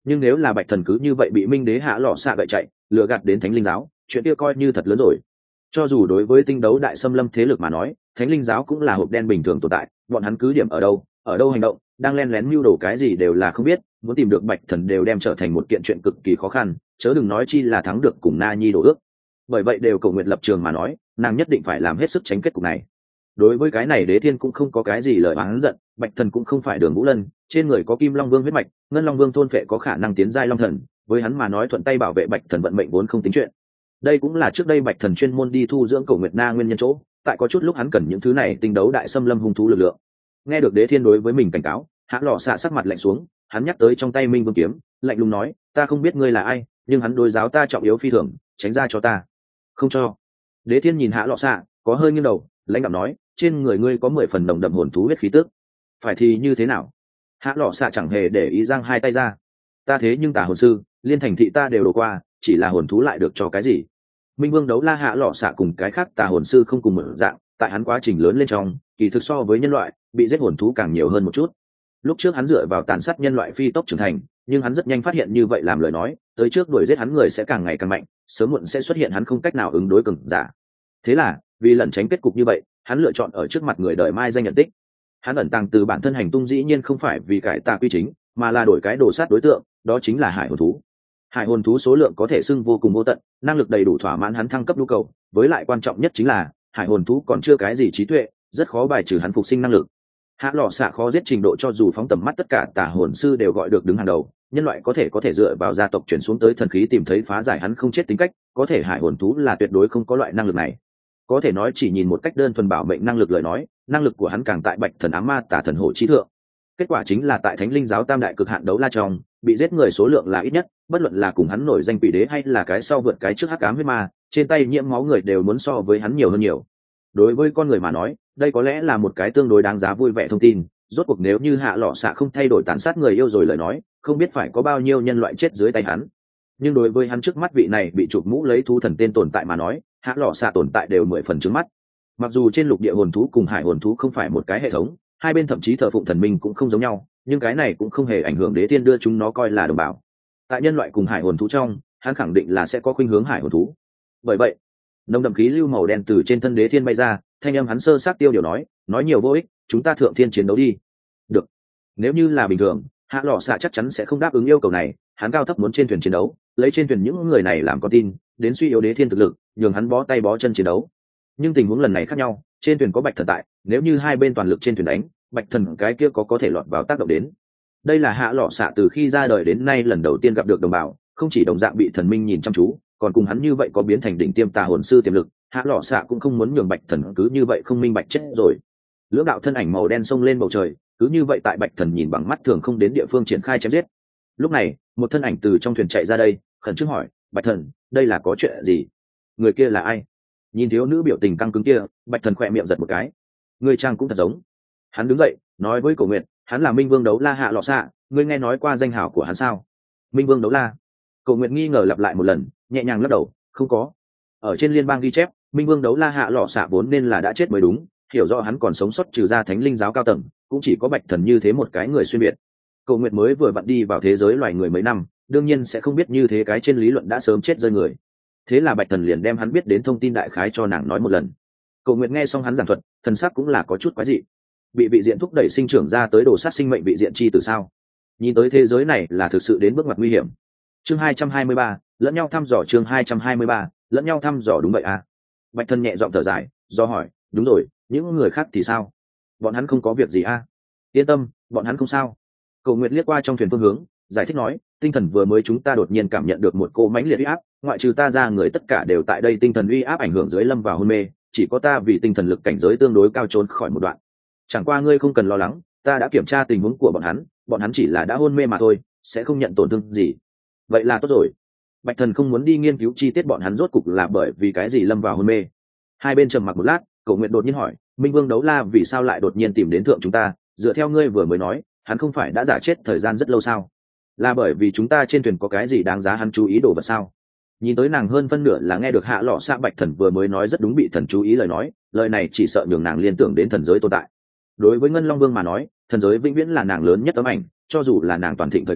Nhưng nếu là bạch thần cứ như vậy bị minh đế hạ lọ xạ gậy chạy lừa gạt đến thánh linh giáo, chuyện kia coi như thật lớn rồi. Cho dù đối với tinh đấu đại xâm lâm thế lực mà nói, thánh linh giáo cũng là hộp đen bình thường tồn tại, bọn hắn cứ điểm ở đâu hành động, đang len lén mưu đồ cái gì đều là không biết, muốn tìm được bạch thần đều đem trở thành một kiện chuyện cực kỳ khó khăn, chớ đừng nói chi là thắng được cùng Na Nhi đổ ước. Bởi vậy đều cầu nguyện lập trường mà nói, nàng nhất định phải làm hết sức tránh kết cục này. Đối với cái này Đế Thiên cũng không có cái gì lời oán giận, bạch thần cũng không phải Đường Vũ Lân, trên người có Kim Long Vương huyết mạch, Ngân Long Vương thôn phệ có khả năng tiến giai long thần, với hắn mà nói thuận tay bảo vệ bạch thần vận mệnh vốn không tính chuyện. Đây cũng là trước đây bạch thần chuyên môn đi thu dưỡng Cổ Nguyệt Na nguyên nhân chỗ, tại có chút lúc hắn cần những thứ này tinh đấu đại xâm lâm hung thú lực lượng. Nghe được Đế Thiên đối với mình cảnh cáo, Hãn Lọ Xạ sắc mặt lạnh xuống, hắn nhắc tới trong tay Minh Vương kiếm, lạnh lùng nói, ta không biết ngươi là ai, nhưng hắn đối giáo ta trọng yếu phi thường, tránh ra cho ta. Không cho. Đế Thiên nhìn Hãn Lọ Xạ, có hơi nghiêng đầu, lãnh đạm nói, trên người ngươi có 10 phần nồng đậm hồn thú huyết khí tức. Phải thì như thế nào? Hãn Lọ Xạ chẳng hề để ý giang hai tay ra. Ta thế nhưng Tà hồn sư, liên thành thị ta đều đổ qua, chỉ là hồn thú lại được cho cái gì? Minh Vương Đấu La Hãn Lọ Xạ cùng cái khác Tà hồn sư không cùng một dạng, tại hắn quá trình lớn lên trong, kỳ thực so với nhân loại, bị giết hồn thú càng nhiều hơn một chút. Lúc trước hắn dựa vào tàn sát nhân loại phi tốc trưởng thành, nhưng hắn rất nhanh phát hiện như vậy làm lời nói, tới trước đuổi giết hắn người sẽ càng ngày càng mạnh, sớm muộn sẽ xuất hiện hắn không cách nào ứng đối cường giả. Thế là, vì lẩn tránh kết cục như vậy, hắn lựa chọn ở trước mặt người đời mai danh nhận tích. Hắn ẩn tàng từ bản thân hành tung dĩ nhiên không phải vì cải tà quy chính, mà là đổi cái đồ sát đối tượng, đó chính là hải hồn thú. Hải hồn thú số lượng có thể xưng vô cùng vô tận, năng lực đầy đủ thỏa mãn hắn thăng cấp nhu cầu, với lại quan trọng nhất chính là hải hồn thú còn chưa cái gì trí tuệ, rất khó bài trừ hắn phục sinh năng lực. Hãn Lọ Xạ khó giết trình độ cho dù phóng tầm mắt tất cả tà hồn sư đều gọi được đứng hàng đầu, nhân loại có thể dựa vào gia tộc chuyển xuống tới thần khí tìm thấy phá giải hắn không chết tính cách, có thể hải hồn thú là tuyệt đối không có loại năng lực này. Có thể nói chỉ nhìn một cách đơn thuần bảo mệnh năng lực lời nói, năng lực của hắn càng tại bạch thần ám ma tà thần hổ chí thượng. Kết quả chính là tại thánh linh giáo tam đại cực hạn đấu la trong, bị giết người số lượng là ít nhất, bất luận là cùng hắn nổi danh quỷ đế hay là cái sau vượt cái trước hắc ám huyết ma, trên tay nhiễm máu người đều muốn so với hắn nhiều hơn nhiều. Đối với con người mà nói, đây có lẽ là một cái tương đối đáng giá vui vẻ thông tin, rốt cuộc nếu như Hãn Lọ Xạ không thay đổi tàn sát người yêu rồi lời nói, không biết phải có bao nhiêu nhân loại chết dưới tay hắn. Nhưng đối với hắn trước mắt vị này bị chụp mũ lấy thú thần tên tồn tại mà nói, Hãn Lọ Xạ tồn tại đều 10 phần trước mắt. Mặc dù trên lục địa hồn thú cùng hải hồn thú không phải một cái hệ thống, hai bên thậm chí thờ phụng thần minh cũng không giống nhau, nhưng cái này cũng không hề ảnh hưởng Đế Thiên đưa chúng nó coi là đồng bào. Tại nhân loại cùng hải hồn thú trong, hắn khẳng định là sẽ có khuynh hướng hải hồn thú. Bởi vậy, nồng đậm khí lưu màu đen từ trên thân Đế Thiên bay ra, thanh âm hắn sơ xác tiêu điều nói nhiều vô ích, chúng ta thượng thiên chiến đấu đi. Được. Nếu như là bình thường, Hãn Lọ Xạ chắc chắn sẽ không đáp ứng yêu cầu này, hắn cao thấp muốn trên thuyền chiến đấu, lấy trên thuyền những người này làm con tin, đến suy yếu Đế Thiên thực lực, nhường hắn bó tay bó chân chiến đấu. Nhưng tình huống lần này khác nhau, trên thuyền có bạch thần tại, nếu như hai bên toàn lực trên thuyền đánh, bạch thần cái kia có thể lọt vào tác động đến. Đây là Hãn Lọ Xạ từ khi ra đời đến nay lần đầu tiên gặp được đồng bào, không chỉ đồng dạng bị thần minh nhìn chăm chú, còn cùng hắn như vậy có biến thành đỉnh tiêm tà hồn sư tiềm lực. Hãn Lọ Xạ cũng không muốn nhường bạch thần cứ như vậy không minh bạch chết rồi. Lưỡng đạo thân ảnh màu đen xông lên bầu trời, cứ như vậy tại bạch thần nhìn bằng mắt thường không đến địa phương triển khai chém giết. Lúc này, một thân ảnh từ trong thuyền chạy ra đây, khẩn trương hỏi, bạch thần, đây là có chuyện gì? Người kia là ai? Nhìn thiếu nữ biểu tình căng cứng kia, bạch thần khỏe miệng giật một cái. Người trang cũng thật giống. Hắn đứng dậy, nói với Cổ Nguyệt, hắn là Minh Vương Đấu La Hãn Lọ Xạ, ngươi nghe nói qua danh hào của hắn sao? Minh Vương Đấu La. Cổ Nguyệt nghi ngờ lặp lại một lần, nhẹ nhàng lắc đầu, không có. Ở trên liên bang ghi chép, Minh Vương Đấu La Hãn Lọ Xạ vốn nên là đã chết mới đúng, hiểu rõ hắn còn sống sót trừ ra thánh linh giáo cao tầng, cũng chỉ có bạch thần như thế một cái người xuyên biệt. Cổ Nguyệt mới vừa vặn đi vào thế giới loài người mấy năm, đương nhiên sẽ không biết như thế cái trên lý luận đã sớm chết rơi người. Thế là bạch thần liền đem hắn biết đến thông tin đại khái cho nàng nói một lần. Cổ Nguyệt nghe xong hắn giảng thuật, thần sắc cũng là có chút quái dị. Bị vị diện thúc đẩy sinh trưởng ra tới đồ sát sinh mệnh vị diện chi từ sao? Nhìn tới thế giới này là thực sự đến bước ngoặt nguy hiểm. Chương 223, lẫn nhau thăm dò. Chương 223, lẫn nhau thăm dò. Đúng vậy à? Bạch thần nhẹ giọng thở dài, do hỏi, đúng rồi, những người khác thì sao? Bọn hắn không có việc gì à? Yên tâm, bọn hắn không sao. Cổ Nguyệt liếc qua trong thuyền phương hướng, giải thích nói, tinh thần vừa mới chúng ta đột nhiên cảm nhận được một cô mãnh liệt uy áp, ngoại trừ ta ra người tất cả đều tại đây tinh thần uy áp ảnh hưởng dưới lâm vào hôn mê, chỉ có ta vì tinh thần lực cảnh giới tương đối cao trốn khỏi một đoạn. Chẳng qua ngươi không cần lo lắng, ta đã kiểm tra tình huống của bọn hắn chỉ là đã hôn mê mà thôi, sẽ không nhận tổn thương gì. Vậy là tốt rồi. Bạch thần không muốn đi nghiên cứu chi tiết bọn hắn rốt cục là bởi vì cái gì lâm vào hôn mê. Hai bên trầm mặc một lát, Cổ Nguyệt đột nhiên hỏi, Minh Vương Đấu La vì sao lại đột nhiên tìm đến thượng chúng ta? Dựa theo ngươi vừa mới nói, hắn không phải đã giả chết thời gian rất lâu sao? Là bởi vì chúng ta trên thuyền có cái gì đáng giá hắn chú ý đồ vật sao? Nhìn tới nàng hơn phân nửa là nghe được Hãn Lọ Xạ bạch thần vừa mới nói rất đúng bị thần chú ý lời này chỉ sợ nhường nàng liên tưởng đến thần giới tồn tại. Đối với Ngân Long Vương mà nói, thần giới vĩnh viễn là nàng lớn nhất ấm ảnh, cho dù là nàng toàn thịnh thời kỳ,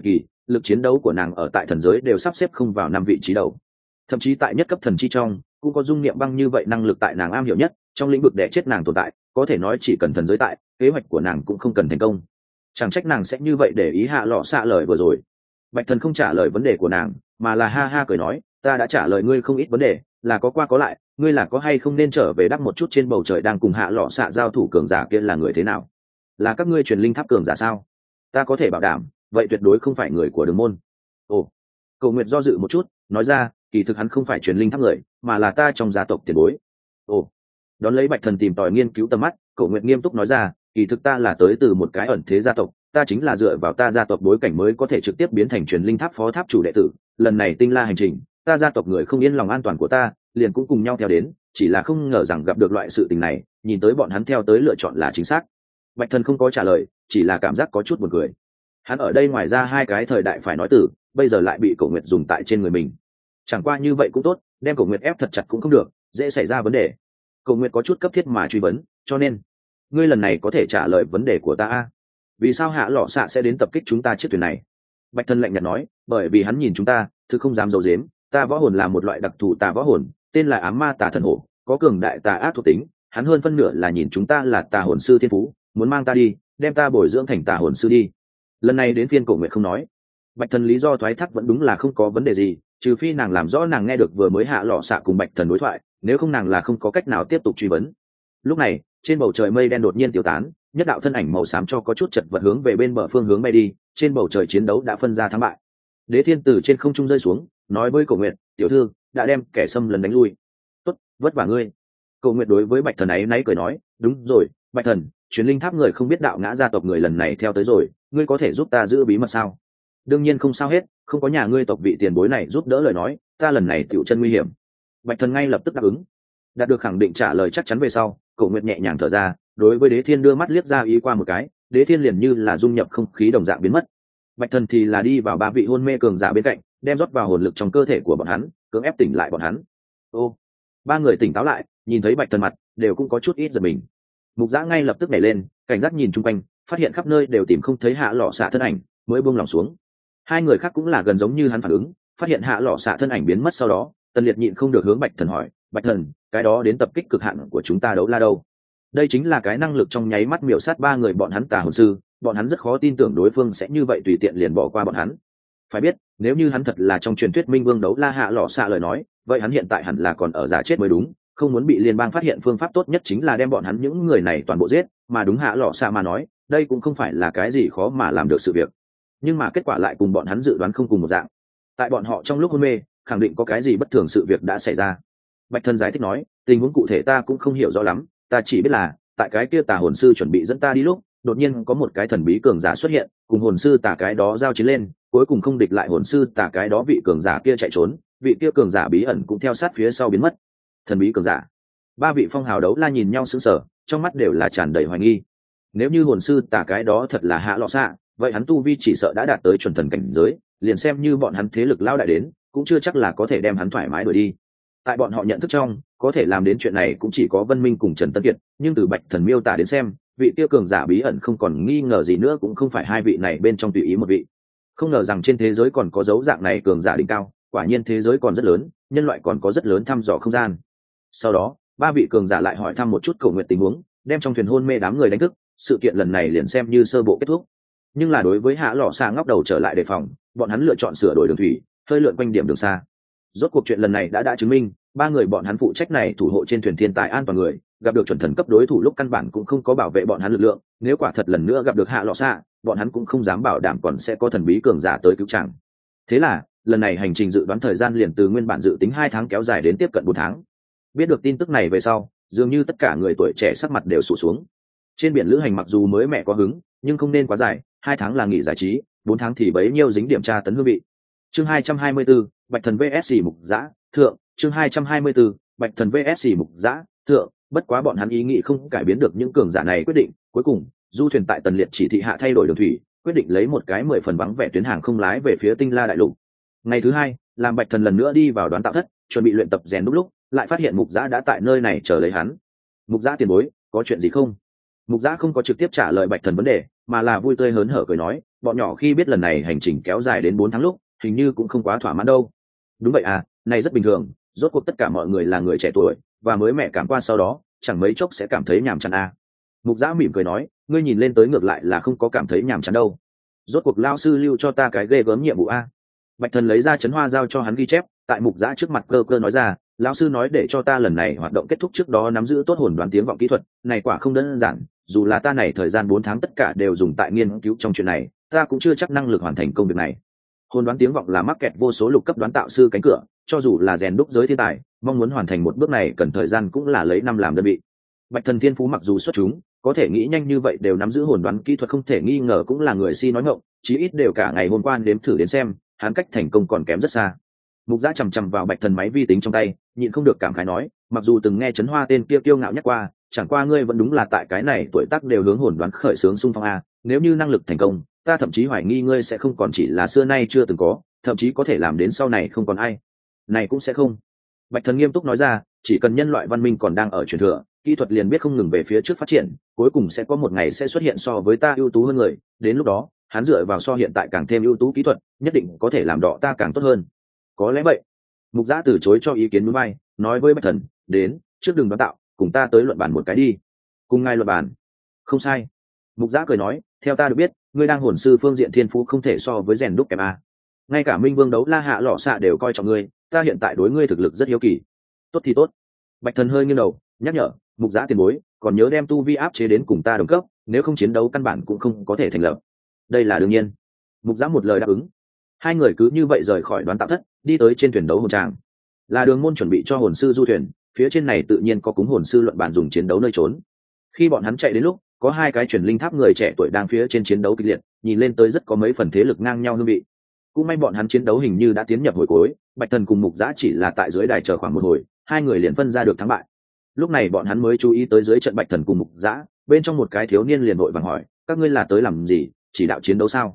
lực chiến đấu của nàng ở tại thần giới đều sắp xếp không vào 5 vị trí đầu, thậm chí tại nhất cấp thần chi trong cũng có dung niệm băng như vậy năng lực tại nàng am hiểu nhất trong lĩnh vực đẻ chết nàng tồn tại, có thể nói chỉ cần thần giới tại, kế hoạch của nàng cũng không cần thành công. Chẳng trách nàng sẽ như vậy để ý hạ lọ xạ lời vừa rồi. Bạch Thần không trả lời vấn đề của nàng, mà là ha ha cười nói, ta đã trả lời ngươi không ít vấn đề, là có qua có lại, ngươi là có hay không nên trở về đáp một chút trên bầu trời đang cùng hạ lọ xạ giao thủ cường giả kia là người thế nào? Là các ngươi truyền linh tháp cường giả sao? Ta có thể bảo đảm, vậy tuyệt đối không phải người của Đường môn. Ồ, Cầu Nguyệt do dự một chút, nói ra, kỳ thực hắn không phải truyền linh tháp người, mà là ta trong gia tộc tiền bối. Ồ, đón lấy Bạch Thần tìm tòi nghiên cứu tầm mắt, Cầu Nguyệt nghiêm túc nói ra, kỳ thực ta là tới từ một cái ẩn thế gia tộc, ta chính là dựa vào ta gia tộc bối cảnh mới có thể trực tiếp biến thành truyền linh tháp phó tháp chủ đệ tử. Lần này tinh la hành trình, ta gia tộc người không yên lòng an toàn của ta, liền cũng cùng nhau theo đến, chỉ là không ngờ rằng gặp được loại sự tình này, nhìn tới bọn hắn theo tới lựa chọn là chính xác. Bạch Thần không có trả lời, chỉ là cảm giác có chút buồn cười. Hắn ở đây ngoài ra 2 cái thời đại phải nói từ, bây giờ lại bị Cổ Nguyệt dùng tại trên người mình. Chẳng qua như vậy cũng tốt, đem Cổ Nguyệt ép thật chặt cũng không được, dễ xảy ra vấn đề. Cổ Nguyệt có chút cấp thiết mà truy vấn, cho nên ngươi lần này có thể trả lời vấn đề của ta a? Vì sao hạ lọ xạ sẽ đến tập kích chúng ta chiếc thuyền này? Bạch Thần lạnh nhạt nói, bởi vì hắn nhìn chúng ta, thứ không dám giấu giếm, ta võ hồn là một loại đặc thù tà võ hồn, tên là ám ma tà thần hổ, có cường đại tà ác thuộc tính, hắn hơn phân nửa là nhìn chúng ta là tà hồn sư thiên phú, muốn mang ta đi, đem ta bồi dưỡng thành tà hồn sư đi. Lần này đến phiên Cổ Nguyệt không nói. Bạch Thần lý do thoái thác vẫn đúng là không có vấn đề gì, trừ phi nàng làm rõ nàng nghe được vừa mới hạ lọ xạ cùng Bạch Thần đối thoại, nếu không nàng là không có cách nào tiếp tục truy vấn. Lúc này, trên bầu trời mây đen đột nhiên tiêu tán, nhất đạo thân ảnh màu xám cho có chút chật vật hướng về bên bờ phương hướng bay đi, trên bầu trời chiến đấu đã phân ra thắng bại. Đế Thiên từ trên không trung rơi xuống, nói với Cổ Nguyệt, tiểu thư đã đem kẻ xâm lấn đánh lui. Tốt, vất vả ngươi. Cổ Nguyệt đối với Bạch Thần ấy nãy cười nói, đúng rồi, Bạch Thần, truyền linh tháp người không biết đạo ngã gia tộc người lần này theo tới rồi, ngươi có thể giúp ta giữ bí mật sao? Đương nhiên không sao hết, không có nhà ngươi tộc vị tiền bối này giúp đỡ lời nói, ta lần này tiểu chân nguy hiểm. Bạch Thần ngay lập tức đáp ứng. Đạt được khẳng định trả lời chắc chắn về sau, Cổ Nguyệt nhẹ nhàng thở ra, đối với Đế Thiên đưa mắt liếc ra ý qua một cái, Đế Thiên liền như là dung nhập không khí đồng dạng biến mất. Bạch Thần thì là đi vào 3 vị hôn mê cường giả bên cạnh, đem rót vào hồn lực trong cơ thể của bọn hắn, cưỡng ép tỉnh lại bọn hắn. Ô, 3 người tỉnh táo lại, nhìn thấy Bạch Thần mặt, đều cũng có chút ít giật mình. Mục Dã ngay lập tức nhảy lên, cảnh giác nhìn chung quanh, phát hiện khắp nơi đều tìm không thấy hạ lọ xạ thân ảnh, mới buông lòng xuống. 2 người khác cũng là gần giống như hắn phản ứng, phát hiện hạ lọ xạ thân ảnh biến mất sau đó, Tần Liệt nhịn không được hướng Bạch Thần hỏi, Bạch Thần, cái đó đến tập kích cực hạn của chúng ta đấu la đâu? Đây chính là cái năng lực trong nháy mắt miểu sát 3 người bọn hắn tà hồn sư, bọn hắn rất khó tin tưởng đối phương sẽ như vậy tùy tiện liền bỏ qua bọn hắn. Phải biết, nếu như hắn thật là trong truyền thuyết Minh Vương đấu la hạ lọ xạ lời nói, vậy hắn hiện tại hẳn là còn ở giả chết mới đúng, không muốn bị liên bang phát hiện phương pháp tốt nhất chính là đem bọn hắn những người này toàn bộ giết, mà đúng hạ lọ xạ mà nói, đây cũng không phải là cái gì khó mà làm được sự việc. Nhưng mà kết quả lại cùng bọn hắn dự đoán không cùng một dạng. Tại bọn họ trong lúc hôn mê, khẳng định có cái gì bất thường sự việc đã xảy ra. Bạch Thần giải thích nói, tình huống cụ thể ta cũng không hiểu rõ lắm, ta chỉ biết là tại cái kia tà hồn sư chuẩn bị dẫn ta đi lúc, đột nhiên có một cái thần bí cường giả xuất hiện, cùng hồn sư tà cái đó giao chiến lên, cuối cùng không địch lại hồn sư tà cái đó vị cường giả kia chạy trốn, vị kia cường giả bí ẩn cũng theo sát phía sau biến mất. Thần bí cường giả. 3 vị phong hào đấu la nhìn nhau sững sờ, trong mắt đều là tràn đầy hoài nghi. Nếu như hồn sư tà cái đó thật là hạ lọ xạ, vậy hắn tu vi chỉ sợ đã đạt tới chuẩn thần cảnh giới, liền xem như bọn hắn thế lực lao đại đến, cũng chưa chắc là có thể đem hắn thoải mái đuổi đi. Tại bọn họ nhận thức trong, có thể làm đến chuyện này cũng chỉ có Vân Minh cùng Trần Tân Kiệt, nhưng từ Bạch Thần miêu tả đến xem, vị tiêu cường giả bí ẩn không còn nghi ngờ gì nữa cũng không phải 2 vị này bên trong tùy ý một vị. Không ngờ rằng trên thế giới còn có dấu dạng này cường giả đỉnh cao, quả nhiên thế giới còn rất lớn, nhân loại còn có rất lớn thăm dò không gian. Sau đó, 3 vị cường giả lại hỏi thăm một chút Cổ Nguyệt tình huống, đem trong thuyền hôn mê đám người đánh thức, sự kiện lần này liền xem như sơ bộ kết thúc. Nhưng là đối với hạ lọ xạ ngóc đầu trở lại đề phòng, bọn hắn lựa chọn sửa đổi đường thủy, hơi lượn quanh điểm đường xa. Rốt cuộc chuyện lần này đã chứng minh, 3 người bọn hắn phụ trách này thủ hộ trên thuyền thiên tài an toàn người, gặp được chuẩn thần cấp đối thủ lúc căn bản cũng không có bảo vệ bọn hắn lực lượng, nếu quả thật lần nữa gặp được hạ lọ xạ, bọn hắn cũng không dám bảo đảm còn sẽ có thần bí cường giả tới cứu chàng. Thế là, lần này hành trình dự đoán thời gian liền từ nguyên bản dự tính 2 tháng kéo dài đến tiếp cận 4 tháng. Biết được tin tức này về sau, dường như tất cả người tuổi trẻ sắc mặt đều sụt xuống. Trên biển lữ hành mặc dù mới mẻ có hứng, nhưng không nên quá dài, 2 tháng là nghỉ giải trí, 4 tháng thì bấy nhiêu dính điểm tra tấn hương vị. Chương 224, Bạch Thần VS Mục Dã, thượng, chương 224, Bạch Thần VS Mục Dã, thượng, bất quá bọn hắn ý nghĩ không cải biến được những cường giả này quyết định, cuối cùng, du thuyền tại Tần Liệt chỉ thị hạ thay đổi đường thủy, quyết định lấy một cái 10 phần vắng vẻ tuyến hàng không lái về phía Tinh La đại lục. Ngày thứ 2, làm Bạch Thần lần nữa đi vào đoán tạo thất, chuẩn bị luyện tập rèn lúc lại phát hiện Mục Dã đã tại nơi này chờ lấy hắn. Mục Dã tiền bối, có chuyện gì không? Mục Dã không có trực tiếp trả lời Bạch Thần vấn đề, mà là vui tươi hớn hở cười nói, bọn nhỏ khi biết lần này hành trình kéo dài đến 4 tháng lúc hình như cũng không quá thỏa mãn đâu. Đúng vậy à, này rất bình thường, rốt cuộc tất cả mọi người là người trẻ tuổi và mới mẹ cảm qua sau đó chẳng mấy chốc sẽ cảm thấy nhàm chán à. Mục Giã mỉm cười nói, ngươi nhìn lên tới ngược lại là không có cảm thấy nhàm chán đâu. Rốt cuộc lao sư lưu cho ta cái ghê gớm nhiệm vụ a. Bạch Thần lấy ra chấn hoa giao cho hắn ghi chép, tại Mục Giã trước mặt cơ cơ nói ra, lão sư nói để cho ta lần này hoạt động kết thúc trước đó nắm giữ tốt hồn đoán tiếng vọng kỹ thuật, này quả không đơn giản, dù là ta này thời gian 4 tháng tất cả đều dùng tại nghiên cứu trong chuyện này, ta cũng chưa chắc năng lực hoàn thành công việc này. Hồn đoán tiếng vọng là mắc kẹt vô số lục cấp đoán tạo sư cánh cửa, cho dù là rèn đúc giới thiên tài, mong muốn hoàn thành một bước này cần thời gian cũng là lấy năm làm đơn vị. Bạch Thần thiên phú mặc dù xuất chúng, có thể nghĩ nhanh như vậy đều nắm giữ hồn đoán kỹ thuật không thể nghi ngờ cũng là người si nói ngọng, chí ít đều cả ngày hôm qua đếm thử đến xem, hắn cách thành công còn kém rất xa. Mục Giã chằm chằm vào Bạch Thần máy vi tính trong tay, nhịn không được cảm khái nói, mặc dù từng nghe Trấn Hoa tên kia kiêu ngạo nhắc qua, chẳng qua ngươi vẫn đúng là tại cái này tuổi tác đều hướng hồn đoán khởi xướng xung phong a, nếu như năng lực thành công, ta thậm chí hoài nghi ngươi sẽ không còn chỉ là xưa nay chưa từng có, thậm chí có thể làm đến sau này không còn ai. Này cũng sẽ không. Bạch Thần nghiêm túc nói ra, chỉ cần nhân loại văn minh còn đang ở truyền thừa, kỹ thuật liền biết không ngừng về phía trước phát triển, cuối cùng sẽ có một ngày sẽ xuất hiện so với ta ưu tú hơn người, đến lúc đó, hắn dựa vào so hiện tại càng thêm ưu tú kỹ thuật, nhất định có thể làm đọ ta càng tốt hơn. Có lẽ vậy. Mục Giã từ chối cho ý kiến núi bay, nói với Bạch Thần, đến, trước đừng đoán tạo, cùng ta tới luận bàn một cái đi. Cùng ngài luận bàn. Không sai. Mục Giã cười nói, theo ta được biết, ngươi đang hồn sư phương diện thiên phú không thể so với rèn đúc kém a. Ngay cả Minh Vương Đấu La Hạ Lọ Xạ đều coi trọng ngươi, ta hiện tại đối ngươi thực lực rất hiếu kỳ. Tốt thì tốt. Bạch Thần hơi nghiêng đầu, nhắc nhở, Mục Giã tiền bối, còn nhớ đem tu vi áp chế đến cùng ta đồng cấp, nếu không chiến đấu căn bản cũng không có thể thành lập. Đây là đương nhiên. Mục Giã một lời đáp ứng. Hai người cứ như vậy rời khỏi đoán tạo thất, đi tới trên thuyền đấu hồn tràng. Là đường môn chuẩn bị cho hồn sư du thuyền, phía trên này tự nhiên có cúng hồn sư luận bàn dùng chiến đấu nơi trốn. Khi bọn hắn chạy đến lúc, có hai cái truyền linh tháp người trẻ tuổi đang phía trên chiến đấu kịch liệt, nhìn lên tới rất có mấy phần thế lực ngang nhau hương vị. Cũng may bọn hắn chiến đấu hình như đã tiến nhập hồi cuối, Bạch Thần cùng Mục Giã chỉ là tại dưới đài chờ khoảng một hồi, hai người liền phân ra được thắng bại. Lúc này bọn hắn mới chú ý tới dưới trận Bạch Thần cùng Mục Giã, bên trong một cái thiếu niên liền vội vàng hỏi, các ngươi là tới làm gì, chỉ đạo chiến đấu sao?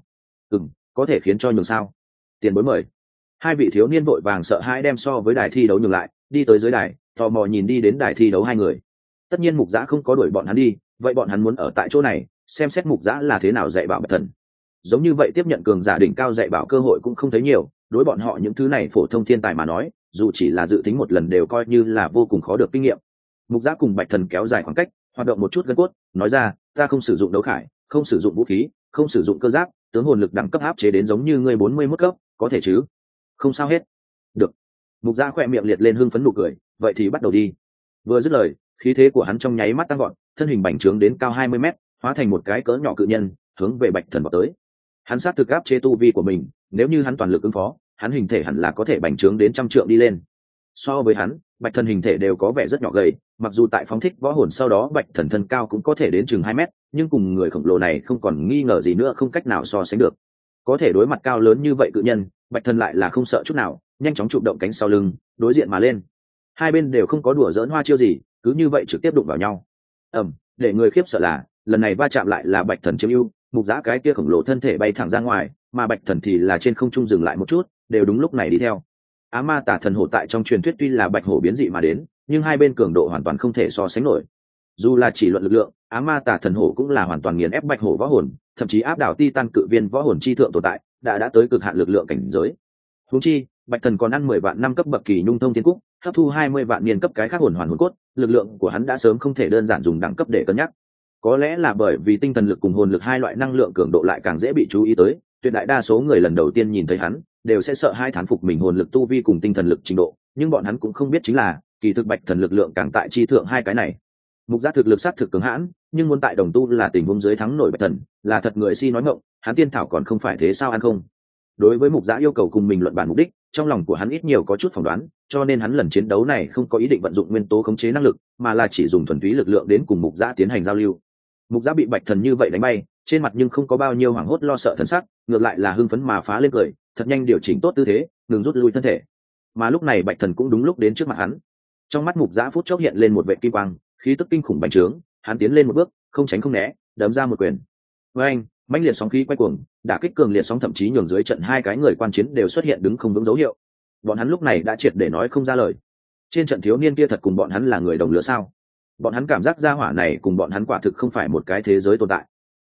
Có thể khiến cho nhường sao? Tiền bối mời. Hai vị thiếu niên vội vàng sợ hãi đem so với đài thi đấu nhường lại, đi tới dưới đài, tò mò nhìn đi đến đài thi đấu hai người. Tất nhiên Mục Giã không có đuổi bọn hắn đi, vậy bọn hắn muốn ở tại chỗ này, xem xét Mục Giã là thế nào dạy bảo Bạch Thần. Giống như vậy tiếp nhận cường giả đỉnh cao dạy bảo cơ hội cũng không thấy nhiều, đối bọn họ những thứ này phổ thông thiên tài mà nói, dù chỉ là dự tính một lần đều coi như là vô cùng khó được kinh nghiệm. Mục Giã cùng Bạch Thần kéo dài khoảng cách, hoạt động một chút gân cốt, nói ra, ta không sử dụng đấu khải, không sử dụng vũ khí, không sử dụng cơ giáp, tướng hồn lực đẳng cấp áp chế đến giống như ngươi 41 cấp, có thể chứ? Không sao hết. Được. Mục Giã khỏe miệng liệt lên hưng phấn nụ cười, vậy thì bắt đầu đi. Vừa dứt lời, khí thế của hắn trong nháy mắt tăng gọn, thân hình bành trướng đến cao 20 mét, hóa thành một cái cỡ nhỏ cự nhân, hướng về Bạch Thần vào tới. Hắn sát thực áp chế tu vi của mình, nếu như hắn toàn lực ứng phó, hắn hình thể hẳn là có thể bành trướng đến 100 trượng đi lên. So với hắn, Bạch Thần hình thể đều có vẻ rất nhỏ gầy, mặc dù tại phóng thích võ hồn sau đó Bạch Thần thân cao cũng có thể đến chừng 2 mét, nhưng cùng người khổng lồ này không còn nghi ngờ gì nữa không cách nào so sánh được. Có thể đối mặt cao lớn như vậy cự nhân, Bạch Thần lại là không sợ chút nào, nhanh chóng chụp động cánh sau lưng, đối diện mà lên. Hai bên đều không có đùa giỡn hoa chiêu gì, cứ như vậy trực tiếp đụng vào nhau. Để người khiếp sợ là, lần này va chạm lại là Bạch Thần chiếm ưu, Mục Giã cái kia khổng lồ thân thể bay thẳng ra ngoài, mà Bạch Thần thì là trên không trung dừng lại một chút, đều đúng lúc này đi theo. Á Ma Tả Thần Hổ tại trong truyền thuyết tuy là bạch hổ biến dị mà đến, nhưng hai bên cường độ hoàn toàn không thể so sánh nổi. Dù là chỉ luận lực lượng, Á Ma Tả Thần Hổ cũng là hoàn toàn nghiền ép bạch hổ võ hồn, thậm chí áp đảo Titan cự viên võ hồn chi thượng tồn tại, đã tới cực hạn lực lượng cảnh giới. Huống chi, Bạch Thần còn ăn 10 vạn năm cấp bậc kỳ nhung thông thiên cúc, hấp thu 20 vạn niên cấp cái khác hồn hoàn hồn cốt, lực lượng của hắn đã sớm không thể đơn giản dùng đẳng cấp để cân nhắc. Có lẽ là bởi vì tinh thần lực cùng hồn lực hai loại năng lượng cường độ lại càng dễ bị chú ý tới, tuyệt đại đa số người lần đầu tiên nhìn thấy hắn đều sẽ sợ hai thán phục mình hồn lực tu vi cùng tinh thần lực trình độ, nhưng bọn hắn cũng không biết chính là kỳ thực Bạch Thần lực lượng càng tại chi thượng hai cái này. Mục Giã thực lực sát thực cường hãn, nhưng muốn tại đồng tu là tình huống dưới thắng nổi Bạch Thần, là thật người si nói ngọng, hắn tiên thảo còn không phải thế sao ăn không. Đối với Mục Giã yêu cầu cùng mình luận bản mục đích, trong lòng của hắn ít nhiều có chút phỏng đoán, cho nên hắn lần chiến đấu này không có ý định vận dụng nguyên tố khống chế năng lực, mà là chỉ dùng thuần túy lực lượng đến cùng Mục Giã tiến hành giao lưu. Mục Giã bị Bạch Thần như vậy đánh bay, trên mặt nhưng không có bao nhiêu hoảng hốt lo sợ thân sắc, ngược lại là hưng phấn mà phá lên cười, thật nhanh điều chỉnh tốt tư thế, ngừng rút lui thân thể. Mà lúc này Bạch Thần cũng đúng lúc đến trước mặt hắn. Trong mắt Mục Giã phút chốc hiện lên một vệt kim quang, khí tức kinh khủng bành trướng, hắn tiến lên một bước, không tránh không né, đấm ra một quyền. Với anh, mãnh liệt sóng khí quay cuồng, đả kích cường liệt sóng thậm chí nhường dưới trận hai cái người quan chiến đều xuất hiện đứng không vững dấu hiệu. Bọn hắn lúc này đã triệt để nói không ra lời. Trên trận thiếu niên kia thật cùng bọn hắn là người đồng lứa sao? Bọn hắn cảm giác gia hỏa này cùng bọn hắn quả thực không phải một cái thế giới tồn tại.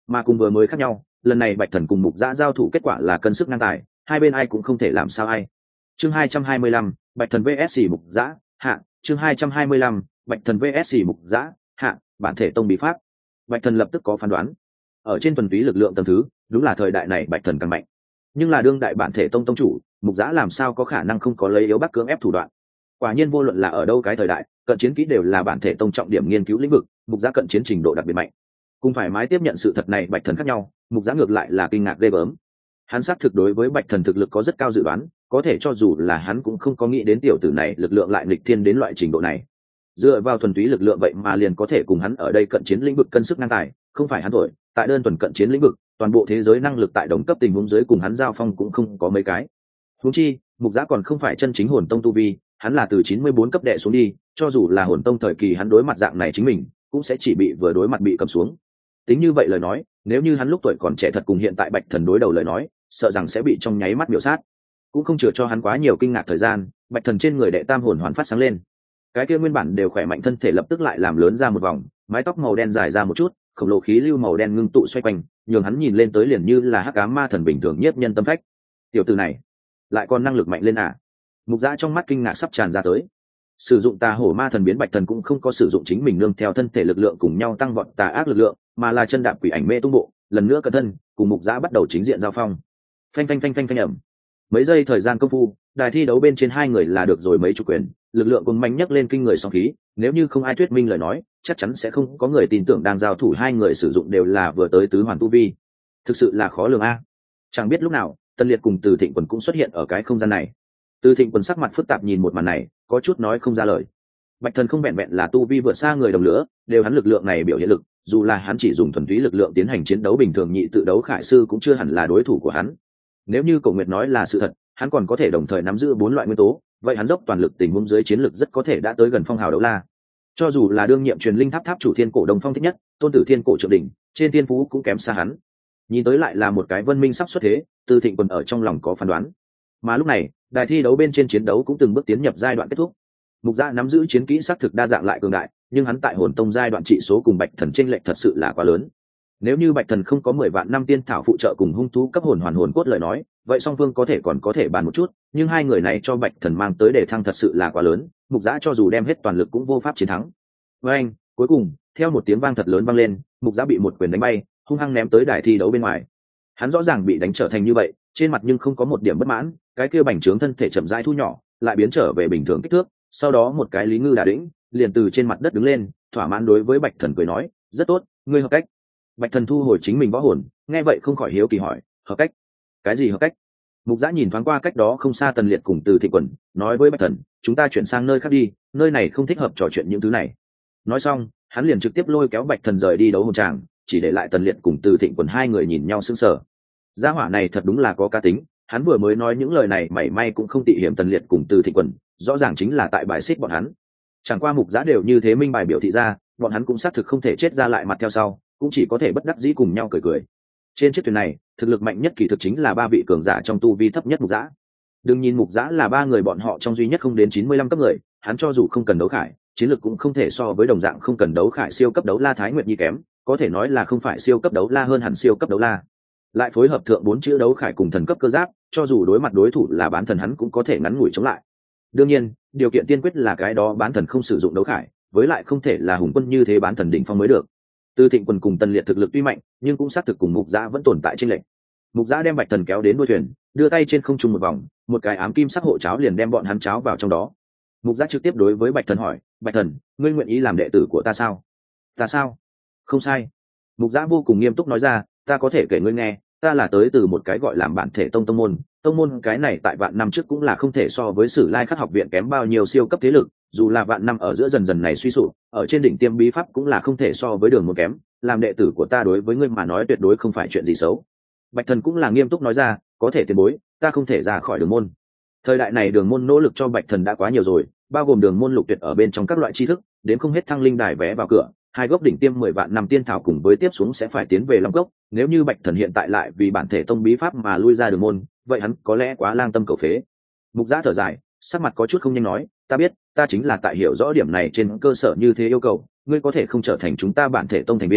Mà cùng vừa mới khác nhau, lần này bạch thần cùng mục giã giao thủ kết quả là cân sức ngang tài, hai bên ai cũng không thể làm sao ai. Chương 225, bạch thần vs mục giã hạ. Chương 225, bạch thần vs mục giã hạ. Bản thể tông bí pháp. Bạch thần lập tức có phán đoán. Ở trên thuần túy lực lượng tầm thứ, đúng là thời đại này bạch thần càng mạnh. Nhưng là đương đại bản thể tông tông chủ, mục giã làm sao có khả năng không có lấy yếu bắc cưỡng ép thủ đoạn. Quả nhiên vô luận là ở đâu cái thời đại, cận chiến kỹ đều là bản thể tông trọng điểm nghiên cứu lĩnh vực, mục giã cận chiến trình độ đặc biệt mạnh. Cùng thoải mái tiếp nhận sự thật này bạch thần khác nhau, mục giã ngược lại là kinh ngạc ghê gớm. Hắn xác thực đối với bạch thần thực lực có rất cao dự đoán, có thể cho dù là hắn cũng không có nghĩ đến tiểu tử này lực lượng lại nghịch thiên đến loại trình độ này. Dựa vào thuần túy lực lượng vậy mà liền có thể cùng hắn ở đây cận chiến lĩnh vực cân sức ngang tài, không phải hắn thổi, tại đơn thuần cận chiến lĩnh vực, toàn bộ thế giới năng lực tại đồng cấp tình huống dưới cùng hắn giao phong cũng không có mấy cái. Huống chi, mục giã còn không phải chân chính hồn tông tu vi, hắn là từ 94 cấp đệ xuống đi, cho dù là hồn tông thời kỳ hắn đối mặt dạng này chính mình, cũng sẽ chỉ bị vừa đối mặt bị cầm xuống. Tính như vậy lời nói, nếu như hắn lúc tuổi còn trẻ thật cùng hiện tại bạch thần đối đầu lời nói, sợ rằng sẽ bị trong nháy mắt miểu sát. Cũng không chừa cho hắn quá nhiều kinh ngạc thời gian, bạch thần trên người đệ tam hồn hoàn phát sáng lên. Cái kia nguyên bản đều khỏe mạnh thân thể lập tức lại làm lớn ra một vòng, mái tóc màu đen dài ra một chút, khổng lồ khí lưu màu đen ngưng tụ xoay quanh, nhường hắn nhìn lên tới liền như là hắc ám ma thần bình thường nhiếp nhân tâm phách. Tiểu tử này lại còn năng lực mạnh lên à? Mục giã trong mắt kinh ngạc sắp tràn ra tới. Sử dụng tà hổ ma thần biến bạch thần cũng không có sử dụng chính mình nương theo thân thể lực lượng cùng nhau tăng vọt tà ác lực lượng, mà là chân đạp quỷ ảnh mê tung bộ, lần nữa cẩn thân cùng mục giã bắt đầu chính diện giao phong. Phanh phanh phanh phanh phanh ẩm. Mấy giây thời gian công phu, đài thi đấu bên trên hai người là được rồi mấy chục quyền, lực lượng cùng mạnh nhấc lên kinh người song khí, nếu như không ai thuyết minh lời nói, chắc chắn sẽ không có người tin tưởng đang giao thủ hai người sử dụng đều là vừa tới tứ hoàn tu vi. Thực sự là khó lường a. Chẳng biết lúc nào, Tân Liệt cùng Từ Thịnh Quần cũng xuất hiện ở cái không gian này. Từ Thịnh Quần sắc mặt phức tạp nhìn một màn này, có chút nói không ra lời. Bạch thần không vẹn vẹn là tu vi vượt xa người đồng lứa, đều hắn lực lượng này biểu hiện lực, dù là hắn chỉ dùng thuần túy lực lượng tiến hành chiến đấu bình thường nhị tự đấu khải sư cũng chưa hẳn là đối thủ của hắn. Nếu như Cổ Nguyệt nói là sự thật, hắn còn có thể đồng thời nắm giữ 4 loại nguyên tố, vậy hắn dốc toàn lực tình huống dưới chiến lực rất có thể đã tới gần phong hào đấu la. Cho dù là đương nhiệm truyền linh tháp tháp chủ thiên cổ Đông Phong thích nhất, tôn tử thiên cổ trượng đỉnh, trên thiên phú cũng kém xa hắn. Nhìn tới lại là một cái vân minh sắp xuất thế, Từ Thịnh Quần ở trong lòng có phán đoán. Mà lúc này, đài thi đấu bên trên chiến đấu cũng từng bước tiến nhập giai đoạn kết thúc. Mục Giã nắm giữ chiến kỹ xác thực đa dạng lại cường đại, nhưng hắn tại hồn tông giai đoạn trị số cùng bạch thần chênh lệch thật sự là quá lớn. Nếu như bạch thần không có 10 vạn năm tiên thảo phụ trợ cùng hung thú cấp hồn hoàn hồn cốt lời nói, vậy song phương có thể bàn một chút, nhưng hai người này cho bạch thần mang tới để thăng thật sự là quá lớn, Mục Giã cho dù đem hết toàn lực cũng vô pháp chiến thắng. Với anh, cuối cùng, theo một tiếng vang thật lớn vang lên, Mục Giã bị một quyền đánh bay, hung hăng ném tới đài thi đấu bên ngoài. Hắn rõ ràng bị đánh trở thành như vậy, trên mặt nhưng không có một điểm bất mãn, cái kia bành trướng thân thể chậm rãi thu nhỏ, lại biến trở về bình thường kích thước, sau đó một cái lý ngư đả đĩnh, liền từ trên mặt đất đứng lên, thỏa mãn đối với bạch thần cười nói, rất tốt, ngươi hợp cách. Bạch thần thu hồi chính mình võ hồn, nghe vậy không khỏi hiếu kỳ hỏi, hợp cách? Cái gì hợp cách? Mục Giã nhìn thoáng qua cách đó không xa Tần Liệt cùng Từ Thịnh Quần, nói với bạch thần, chúng ta chuyển sang nơi khác đi, nơi này không thích hợp trò chuyện những thứ này. Nói xong, hắn liền trực tiếp lôi kéo bạch thần rời đi đấu hồn tràng, chỉ để lại Tần Liệt cùng Từ Thịnh Quần hai người nhìn nhau sững sờ. Gia hỏa này thật đúng là có cá tính, hắn vừa mới nói những lời này mảy may cũng không tị hiểm Tần Liệt cùng Từ Thịnh Quần, rõ ràng chính là tại bài xích bọn hắn. Chẳng qua Mục Giã đều như thế minh bài biểu thị ra, bọn hắn cũng xác thực không thể chết ra lại mặt theo sau, cũng chỉ có thể bất đắc dĩ cùng nhau cười cười. Trên chiếc thuyền này, thực lực mạnh nhất kỳ thực chính là 3 vị cường giả trong tu vi thấp nhất Mục Giã. Đừng nhìn Mục Giã là 3 người bọn họ trong duy nhất không đến 95 cấp người, hắn cho dù không cần đấu khải, chiến lực cũng không thể so với đồng dạng không cần đấu khải siêu cấp đấu la Thái Nguyệt Nhi kém, có thể nói là không phải siêu cấp đấu la hơn hẳn siêu cấp đấu la. Lại phối hợp thượng 4 chữ đấu khải cùng thần cấp cơ giáp, cho dù đối mặt đối thủ là bán thần hắn cũng có thể ngắn ngủi chống lại. Đương nhiên, điều kiện tiên quyết là cái đó bán thần không sử dụng đấu khải, với lại không thể là hùng quân như thế bán thần đỉnh phong mới được. Từ Thịnh Quần cùng Tần Liệt thực lực tuy mạnh, nhưng cũng xác thực cùng Mục Giã vẫn tồn tại chênh lệch. Mục Giã đem bạch thần kéo đến đuôi thuyền, đưa tay trên không trung một vòng, một cái ám kim sắc hộ cháo liền đem bọn hắn cháo vào trong đó. Mục Giã trực tiếp đối với bạch thần hỏi, bạch thần, ngươi nguyện ý làm đệ tử của ta sao? Ta sao? Không sai. Mục Giã vô cùng nghiêm túc nói ra, ta có thể kể ngươi nghe, ta là tới từ một cái gọi là bản thể tông môn cái này tại vạn năm trước cũng là không thể so với Sử Lai Khắc học viện kém bao nhiêu siêu cấp thế lực, dù là vạn năm ở giữa dần dần này suy sụp, ở trên đỉnh tiêm bí pháp cũng là không thể so với đường môn kém, làm đệ tử của ta đối với ngươi mà nói tuyệt đối không phải chuyện gì xấu. Bạch thần cũng là nghiêm túc nói ra, có thể tiền bối, ta không thể ra khỏi đường môn. Thời đại này đường môn nỗ lực cho bạch thần đã quá nhiều rồi, bao gồm đường môn lục tuyệt ở bên trong các loại tri thức, đến không hết thăng linh đài vé vào cửa, 2 gốc đỉnh tiêm 10 vạn năm tiên thảo cùng với tiếp xuống sẽ phải tiến về Long Cốc, nếu như bạch thần hiện tại lại vì bản thể tông bí pháp mà lui ra đường môn, vậy hắn có lẽ quá lang tâm cầu phế. Mục Giã thở dài, sắc mặt có chút không nhanh nói, ta biết, ta chính là tại hiểu rõ điểm này trên cơ sở như thế yêu cầu, ngươi có thể không trở thành chúng ta bản thể tông thành viên,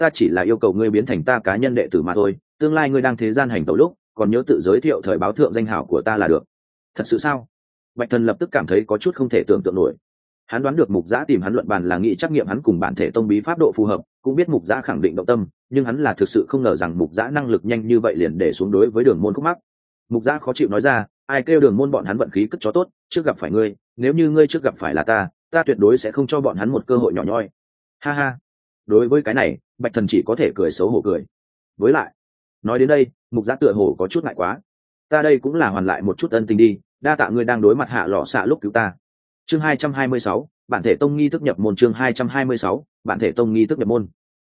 ta chỉ là yêu cầu ngươi biến thành ta cá nhân đệ tử mà thôi, tương lai ngươi đang thế gian hành tẩu lúc còn nhớ tự giới thiệu thời báo thượng danh hảo của ta là được. Thật sự sao? Bạch Thần lập tức cảm thấy có chút không thể tưởng tượng nổi. Hắn đoán được Mục Giã tìm hắn luận bàn là nghị trắc nghiệm hắn cùng bản thể tông bí pháp độ phù hợp, cũng biết Mục Giã khẳng định động tâm, nhưng hắn là thực sự không ngờ rằng Mục Giã năng lực nhanh như vậy liền để xuống đối với Đường Môn khúc mắc. Mục Giã khó chịu nói ra, ai kêu Đường Môn bọn hắn vận khí cất chó tốt, trước gặp phải ngươi, nếu như ngươi trước gặp phải là ta tuyệt đối sẽ không cho bọn hắn một cơ hội nhỏ nhoi. Ha ha. Đối với cái này, Bạch Thần chỉ có thể cười xấu hổ cười. Với lại, nói đến đây, Mục Giã tựa hồ có chút ngại quá. Ta đây cũng là hoàn lại một chút ân tình đi, đa tạ ngươi đang đối mặt Hạ Lọ Xạ lúc cứu ta. Chương 226, bản thể tông nghi thức nhập môn. Chương 226, bản thể tông nghi thức nhập môn.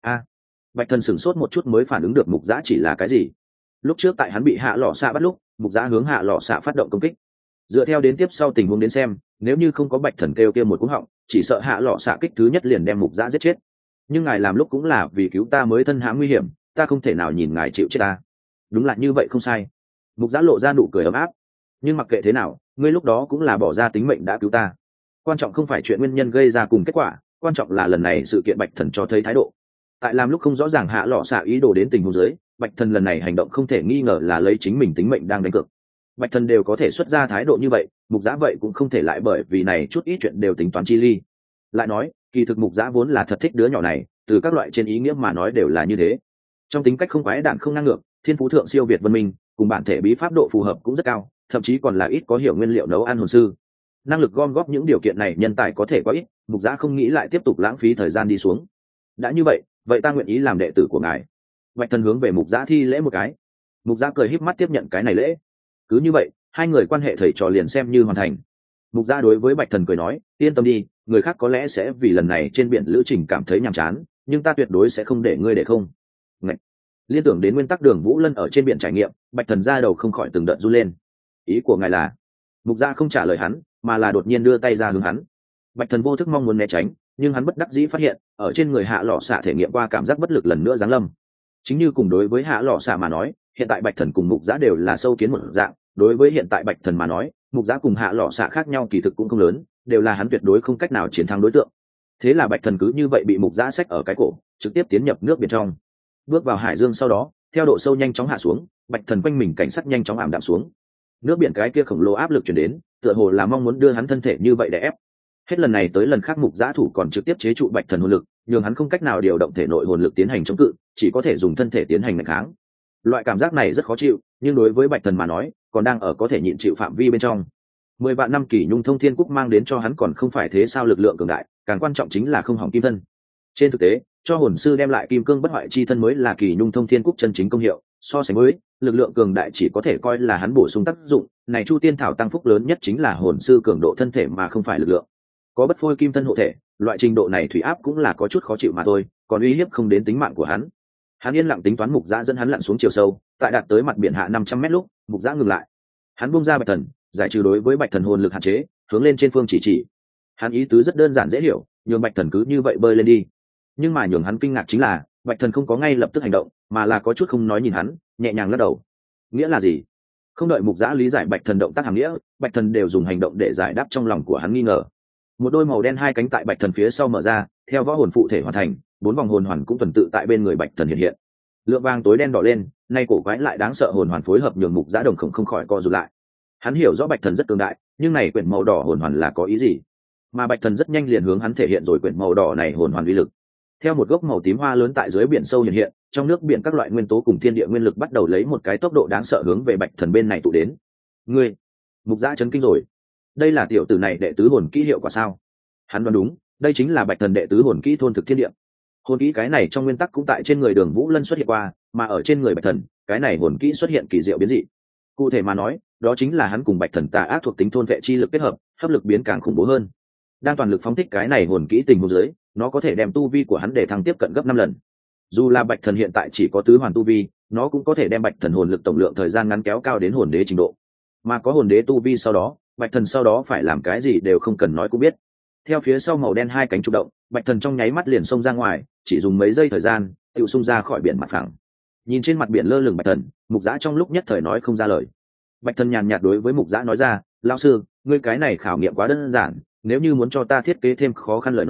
Bạch Thần sửng sốt một chút mới phản ứng được Mục Giã chỉ là cái gì. Lúc trước tại hắn bị Hạ Lọ Xạ bắt lúc, Mục Giã hướng Hạ Lọ Xạ phát động công kích. Dựa theo đến tiếp sau tình huống đến xem, nếu như không có Bạch Thần kêu kia một cú họng, chỉ sợ Hạ Lọ Xạ kích thứ nhất liền đem Mục Giã giết chết. Nhưng ngài làm lúc cũng là vì cứu ta mới thân hãm nguy hiểm, ta không thể nào nhìn ngài chịu chết ta. Đúng là như vậy không sai. Mục Giã lộ ra nụ cười ấm áp. Nhưng mặc kệ thế nào, ngươi lúc đó cũng là bỏ ra tính mệnh đã cứu ta. Quan trọng không phải chuyện nguyên nhân gây ra cùng kết quả, quan trọng là lần này sự kiện Bạch Thần cho thấy thái độ. Tại làm lúc không rõ ràng Hạ Lọ Xạ ý đồ đến tình huống dưới, Bạch Thần lần này hành động không thể nghi ngờ là lấy chính mình tính mệnh đang đánh cược. Bạch Thần đều có thể xuất ra thái độ như vậy, Mục Giã vậy cũng không thể lại bởi vì này chút ít chuyện đều tính toán chi ly. Lại nói, kỳ thực Mục Giã vốn là thật thích đứa nhỏ này, từ các loại trên ý nghĩa mà nói đều là như thế. Trong tính cách không quái đản không ngang ngược, thiên phú thượng siêu việt văn minh, cùng bản thể bí pháp độ phù hợp cũng rất cao, thậm chí còn là ít có hiểu nguyên liệu nấu ăn hồn sư. Năng lực gom góp những điều kiện này nhân tài có thể quá ít, Mục Giã không nghĩ lại tiếp tục lãng phí thời gian đi xuống. Đã như vậy ta nguyện ý làm đệ tử của ngài. Bạch Thần hướng về Mục Giã thi lễ một cái. Mục Giã cười híp mắt tiếp nhận cái này lễ. Cứ như vậy, hai người quan hệ thầy trò liền xem như hoàn thành. Mục Giã đối với Bạch Thần cười nói, yên tâm đi, người khác có lẽ sẽ vì lần này trên biển lữ trình cảm thấy nhàm chán, nhưng ta tuyệt đối sẽ không để ngươi để không. Ngậy. Liên tưởng đến nguyên tắc Đường Vũ Lân ở trên biển trải nghiệm, Bạch Thần ra đầu không khỏi từng đợt run lên. Ý của ngài là? Mục Giã không trả lời hắn, mà là đột nhiên đưa tay ra hướng hắn. Bạch Thần vô thức mong muốn né tránh, nhưng hắn bất đắc dĩ phát hiện, ở trên người Hạ Lọ Xạ thể nghiệm qua cảm giác bất lực lần nữa giáng lâm. Chính như cùng đối với Hạ Lọ Xạ mà nói, hiện tại Bạch Thần cùng Mục Giã đều là sâu kiến một dạng, đối với hiện tại Bạch Thần mà nói, Mục Giã cùng Hạ Lọ Xạ khác nhau kỳ thực cũng không lớn, đều là hắn tuyệt đối không cách nào chiến thắng đối tượng. Thế là Bạch Thần cứ như vậy bị Mục Giã xách ở cái cổ, trực tiếp tiến nhập nước biển trong. Bước vào hải dương sau đó, theo độ sâu nhanh chóng hạ xuống, Bạch Thần quanh mình cảnh sắc nhanh chóng ảm đạm xuống. Nước biển cái kia khổng lồ áp lực truyền đến, tựa hồ là mong muốn đưa hắn thân thể như vậy để ép. Hết lần này tới lần khác Mục Giã thủ còn trực tiếp chế trụ Bạch Thần hồn lực, nhường hắn không cách nào điều động thể nội hồn lực tiến hành chống cự, chỉ có thể dùng thân thể tiến hành nghịch kháng. Loại cảm giác này rất khó chịu, nhưng đối với Bạch Thần mà nói, còn đang ở có thể nhịn chịu phạm vi bên trong. 10 vạn năm Kỷ Nhung Thông Thiên Cúc mang đến cho hắn còn không phải thế sao lực lượng cường đại, càng quan trọng chính là không hỏng kim thân. Trên thực tế, cho hồn sư đem lại kim cương bất hoại chi thân mới là Kỷ Nhung Thông Thiên Cúc chân chính công hiệu, so sánh với lực lượng cường đại chỉ có thể coi là hắn bổ sung tác dụng, này Chu Tiên Thảo tăng phúc lớn nhất chính là hồn sư cường độ thân thể mà không phải lực lượng. Có bất phôi kim thân hộ thể, loại trình độ này thủy áp cũng là có chút khó chịu mà thôi, còn uy hiếp không đến tính mạng của hắn. Hắn yên lặng tính toán Mục Giã dẫn hắn lặn xuống chiều sâu, tại đạt tới mặt biển hạ 500 mét lúc, Mục Giã ngừng lại. Hắn buông ra Bạch Thần, giải trừ đối với Bạch Thần hồn lực hạn chế, hướng lên trên phương chỉ. Hắn ý tứ rất đơn giản dễ hiểu, nhường Bạch Thần cứ như vậy bơi lên đi. Nhưng mà nhường hắn kinh ngạc chính là, Bạch Thần không có ngay lập tức hành động, mà là có chút không nói nhìn hắn, nhẹ nhàng lắc đầu. Nghĩa là gì? Không đợi Mục Giã lý giải Bạch Thần động tác hàm nghĩa, Bạch Thần đều dùng hành động để giải đáp trong lòng của hắn nghi ngờ. Một đôi màu đen hai cánh tại Bạch Thần phía sau mở ra, theo võ hồn phụ thể hoàn thành, 4 vòng hồn hoàn cũng tuần tự tại bên người Bạch Thần hiện hiện. Lượng vàng tối đen đỏ lên, nay cổ quái lại đáng sợ hồn hoàn phối hợp nhường Mục Giã đồng không khỏi co rụt lại. Hắn hiểu rõ Bạch Thần rất cường đại, nhưng này quyển màu đỏ hồn hoàn là có ý gì? Mà Bạch Thần rất nhanh liền hướng hắn thể hiện rồi quyển màu đỏ này hồn hoàn uy lực. Theo một gốc màu tím hoa lớn tại dưới biển sâu hiện hiện, trong nước biển các loại nguyên tố cùng thiên địa nguyên lực bắt đầu lấy một cái tốc độ đáng sợ hướng về Bạch Thần bên này tụ đến. Ngươi, Mục Giã chấn kinh rồi. Đây là tiểu tử này đệ tứ hồn kỹ hiệu quả sao? Hắn đoán đúng, đây chính là Bạch Thần đệ tứ hồn kỹ thôn thực thiên địa. Hồn kỹ cái này trong nguyên tắc cũng tại trên người Đường Vũ Lân xuất hiện qua, mà ở trên người Bạch Thần, cái này hồn kỹ xuất hiện kỳ diệu biến dị. Cụ thể mà nói, đó chính là hắn cùng Bạch Thần tà ác thuộc tính thôn vệ chi lực kết hợp, hấp lực biến càng khủng bố hơn. Đang toàn lực phóng thích cái này hồn kỹ tình huống dưới, nó có thể đem tu vi của hắn để thăng tiếp cận gấp 5 lần. Dù là Bạch Thần hiện tại chỉ có tứ hoàn tu vi, nó cũng có thể đem Bạch Thần hồn lực tổng lượng thời gian ngắn kéo cao đến hồn đế trình độ. Mà có hồn đế tu vi sau đó, Bạch Thần sau đó phải làm cái gì đều không cần nói cũng biết. Theo phía sau màu đen hai cánh chụp động, Bạch Thần trong nháy mắt liền xông ra ngoài, chỉ dùng mấy giây thời gian, tựu xung ra khỏi biển mặt phẳng. Nhìn trên mặt biển lơ lửng Bạch Thần, Mục Giã trong lúc nhất thời nói không ra lời. Bạch Thần nhàn nhạt đối với Mục Giã nói ra, lão sư, ngươi cái này khảo nghiệm quá đơn giản, nếu như muốn cho ta thiết kế thêm khó khăn lời nói,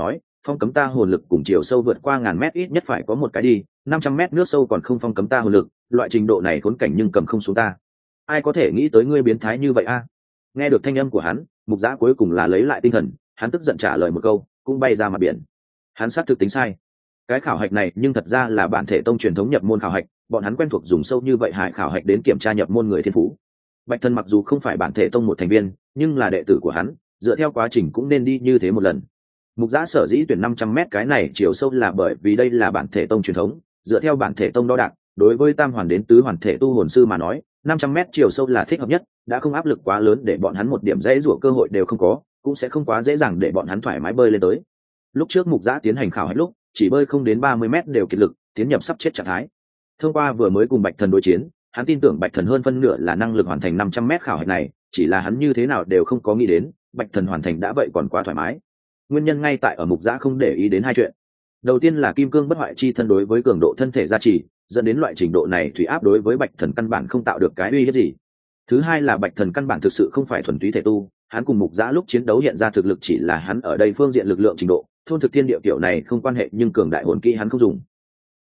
phong cấm ta hồn lực cùng chiều sâu vượt qua 1000 mét ít nhất phải có một cái đi, 500 mét nước sâu còn không phong cấm ta hồn lực, loại trình độ này khốn cảnh nhưng cầm không xuống ta. Ai có thể nghĩ tới ngươi biến thái như vậy a? Nghe được thanh âm của hắn, Mục Giã cuối cùng là lấy lại tinh thần, hắn tức giận trả lời một câu, cũng bay ra mặt biển. Hắn xác thực tính sai. Cái khảo hạch này nhưng thật ra là bản thể tông truyền thống nhập môn khảo hạch, bọn hắn quen thuộc dùng sâu như vậy hải khảo hạch đến kiểm tra nhập môn người thiên phú. Bạch Thần mặc dù không phải bản thể tông một thành viên, nhưng là đệ tử của hắn, dựa theo quá trình cũng nên đi như thế một lần. Mục Giã sở dĩ tuyển 500 mét cái này chiều sâu là bởi vì đây là bản thể tông truyền thống, dựa theo bản thể tông đo đạc, đối với tam hoàn đến tứ hoàn thể tu hồn sư mà nói, 500 mét chiều sâu là thích hợp nhất, đã không áp lực quá lớn để bọn hắn một điểm dễ rủa cơ hội đều không có, cũng sẽ không quá dễ dàng để bọn hắn thoải mái bơi lên tới. Lúc trước Mục Giã tiến hành khảo hạch lúc, chỉ bơi không đến 30 mét đều kiệt lực, tiến nhập sắp chết trạng thái. Thông qua vừa mới cùng Bạch Thần đối chiến, hắn tin tưởng Bạch Thần hơn phân nửa là năng lực hoàn thành 500 mét khảo hạch này, chỉ là hắn như thế nào đều không có nghĩ đến, Bạch Thần hoàn thành đã vậy còn quá thoải mái. Nguyên nhân ngay tại ở Mục Giã không để ý đến hai chuyện. Đầu tiên là kim cương bất hoại chi thân đối với cường độ thân thể gia trì, dẫn đến loại trình độ này thủy áp đối với Bạch Thần căn bản không tạo được cái uy hiếp gì. Thứ hai là Bạch Thần căn bản thực sự không phải thuần túy thể tu, hắn cùng Mục Giã lúc chiến đấu hiện ra thực lực chỉ là hắn ở đây phương diện lực lượng trình độ, thôn thực thiên địa kiểu này không quan hệ, nhưng cường đại hồn kỹ hắn không dùng.